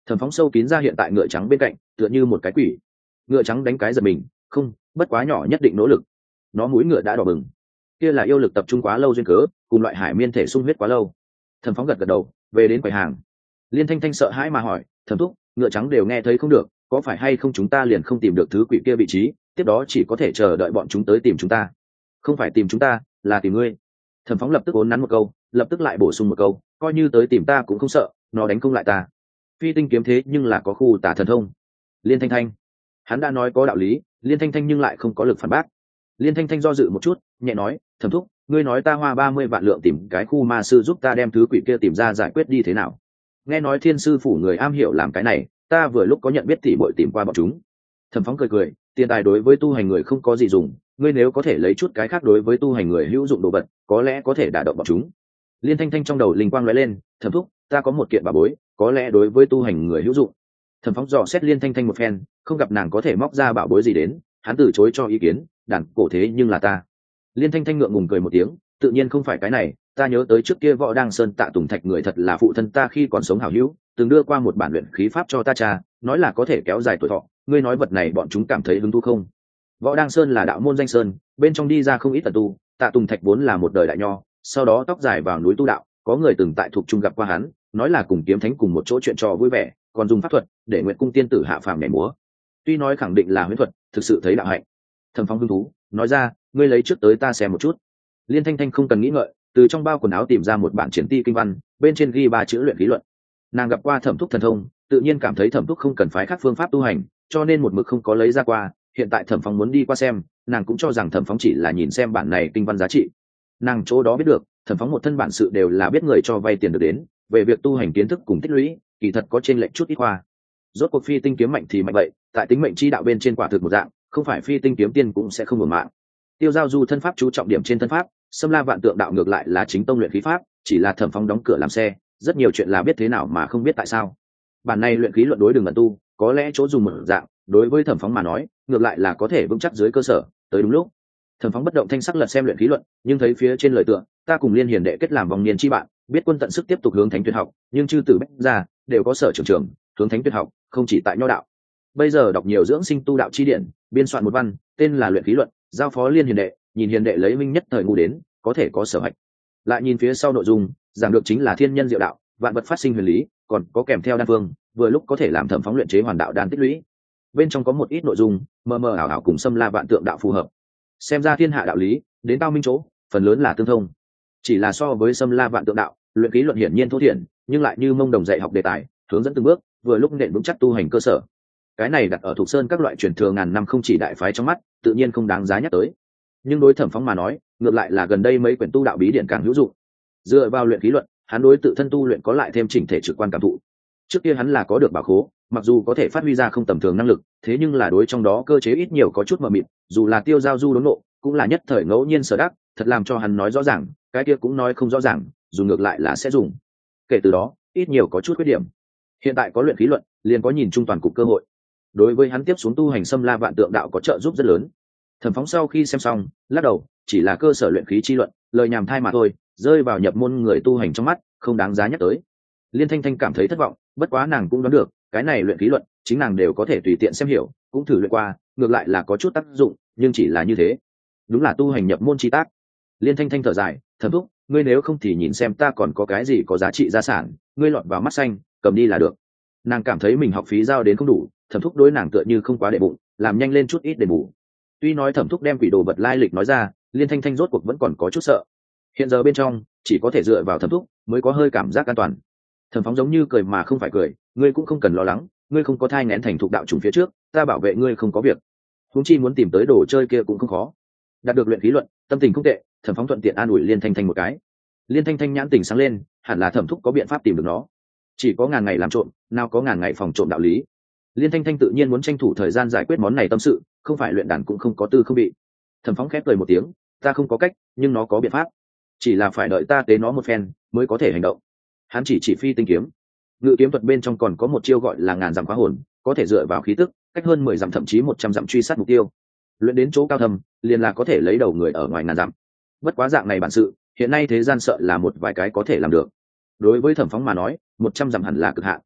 Thẩm Phóng sâu kín ra hiện tại ngựa trắng bên cạnh, tựa như một cái quỷ. Ngựa trắng đánh cái giật mình, không, bất quá nhỏ nhất định nỗ lực. Nó mũi ngựa đã đỏ bừng. Kia là yêu lực tập trung quá lâu duyên cớ, cùng loại hải miên thể sung huyết quá lâu. Thẩm Phóng gật gật đầu, về đến quầy hàng. Liên Thanh Thanh sợ hãi mà hỏi, Thẩm thúc, ngựa trắng đều nghe thấy không được, có phải hay không chúng ta liền không tìm được thứ quỷ kia vị trí, tiếp đó chỉ có thể chờ đợi bọn chúng tới tìm chúng ta? Không phải tìm chúng ta, là tìm ngươi. Thẩm Phóng lập tức uốn nắn một câu, lập tức lại bổ sung một câu, coi như tới tìm ta cũng không sợ, nó đánh không lại ta. Phi tinh kiếm thế nhưng là có khu tả thần thông. Liên Thanh Thanh, hắn đã nói có đạo lý, Liên Thanh Thanh nhưng lại không có lực phản bác. Liên Thanh Thanh do dự một chút, nhẹ nói, Thẩm thúc, ngươi nói ta hoa ba mươi vạn lượng tìm cái khu ma sư giúp ta đem thứ quỷ kia tìm ra giải quyết đi thế nào? Nghe nói Thiên sư phủ người am hiểu làm cái này, ta vừa lúc có nhận biết tỉ muội tìm qua bọn chúng. Thẩm Phóng cười cười, tiền tài đối với tu hành người không có gì dùng, ngươi nếu có thể lấy chút cái khác đối với tu hành người hữu dụng đồ vật, có lẽ có thể đả động bọn chúng. Liên Thanh Thanh trong đầu linh quang lóe lên, Thẩm thúc, ta có một kiện bảo bối, có lẽ đối với tu hành người hữu dụng. Thẩm Phóng dò xét Liên Thanh Thanh một phen, không gặp nàng có thể móc ra bảo bối gì đến, hắn từ chối cho ý kiến, đàn cổ thế nhưng là ta. Liên Thanh Thanh ngượng ngùng cười một tiếng, tự nhiên không phải cái này, ta nhớ tới trước kia Võ Đăng Sơn Tạ Tùng Thạch người thật là phụ thân ta khi còn sống hảo hữu, từng đưa qua một bản luyện khí pháp cho ta cha, nói là có thể kéo dài tuổi thọ, ngươi nói vật này bọn chúng cảm thấy hứng thú không? Võ Đăng Sơn là đạo môn danh sơn, bên trong đi ra không ít tần tu, Tạ Tùng Thạch vốn là một đời đại nho, sau đó tóc dài vào núi tu đạo, có người từng tại thuộc trung gặp qua hắn, nói là cùng kiếm thánh cùng một chỗ chuyện trò vui vẻ, còn dùng pháp thuật để Nguyệt cung tiên tử hạ phàm nhảy múa. Tuy nói khẳng định là huyễn thuật, thực sự thấy đạo hạnh. Thẩm Phóng hứng thú, nói ra, ngươi lấy trước tới ta xem một chút. Liên Thanh Thanh không cần nghĩ ngợi, từ trong bao quần áo tìm ra một bản triển ti kinh văn, bên trên ghi ba chữ luyện khí luận. Nàng gặp qua Thẩm thúc thần thông, tự nhiên cảm thấy Thẩm thúc không cần phái khác phương pháp tu hành, cho nên một mực không có lấy ra qua. Hiện tại Thẩm Phóng muốn đi qua xem, nàng cũng cho rằng Thẩm Phóng chỉ là nhìn xem bản này kinh văn giá trị. Nàng chỗ đó biết được, Thẩm Phóng một thân bản sự đều là biết người cho vay tiền được đến, về việc tu hành kiến thức cùng tích lũy, kỳ thật có trên lệnh chút ít khoa. Rốt cuộc phi tinh kiếm mạnh thì mạnh vậy, tại tính mệnh chi đạo bên trên quả thực một dạng, không phải phi tinh kiếm tiên cũng sẽ không hưởng mạng. Tiêu Giao Du thân pháp chú trọng điểm trên thân pháp, Xâm La Vạn Tượng đạo ngược lại là chính tông luyện khí pháp, chỉ là Thẩm Phóng đóng cửa làm xe, rất nhiều chuyện là biết thế nào mà không biết tại sao. Bản này luyện khí luận đối đường ẩn tu, có lẽ chỗ dùng một dạng, đối với Thẩm Phóng mà nói, ngược lại là có thể vững chắc dưới cơ sở, tới đúng lúc. Thẩm Phóng bất động thanh sắc lật xem luyện khí luận, nhưng thấy phía trên lời tựa, ta cùng Liên hiền đệ kết làm vòng niên chi bạn, biết quân tận sức tiếp tục hướng thánh tuyệt học, nhưng chư tử bách ra đều có sở trường trường, hướng thánh tuyệt học, không chỉ tại nho đạo. Bây giờ đọc nhiều dưỡng sinh tu đạo chi điển, biên soạn một văn, tên là luyện khí luận, giao phó Liên hiền đệ, nhìn hiền đệ lấy minh nhất thời ngu đến, có thể có sở hạch. Lại nhìn phía sau nội dung, giảng được chính là thiên nhân diệu đạo, vạn vật phát sinh huyền lý, còn có kèm theo đan phương, vừa lúc có thể làm Thẩm Phóng luyện chế hoàn đạo đan tích lũy. Bên trong có một ít nội dung mờ mờ ảo ảo cùng Xâm La Vạn Tượng đạo phù hợp. Xem ra thiên hạ đạo lý, đến cao minh chỗ, phần lớn là tương thông. Chỉ là so với Xâm La Vạn Tượng đạo, luyện khí luận hiển nhiên thô thiển, nhưng lại như mông đồng dạy học đề tài, hướng dẫn từng bước, vừa lúc nện vững chắc tu hành cơ sở. Cái này đặt ở Thục Sơn các loại truyền thừa ngàn năm không chỉ đại phái trong mắt, tự nhiên không đáng giá nhắc tới. Nhưng đối Thẩm Phóng mà nói, ngược lại là gần đây mấy quyển tu đạo bí điển càng hữu dụng. Dựa vào luyện khí luận, hắn đối tự thân tu luyện có lại thêm chỉnh thể trực quan cảm thụ. Trước kia hắn là có được bảo khố, mặc dù có thể phát huy ra không tầm thường năng lực, thế nhưng là đối trong đó cơ chế ít nhiều có chút mờ mịt, dù là Tiêu Giao Du đốn nộ, cũng là nhất thời ngẫu nhiên sở đắc, thật làm cho hắn nói rõ ràng, cái kia cũng nói không rõ ràng, dù ngược lại là sẽ dùng. Kể từ đó, ít nhiều có chút khuyết điểm. Hiện tại có luyện khí luận, liền có nhìn chung toàn cục cơ hội. Đối với hắn tiếp xuống tu hành Xâm La Vạn Tượng đạo có trợ giúp rất lớn. Thẩm Phóng sau khi xem xong, lắc đầu, chỉ là cơ sở luyện khí chi luận, lời nhảm thai mà thôi, rơi vào nhập môn người tu hành trong mắt, không đáng giá nhắc tới. Liên Thanh Thanh cảm thấy thất vọng, bất quá nàng cũng đoán được, cái này luyện khí luận, chính nàng đều có thể tùy tiện xem hiểu, cũng thử luyện qua, ngược lại là có chút tác dụng, nhưng chỉ là như thế. Đúng là tu hành nhập môn chi tác. Liên Thanh Thanh thở dài, Thẩm thúc, ngươi nếu không thì nhìn xem ta còn có cái gì có giá trị gia sản, ngươi lọt vào mắt xanh, cầm đi là được. Nàng cảm thấy mình học phí giao đến không đủ, Thẩm thúc đối nàng tựa như không quá để bụng, làm nhanh lên chút ít để bù. Tuy nói Thẩm thúc đem quỷ đồ vật lai lịch nói ra, Liên Thanh Thanh rốt cuộc vẫn còn có chút sợ. Hiện giờ bên trong chỉ có thể dựa vào Thẩm thúc mới có hơi cảm giác an toàn. Thẩm Phóng giống như cười mà không phải cười, ngươi cũng không cần lo lắng, ngươi không có thai nghén thành thục đạo trùng phía trước, ta bảo vệ ngươi không có việc. Huống chi muốn tìm tới đồ chơi kia cũng không khó. Đạt được luyện khí luận, tâm tình không tệ, Thẩm Phóng thuận tiện an ủi Liên Thanh Thanh một cái. Liên Thanh Thanh nhãn tình sáng lên, hẳn là Thẩm thúc có biện pháp tìm được nó. Chỉ có ngàn ngày làm trộm, nào có ngàn ngày phòng trộm đạo lý. Liên Thanh Thanh tự nhiên muốn tranh thủ thời gian giải quyết món này tâm sự, không phải luyện đàn cũng không có tư không bị. Thẩm Phóng khép cười một tiếng, ta không có cách, nhưng nó có biện pháp. Chỉ là phải đợi ta tế nó một phen mới có thể hành động. Hắn chỉ chỉ phi tinh kiếm, ngự kiếm thuật bên trong còn có một chiêu gọi là ngàn dặm khóa hồn, có thể dựa vào khí tức, cách hơn mười dặm thậm chí một trăm dặm truy sát mục tiêu. Luyện đến chỗ cao thâm, liền là có thể lấy đầu người ở ngoài ngàn dặm. Bất quá dạng này bản sự, hiện nay thế gian sợ là một vài cái có thể làm được. Đối với Thẩm Phóng mà nói, một trăm dặm hẳn là cực hạn.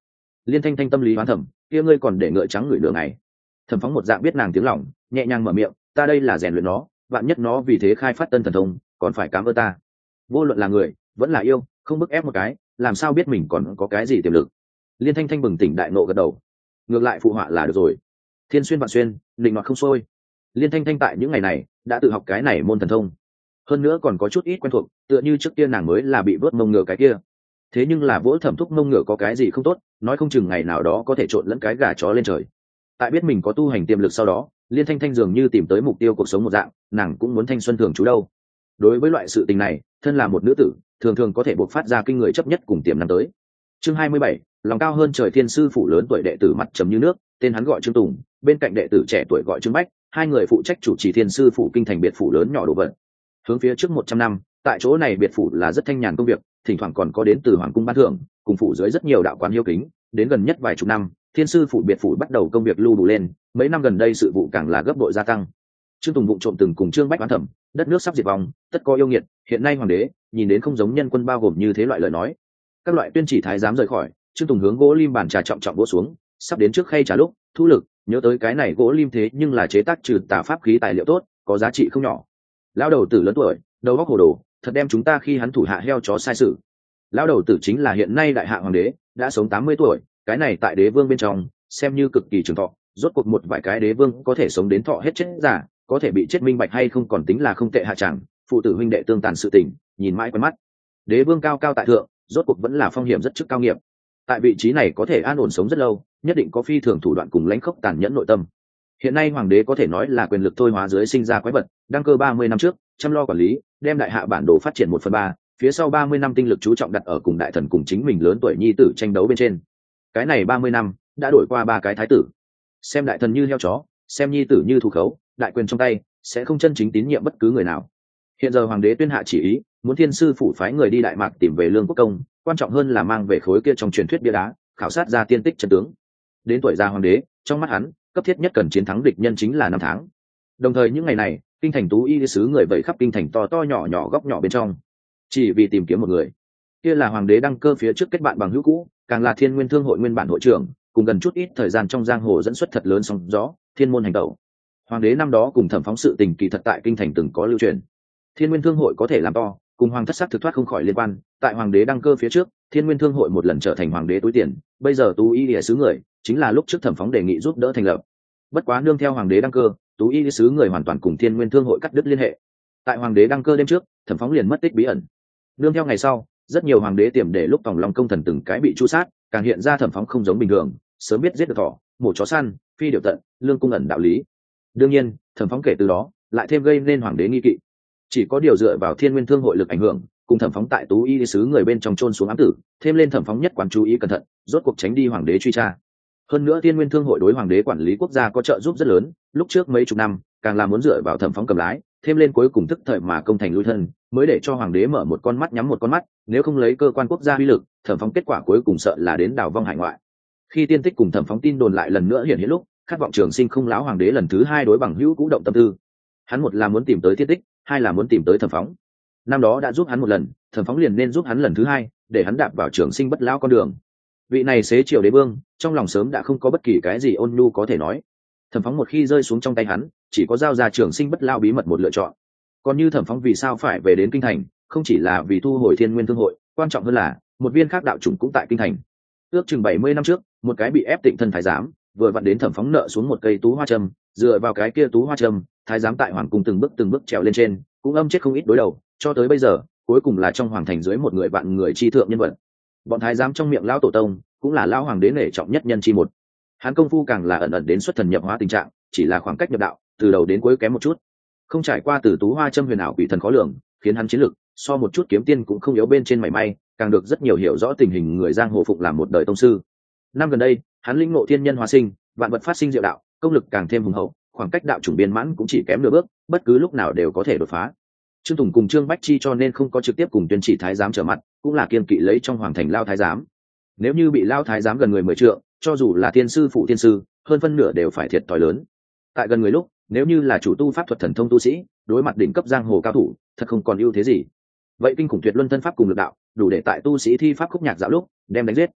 Liên Thanh Thanh tâm lý hoán thẩm, kia ngươi còn để ngựa trắng ngửi lửa ngày. Thẩm Phóng một dạng biết nàng tiếng lòng, nhẹ nhàng mở miệng, ta đây là rèn luyện nó, vạn nhất nó vì thế khai phát tân thần thông, còn phải cảm ơn ta. Vô luận là người vẫn là yêu, không bức ép một cái, làm sao biết mình còn có cái gì tiềm lực. Liên Thanh Thanh bừng tỉnh đại nộ gật đầu, ngược lại phụ họa là được rồi. Thiên xuyên vạn xuyên, định nọt không xuôi. Liên Thanh Thanh tại những ngày này đã tự học cái này môn thần thông, hơn nữa còn có chút ít quen thuộc, tựa như trước kia nàng mới là bị vớt mông ngựa cái kia. Thế nhưng là vỗ Thẩm Thúc mông ngựa có cái gì không tốt, nói không chừng ngày nào đó có thể trộn lẫn cái gà chó lên trời. Tại biết mình có tu hành tiềm lực sau đó, Liên Thanh Thanh dường như tìm tới mục tiêu cuộc sống một dạng, nàng cũng muốn thanh xuân thường trú đâu. Đối với loại sự tình này, thân là một nữ tử, thường thường có thể bộc phát ra kinh người chấp nhất cùng tiềm năng tới. Chương hai mươi bảy, lòng cao hơn trời thiên sư phụ lớn tuổi đệ tử mặt trầm như nước, tên hắn gọi Trương Tùng, bên cạnh đệ tử trẻ tuổi gọi Trương Bách, hai người phụ trách chủ trì thiên sư phụ kinh thành biệt phủ lớn nhỏ đồ vật. Hướng phía trước một trăm năm, tại chỗ này biệt phủ là rất thanh nhàn công việc, thỉnh thoảng còn có đến từ hoàng cung ban thưởng, cùng phủ dưới rất nhiều đạo quán hiếu kính, đến gần nhất vài chục năm, thiên sư phủ biệt phủ bắt đầu công việc lưu đủ lên, mấy năm gần đây sự vụ càng là gấp bội gia tăng. Trương Tùng vụng trộm từng cùng Trương Bách đoán thẩm, đất nước sắp diệt vong, tất có yêu nghiệt, hiện nay hoàng đế nhìn đến không giống nhân quân bao gồm như thế loại lời nói. Các loại tuyên chỉ thái giám rời khỏi, Trương Tùng hướng gỗ lim bàn trà trọng trọng vỗ xuống, sắp đến trước khay trà lúc, thu lực, nhớ tới cái này gỗ lim thế nhưng là chế tác trừ tà pháp khí tài liệu tốt, có giá trị không nhỏ. Lão đầu tử lớn tuổi, đầu óc hồ đồ, thật đem chúng ta khi hắn thủ hạ heo chó sai sự. Lão đầu tử chính là hiện nay đại hạ hoàng đế, đã sống tám mươi tuổi, cái này tại đế vương bên trong xem như cực kỳ trường thọ, rốt cuộc một vài cái đế vương có thể sống đến thọ hết chết giả, có thể bị chết minh bạch hay không còn tính là không tệ hạ chẳng, phụ tử huynh đệ tương tàn sự tình, nhìn mãi quen mắt. Đế vương cao cao tại thượng, rốt cuộc vẫn là phong hiểm rất chức cao nghiệp. Tại vị trí này có thể an ổn sống rất lâu, nhất định có phi thường thủ đoạn cùng lãnh khốc tàn nhẫn nội tâm. Hiện nay hoàng đế có thể nói là quyền lực thôi hóa dưới sinh ra quái vật, đăng cơ ba mươi năm trước, chăm lo quản lý, đem đại hạ bản đồ phát triển một phần ba, phía sau ba mươi năm tinh lực chú trọng đặt ở cùng đại thần cùng chính mình lớn tuổi nhi tử tranh đấu bên trên. Cái này ba mươi năm đã đổi qua ba cái thái tử. Xem đại thần như heo chó, xem nhi tử như thủ khấu, đại quyền trong tay, sẽ không chân chính tín nhiệm bất cứ người nào. Hiện giờ hoàng đế tuyên hạ chỉ ý, muốn thiên sư phủ phái người đi đại mạc tìm về lương quốc công, quan trọng hơn là mang về khối kia trong truyền thuyết bia đá, khảo sát ra tiên tích chân tướng. Đến tuổi già hoàng đế, trong mắt hắn, cấp thiết nhất cần chiến thắng địch nhân chính là năm tháng. Đồng thời những ngày này, kinh thành tú y sứ người vẫy khắp kinh thành to to nhỏ nhỏ góc nhỏ bên trong, chỉ vì tìm kiếm một người. Kia là hoàng đế đăng cơ phía trước kết bạn bằng hữu cũ, càng là Thiên Nguyên Thương hội nguyên bản hội trưởng, cùng gần chút ít thời gian trong giang hồ dẫn xuất thật lớn sóng gió, thiên môn hành tẩu. Hoàng đế năm đó cùng Thẩm Phóng sự tình kỳ thật tại kinh thành từng có lưu truyền. Thiên Nguyên Thương hội có thể làm to, cùng hoàng thất sắc thực thoát không khỏi liên quan. Tại hoàng đế đăng cơ phía trước, Thiên Nguyên Thương hội một lần trở thành hoàng đế túi tiền, bây giờ tú y địa sứ người chính là lúc trước Thẩm Phóng đề nghị giúp đỡ thành lập. Bất quá nương theo hoàng đế đăng cơ, tú y địa sứ người hoàn toàn cùng Thiên Nguyên Thương hội cắt đứt liên hệ. Tại hoàng đế đăng cơ đêm trước, Thẩm Phóng liền mất tích bí ẩn. Nương theo ngày sau, rất nhiều hoàng đế tiềm để lúc tòng long công thần từng cái bị chu sát, càng hiện ra Thẩm Phóng không giống bình thường, sớm biết giết được thỏ, mổ chó săn, phi điều tận, lương cung ẩn đạo lý. Đương nhiên, Thẩm Phóng kể từ đó lại thêm gây nên hoàng đế nghi kỵ. Chỉ có điều dựa vào Thiên Nguyên Thương hội lực ảnh hưởng, cùng Thẩm Phóng tại tú y sứ người bên trong chôn xuống ám tử, thêm lên Thẩm Phóng nhất quán chú ý cẩn thận, rốt cuộc tránh đi hoàng đế truy tra. Hơn nữa Thiên Nguyên Thương hội đối hoàng đế quản lý quốc gia có trợ giúp rất lớn, lúc trước mấy chục năm, càng là muốn dựa vào Thẩm Phóng cầm lái, thêm lên cuối cùng thức thời mà công thành lui thân, mới để cho hoàng đế mở một con mắt nhắm một con mắt, nếu không lấy cơ quan quốc gia uy lực, Thẩm Phóng kết quả cuối cùng sợ là đến đào vong hải ngoại. Khi tiên tích cùng Thẩm Phóng tin đồn lại lần nữa hiện hiện lúc, khát vọng trường sinh không lão hoàng đế lần thứ hai đối bằng hữu cũ động tâm tư. Hắn một là muốn tìm tới tiên tích, hai là muốn tìm tới Thẩm Phóng. Năm đó đã giúp hắn một lần, Thẩm Phóng liền nên giúp hắn lần thứ hai, để hắn đạp vào trường sinh bất lão con đường. Vị này xế chiều đế vương, trong lòng sớm đã không có bất kỳ cái gì ôn nhu có thể nói. Thẩm Phóng một khi rơi xuống trong tay hắn, chỉ có giao ra trường sinh bất lão bí mật một lựa chọn. Còn như Thẩm Phóng vì sao phải về đến kinh thành, không chỉ là vì thu hồi Thiên Nguyên Thương hội, quan trọng hơn là một viên khác đạo chủng cũng tại kinh thành. Ước chừng bảy mươi năm trước, một cái bị ép tịnh thân thái giám, vừa vặn đến Thẩm Phóng nợ xuống một cây tú hoa châm, dựa vào cái kia tú hoa châm, thái giám tại hoàng cung từng bước từng bước trèo lên trên, cũng âm chết không ít đối đầu, cho tới bây giờ, cuối cùng là trong hoàng thành dưới một người vạn người chi thượng nhân vật. Bọn thái giám trong miệng lão tổ tông, cũng là lão hoàng đế nể trọng nhất nhân chi một. Hắn công phu càng là ẩn ẩn đến xuất thần nhập hóa tình trạng, chỉ là khoảng cách nhập đạo, từ đầu đến cuối kém một chút. Không trải qua từ tú hoa châm huyền ảo quỷ thần khó lường, khiến hắn chiến lực so một chút kiếm tiên cũng không yếu bên trên mảy may, càng được rất nhiều hiểu rõ tình hình người giang hồ phụng làm một đời tông sư. Năm gần đây, hắn linh ngộ thiên nhân hóa sinh, vạn vật phát sinh diệu đạo, công lực càng thêm hùng hậu, khoảng cách đạo chủng biên mãn cũng chỉ kém nửa bước, bất cứ lúc nào đều có thể đột phá. Trương Tùng cùng Trương Bách Chi cho nên không có trực tiếp cùng tuyên chỉ thái giám trở mặt, cũng là kiên kỵ lấy trong hoàng thành lao thái giám. Nếu như bị lao thái giám gần người mười trượng, cho dù là tiên sư phụ tiên sư, hơn phân nửa đều phải thiệt thòi lớn. Tại gần người lúc, nếu như là chủ tu pháp thuật thần thông tu sĩ, đối mặt đỉnh cấp giang hồ cao thủ, thật không còn ưu thế gì. Vậy kinh khủng tuyệt luân thân pháp cùng lực đạo, đủ để tại tu sĩ thi pháp khúc nhạc dạo lúc đem đánh giết.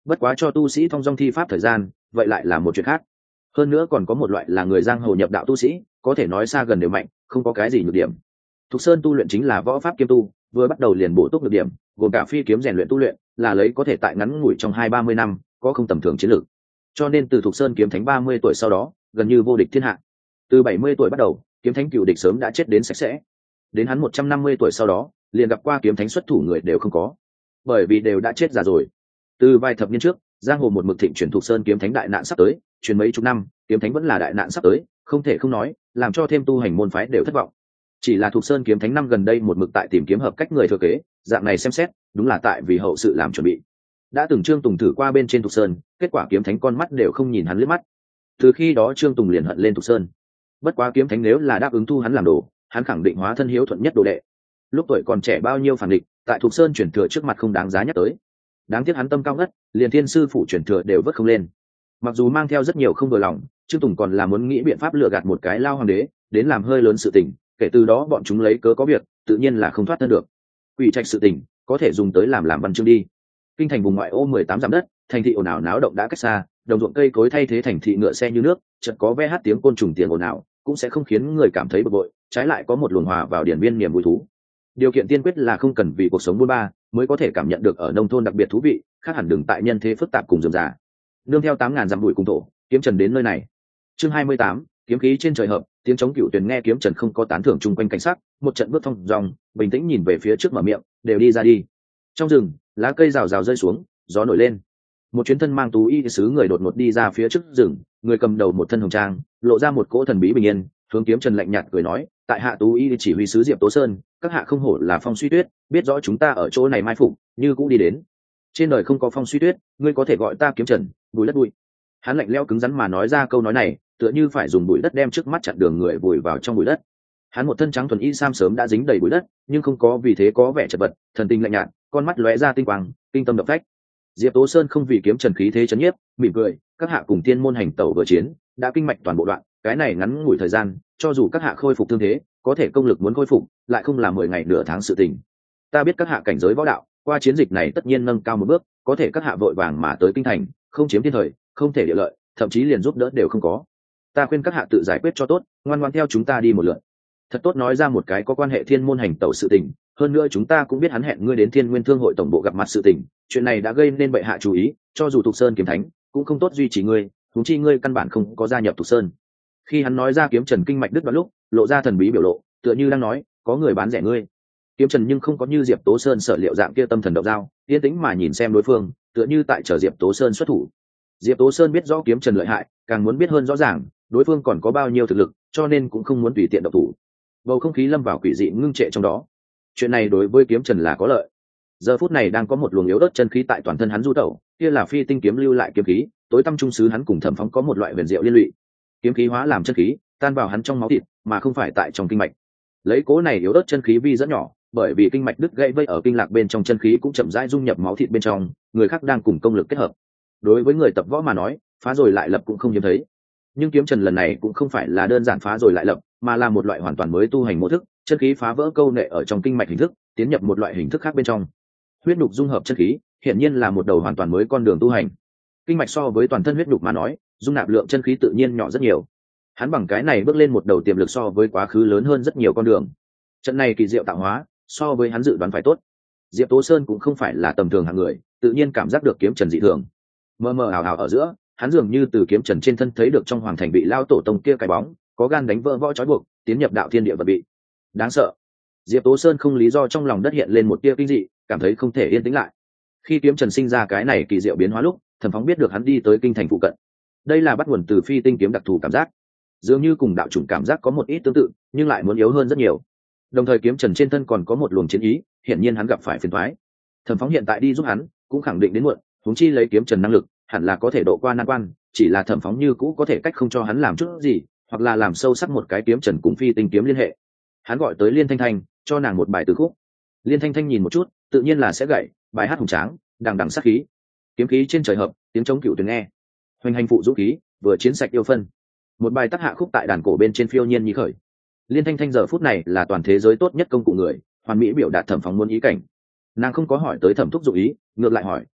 bất quá cho tu sĩ thông dong thi pháp thời gian vậy lại là một chuyện khác. Hơn nữa còn có một loại là người giang hồ nhập đạo tu sĩ, có thể nói xa gần đều mạnh, không có cái gì nhược điểm. Thục Sơn tu luyện chính là võ pháp kiêm tu, vừa bắt đầu liền bổ túc nhược điểm, gồm cả phi kiếm rèn luyện tu luyện, là lấy có thể tại ngắn ngủi trong hai ba mươi năm có không tầm thường chiến lược. Cho nên từ Thục Sơn kiếm thánh ba mươi tuổi sau đó gần như vô địch thiên hạ. Từ bảy mươi tuổi bắt đầu, kiếm thánh cựu địch sớm đã chết đến sạch sẽ. Đến hắn một trăm năm mươi tuổi sau đó, liền gặp qua kiếm thánh xuất thủ người đều không có, bởi vì đều đã chết già rồi. Từ vài thập niên trước, giang hồ một mực thịnh truyền Thục Sơn kiếm thánh đại nạn sắp tới, truyền mấy chục năm, kiếm thánh vẫn là đại nạn sắp tới, không thể không nói, làm cho thêm tu hành môn phái đều thất vọng. Chỉ là Thục Sơn kiếm thánh năm gần đây một mực tại tìm kiếm hợp cách người thừa kế, dạng này xem xét, đúng là tại vì hậu sự làm chuẩn bị. Đã từng Trương Tùng thử qua bên trên Thục Sơn, kết quả kiếm thánh con mắt đều không nhìn hắn liếc mắt. Từ khi đó Trương Tùng liền hận lên Thục Sơn. Bất quá kiếm thánh nếu là đáp ứng thu hắn làm đồ, hắn khẳng định hóa thân hiếu thuận nhất đồ đệ. Lúc tuổi còn trẻ bao nhiêu phản địch, tại Thục Sơn chuyển thừa trước mặt không đáng giá nhắc tới. Đáng tiếc hắn tâm cao ngất, liền thiên sư phụ chuyển thừa đều vớt không lên. Mặc dù mang theo rất nhiều không vừa lòng, Trương Tùng còn là muốn nghĩ biện pháp lừa gạt một cái lao hoàng đế, đến làm hơi lớn sự tình, kể từ đó bọn chúng lấy cớ có việc, tự nhiên là không thoát thân được. Quỷ trạch sự tình, có thể dùng tới làm làm văn chương đi. Kinh thành vùng ngoại ô mười tám dặm đất, thành thị ồn ào náo động đã cách xa, đồng ruộng cây cối thay thế thành thị ngựa xe như nước, chợt có ve hát tiếng côn trùng tiền ồn ào, cũng sẽ không khiến người cảm thấy bực bội, trái lại có một luồng hòa vào điển viên niềm vui thú. Điều kiện tiên quyết là không cần vì cuộc sống buôn ba mới có thể cảm nhận được ở nông thôn đặc biệt thú vị, khác hẳn đừng tại nhân thế phức tạp cùng rườm rà. Nương theo tám ngàn dặm bụi cùng thổ, kiếm trần đến nơi này. Chương hai mươi tám, kiếm khí trên trời hợp, tiếng chống cựu tuyển nghe kiếm trần không có tán thưởng chung quanh cảnh sắc, một trận bước thông dòng, bình tĩnh nhìn về phía trước mở miệng, đều đi ra đi. Trong rừng, lá cây rào rào rơi xuống, gió nổi lên. Một chuyến thân mang tú y sứ người đột ngột đi ra phía trước rừng, người cầm đầu một thân hồng trang, lộ ra một cỗ thần bí bình yên, hướng kiếm trần lạnh nhạt cười nói, tại hạ tú y chỉ huy sứ Diệp Tố Sơn, các hạ không hổ là Phong Suy Tuyết, biết rõ chúng ta ở chỗ này mai phục, như cũng đi đến. Trên đời không có Phong Suy Tuyết, ngươi có thể gọi ta kiếm trần, bùi đất bụi. Hắn lạnh lẽo cứng rắn mà nói ra câu nói này, tựa như phải dùng bụi đất đem trước mắt chặn đường người vùi vào trong bụi đất. Hắn một thân trắng thuần y sam sớm đã dính đầy bụi đất, nhưng không có vì thế có vẻ chật vật, thần tinh lạnh nhạt, con mắt lóe ra tinh quang, kinh tâm động phách. Diệp Tố Sơn không vì kiếm trần khí thế chấn nhiếp, mỉm cười, các hạ cùng tiên môn hành tẩu vừa chiến, đã kinh mạch toàn bộ đoạn, cái này ngắn ngủi thời gian, cho dù các hạ khôi phục thương thế, có thể công lực muốn khôi phục, lại không là mười ngày nửa tháng sự tình. Ta biết các hạ cảnh giới võ đạo, qua chiến dịch này tất nhiên nâng cao một bước, có thể các hạ vội vàng mà tới kinh thành, không chiếm thiên thời, không thể địa lợi, thậm chí liền giúp đỡ đều không có. Ta khuyên các hạ tự giải quyết cho tốt, ngoan ngoãn theo chúng ta đi một lượt. Thật tốt nói ra một cái có quan hệ thiên môn hành tẩu sự tình, hơn nữa chúng ta cũng biết hắn hẹn ngươi đến Thiên Nguyên Thương hội tổng bộ gặp mặt sự tình, chuyện này đã gây nên bệ hạ chú ý, cho dù Thục Sơn kiếm thánh cũng không tốt duy trì ngươi, huống chi ngươi căn bản không có gia nhập Thục Sơn. Khi hắn nói ra kiếm trần kinh mạch đứt đoạn lúc, lộ ra thần bí biểu lộ, tựa như đang nói, có người bán rẻ ngươi. Kiếm trần nhưng không có như Diệp Tố Sơn sở liệu dạng kia tâm thần động dao, yên tĩnh mà nhìn xem đối phương, tựa như tại chờ Diệp Tố Sơn xuất thủ. Diệp Tố Sơn biết rõ kiếm trần lợi hại, càng muốn biết hơn rõ ràng đối phương còn có bao nhiêu thực lực, cho nên cũng không muốn tùy tiện động thủ. Bầu không khí lâm vào quỷ dị ngưng trệ trong đó. Chuyện này đối với kiếm trần là có lợi. Giờ phút này đang có một luồng yếu ớt chân khí tại toàn thân hắn du tẩu, kia là phi tinh kiếm lưu lại kiếm khí, tối tâm trung sứ hắn cùng Thẩm Phóng có một loại huyền diệu liên lụy. Kiếm khí hóa làm chân khí, tan vào hắn trong máu thịt, mà không phải tại trong kinh mạch. Lấy cố này yếu ớt chân khí vi rất nhỏ, bởi vì kinh mạch đứt gãy vây ở kinh lạc bên trong chân khí cũng chậm rãi dung nhập máu thịt bên trong, người khác đang cùng công lực kết hợp. Đối với người tập võ mà nói, phá rồi lại lập cũng không hiếm thấy. Nhưng kiếm trần lần này cũng không phải là đơn giản phá rồi lại lập, mà là một loại hoàn toàn mới tu hành mô thức, chân khí phá vỡ câu nệ ở trong kinh mạch hình thức, tiến nhập một loại hình thức khác bên trong. Huyết nhục dung hợp chân khí, hiển nhiên là một đầu hoàn toàn mới con đường tu hành. Kinh mạch so với toàn thân huyết nhục mà nói, dung nạp lượng chân khí tự nhiên nhỏ rất nhiều. Hắn bằng cái này bước lên một đầu tiềm lực so với quá khứ lớn hơn rất nhiều con đường. Trận này kỳ diệu tạo hóa, so với hắn dự đoán phải tốt. Diệp Tố Sơn cũng không phải là tầm thường hạng người, tự nhiên cảm giác được kiếm trần dị thường. Mơ mơ ảo ảo ở giữa, hắn dường như từ kiếm trần trên thân thấy được trong hoàng thành bị lao tổ tông kia cái bóng, có gan đánh vỡ võ trói buộc, tiến nhập đạo thiên địa vật bị. Đáng sợ. Diệp Tố Sơn không lý do trong lòng đất hiện lên một tia kinh dị, cảm thấy không thể yên tĩnh lại. Khi kiếm trần sinh ra cái này kỳ diệu biến hóa lúc, Thẩm Phóng biết được hắn đi tới kinh thành phụ cận. Đây là bắt nguồn từ phi tinh kiếm đặc thù cảm giác, dường như cùng đạo chủng cảm giác có một ít tương tự, nhưng lại muốn yếu hơn rất nhiều. Đồng thời kiếm trần trên thân còn có một luồng chiến ý, hiển nhiên hắn gặp phải phiền toái. Thẩm Phóng hiện tại đi giúp hắn, cũng khẳng định đến muộn, huống chi lấy kiếm trần năng lực, hẳn là có thể độ qua nan quan, chỉ là Thẩm Phóng như cũ có thể cách không cho hắn làm chút gì, hoặc là làm sâu sắc một cái kiếm trần cùng phi tinh kiếm liên hệ. Hắn gọi tới Liên Thanh Thanh, cho nàng một bài từ khúc. Liên Thanh Thanh nhìn một chút, tự nhiên là sẽ gậy, bài hát hùng tráng, đằng đằng sát khí. Kiếm khí trên trời hợp, tiếng chống cựu tuyển nghe. Hoành hành phụ dũng khí, vừa chiến sạch yêu phân. Một bài tác hạ khúc tại đàn cổ bên trên phiêu nhiên như khởi. Liên Thanh Thanh giờ phút này là toàn thế giới tốt nhất công cụ người, hoàn mỹ biểu đạt Thẩm Phóng muốn ý cảnh. Nàng không có hỏi tới Thẩm thúc dụng ý, ngược lại hỏi,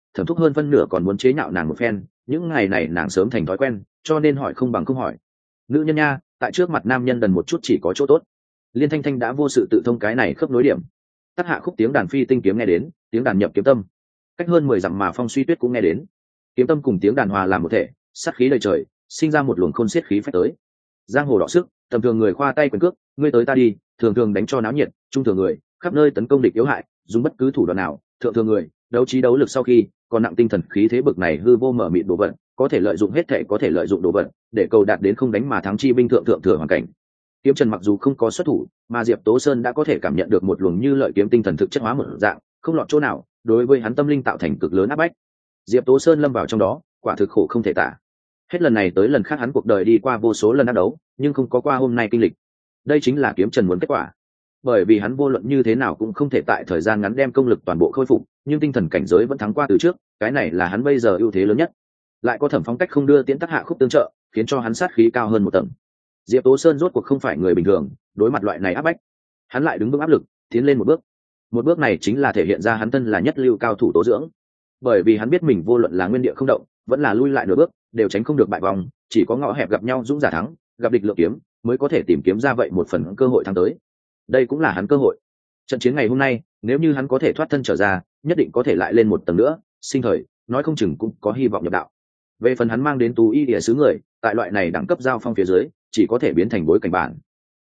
thẩm thúc hơn phân nửa còn muốn chế nhạo nàng một phen, những ngày này nàng sớm thành thói quen, cho nên hỏi không bằng không hỏi. Nữ nhân nha, tại trước mặt nam nhân đần một chút chỉ có chỗ tốt. Liên Thanh Thanh đã vô sự tự thông cái này khớp nối điểm. Tắc hạ khúc tiếng đàn phi tinh kiếm nghe đến, tiếng đàn nhập kiếm tâm, cách hơn mười dặm mà Phong Suy Tuyết cũng nghe đến. Kiếm tâm cùng tiếng đàn hòa làm một thể, sát khí đầy trời, sinh ra một luồng khôn xiết khí phách tới. Giang hồ đọ sức, tầm thường người khoa tay quyền cước, ngươi tới ta đi, thường thường đánh cho náo nhiệt, trung thường người khắp nơi tấn công địch yếu hại, dùng bất cứ thủ đoạn nào, thượng thường người đấu trí đấu lực sau khi còn nặng tinh thần khí thế bực này hư vô mở mịt đồ vật, có thể lợi dụng hết thể có thể lợi dụng đồ vật để cầu đạt đến không đánh mà thắng chi binh thượng thượng thừa hoàn cảnh. Kiếm Trần mặc dù không có xuất thủ, mà Diệp Tố Sơn đã có thể cảm nhận được một luồng như lợi kiếm tinh thần thực chất hóa một dạng, không lọt chỗ nào, đối với hắn tâm linh tạo thành cực lớn áp bách. Diệp Tố Sơn lâm vào trong đó, quả thực khổ không thể tả. Hết lần này tới lần khác hắn cuộc đời đi qua vô số lần đắc đấu, nhưng không có qua hôm nay kinh lịch. Đây chính là Kiếm Trần muốn kết quả. Bởi vì hắn vô luận như thế nào cũng không thể tại thời gian ngắn đem công lực toàn bộ khôi phục, nhưng tinh thần cảnh giới vẫn thắng qua từ trước, cái này là hắn bây giờ ưu thế lớn nhất. Lại có Thẩm Phong cách không đưa tiến Tắc Hạ khúc tương trợ, khiến cho hắn sát khí cao hơn một tầng. Diệp Tố Sơn rốt cuộc không phải người bình thường, đối mặt loại này áp bách, hắn lại đứng bước áp lực, tiến lên một bước. Một bước này chính là thể hiện ra hắn thân là nhất lưu cao thủ tố dưỡng. Bởi vì hắn biết mình vô luận là nguyên địa không động, vẫn là lui lại nửa bước, đều tránh không được bại vòng, chỉ có ngõ hẹp gặp nhau dũng giả thắng, gặp địch lượng kiếm, mới có thể tìm kiếm ra vậy một phần cơ hội thắng tới. Đây cũng là hắn cơ hội. Trận chiến ngày hôm nay, nếu như hắn có thể thoát thân trở ra, nhất định có thể lại lên một tầng nữa, sinh thời, nói không chừng cũng có hy vọng nhập đạo. Về phần hắn mang đến Tú Y Địa sứ người, tại loại này đẳng cấp giao phong phía dưới, chỉ có thể biến thành bối cảnh bản.